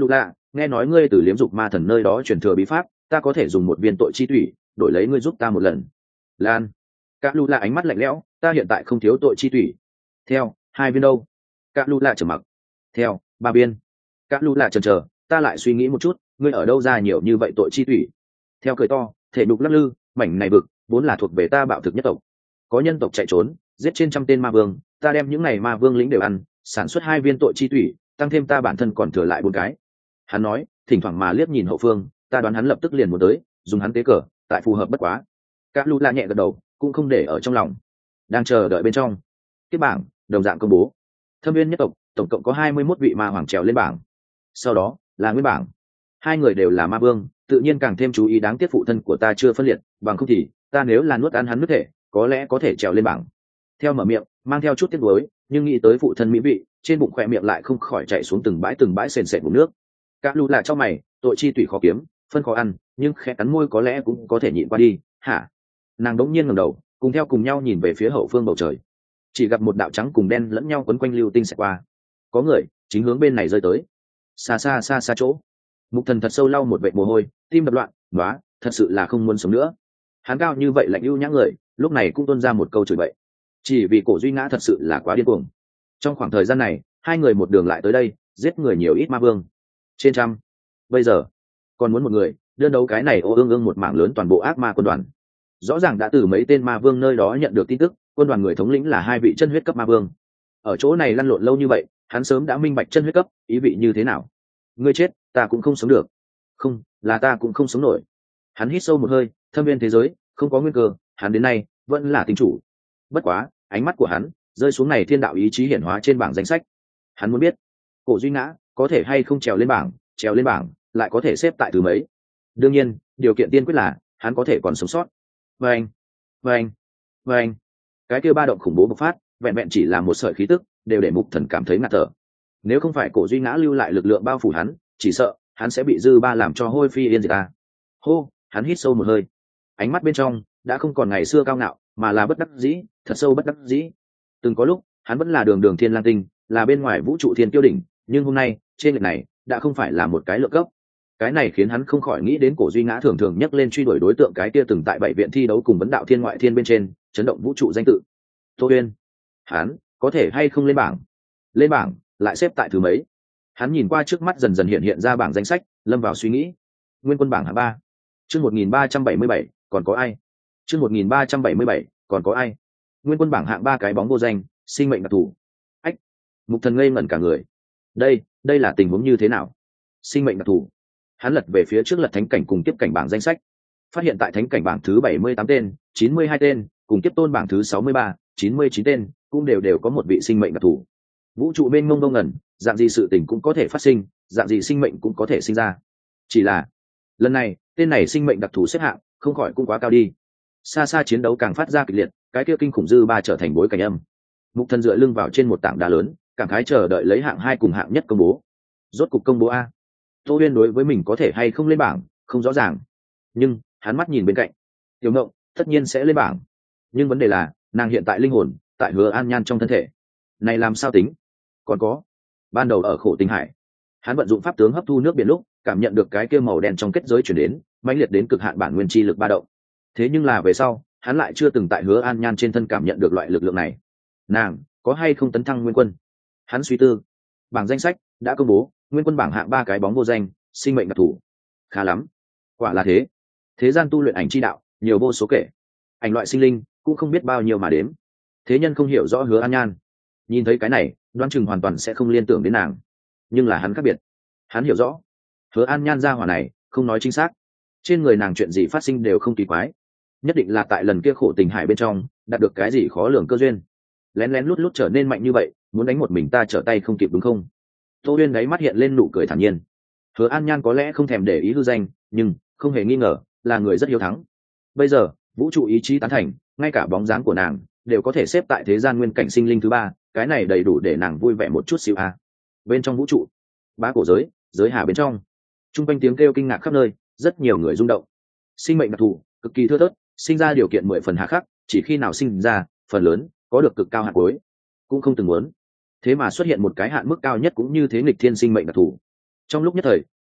A: nghe nói ngươi từ liếm dục ma thần nơi đó truyền thừa bí pháp, ta có thể dùng một viên tội chi thủy đổi lấy ngươi giúp ta một lần. Lan, cả lù là ánh mắt lạnh lẽo, ta hiện tại không thiếu tội chi thủy. Theo, hai viên đâu? Cả lù là trầm mặc. Theo, ba viên. Cả lù là chần chờ, ta lại suy nghĩ một chút, ngươi ở đâu ra nhiều như vậy tội chi thủy? Theo cười to, thể đục lắc lư, mảnh này vực vốn là thuộc về ta bạo thực nhất tộc, có nhân tộc chạy trốn, giết trên trăm tên ma vương, ta đem những này ma vương lính đều ăn, sản xuất hai viên tội chi thủy, tăng thêm ta bản thân còn thừa lại bốn cái. Hắn nói, thỉnh thoảng mà liếc nhìn hậu phương, ta đoán hắn lập tức liền muốn tới, dùng hắn tế cờ, tại phù hợp bất quá. Các lũ la nhẹ gật đầu, cũng không để ở trong lòng, đang chờ đợi bên trong. Tiếp bảng đồng dạng công bố, thâm viên nhất tộc tổng cộng có hai mươi mốt vị ma hoàng trèo lên bảng, sau đó là nguyên bảng, hai người đều là ma vương, tự nhiên càng thêm chú ý. Đáng tiếc phụ thân của ta chưa phân liệt, bằng không thì ta nếu là nuốt ăn hắn nước thể, có lẽ có thể trèo lên bảng. Theo mở miệng mang theo chút tiếc nuối, nhưng nghĩ tới phụ thân mỹ vị, trên bụng khỏe miệng lại không khỏi chạy xuống từng bãi từng bãi sền sệt bụng nước. Cả lũ là cho mày, tội chi tủy khó kiếm, phân khó ăn, nhưng khẽ cắn môi có lẽ cũng có thể nhịn qua đi. Hả? Nàng đống nhiên ngẩng đầu, cùng theo cùng nhau nhìn về phía hậu phương bầu trời, chỉ gặp một đạo trắng cùng đen lẫn nhau quấn quanh lưu tinh xẹt qua, có người chính hướng bên này rơi tới. Xa xa xa xa chỗ, Mục Thần thật sâu lau một vệt mồ hôi, tim đập loạn, "Nóa, thật sự là không muốn sống nữa." Hắn cao như vậy lạnh ưu nhã người, lúc này cũng tuôn ra một câu chửi bậy. Chỉ vì Cổ Duy Ngã thật sự là quá điên cuồng. Trong khoảng thời gian này, hai người một đường lại tới đây, giết người nhiều ít ma vương, trên trăm. Bây giờ, còn muốn một người đơn đấu cái này ô ương ương một mảng lớn toàn bộ ác ma quân đoàn. Rõ ràng đã từ mấy tên ma vương nơi đó nhận được tin tức, quân đoàn người thống lĩnh là hai vị chân huyết cấp ma vương. Ở chỗ này lăn lộn lâu như vậy, hắn sớm đã minh bạch chân huyết cấp ý vị như thế nào. Ngươi chết, ta cũng không sống được. Không, là ta cũng không sống nổi. Hắn hít sâu một hơi, thâm viên thế giới không có nguyên cơ, hắn đến nay vẫn là tinh chủ. Bất quá, ánh mắt của hắn rơi xuống này thiên đạo ý chí hiển hóa trên bảng danh sách. Hắn muốn biết, Cổ Duy Ngã có thể hay không trèo lên bảng, trèo lên bảng lại có thể xếp tại thứ mấy. Đương nhiên, điều kiện tiên quyết là hắn có thể còn sống sót. Vâng, vâng, vâng. Cái kia ba động khủng bố bộc phát, vẹn vẹn chỉ là một sợi khí tức, đều để Mục Thần cảm thấy ngạt thở. Nếu không phải Cổ Duy Ngã lưu lại lực lượng bao phủ hắn, chỉ sợ hắn sẽ bị dư ba làm cho hôi phi yên diệt ta. Hô, hắn hít sâu một hơi, ánh mắt bên trong đã không còn ngày xưa cao ngạo, mà là bất đắc dĩ, thật sâu bất đắc dĩ. Từng có lúc hắn vẫn là đường đường thiên lang tinh, là bên ngoài vũ trụ thiên kiêu đỉnh, nhưng hôm nay trên lệch này đã không phải là một cái lượng cấp. Cái này khiến hắn không khỏi nghĩ đến Cổ Duy Ngã thường thường nhắc lên truy đuổi đối tượng cái kia từng tại bảy viện thi đấu cùng vấn đạo thiên ngoại thiên bên trên chấn động vũ trụ danh tự Tô Uyên. Hắn có thể hay không lên bảng? Lên bảng lại xếp tại thứ mấy? Hắn nhìn qua trước mắt dần dần hiện hiện ra bảng danh sách, lâm vào suy nghĩ. Nguyên quân bảng hạng ba, chương một nghìn ba trăm bảy mươi bảy, còn có ai? chương một nghìn ba trăm bảy mươi bảy, còn có ai? Nguyên quân bảng hạng ba cái bóng vô danh, sinh mệnh đặc thù. Ách! Mục Thần ngây ngẩn cả người. Đây, đây là tình huống như thế nào? Sinh mệnh đặc thù? Hắn lật về phía trước lật thánh cảnh cùng tiếp cảnh bảng danh sách, phát hiện tại thánh cảnh bảng thứ bảy mươi tám tên, chín mươi hai tên, cùng tiếp tôn bảng thứ sáu mươi ba, chín mươi chín tên, cũng đều đều có một vị sinh mệnh đặc thù. Vũ trụ mênh mông đông ngẩn, dạng gì sự tình cũng có thể phát sinh, dạng gì sinh mệnh cũng có thể sinh ra. Chỉ là lần này tên này sinh mệnh đặc thù xếp hạng không khỏi cũng quá cao đi. Xa xa chiến đấu càng phát ra kịch liệt, cái kia kinh khủng dư ba trở thành bối cảnh âm. Mục Thần dựa lưng vào trên một tảng đá lớn, cảm khái chờ đợi lấy hạng hai cùng hạng nhất công bố. Rốt cục công bố a. Tô Uyên đối với mình có thể hay không lên bảng không rõ ràng, nhưng hắn mắt nhìn bên cạnh, Tiểu Ngộng tất nhiên sẽ lên bảng, nhưng vấn đề là nàng hiện tại linh hồn tại Hứa An Nhan trong thân thể này làm sao tính. Còn có, ban đầu ở Khổ Tinh Hải, hắn vận dụng pháp tướng hấp thu nước biển lúc cảm nhận được cái kia màu đen trong kết giới chuyển đến, mãnh liệt đến cực hạn bản nguyên chi lực ba động. Thế nhưng là về sau hắn lại chưa từng tại Hứa An Nhan trên thân cảm nhận được loại lực lượng này. Nàng có hay không tấn thăng nguyên quân? Hắn suy tư. Bảng danh sách đã công bố, nguyên quân bảng hạng ba cái bóng vô danh, sinh mệnh đặc thù. Khá lắm, quả là thế. Thế gian tu luyện ảnh chi đạo nhiều vô số kể, ảnh loại sinh linh cũng không biết bao nhiêu mà đếm. Thế nhân không hiểu rõ Hứa An Nhan, nhìn thấy cái này đoán chừng hoàn toàn sẽ không liên tưởng đến nàng, nhưng là hắn khác biệt. Hắn hiểu rõ Hứa An Nhan gia hỏa này không nói chính xác, trên người nàng chuyện gì phát sinh đều không kỳ quái, nhất định là tại lần kia Khổ Tình Hải bên trong đạt được cái gì khó lường cơ duyên, lén lén lút lút trở nên mạnh như vậy, muốn đánh một mình ta trở tay không kịp đúng không? Tô Uyên đáy mắt hiện lên nụ cười thản nhiên. Hứa An Nhan có lẽ không thèm để ý hư danh, nhưng không hề nghi ngờ là người rất hiếu thắng. Bây giờ vũ trụ ý chí tán thành, ngay cả bóng dáng của nàng đều có thể xếp tại thế gian nguyên cảnh sinh linh thứ ba, cái này đầy đủ để nàng vui vẻ một chút xíu à. Bên trong vũ trụ, bá cổ giới, giới hà bên trong, trung quanh tiếng kêu kinh ngạc khắp nơi, rất nhiều người rung động. Sinh mệnh đặc thù cực kỳ thưa thớt, sinh ra điều kiện mười phần hà khắc, chỉ khi nào sinh ra, phần lớn có được cực cao hạn cuối, cũng không từng muốn. Thế mà xuất hiện một cái hạn mức cao nhất cũng như thế nghịch thiên sinh mệnh đặc thù. Trong lúc nhất thời,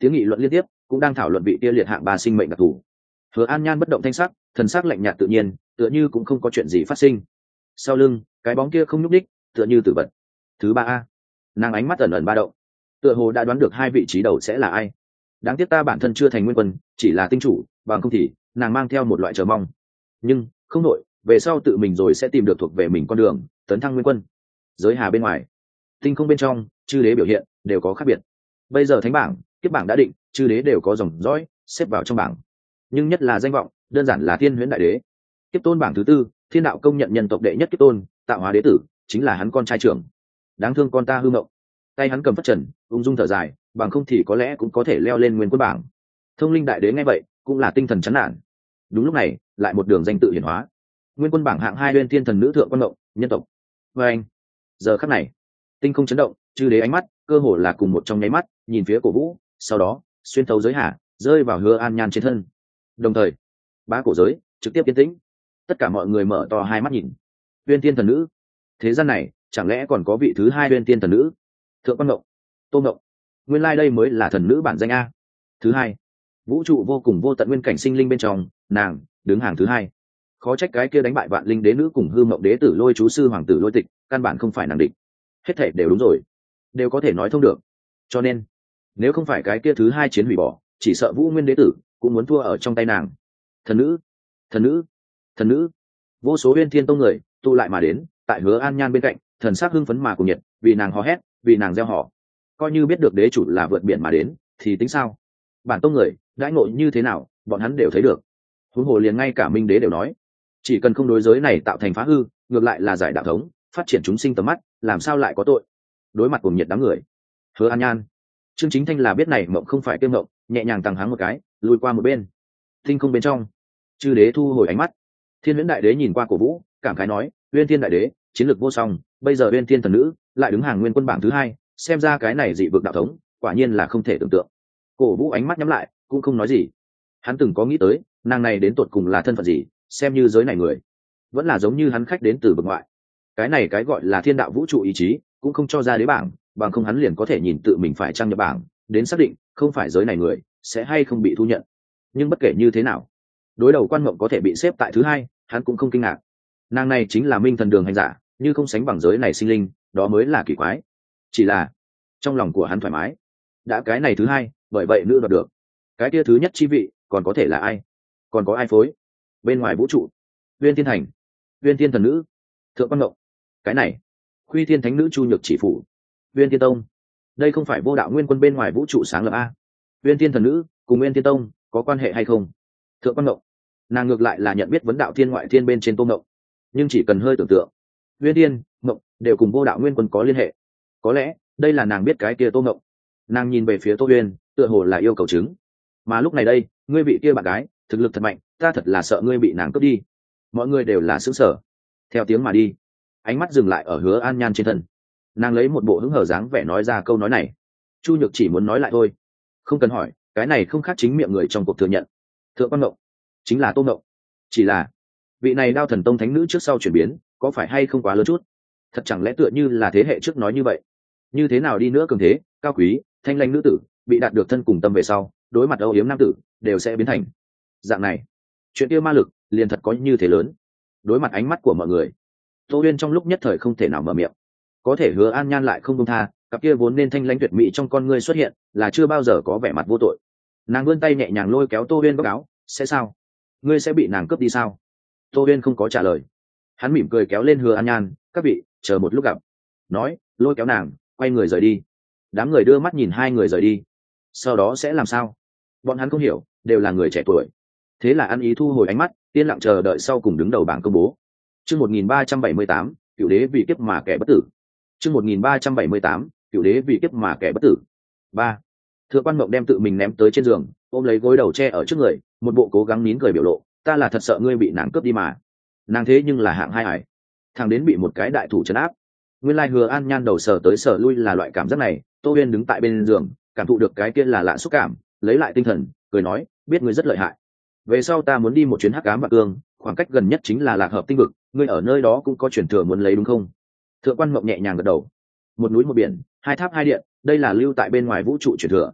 A: tiếng nghị luận liên tiếp cũng đang thảo luận vị kia liệt hạng ba sinh mệnh đặc thù. Hứa An Nhan bất động thanh sắc, thần sắc lạnh nhạt tự nhiên, tựa như cũng không có chuyện gì phát sinh. Sau lưng cái bóng kia không nhúc đích, tựa như tử vật. Thứ ba a, nàng ánh mắt ẩn ẩn ba động, tựa hồ đã đoán được hai vị trí đầu sẽ là ai. Đáng tiếc ta bản thân chưa thành nguyên quân, chỉ là tinh chủ, bằng không thì nàng mang theo một loại chờ mong. Nhưng không nội, về sau tự mình rồi sẽ tìm được thuộc về mình con đường, tấn thăng nguyên quân. Giới hà bên ngoài, tinh không bên trong, chư đế biểu hiện đều có khác biệt. Bây giờ thánh bảng, kiếp bảng đã định, chư đế đều có dòng dõi xếp vào trong bảng, nhưng nhất là danh vọng, đơn giản là thiên huyễn đại đế. Kiếp tôn bảng thứ tư, thiên đạo công nhận nhân tộc đệ nhất kiếp tôn, tạo hóa đế tử, chính là hắn con trai trưởng. Đáng thương con ta hư mộng. Tay hắn cầm phất trần, ung dung thở dài, bằng không thì có lẽ cũng có thể leo lên nguyên quân bảng. Thông linh đại đế nghe vậy cũng là tinh thần chán nản. Đúng lúc này lại một đường danh tự hiển hóa, nguyên quân bảng hạng hai uyên thiên thần nữ thượng quan mộng nhân tộc. Và anh giờ khắc này tinh không chấn động, chư đế ánh mắt cơ hồ là cùng một trong nháy mắt nhìn phía cổ vũ, sau đó xuyên thấu giới hạ rơi vào Hứa An Nhan trên thân. Đồng thời bá cổ giới trực tiếp yên tĩnh, tất cả mọi người mở to hai mắt nhìn. Uyên thiên thần nữ, thế gian này chẳng lẽ còn có vị thứ hai uyên thiên thần nữ? Thượng quan mộng, tô mộng, nguyên lai đây mới là thần nữ bản danh a. Thứ hai, vũ trụ vô cùng vô tận nguyên cảnh sinh linh bên trong, nàng đứng hàng thứ hai. Khó trách cái kia đánh bại vạn linh đế nữ cùng hư mộng đế tử lôi chú sư hoàng tử lôi tịch, căn bản không phải nàng địch. Hết thể đều đúng rồi, đều có thể nói thông được. Cho nên nếu không phải cái kia thứ hai chiến hủy bỏ, chỉ sợ vũ nguyên đế tử cũng muốn thua ở trong tay nàng. Thần nữ, thần nữ, thần nữ, vô số uyên thiên tông người tụ lại mà đến, tại Hứa An Nhan bên cạnh, thần sắc hưng phấn mà cùng nhiệt, vì nàng hò hét, vì nàng gieo họ. Coi như biết được đế chủ là vượt biển mà đến thì tính sao? Bản tông người đãi ngộ như thế nào bọn hắn đều thấy được. Huống hồ liền ngay cả minh đế đều nói, chỉ cần không đối giới này tạo thành phá hư, ngược lại là giải đạo thống, phát triển chúng sinh tầm mắt, làm sao lại có tội. Đối mặt cùng nhiệt đám người, Hứa An Nhan, Trương Chính Thanh là biết này mộng không phải kiêm mộng, nhẹ nhàng tăng háng một cái, lùi qua một bên. Tinh không bên trong, chư đế thu hồi ánh mắt. Thiên Huyễn đại đế nhìn qua cổ vũ, cảm khái nói, Uyên Thiên đại đế chiến lược vô song, bây giờ Uyên Thiên thần nữ lại đứng hàng nguyên quân bảng thứ hai, xem ra cái này dị vực đạo thống quả nhiên là không thể tưởng tượng. Cổ vũ ánh mắt nhắm lại, cũng không nói gì. Hắn từng có nghĩ tới nàng này đến tột cùng là thân phận gì, xem như giới này người vẫn là giống như hắn khách đến từ vực ngoại. Cái này cái gọi là thiên đạo vũ trụ ý chí cũng không cho ra đế bảng, bằng không hắn liền có thể nhìn tự mình phải trang nhập bảng đến xác định không phải giới này người sẽ hay không bị thu nhận. Nhưng bất kể như thế nào, đối đầu quan mộng có thể bị xếp tại thứ hai, hắn cũng không kinh ngạc. Nàng này chính là minh thần đường hành giả, như không sánh bằng giới này sinh linh, đó mới là kỳ quái. Chỉ là trong lòng của hắn thoải mái, đã cái này thứ hai, bởi vậy nữ đoạt được cái kia thứ nhất chi vị, còn có thể là ai? Còn có ai phối? Bên ngoài vũ trụ, Uyên Thiên Thành, Uyên Thiên thần nữ, Thượng quan ngộng, cái này Khuy Thiên thánh nữ Chu Nhược chỉ phủ, Uyên Thiên tông, đây không phải vô đạo nguyên quân bên ngoài vũ trụ sáng lập a? Uyên Thiên thần nữ cùng Uyên Thiên tông có quan hệ hay không? Thượng quan ngộng, nàng ngược lại là nhận biết vấn đạo thiên ngoại thiên bên trên tô ngộng, nhưng chỉ cần hơi tưởng tượng, Uyên Thiên ngộng đều cùng vô đạo nguyên quân có liên hệ. Có lẽ đây là nàng biết cái kia tô ngộng. Nàng nhìn về phía Tô Uyên, tựa hồ là yêu cầu chứng. Mà lúc này đây, ngươi bị kia bạn gái thực lực thật mạnh, ta thật là sợ ngươi bị nàng cướp đi. Mọi người đều là sững sờ, theo tiếng mà đi. Ánh mắt dừng lại ở Hứa An Nhan trên thân. Nàng lấy một bộ hứng hở dáng vẻ nói ra câu nói này. Chu Nhược chỉ muốn nói lại thôi, không cần hỏi, cái này không khác chính miệng người trong cuộc thừa nhận. Thượng quan ngộng chính là Tô Ngộng. Chỉ là vị này Đao Thần Tông thánh nữ trước sau chuyển biến, có phải hay không quá lớn chút? Thật chẳng lẽ tựa như là thế hệ trước nói như vậy? Như thế nào đi nữa cường thế, cao quý, thanh lãnh nữ tử, bị đạt được thân cùng tâm về sau, đối mặt âu yếm nam tử đều sẽ biến thành dạng này. Chuyện kia ma lực liền thật có như thế lớn. Đối mặt ánh mắt của mọi người, Tô Uyên trong lúc nhất thời không thể nào mở miệng. Có thể Hứa An Nhan lại không buông tha, cặp kia vốn nên thanh lãnh tuyệt mỹ trong con ngươi xuất hiện, là chưa bao giờ có vẻ mặt vô tội. Nàng vươn tay nhẹ nhàng lôi kéo Tô Uyên góc áo, sẽ sao? Ngươi sẽ bị nàng cướp đi sao? Tô Uyên không có trả lời. Hắn mỉm cười kéo lên Hứa An Nhan, các vị chờ một lúc gặp, nói, lôi kéo nàng quay người rời đi. Đám người đưa mắt nhìn hai người rời đi. Sau đó sẽ làm sao? Bọn hắn không hiểu, đều là người trẻ tuổi. Thế là ăn ý thu hồi ánh mắt, yên lặng chờ đợi sau cùng đứng đầu bảng công bố. Chương một nghìn ba trăm bảy mươi tám, cựu đế vì kiếp mà kẻ bất tử. Chương một nghìn ba trăm bảy mươi tám, cựu đế vì kiếp mà kẻ bất tử. Ba. Thượng quan Mộng đem tự mình ném tới trên giường, ôm lấy gối đầu che ở trước người, một bộ cố gắng nín cười biểu lộ, ta là thật sợ ngươi bị nàng cướp đi mà. Nàng thế nhưng là hạng hai hải, thằng đến bị một cái đại thủ trấn áp. Nguyên lai Hứa An Nhan đầu sờ tới sờ lui là loại cảm giác này. Tô Uyên đứng tại bên giường, cảm thụ được cái kia là lạ xúc cảm, lấy lại tinh thần, cười nói, biết ngươi rất lợi hại. Về sau ta muốn đi một chuyến hắc ám bạc cương, khoảng cách gần nhất chính là Lạc Hợp tinh vực, ngươi ở nơi đó cũng có truyền thừa muốn lấy đúng không? Thượng quan Mộng nhẹ nhàng gật đầu. Một núi một biển, hai tháp hai điện, đây là lưu tại bên ngoài vũ trụ truyền thừa.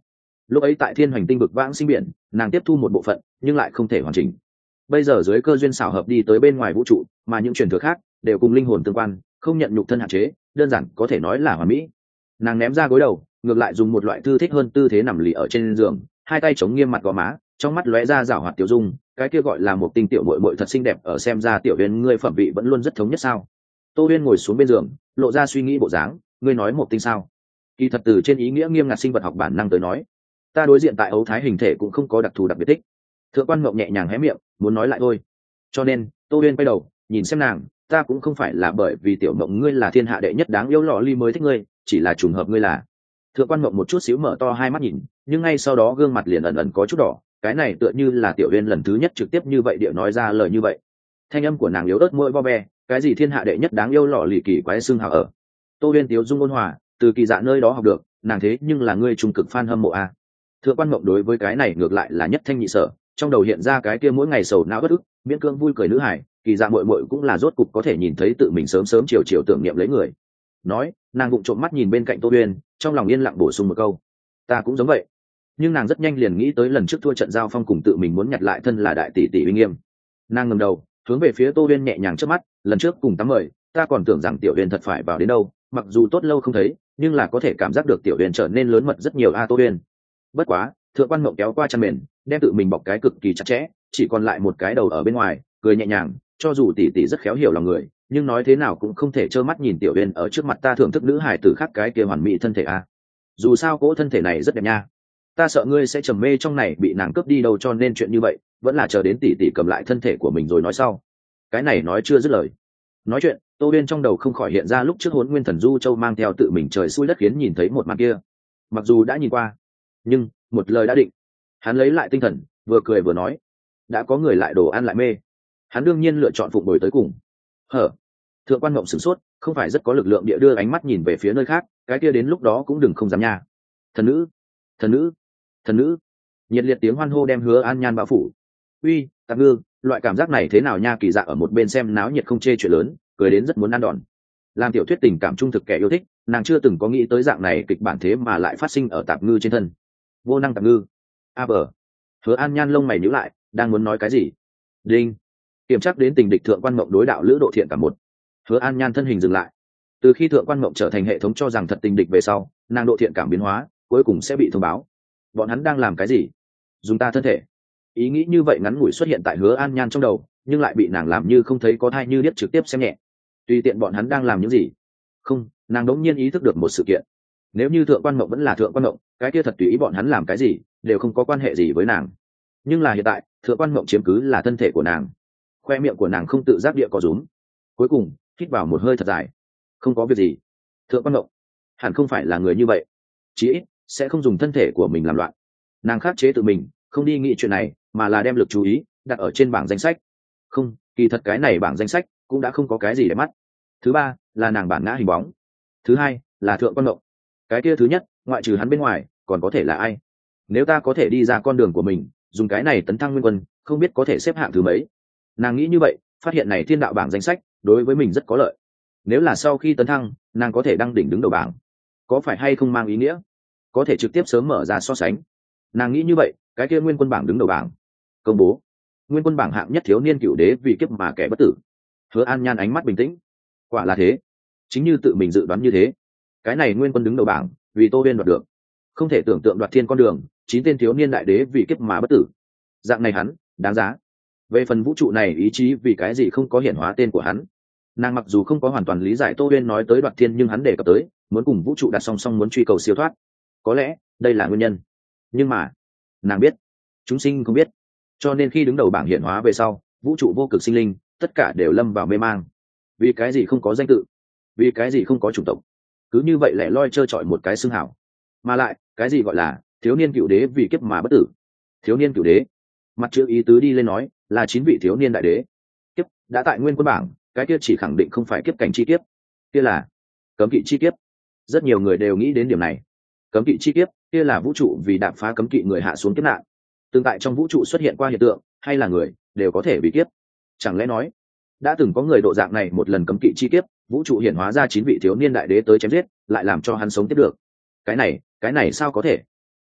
A: lúc ấy tại thiên hoành tinh vực vãng sinh biển, nàng tiếp thu một bộ phận nhưng lại không thể hoàn chỉnh. Bây giờ dưới cơ duyên xảo hợp đi tới bên ngoài vũ trụ, mà những truyền thừa khác đều cùng linh hồn tương quan, không nhận nhục thân hạn chế, đơn giản có thể nói là hoàn mỹ. Nàng ném ra gối đầu, ngược lại dùng một loại thư thích hơn tư thế nằm lì ở trên giường, hai tay chống nghiêm mặt gò má, trong mắt lóe ra rảo hoạt tiểu dung, cái kia gọi là một tinh tiểu muội muội thật xinh đẹp, ở xem ra tiểu Uyên ngươi phẩm vị vẫn luôn rất thống nhất sao? Tô Uyên ngồi xuống bên giường, lộ ra suy nghĩ bộ dáng, ngươi nói một tinh sao? Kỳ thật từ trên ý nghĩa nghiêm ngặt sinh vật học bản năng tới nói, ta đối diện tại ấu thái hình thể cũng không có đặc thù đặc biệt thích. Thượng quan Mộng nhẹ nhàng hé miệng, muốn nói lại thôi. Cho nên, Tô Uyên quay đầu, nhìn xem nàng, ta cũng không phải là bởi vì tiểu Mộng ngươi là thiên hạ đệ nhất đáng yêu lọ ly mới thích ngươi, chỉ là trùng hợp ngươi là. Thượng quan Mộng một chút xíu mở to hai mắt nhìn, nhưng ngay sau đó gương mặt liền ẩn ẩn có chút đỏ, cái này tựa như là tiểu Uyên lần thứ nhất trực tiếp như vậy địa nói ra lời như vậy. Thanh âm của nàng yếu ớt môi vo ve, cái gì thiên hạ đệ nhất đáng yêu lọ lì kỳ quái xương hào ở. Tô Uyên tiếu dung ôn hòa, từ Kỳ Dạ nơi đó học được, nàng thế nhưng là ngươi trung cực fan hâm mộ a. Thượng quan Mộng đối với cái này ngược lại là nhất thanh nhị sở, trong đầu hiện ra cái kia mỗi ngày sầu não bất ức, miễn cương vui cười nữ hải, Kỳ Dạ muội muội cũng là rốt cục có thể nhìn thấy tự mình sớm sớm chiều chiều tưởng niệm lấy người. Nói, nàng vụng trộm mắt nhìn bên cạnh Tô Uyên, trong lòng yên lặng bổ sung một câu, ta cũng giống vậy. Nhưng nàng rất nhanh liền nghĩ tới lần trước thua trận giao phong cùng tự mình muốn nhặt lại thân là đại tỷ tỷ uy nghiêm. Nàng ngẩng đầu, hướng về phía Tô Uyên nhẹ nhàng chớp mắt, lần trước cùng tắm mời, ta còn tưởng rằng tiểu Uyên thật phải vào đến đâu, mặc dù tốt lâu không thấy, nhưng là có thể cảm giác được tiểu Uyên trở nên lớn mật rất nhiều a. Tô Uyên. Bất quá, Thượng quan Mộng kéo qua chăn mền, đem tự mình bọc cái cực kỳ chặt chẽ, chỉ còn lại một cái đầu ở bên ngoài, cười nhẹ nhàng, cho dù tỷ tỷ rất khéo hiểu lòng người, nhưng nói thế nào cũng không thể trơ mắt nhìn tiểu Uyên ở trước mặt ta thưởng thức nữ hài tử khác cái kia hoàn mỹ thân thể a. Dù sao cỗ thân thể này rất đẹp nha. Ta sợ ngươi sẽ trầm mê trong này bị nàng cướp đi đâu, cho nên chuyện như vậy vẫn là chờ đến tỷ tỷ cầm lại thân thể của mình rồi nói sau. Cái này nói chưa dứt lời. Nói chuyện, Tô Uyên trong đầu không khỏi hiện ra lúc trước Hỗn Nguyên Thần Du Châu mang theo tự mình trời xui đất khiến nhìn thấy một màn kia. Mặc dù đã nhìn qua, nhưng một lời đã định. Hắn lấy lại tinh thần, vừa cười vừa nói, đã có người lại đồ ăn lại mê, hắn đương nhiên lựa chọn phụng bồi tới cùng. Hở? Thượng quan Mộng sửng sốt, không phải rất có lực lượng địa đưa ánh mắt nhìn về phía nơi khác, cái kia đến lúc đó cũng đừng không dám nha. Thần nữ, thần nữ, thần nữ. Nhiệt liệt tiếng hoan hô đem Hứa An Nhan bao phủ. Uy, Tạp Ngư, loại cảm giác này thế nào nha? Kỳ Dạ ở một bên xem náo nhiệt không chê chuyện lớn, cười đến rất muốn ăn đòn. Làm tiểu thuyết tình cảm trung thực kẻ yêu thích, nàng chưa từng có nghĩ tới dạng này kịch bản thế mà lại phát sinh ở Tạp Ngư trên thân. Vô năng Tạp Ngư. A bờ. Hứa An Nhan lông mày nhíu lại, đang muốn nói cái gì. Đinh. Kiểm tra đến tình địch Thượng quan Mộng đối đạo lữ độ thiện cả một. Hứa An Nhan thân hình dừng lại. Từ khi Thượng quan Mộng trở thành hệ thống cho rằng thật tình địch về sau, nàng độ thiện cảm biến hóa, cuối cùng sẽ bị thông báo. Bọn hắn đang làm cái gì? Dùng ta thân thể. Ý nghĩ như vậy ngắn ngủi xuất hiện tại Hứa An Nhan trong đầu, nhưng lại bị nàng làm như không thấy có thai như điếc trực tiếp xem nhẹ. Tùy tiện bọn hắn đang làm những gì? Không, nàng đống nhiên ý thức được một sự kiện. Nếu như Thượng quan Mộng vẫn là Thượng quan Mộng, cái kia thật tùy ý bọn hắn làm cái gì, đều không có quan hệ gì với nàng. Nhưng là hiện tại, Thượng quan Mộng chiếm cứ là thân thể của nàng. Khoe miệng của nàng không tự giác địa có rúm. Cuối cùng, hít vào một hơi thật dài. Không có việc gì. Thượng quan Mộng hẳn không phải là người như vậy, chí ít sẽ không dùng thân thể của mình làm loạn. Nàng khắc chế tự mình, không đi nghĩ chuyện này, mà là đem lực chú ý đặt ở trên bảng danh sách. Không, kỳ thật cái này bảng danh sách cũng đã không có cái gì để mắt. Thứ ba là nàng bản ngã hình bóng. Thứ hai là Thượng quan Mộng. Cái kia thứ nhất, ngoại trừ hắn bên ngoài, còn có thể là ai? Nếu ta có thể đi ra con đường của mình, dùng cái này tấn thăng nguyên quân, không biết có thể xếp hạng thứ mấy. Nàng nghĩ như vậy, phát hiện này thiên đạo bảng danh sách đối với mình rất có lợi. Nếu là sau khi tấn thăng, nàng có thể đăng đỉnh đứng đầu bảng, có phải hay không mang ý nghĩa có thể trực tiếp sớm mở ra so sánh. Nàng nghĩ như vậy, cái kia nguyên quân bảng đứng đầu bảng công bố, nguyên quân bảng hạng nhất thiếu niên cựu đế vì kiếp mà kẻ bất tử. Hứa An Nhan ánh mắt bình tĩnh, quả là thế, chính như tự mình dự đoán như thế, cái này nguyên quân đứng đầu bảng vì Tô Uyên đoạt được. Không thể tưởng tượng đoạt thiên con đường, chín tên thiếu niên đại đế vì kiếp mà bất tử, dạng này hắn đáng giá. Về phần vũ trụ này ý chí vì cái gì không có hiển hóa tên của hắn, nàng mặc dù không có hoàn toàn lý giải Tô Uyên nói tới đoạt thiên, nhưng hắn đề cập tới muốn cùng vũ trụ đặt song song, muốn truy cầu siêu thoát, có lẽ đây là nguyên nhân. Nhưng mà nàng biết, chúng sinh không biết, cho nên khi đứng đầu bảng hiển hóa về sau, vũ trụ vô cực sinh linh tất cả đều lâm vào mê mang. Vì cái gì không có danh tự, vì cái gì không có chủng tộc, cứ như vậy lẻ loi trơ trọi một cái xưng hảo. Mà lại cái gì gọi là thiếu niên cựu đế vì kiếp mà bất tử? Thiếu niên cựu đế, mặt chữ ý tứ đi lên nói là chín vị thiếu niên đại đế. Kiếp đã tại nguyên quân bảng, cái kia chỉ khẳng định không phải kiếp cảnh chi kiếp, kia là cấm kỵ chi kiếp. Rất nhiều người đều nghĩ đến điểm này. Cấm kỵ chi kiếp kia là vũ trụ vì đạp phá cấm kỵ người hạ xuống kiếp nạn. Tương tại trong vũ trụ xuất hiện qua hiện tượng, hay là người đều có thể bị kiếp. Chẳng lẽ nói đã từng có người độ dạng này một lần cấm kỵ chi kiếp, vũ trụ hiển hóa ra chín vị thiếu niên đại đế tới chém giết, lại làm cho hắn sống tiếp được? Cái này cái này sao có thể?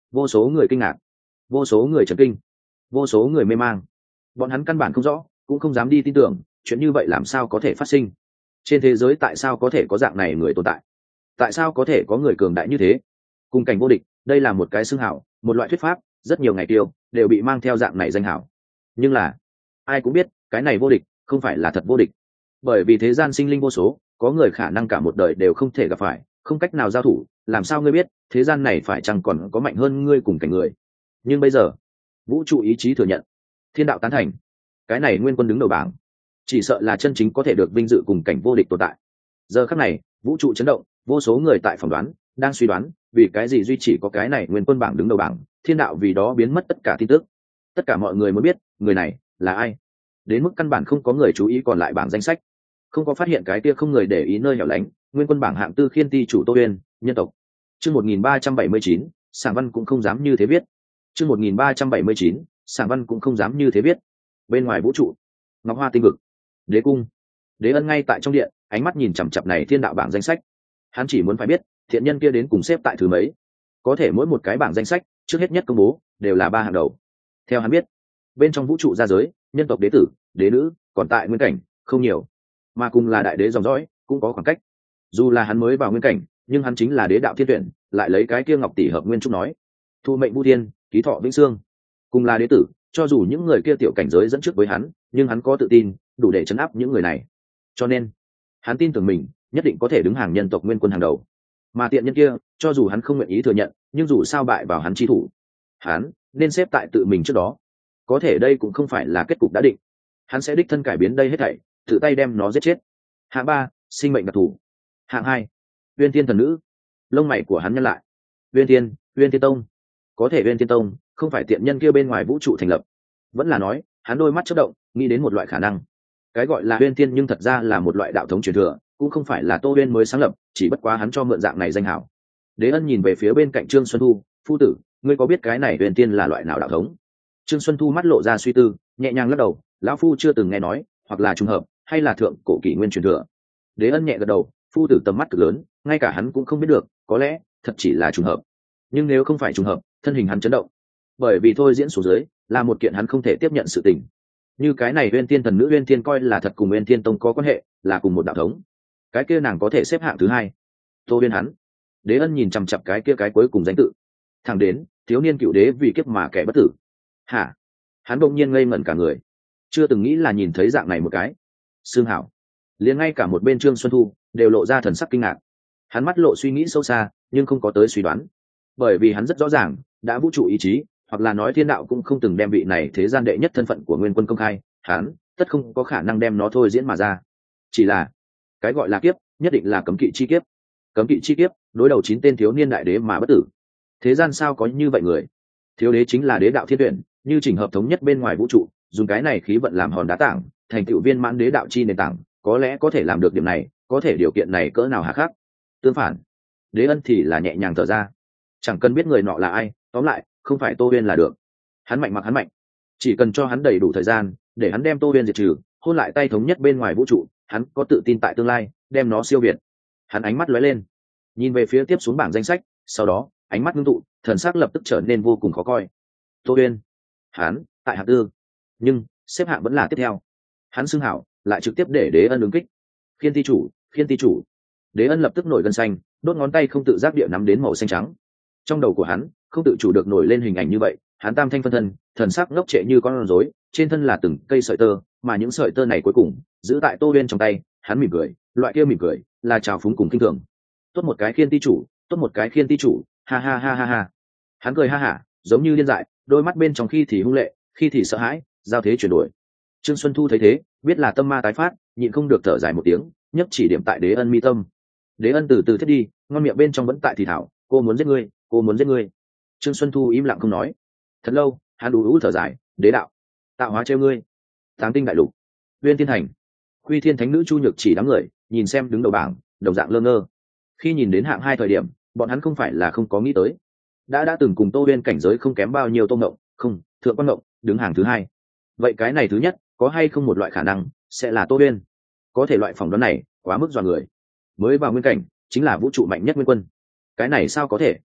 A: vô số người kinh ngạc, vô số người chấn kinh, vô số người mê mang. Bọn hắn căn bản không rõ, cũng không dám đi tin tưởng chuyện như vậy làm sao có thể phát sinh. Trên thế giới tại sao có thể có dạng này người tồn tại? Tại sao có thể có người cường đại như thế, cùng cảnh vô địch? Đây là một cái xưng hảo, một loại thuyết pháp, rất nhiều ngày tiêu đều bị mang theo dạng này danh hảo. Nhưng là ai cũng biết cái này vô địch không phải là thật vô địch, bởi vì thế gian sinh linh vô số, có người khả năng cả một đời đều không thể gặp phải, không cách nào giao thủ. Làm sao ngươi biết thế gian này phải chăng còn có mạnh hơn ngươi cùng cảnh người? Nhưng bây giờ vũ trụ ý chí thừa nhận, thiên đạo tán thành, cái này nguyên quân đứng đầu bảng, chỉ sợ là chân chính có thể được vinh dự cùng cảnh vô địch tồn tại. Giờ khắc này vũ trụ chấn động, vô số người tại phỏng đoán, đang suy đoán vì cái gì duy chỉ có cái này nguyên quân bảng đứng đầu bảng, thiên đạo vì đó biến mất tất cả tin tức. Tất cả mọi người muốn biết người này là ai, đến mức căn bản không có người chú ý còn lại bảng danh sách, không có phát hiện cái kia không người để ý nơi hẻo lánh nguyên quân bảng hạng tư khiên ti chủ Tô Uyên, nhân tộc. Chương một nghìn ba trăm bảy mươi chín, Sảng Văn cũng không dám như thế viết. Chương một nghìn ba trăm bảy mươi chín, Sảng Văn cũng không dám như thế viết. Bên ngoài vũ trụ, Ngọc Hoa tinh vực, Đế cung, Đế Ân ngay tại trong điện, ánh mắt nhìn chằm chằm này thiên đạo bảng danh sách. Hắn chỉ muốn phải biết thiện nhân kia đến cùng xếp tại thứ mấy. Có thể mỗi một cái bảng danh sách trước hết nhất công bố đều là ba hàng đầu. Theo hắn biết, bên trong vũ trụ gia giới, nhân tộc đế tử, đế nữ còn tại nguyên cảnh không nhiều, mà cùng là đại đế dòng dõi cũng có khoảng cách. Dù là hắn mới vào nguyên cảnh, nhưng hắn chính là đế đạo thiên tuyển, lại lấy cái kia ngọc tỷ hợp nguyên trúc nói thu mệnh vu thiên, ký thọ vĩnh xương, cùng là đế tử. Cho dù những người kia tiểu cảnh giới dẫn trước với hắn, nhưng hắn có tự tin đủ để chấn áp những người này, cho nên hắn tin tưởng mình nhất định có thể đứng hàng nhân tộc nguyên quân hàng đầu. Mà tiện nhân kia cho dù hắn không nguyện ý thừa nhận, nhưng dù sao bại vào hắn chi thủ, hắn nên xếp tại tự mình trước đó. Có thể đây cũng không phải là kết cục đã định, hắn sẽ đích thân cải biến đây hết thảy, tự tay đem nó giết chết. Hạng ba, sinh mệnh đặc thù. Hạng hai, Uyên Thiên thần nữ. Lông mày của hắn nhăn lại. Uyên Thiên, Uyên Thiên tông. Có thể Uyên Thiên tông không phải tiện nhân kia bên ngoài vũ trụ thành lập. Vẫn là nói hắn đôi mắt chớp động, nghĩ đến một loại khả năng. Cái gọi là Uyên Thiên nhưng thật ra là một loại đạo thống truyền thừa, cũng không phải là Tô Uyên mới sáng lập, chỉ bất quá hắn cho mượn dạng này danh hảo. Đế Ân nhìn về phía bên cạnh Trương Xuân Thu, phu tử, ngươi có biết cái này Uyên Thiên là loại nào đạo thống? Trương Xuân Thu mắt lộ ra suy tư, nhẹ nhàng lắc đầu, lão phu chưa từng nghe nói, hoặc là trùng hợp, hay là thượng cổ kỷ nguyên truyền thừa. Đế Ân nhẹ gật đầu, phu tử tầm mắt cực lớn, ngay cả hắn cũng không biết được, có lẽ thật chỉ là trùng hợp. Nhưng nếu không phải trùng hợp, thân hình hắn chấn động, bởi vì thôi diễn xuống dưới là một kiện hắn không thể tiếp nhận sự tình. Như cái này Uyên Thiên thần nữ Uyên Thiên coi là thật cùng Uyên Thiên tông có quan hệ, là cùng một đạo thống, cái kia nàng có thể xếp hạng thứ hai. Tô Uyên hắn. Đế Ân nhìn chằm chằm cái kia cái cuối cùng danh tự, thẳng đến thiếu niên cựu đế vì kiếp mà kẻ bất tử. Hả? Hắn bỗng nhiên ngây ngẩn cả người, chưa từng nghĩ là nhìn thấy dạng này một cái xương hảo. Liền ngay cả một bên Trương Xuân Thu đều lộ ra thần sắc kinh ngạc. Hắn mắt lộ suy nghĩ sâu xa, nhưng không có tới suy đoán, bởi vì hắn rất rõ ràng, đã vũ trụ ý chí, hoặc là nói thiên đạo cũng không từng đem vị này thế gian đệ nhất thân phận của nguyên quân công khai, hắn tất không có khả năng đem nó thôi diễn mà ra. Chỉ là cái gọi là kiếp, nhất định là cấm kỵ chi kiếp. Cấm kỵ chi kiếp, đối đầu chín tên thiếu niên đại đế mà bất tử. Thế gian sao có như vậy người? Thiếu đế chính là đế đạo thiên tuyển, như chỉnh hợp thống nhất bên ngoài vũ trụ, dùng cái này khí vận làm hòn đá tảng, thành tựu viên mãn đế đạo chi nền tảng, có lẽ có thể làm được điểm này, có thể điều kiện này cỡ nào hà khắc. Tương phản, Đế Ân thì là nhẹ nhàng thở ra, chẳng cần biết người nọ là ai, tóm lại không phải Tô Uyên là được. Hắn mạnh mặc hắn mạnh, chỉ cần cho hắn đầy đủ thời gian để hắn đem Tô Uyên diệt trừ, hôn lại tay thống nhất bên ngoài vũ trụ, hắn có tự tin tại tương lai đem nó siêu việt. Hắn ánh mắt lóe lên, nhìn về phía tiếp xuống bảng danh sách, sau đó ánh mắt ngưng tụ, thần sắc lập tức trở nên vô cùng khó coi. Tô Uyên, hắn tại hạng tư, nhưng xếp hạng vẫn là tiếp theo. Hắn xưng hảo lại trực tiếp để Đế Ân ứng kích. Khiên ti chủ, khiên ti chủ. Đế Ân lập tức nổi gân xanh, đốt ngón tay không tự giác địa nắm đến màu xanh trắng. Trong đầu của hắn không tự chủ được nổi lên hình ảnh như vậy, hắn tam thanh phân thân, thần sắc ngốc trệ như con rối, trên thân là từng cây sợi tơ, mà những sợi tơ này cuối cùng giữ tại Tô Uyên trong tay. Hắn mỉm cười, loại kia mỉm cười là trào phúng cùng kinh thường. Tốt một cái khiên ti chủ, tốt một cái khiên ti chủ, ha ha ha ha ha. Hắn cười ha hả, giống như điên dại, đôi mắt bên trong khi thì hung lệ, khi thì sợ hãi, giao thế chuyển đổi. Trương Xuân Thu thấy thế, biết là tâm ma tái phát, nhịn không được thở dài một tiếng, nhấc chỉ điểm tại Đế Ân mi tâm. Đế Ân từ từ thiết đi, ngon miệng bên trong vẫn tại thì thảo, cô muốn giết ngươi, cô muốn giết ngươi. Trương Xuân Thu im lặng không nói. Thật lâu, hắn đủ ú thở dài, đế đạo, tạo hóa treo ngươi. Táng tinh đại lục, Uyên Thiên thành, Quy Thiên thánh nữ Chu Nhược chỉ đám người nhìn xem đứng đầu bảng, đồng dạng lơ ngơ. Khi nhìn đến hạng hai thời điểm, bọn hắn không phải là không có nghĩ tới, đã đã từng cùng Tô Uyên cảnh giới không kém bao nhiêu Tô Ngộng, không, Thượng Quan Ngộng đứng hàng thứ hai. Vậy cái này thứ nhất, có hay không một loại khả năng sẽ là Tô Uyên? Có thể loại phỏng đoán này quá mức dọa người. Mới vào nguyên cảnh chính là vũ trụ mạnh nhất nguyên quân, cái này sao có thể?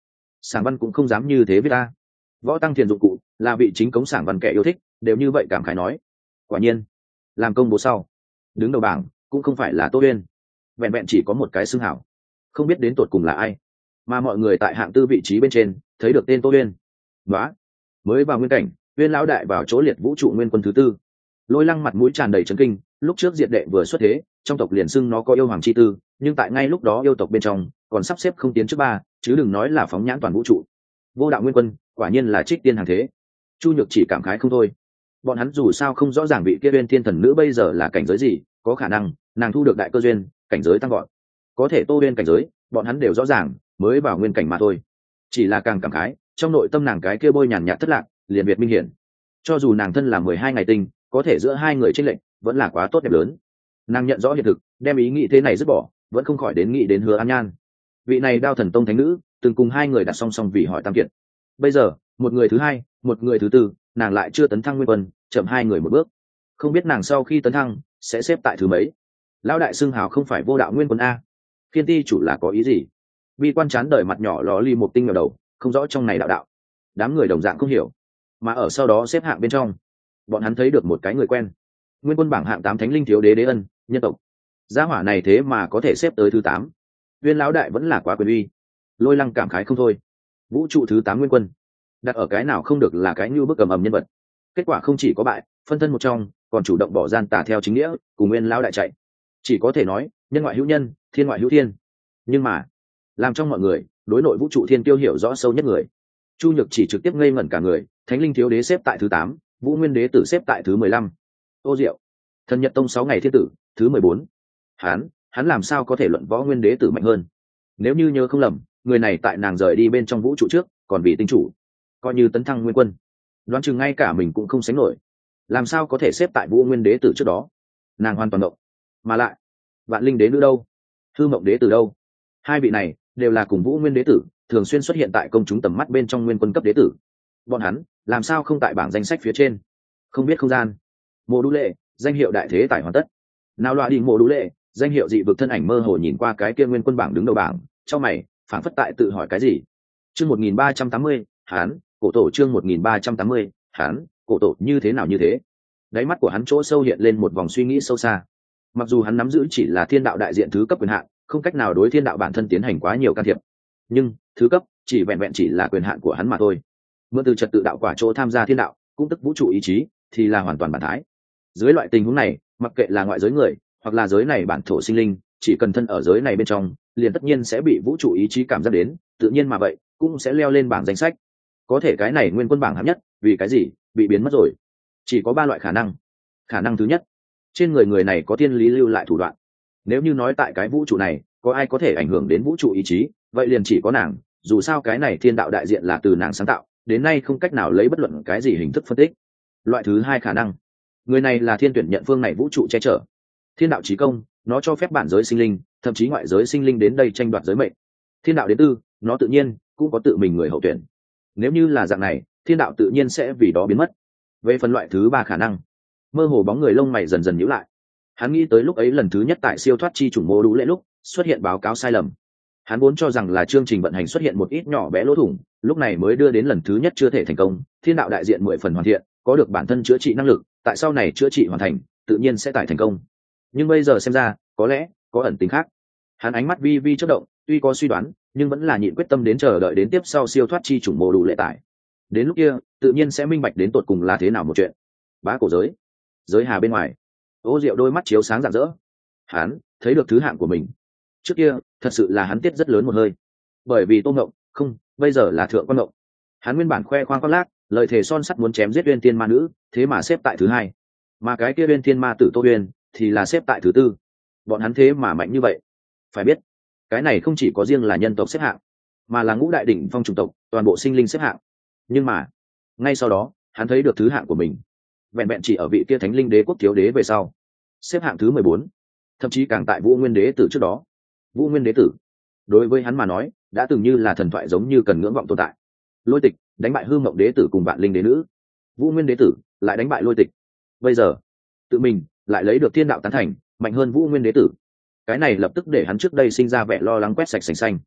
A: Sảng văn cũng không dám như thế với ta. Võ tăng thiền dụng cụ là vị chính cống sảng văn kẻ yêu thích, đều như vậy cảm khái nói. Quả nhiên, làm công bố sau, đứng đầu bảng cũng không phải là Tô Uyên, vẹn vẹn chỉ có một cái xưng hảo, không biết đến tột cùng là ai, mà mọi người tại hạng tư vị trí bên trên thấy được tên Tô Uyên. Đó, mới vào nguyên cảnh, Uyên lão đại vào chỗ liệt vũ trụ nguyên quân thứ tư. Lôi Lăng mặt mũi tràn đầy chấn kinh, lúc trước diệt đệ vừa xuất thế, trong tộc liền xưng nó có yêu hoàng chi tư, nhưng tại ngay lúc đó yêu tộc bên trong còn sắp xếp không tiến trước ba, chứ đừng nói là phóng nhãn toàn vũ trụ. Vô đạo nguyên quân, quả nhiên là trích tiên hàng thế. Chu Nhược chỉ cảm khái không thôi. Bọn hắn dù sao không rõ ràng vị kia Uyên thiên thần nữ bây giờ là cảnh giới gì, có khả năng nàng thu được đại cơ duyên, cảnh giới tăng gọn. Có thể Tô Uyên cảnh giới, bọn hắn đều rõ ràng, mới vào nguyên cảnh mà thôi. Chỉ là càng cảm khái, trong nội tâm nàng cái kia bôi nhàn nhạt thất lạc, liền biệt minh hiển. Cho dù nàng thân là mười hai ngày tinh, có thể giữa hai người chênh lệch vẫn là quá tốt đẹp lớn. Nàng nhận rõ hiện thực, đem ý nghĩ thế này dứt bỏ, vẫn không khỏi đến nghĩ đến Hứa An Nhan. Vị này Đao Thần Tông thánh nữ, từng cùng hai người đặt song song vì hỏi tam kiệt. Bây giờ, một người thứ hai, một người thứ tư, nàng lại chưa tấn thăng nguyên quân, chậm hai người một bước. Không biết nàng sau khi tấn thăng sẽ xếp tại thứ mấy. Lão đại xưng hào không phải vô đạo nguyên quân a? Phiên ti chủ là có ý gì? Vi quan chán đời mặt nhỏ ló ly một tinh vào đầu, không rõ trong này đạo đạo. Đám người đồng dạng không hiểu, mà ở sau đó xếp hạng bên trong, bọn hắn thấy được một cái người quen. Nguyên quân bảng hạng tám thánh linh thiếu đế đế ân, nhân tộc. Gia hỏa này thế mà có thể xếp tới thứ tám. Viên lão đại vẫn là quá quyền uy. Lôi Lăng cảm khái không thôi. Vũ trụ thứ tám nguyên quân, đặt ở cái nào không được là cái như bức cầm ầm nhân vật. Kết quả không chỉ có bại, phân thân một trong, còn chủ động bỏ gian tà theo chính nghĩa, cùng Nguyên lão đại chạy. Chỉ có thể nói, nhân ngoại hữu nhân, thiên ngoại hữu thiên. Nhưng mà, làm trong mọi người, đối nội vũ trụ thiên tiêu hiểu rõ sâu nhất người. Chu Nhược chỉ trực tiếp ngây ngẩn cả người, thánh linh thiếu đế xếp tại thứ tám, Vũ Nguyên đế tử xếp tại thứ mười lăm. Ô Diệu, Thần Nhật Tông sáu ngày thiên tử, thứ mười bốn. Hắn, hắn làm sao có thể luận võ Nguyên đế tử mạnh hơn? Nếu như nhớ không lầm, người này tại nàng rời đi bên trong vũ trụ trước, còn vì tinh chủ, coi như tấn thăng nguyên quân. Đoán chừng ngay cả mình cũng không sánh nổi. Làm sao có thể xếp tại Vũ Nguyên đế tử trước đó? Nàng hoàn toàn động. Mà lại, Vạn Linh đế nữ đâu? Hư Mộng đế tử đâu? Hai vị này đều là cùng Vũ Nguyên đế tử, thường xuyên xuất hiện tại công chúng tầm mắt bên trong nguyên quân cấp đế tử. Bọn hắn làm sao không tại bảng danh sách phía trên? Không biết không gian. Mộ Đũ Lệ, danh hiệu đại thế tài hoàn tất. Nào loại đi Mộ Đũ Lệ, danh hiệu dị vực thân ảnh mơ hồ nhìn qua cái kia nguyên quân bảng đứng đầu bảng, trong mày phảng phất tại tự hỏi cái gì. Chương một nghìn ba trăm tám mươi, hắn, cổ tổ chương một nghìn ba trăm tám mươi, hắn, cổ tổ như thế nào như thế? Đáy mắt của hắn chỗ sâu hiện lên một vòng suy nghĩ sâu xa. Mặc dù hắn nắm giữ chỉ là thiên đạo đại diện thứ cấp quyền hạn, không cách nào đối thiên đạo bản thân tiến hành quá nhiều can thiệp, nhưng thứ cấp chỉ vẹn vẹn chỉ là quyền hạn của hắn mà thôi. Mượn từ trật tự đạo quả chỗ tham gia thiên đạo, cũng tức vũ trụ ý chí, thì là hoàn toàn bản thái. Dưới loại tình huống này, mặc kệ là ngoại giới người hoặc là giới này bản thổ sinh linh, chỉ cần thân ở giới này bên trong, liền tất nhiên sẽ bị vũ trụ ý chí cảm giác đến, tự nhiên mà vậy cũng sẽ leo lên bảng danh sách. Có thể cái này nguyên quân bảng hạng nhất, vì cái gì bị biến mất rồi? Chỉ có ba loại khả năng. Khả năng thứ nhất, trên người người này có thiên lý lưu lại thủ đoạn. Nếu như nói tại cái vũ trụ này có ai có thể ảnh hưởng đến vũ trụ ý chí, vậy liền chỉ có nàng. Dù sao cái này thiên đạo đại diện là từ nàng sáng tạo, đến nay không cách nào lấy bất luận cái gì hình thức phân tích. Loại thứ hai khả năng, người này là thiên tuyển nhận phương này vũ trụ che chở. Thiên đạo chí công, nó cho phép bản giới sinh linh, thậm chí ngoại giới sinh linh đến đây tranh đoạt giới mệnh. Thiên đạo đến tư, nó tự nhiên cũng có tự mình người hậu tuyển. Nếu như là dạng này, thiên đạo tự nhiên sẽ vì đó biến mất. Về phần loại thứ ba khả năng, mơ hồ bóng người lông mày dần dần nhíu lại. Hắn nghĩ tới lúc ấy lần thứ nhất tại siêu thoát chi chủng Mộ Đũ Lệ lúc xuất hiện báo cáo sai lầm. Hắn vốn cho rằng là chương trình vận hành xuất hiện một ít nhỏ bé lỗ thủng, lúc này mới đưa đến lần thứ nhất chưa thể thành công. Thiên đạo đại diện mười phần hoàn thiện, có được bản thân chữa trị năng lực, tại sau này chữa trị hoàn thành, tự nhiên sẽ tải thành công. Nhưng bây giờ xem ra, có lẽ có ẩn tính khác. Hắn ánh mắt vi vi chớp động, tuy có suy đoán, nhưng vẫn là nhịn quyết tâm đến chờ đợi đến tiếp sau siêu thoát chi chủng Mộ Đũ Lệ tải. Đến lúc kia, tự nhiên sẽ minh bạch đến tột cùng là thế nào một chuyện. Bá cổ giới, giới hà bên ngoài, Ô Diệu đôi mắt chiếu sáng rạng rỡ. Hắn thấy được thứ hạng của mình. Trước kia, thật sự là hắn tiết rất lớn một hơi. Bởi vì Tô Ngộng, không, bây giờ là Thượng Quan Ngộng. Hắn nguyên bản khoe khoang khoác lác, lời thề son sắt muốn chém giết Uyên Thiên Ma nữ, thế mà xếp tại thứ hai. Mà cái kia Uyên Thiên Ma tử Tô Uyên thì là xếp tại thứ tư. Bọn hắn thế mà mạnh như vậy. Phải biết, cái này không chỉ có riêng là nhân tộc xếp hạng, mà là ngũ đại đỉnh phong chủng tộc, toàn bộ sinh linh xếp hạng. Nhưng mà, ngay sau đó, hắn thấy được thứ hạng của mình. Vẹn vẹn chỉ ở vị kia Thánh Linh Đế quốc thiếu đế về sau, xếp hạng thứ mười bốn, thậm chí càng tại Vũ Nguyên đế tử trước đó. Vũ Nguyên đế tử, đối với hắn mà nói, đã từng như là thần thoại giống như cần ngưỡng vọng tồn tại. Lôi Tịch đánh bại Hư Mộng đế tử cùng Vạn Linh đế nữ, Vũ Nguyên đế tử lại đánh bại Lôi Tịch. Bây giờ, tự mình lại lấy được thiên đạo tán thành, mạnh hơn Vũ Nguyên đế tử. Cái này lập tức để hắn trước đây sinh ra vẻ lo lắng quét sạch sành xanh.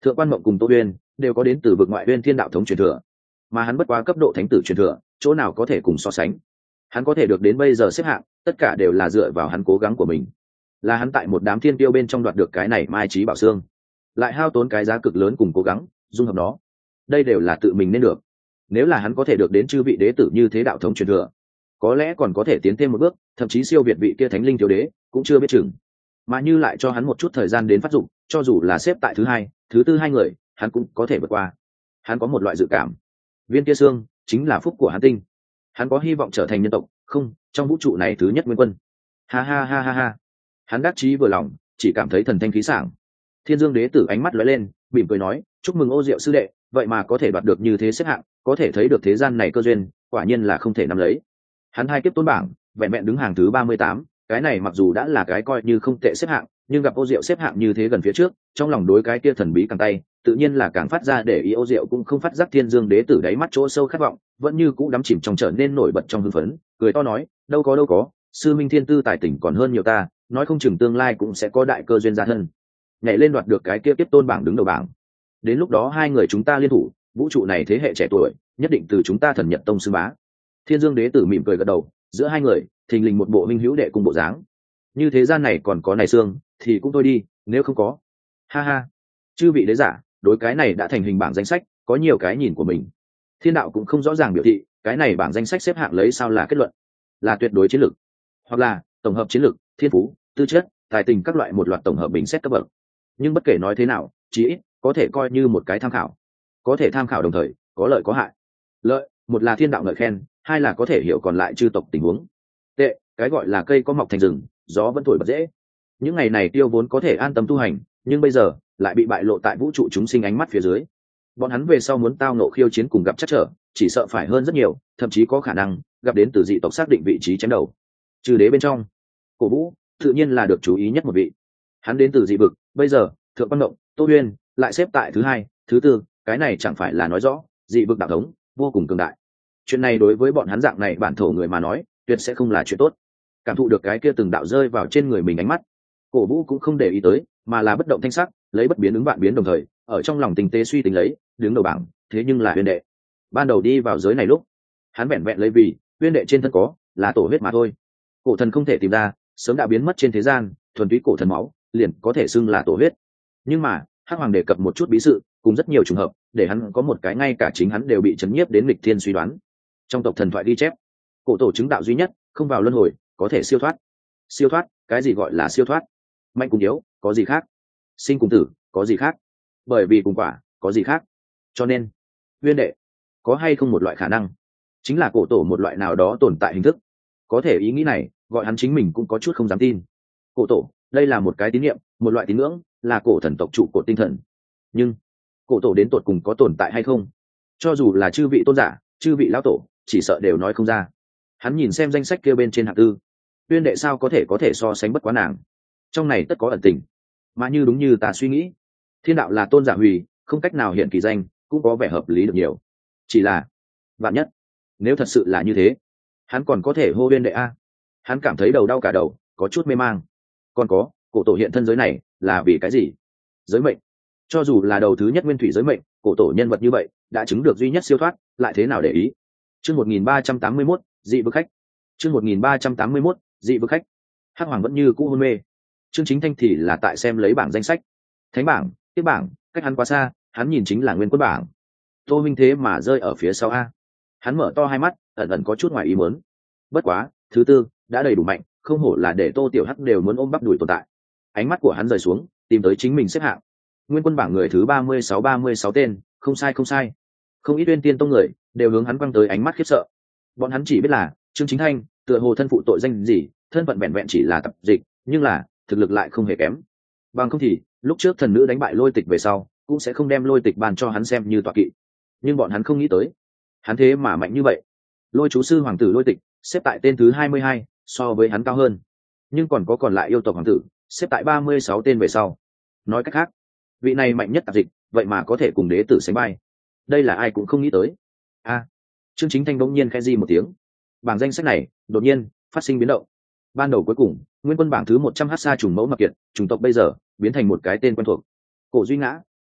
A: Thượng Quan Mộng cùng Tô Uyên đều có đến từ vực ngoại Uyên Thiên đạo thống truyền thừa, mà hắn bất quá cấp độ thánh tử truyền thừa, chỗ nào có thể cùng so sánh. Hắn có thể được đến bây giờ xếp hạng, tất cả đều là dựa vào hắn cố gắng của mình. Là hắn tại một đám thiên tiêu bên trong đoạt được cái này mai trí bảo xương, lại hao tốn cái giá cực lớn cùng cố gắng dung hợp nó, đây đều là tự mình nên được. Nếu là hắn có thể được đến chư vị đế tử như thế đạo thống truyền thừa, có lẽ còn có thể tiến thêm một bước, thậm chí siêu việt vị kia thánh linh thiếu đế cũng chưa biết chừng. Mà như lại cho hắn một chút thời gian đến phát dụng, cho dù là xếp tại thứ hai thứ tư hai người, hắn cũng có thể vượt qua. Hắn có một loại dự cảm, viên kia xương chính là phúc của hắn tinh, hắn có hy vọng trở thành nhân tộc không trong vũ trụ này thứ nhất nguyên quân. Ha ha ha ha ha, hắn đắc chí vừa lòng, chỉ cảm thấy thần thanh khí sảng. Thiên Dương đế tử ánh mắt lóe lên, mỉm cười nói, chúc mừng Ô Diệu sư đệ, vậy mà có thể đoạt được như thế xếp hạng, có thể thấy được thế gian này cơ duyên quả nhiên là không thể nắm lấy. Hắn hai kiếp tôn bảng vẹn vẹn đứng hàng thứ ba mươi tám, cái này mặc dù đã là cái coi như không tệ xếp hạng, nhưng gặp Ô Diệu xếp hạng như thế gần phía trước, trong lòng đối cái kia thần bí càng tay tự nhiên là càng phát ra để ý. Ô Diệu cũng không phát giác Thiên Dương đế tử đáy mắt chỗ sâu khát vọng, vẫn như cũ đắm chìm trong trở nên nổi bật trong hưng phấn, cười to nói, đâu có đâu có, sư minh thiên tư tài tình còn hơn nhiều ta, nói không chừng tương lai cũng sẽ có đại cơ duyên ra thân, nhảy lên đoạt được cái kia tiếp tôn bảng đứng đầu bảng. Đến lúc đó hai người chúng ta liên thủ, vũ trụ này thế hệ trẻ tuổi nhất định từ chúng ta Thần Nhật Tông xưng bá. Thiên Dương đế tử mỉm cười gật đầu, giữa hai người thình lình một bộ minh hữu đệ cùng bộ dáng. Như thế gian này còn có này xương thì cũng thôi đi, nếu không có, ha ha. Chư vị đế giả đối cái này đã thành hình bảng danh sách có nhiều cái nhìn của mình. Thiên đạo cũng không rõ ràng biểu thị cái này bảng danh sách xếp hạng lấy sao là kết luận, là tuyệt đối chiến lược, hoặc là tổng hợp chiến lược, thiên phú, tư chất, tài tình các loại một loạt tổng hợp bình xét cấp bậc. Nhưng bất kể nói thế nào, chí ít có thể coi như một cái tham khảo, có thể tham khảo đồng thời có lợi có hại. Lợi, một là thiên đạo ngợi khen, hai là có thể hiểu còn lại chư tộc tình huống. Tệ, cái gọi là cây có mọc thành rừng, gió vẫn thổi bật dễ. Những ngày này tiêu vốn có thể an tâm tu hành, nhưng bây giờ lại bị bại lộ tại vũ trụ chúng sinh ánh mắt phía dưới. Bọn hắn về sau muốn tao nộ khiêu chiến cùng gặp chắc trở, chỉ sợ phải hơn rất nhiều, thậm chí có khả năng gặp đến từ dị tộc xác định vị trí chém đầu. Trừ đế bên trong, Cổ Vũ tự nhiên là được chú ý nhất một vị. Hắn đến từ dị vực, bây giờ Thượng Quan Mộng, Tô Uyên lại xếp tại thứ hai thứ tư, cái này chẳng phải là nói rõ dị vực đạo thống vô cùng cường đại. Chuyện này đối với bọn hắn dạng này bản thổ người mà nói tuyệt sẽ không là chuyện tốt. Cảm thụ được cái kia từng đạo rơi vào trên người mình ánh mắt, Cổ Vũ cũng không để ý tới, mà là bất động thanh sắc, lấy bất biến ứng vạn biến, đồng thời ở trong lòng tinh tế suy tính lấy đứng đầu bảng. Thế nhưng là Uyên đệ ban đầu đi vào giới này lúc, hắn vẹn vẹn lấy vì Uyên đệ trên thân có là tổ huyết mà thôi, cổ thần không thể tìm ra, sớm đã biến mất trên thế gian, thuần túy cổ thần máu liền có thể xưng là tổ huyết. Nhưng mà Hắc Hoàng đề cập một chút bí sự cùng rất nhiều trùng hợp, để hắn có một cái ngay cả chính hắn đều bị chấn nhiếp đến nghịch thiên suy đoán. Trong tộc thần thoại ghi chép, cổ tổ chứng đạo duy nhất không vào luân hồi, có thể siêu thoát. Siêu thoát, cái gì gọi là siêu thoát? Mạnh cùng yếu có gì khác? Sinh cùng tử có gì khác? Bởi vì cùng quả có gì khác? Cho nên Uyên đệ có hay không một loại khả năng chính là cổ tổ một loại nào đó tồn tại hình thức? Có thể ý nghĩ này gọi hắn chính mình cũng có chút không dám tin. Cổ tổ, đây là một cái tín niệm, một loại tín ngưỡng, là cổ thần tộc trụ cột tinh thần. Nhưng cổ tổ đến tột cùng có tồn tại hay không, cho dù là chư vị tôn giả, chư vị lão tổ, chỉ sợ đều nói không ra. Hắn nhìn xem danh sách kia bên trên hạng tư, Uyên đệ sao có thể có thể so sánh bất quá nàng? Trong này tất có ẩn tình. Mà như đúng như ta suy nghĩ, thiên đạo là tôn giả hủy, không cách nào hiện kỳ danh, cũng có vẻ hợp lý được nhiều. Chỉ là vạn nhất, nếu thật sự là như thế, hắn còn có thể hô Uyên đệ a? Hắn cảm thấy đầu đau cả đầu, có chút mê mang. Còn có, cổ tổ hiện thân giới này là vì cái gì? Giới mệnh. Cho dù là đầu thứ nhất nguyên thủy giới mệnh, cổ tổ nhân vật như vậy đã chứng được duy nhất siêu thoát, lại thế nào để ý? Chương một nghìn ba trăm tám mươi mốt, dị vực khách. Chương một nghìn ba trăm tám mươi mốt, dị vực khách. Hắc Hoàng vẫn như cũ hôn mê. Trương Chính Thanh thì là tại xem lấy bảng danh sách. Thánh bảng, tiếp bảng, cách hắn quá xa, hắn nhìn chính là nguyên quân bảng. Tô Minh thế mà rơi ở phía sau a. Hắn mở to hai mắt, ẩn ẩn có chút ngoài ý muốn. Bất quá, thứ tư đã đầy đủ mạnh, không hổ là để Tô Tiểu Hắc đều muốn ôm bắp đuổi tồn tại. Ánh mắt của hắn rời xuống, tìm tới chính mình xếp hạng. Nguyên quân bảng người thứ ba mươi sáu ba mươi sáu tên, không sai không sai. Không ít Uyên Tiên tông người đều hướng hắn quăng tới ánh mắt khiếp sợ. Bọn hắn chỉ biết là Trương Chính Thanh tựa hồ thân phụ tội danh gì, thân phận vẹn vẹn chỉ là tập dịch, nhưng là thực lực lại không hề kém. Bằng không thì lúc trước thần nữ đánh bại Lôi Tịch về sau, cũng sẽ không đem Lôi Tịch bàn cho hắn xem như tọa kỵ. Nhưng bọn hắn không nghĩ tới, hắn thế mà mạnh như vậy. Lôi chú sư hoàng tử Lôi Tịch xếp tại tên thứ hai mươi hai, so với hắn cao hơn. Nhưng còn có còn lại yêu tộc hoàng tử xếp tại ba mươi sáu tên về sau. Nói cách khác, vị này mạnh nhất tạp dịch, vậy mà có thể cùng đế tử sánh vai. Đây là ai cũng không nghĩ tới. A, Trương Chính Thanh bỗng nhiên khẽ di một tiếng. Bảng danh sách này đột nhiên phát sinh biến động. Ban đầu cuối cùng, nguyên quân bảng thứ một trăm h sa trùng mẫu mặc kiệt, chủng tộc bây giờ biến thành một cái tên quen thuộc. Cổ Duy Ngã,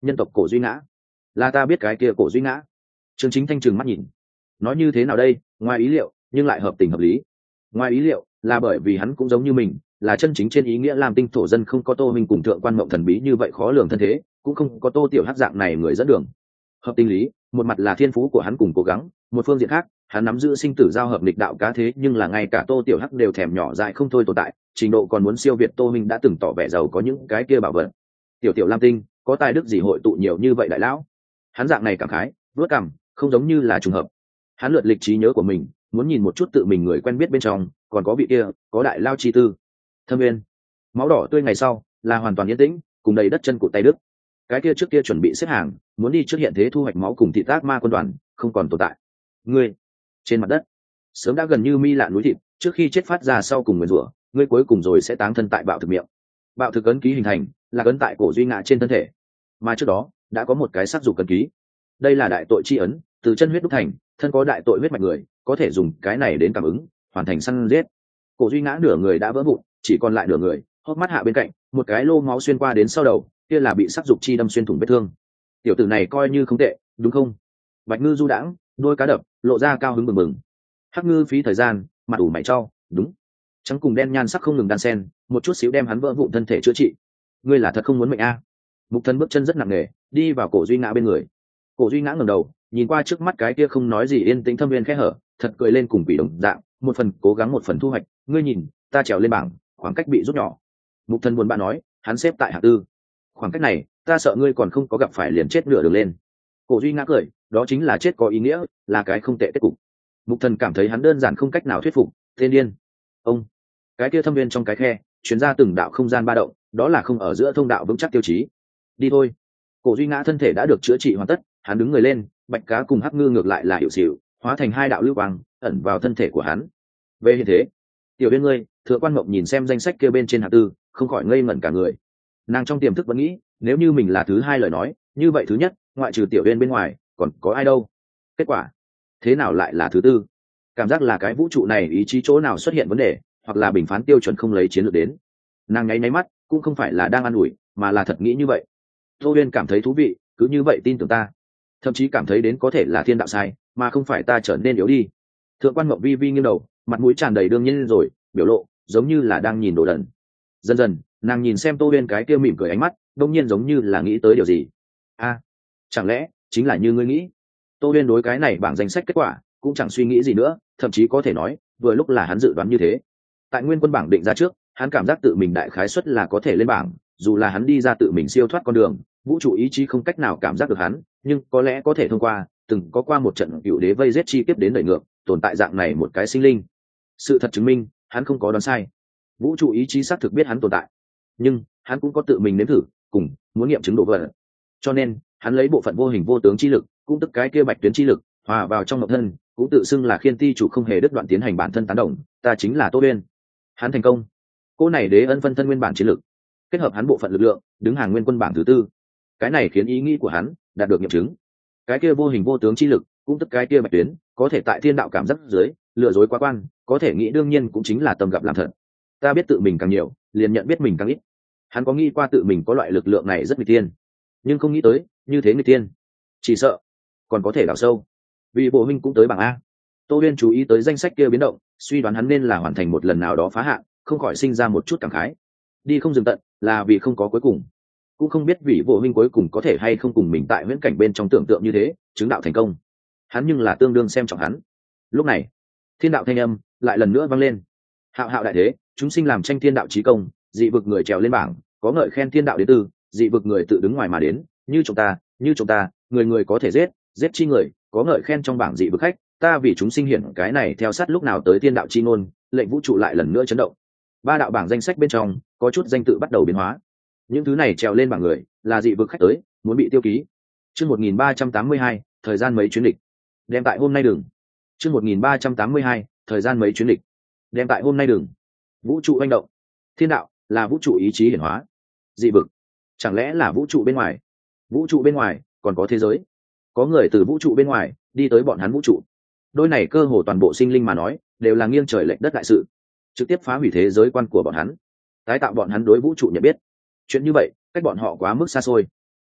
A: nhân tộc Cổ Duy Ngã. Là ta biết cái kia Cổ Duy Ngã. Trương Chính Thanh trừng mắt nhìn. Nói như thế nào đây, ngoài ý liệu nhưng lại hợp tình hợp lý. Ngoài ý liệu là bởi vì hắn cũng giống như mình, là chân chính trên ý nghĩa làm tinh thổ dân, không có Tô Minh cùng thượng quan mộng thần bí như vậy khó lường thân thế, cũng không có Tô Tiểu Hắc dạng này người dẫn đường. Hợp tình lý, một mặt là thiên phú của hắn cùng cố gắng, một phương diện khác, hắn nắm giữ sinh tử giao hợp lịch đạo cá thế, nhưng là ngay cả Tô Tiểu Hắc đều thèm nhỏ dại không thôi tồn tại, trình độ còn muốn siêu việt Tô Minh đã từng tỏ vẻ giàu có những cái kia bảo vật. Tiểu tiểu Lam Tinh, có tài đức gì hội tụ nhiều như vậy đại lão? Hắn dạng này cảm khái, vớt cằm, không giống như là trùng hợp. Hắn lượt lịch trí nhớ của mình, muốn nhìn một chút tự mình người quen biết bên trong, còn có vị kia, có đại lao chi tư. Thâm Nguyên, máu đỏ tươi ngày sau, là hoàn toàn yên tĩnh, cùng đầy đất chân của tay đức. Cái kia trước kia chuẩn bị xếp hàng, muốn đi trước hiện thế thu hoạch máu cùng thị tác ma quân đoàn, không còn tồn tại. Ngươi, trên mặt đất, sớm đã gần như mi lạ núi thịt, trước khi chết phát ra sau cùng nguyền rủa, ngươi cuối cùng rồi sẽ táng thân tại bạo thực miệng. Bạo thực ấn ký hình thành, là ấn tại Cổ Duy Ngã trên thân thể, mà trước đó đã có một cái sắc dục ấn ký. Đây là đại tội chi ấn, từ chân huyết đúc thành, thân có đại tội huyết mạch người, có thể dùng cái này đến cảm ứng, hoàn thành săn giết. Cổ Duy Ngã nửa người đã vỡ vụn, chỉ còn lại nửa người, hốc mắt hạ bên cạnh, một cái lô máu xuyên qua đến sau đầu, kia là bị sắc dục chi đâm xuyên thủng vết thương. Tiểu tử này coi như không tệ, đúng không? Bạch ngư du đãng, đôi cá đập, lộ ra cao hứng bừng bừng. Hắc ngư phí thời gian, mặt ủ mày trao, đúng. Trắng cùng đen nhan sắc không ngừng đan xen, một chút xíu đem hắn vỡ vụn thân thể chữa trị. Ngươi là thật không muốn mệnh a? Mục Thần bước chân rất nặng nề, đi vào Cổ Duy Ngã bên người. Cổ Duy Ngã ngẩng đầu, nhìn qua trước mắt cái kia không nói gì yên tĩnh thâm viên khẽ hở, thật cười lên cùng quỷ đồng dạng, một phần cố gắng một phần thu hoạch. Ngươi nhìn, ta trèo lên bảng, khoảng cách bị rút nhỏ. Mục Thần buồn bã nói, hắn xếp tại hạng tư. Khoảng cách này, ta sợ ngươi còn không có gặp phải liền chết nửa đường lên. Cổ Duy Ngã cười, đó chính là chết có ý nghĩa, là cái không tệ kết cục. Mục Thần cảm thấy hắn đơn giản không cách nào thuyết phục, tên điên. Ông, cái kia thâm viên trong cái khe, truyền ra từng đạo không gian ba động, đó là không ở giữa thông đạo vững chắc tiêu chí. Đi thôi. Cổ Duy Ngã thân thể đã được chữa trị hoàn tất, hắn đứng người lên, bạch cá cùng hắc ngư ngược lại là hiệu xỉu, hóa thành hai đạo lưu quang, ẩn vào thân thể của hắn. Về hiện thế, tiểu viên ngươi, Thượng quan Mộng nhìn xem danh sách kia bên trên hạng tư, không khỏi ngây ngẩn cả người. Nàng trong tiềm thức vẫn nghĩ, nếu như mình là thứ hai lời nói, như vậy thứ nhất, ngoại trừ tiểu viên bên ngoài, còn có ai đâu? Kết quả, thế nào lại là thứ tư? Cảm giác là cái vũ trụ này ý chí chỗ nào xuất hiện vấn đề, hoặc là bình phán tiêu chuẩn không lấy chiến lược đến. Nàng nháy nháy mắt, cũng không phải là đang an ủi, mà là thật nghĩ như vậy. Tô Uyên cảm thấy thú vị, cứ như vậy tin tưởng ta, thậm chí cảm thấy đến có thể là thiên đạo sai, mà không phải ta trở nên yếu đi. Thượng quan Mộng vi vi nghiêng đầu, mặt mũi tràn đầy đương nhiên rồi, biểu lộ giống như là đang nhìn đồ đần. Dần dần, nàng nhìn xem Tô Uyên cái kia mỉm cười ánh mắt, đông nhiên giống như là nghĩ tới điều gì. A, chẳng lẽ chính là như ngươi nghĩ? Tô Uyên đối cái này bảng danh sách kết quả cũng chẳng suy nghĩ gì nữa, thậm chí có thể nói vừa lúc là hắn dự đoán như thế. Tại nguyên quân bảng định ra trước, hắn cảm giác tự mình đại khái suất là có thể lên bảng, dù là hắn đi ra tự mình siêu thoát con đường, vũ trụ ý chí không cách nào cảm giác được hắn, nhưng có lẽ có thể thông qua, từng có qua một trận cựu đế vây giết chi tiếp đến đời ngược, tồn tại dạng này một cái sinh linh. Sự thật chứng minh, hắn không có đoán sai. Vũ trụ ý chí xác thực biết hắn tồn tại, nhưng hắn cũng có tự mình nếm thử, cùng muốn nghiệm chứng độ vật. Cho nên, hắn lấy bộ phận vô hình vô tướng chi lực, cũng tức cái kia bạch tuyến chi lực, hòa vào trong ngọc thân, cũng tự xưng là khiên ti chủ không hề đứt đoạn tiến hành bản thân tán đồng, ta chính là Tô Uyên. Hắn thành công. Cô này đế ân phân thân nguyên bản chiến lực, kết hợp hắn bộ phận lực lượng, đứng hàng nguyên quân bảng thứ tư. Cái này khiến ý nghĩ của hắn đạt được nghiệm chứng. Cái kia vô hình vô tướng chi lực, cũng tức cái kia bạch tuyến, có thể tại thiên đạo cảm giác dưới lừa dối quá quan, có thể nghĩ đương nhiên cũng chính là tâm gặp làm thật. Ta biết tự mình càng nhiều, liền nhận biết mình càng ít. Hắn có nghĩ qua tự mình có loại lực lượng này rất nguy tiên, nhưng không nghĩ tới như thế nguy tiên, chỉ sợ còn có thể đào sâu. Vì bộ huynh cũng tới bảng A. Tô Uyên chú ý tới danh sách kia biến động, suy đoán hắn nên là hoàn thành một lần nào đó phá hạn, không khỏi sinh ra một chút cảm khái. Đi không dừng tận, là vì không có cuối cùng. Cũng không biết vị bộ huynh cuối cùng có thể hay không cùng mình tại viễn cảnh bên trong tưởng tượng như thế, chứng đạo thành công. Hắn nhưng là tương đương xem trọng hắn. Lúc này, thiên đạo thanh âm lại lần nữa vang lên. Hạo hạo đại thế, chúng sinh làm tranh thiên đạo chí công, dị vực người trèo lên bảng, có ngợi khen thiên đạo đến từ, dị vực người tự đứng ngoài mà đến, như chúng ta, như chúng ta, người người có thể giết, giết chi người, có ngợi khen trong bảng dị vực khách, ta vì chúng sinh hiển cái này theo sát lúc nào tới thiên đạo chi ngôn, lệnh vũ trụ lại lần nữa chấn động. Ba đạo bảng danh sách bên trong, có chút danh tự bắt đầu biến hóa. Những thứ này trèo lên bảng người, là dị vực khách tới, muốn bị tiêu ký. Chương một nghìn ba trăm tám mươi hai, thời gian mấy chuyến lịch. Đem tại hôm nay đừng. Chương một nghìn ba trăm tám mươi hai, thời gian mấy chuyến lịch. Đem tại hôm nay đừng. Vũ trụ hành động. Thiên đạo là vũ trụ ý chí hiển hóa. Dị vực chẳng lẽ là vũ trụ bên ngoài? Vũ trụ bên ngoài còn có thế giới. Có người từ vũ trụ bên ngoài đi tới bọn hắn vũ trụ. Đôi này cơ hồ toàn bộ sinh linh mà nói, đều là nghiêng trời lệch đất đại sự, trực tiếp phá hủy thế giới quan của bọn hắn, tái tạo bọn hắn đối vũ trụ nhận biết. Chuyện như vậy, cách bọn họ quá mức xa xôi.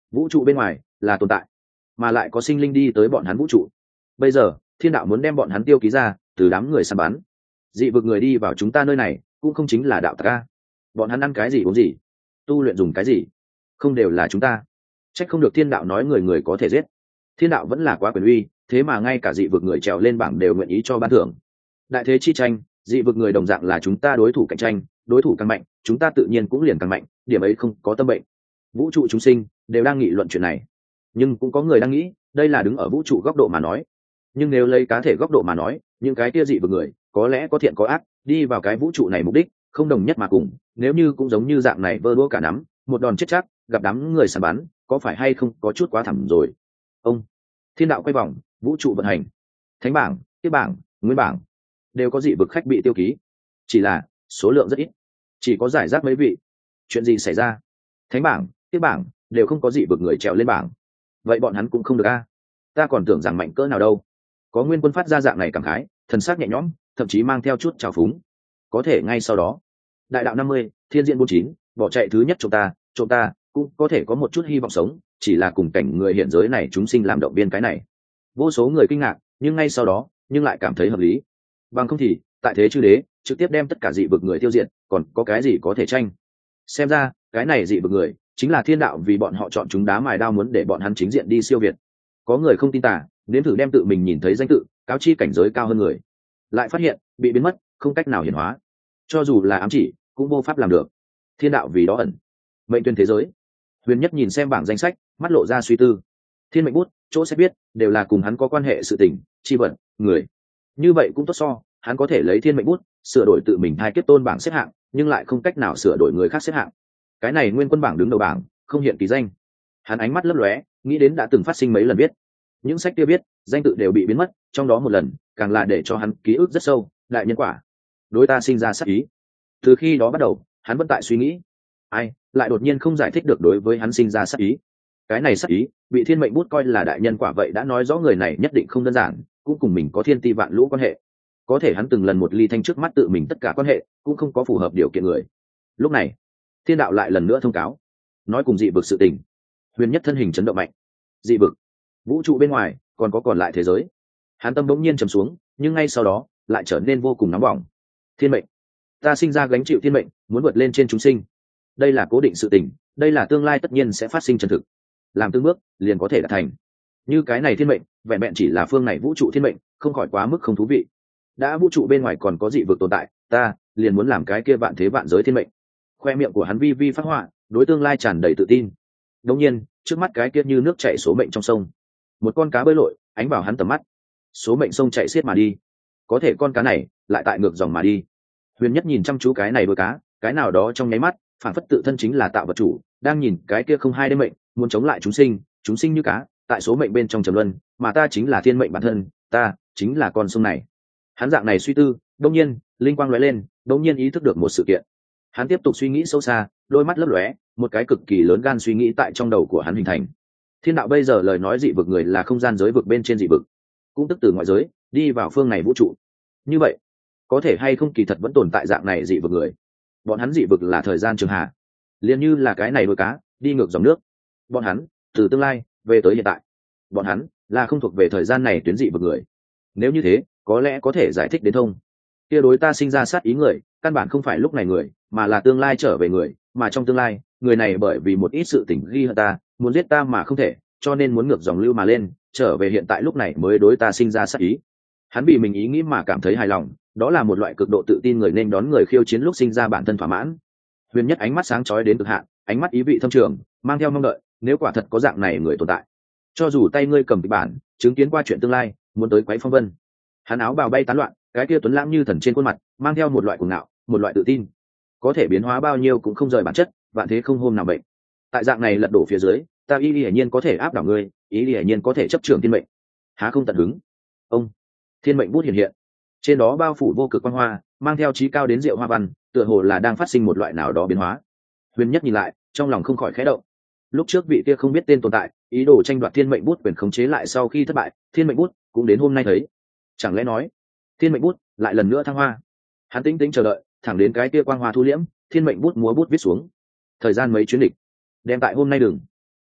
A: vũ trụ bên ngoài là tồn tại, mà lại có sinh linh đi tới bọn hắn vũ trụ. Bây giờ thiên đạo muốn đem bọn hắn tiêu ký ra từ đám người săn bắn. Dị vực người đi vào chúng ta nơi này cũng không chính là đạo tặc a. Bọn hắn ăn cái gì uống gì, tu luyện dùng cái gì, không đều là chúng ta. Trách không được thiên đạo nói người người có thể giết. Thiên đạo vẫn là quá quyền uy, thế mà ngay cả dị vực người trèo lên bảng đều nguyện ý cho ban thưởng. Đại thế chi tranh, dị vực người đồng dạng là chúng ta đối thủ cạnh tranh, đối thủ càng mạnh chúng ta tự nhiên cũng liền càng mạnh, điểm ấy không có tâm bệnh. Vũ trụ chúng sinh đều đang nghị luận chuyện này, nhưng cũng có người đang nghĩ đây là đứng ở vũ trụ góc độ mà nói. Nhưng nếu lấy cá thể góc độ mà nói, những cái kia dị vực người có lẽ có thiện có ác, đi vào cái vũ trụ này mục đích không đồng nhất mà cùng. Nếu như cũng giống như dạng này vơ đũa cả nắm, một đòn chết chắc, gặp đám người săn bắn, có phải hay không có chút quá thẳm rồi. Ông thiên đạo quay vòng, vũ trụ vận hành, thánh bảng, tiếp bảng, nguyên bảng đều có dị vực khách bị tiêu ký, chỉ là số lượng rất ít, chỉ có giải rác mấy vị. Chuyện gì xảy ra? Thánh bảng, tiếp bảng đều không có dị vực người trèo lên bảng, vậy bọn hắn cũng không được a. Ta còn tưởng rằng mạnh cỡ nào đâu. Có nguyên quân phát ra dạng này cảm khái, thần sắc nhẹ nhõm, thậm chí mang theo chút trào phúng. Có thể ngay sau đó đại đạo năm mươi, thiên diện bốn chín, bỏ chạy thứ nhất trộm ta trộm ta cũng có thể có một chút hy vọng sống, chỉ là cùng cảnh người hiện giới này chúng sinh làm động viên cái này. Vô số người kinh ngạc, nhưng ngay sau đó nhưng lại cảm thấy hợp lý. Bằng không thì tại thế chư đế trực tiếp đem tất cả dị vực người tiêu diệt, còn có cái gì có thể tranh. Xem ra cái này dị vực người chính là thiên đạo vì bọn họ chọn chúng đá mài đao, muốn để bọn hắn chính diện đi siêu việt. Có người không tin tả, nếm thử đem tự mình nhìn thấy danh tự cáo chi cảnh giới cao hơn người, lại phát hiện bị biến mất, không cách nào hiển hóa, cho dù là ám chỉ cũng vô pháp làm được. Thiên đạo vì đó ẩn mệnh tuyên thế giới. Huyền Nhất nhìn xem bảng danh sách, mắt lộ ra suy tư. Thiên mệnh bút chỗ sẽ biết đều là cùng hắn có quan hệ sự tình, chi vật, người. Như vậy cũng tốt, so hắn có thể lấy thiên mệnh bút sửa đổi tự mình hai kiếp tôn bảng xếp hạng, nhưng lại không cách nào sửa đổi người khác xếp hạng. Cái này nguyên quân bảng đứng đầu bảng không hiện ký danh. Hắn ánh mắt lấp lóe, nghĩ đến đã từng phát sinh mấy lần biết, những sách kia biết danh tự đều bị biến mất, trong đó một lần càng là để cho hắn ký ức rất sâu. Đại nhân quả đối ta sinh ra sát ý. Từ khi đó bắt đầu hắn vẫn tại suy nghĩ, ai lại đột nhiên không giải thích được đối với hắn sinh ra sát ý. Cái này sát ý bị thiên mệnh bút coi là đại nhân quả, vậy đã nói rõ người này nhất định không đơn giản, cũng cùng mình có thiên ti vạn lũ quan hệ. Có thể hắn từng lần một ly thanh trước mắt tự mình tất cả quan hệ cũng không có phù hợp điều kiện người. Lúc này thiên đạo lại lần nữa thông cáo, nói cùng dị vực sự tình. Huyền Nhất thân hình chấn động mạnh. Dị vực, vũ trụ bên ngoài còn có còn lại thế giới. Hắn tâm bỗng nhiên trầm xuống, nhưng ngay sau đó lại trở nên vô cùng nóng bỏng. Thiên mệnh, ta sinh ra gánh chịu thiên mệnh, muốn vượt lên trên chúng sinh. Đây là cố định sự tình, đây là tương lai tất nhiên sẽ phát sinh chân thực, làm từng bước liền có thể đạt thành. Như cái này thiên mệnh vẹn vẹn chỉ là phương này vũ trụ thiên mệnh, không khỏi quá mức không thú vị. Đã vũ trụ bên ngoài còn có dị vực tồn tại, ta liền muốn làm cái kia vạn thế vạn giới thiên mệnh. Khoe miệng của hắn vi vi phát họa, đối tương lai tràn đầy tự tin. Đống nhiên trước mắt cái kia như nước chảy số mệnh trong sông, một con cá bơi lội ánh vào hắn tầm mắt. Số mệnh sông chạy xiết mà đi, có thể con cá này lại tại ngược dòng mà đi. Huyền Nhất nhìn chăm chú cái này đôi cá, cái nào đó trong nháy mắt phản phất tự thân chính là tạo vật chủ, đang nhìn cái kia không hai đêm mệnh, muốn chống lại chúng sinh, chúng sinh như cá tại số mệnh bên trong trầm luân, mà ta chính là thiên mệnh bản thân, ta chính là con sông này. Hắn dạng này suy tư, đông nhiên linh quang lóe lên, đông nhiên ý thức được một sự kiện. Hắn tiếp tục suy nghĩ sâu xa, đôi mắt lấp lóe, một cái cực kỳ lớn gan suy nghĩ tại trong đầu của hắn hình thành. Thiên đạo bây giờ lời nói dị vực người là không gian giới vực bên trên dị vực, cũng tức từ ngoại giới đi vào phương này vũ trụ. Như vậy có thể hay không kỳ thật vẫn tồn tại dạng này dị vực người. Bọn hắn dị vực là thời gian trường hà, liền như là cái này đuôi cá đi ngược dòng nước. Bọn hắn từ tương lai về tới hiện tại, bọn hắn là không thuộc về thời gian này tuyến dị vực người. Nếu như thế có lẽ có thể giải thích đến thông. Kia đối ta sinh ra sát ý người căn bản không phải lúc này người, mà là tương lai trở về người, mà trong tương lai người này bởi vì một ít sự tình ghi hận ta, muốn giết ta mà không thể, cho nên muốn ngược dòng lưu mà lên, trở về hiện tại lúc này mới đối ta sinh ra sát ý. Hắn bị mình ý nghĩ mà cảm thấy hài lòng, đó là một loại cực độ tự tin người nên đón người khiêu chiến lúc sinh ra bản thân thỏa mãn. Huyền Nhất ánh mắt sáng chói đến cực hạn, ánh mắt ý vị thâm trường, mang theo mong đợi. Nếu quả thật có dạng này người tồn tại, cho dù tay ngươi cầm kịch bản chứng kiến qua chuyện tương lai, muốn tới quấy phong vân. Hắn áo bào bay tán loạn, cái kia tuấn lãng như thần trên khuôn mặt mang theo một loại cuồng ngạo, một loại tự tin. Có thể biến hóa bao nhiêu cũng không rời bản chất, vạn thế không hôm nào bệnh. Tại dạng này lật đổ phía dưới, ta y hiển nhiên có thể áp đảo ngươi, ý hiển nhiên có thể chấp trường thiên mệnh, há không tận hứng. Ông thiên mệnh bút hiện hiện, trên đó bao phủ vô cực quang hoa, mang theo trí cao đến diệu hoa văn, tựa hồ là đang phát sinh một loại nào đó biến hóa. Huyền Nhất nhìn lại, trong lòng không khỏi khẽ động. Lúc trước vị kia không biết tên tồn tại ý đồ tranh đoạt thiên mệnh bút quyền khống chế lại, sau khi thất bại, thiên mệnh bút cũng đến hôm nay thấy. Chẳng lẽ nói thiên mệnh bút lại lần nữa thăng hoa? Hắn tĩnh tĩnh chờ đợi, thẳng đến cái kia quang hoa thu liễm, thiên mệnh bút múa bút viết xuống. Thời gian mấy chuyến địch đem tại hôm nay đừng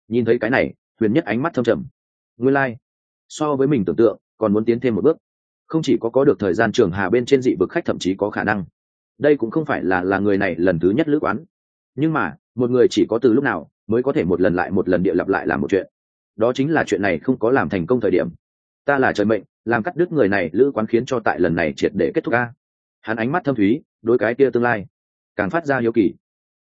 A: Nhìn thấy cái này, huyền nhất ánh mắt thâm trầm. Nguyên lai, so với mình tưởng tượng còn muốn tiến thêm một bước. Không chỉ có có được thời gian trường hà bên trên dị vực khách, thậm chí có khả năng đây cũng không phải là là người này lần thứ nhất lữ quán, nhưng mà một người chỉ có từ lúc nào mới có thể một lần lại một lần địa lặp lại làm một chuyện, đó chính là chuyện này không có làm thành công thời điểm. Ta là trời mệnh làm cắt đứt người này lữ quán, khiến cho tại lần này triệt để kết thúc a. Hắn ánh mắt thâm thúy, đối cái kia tương lai càng phát ra hiếu kỳ.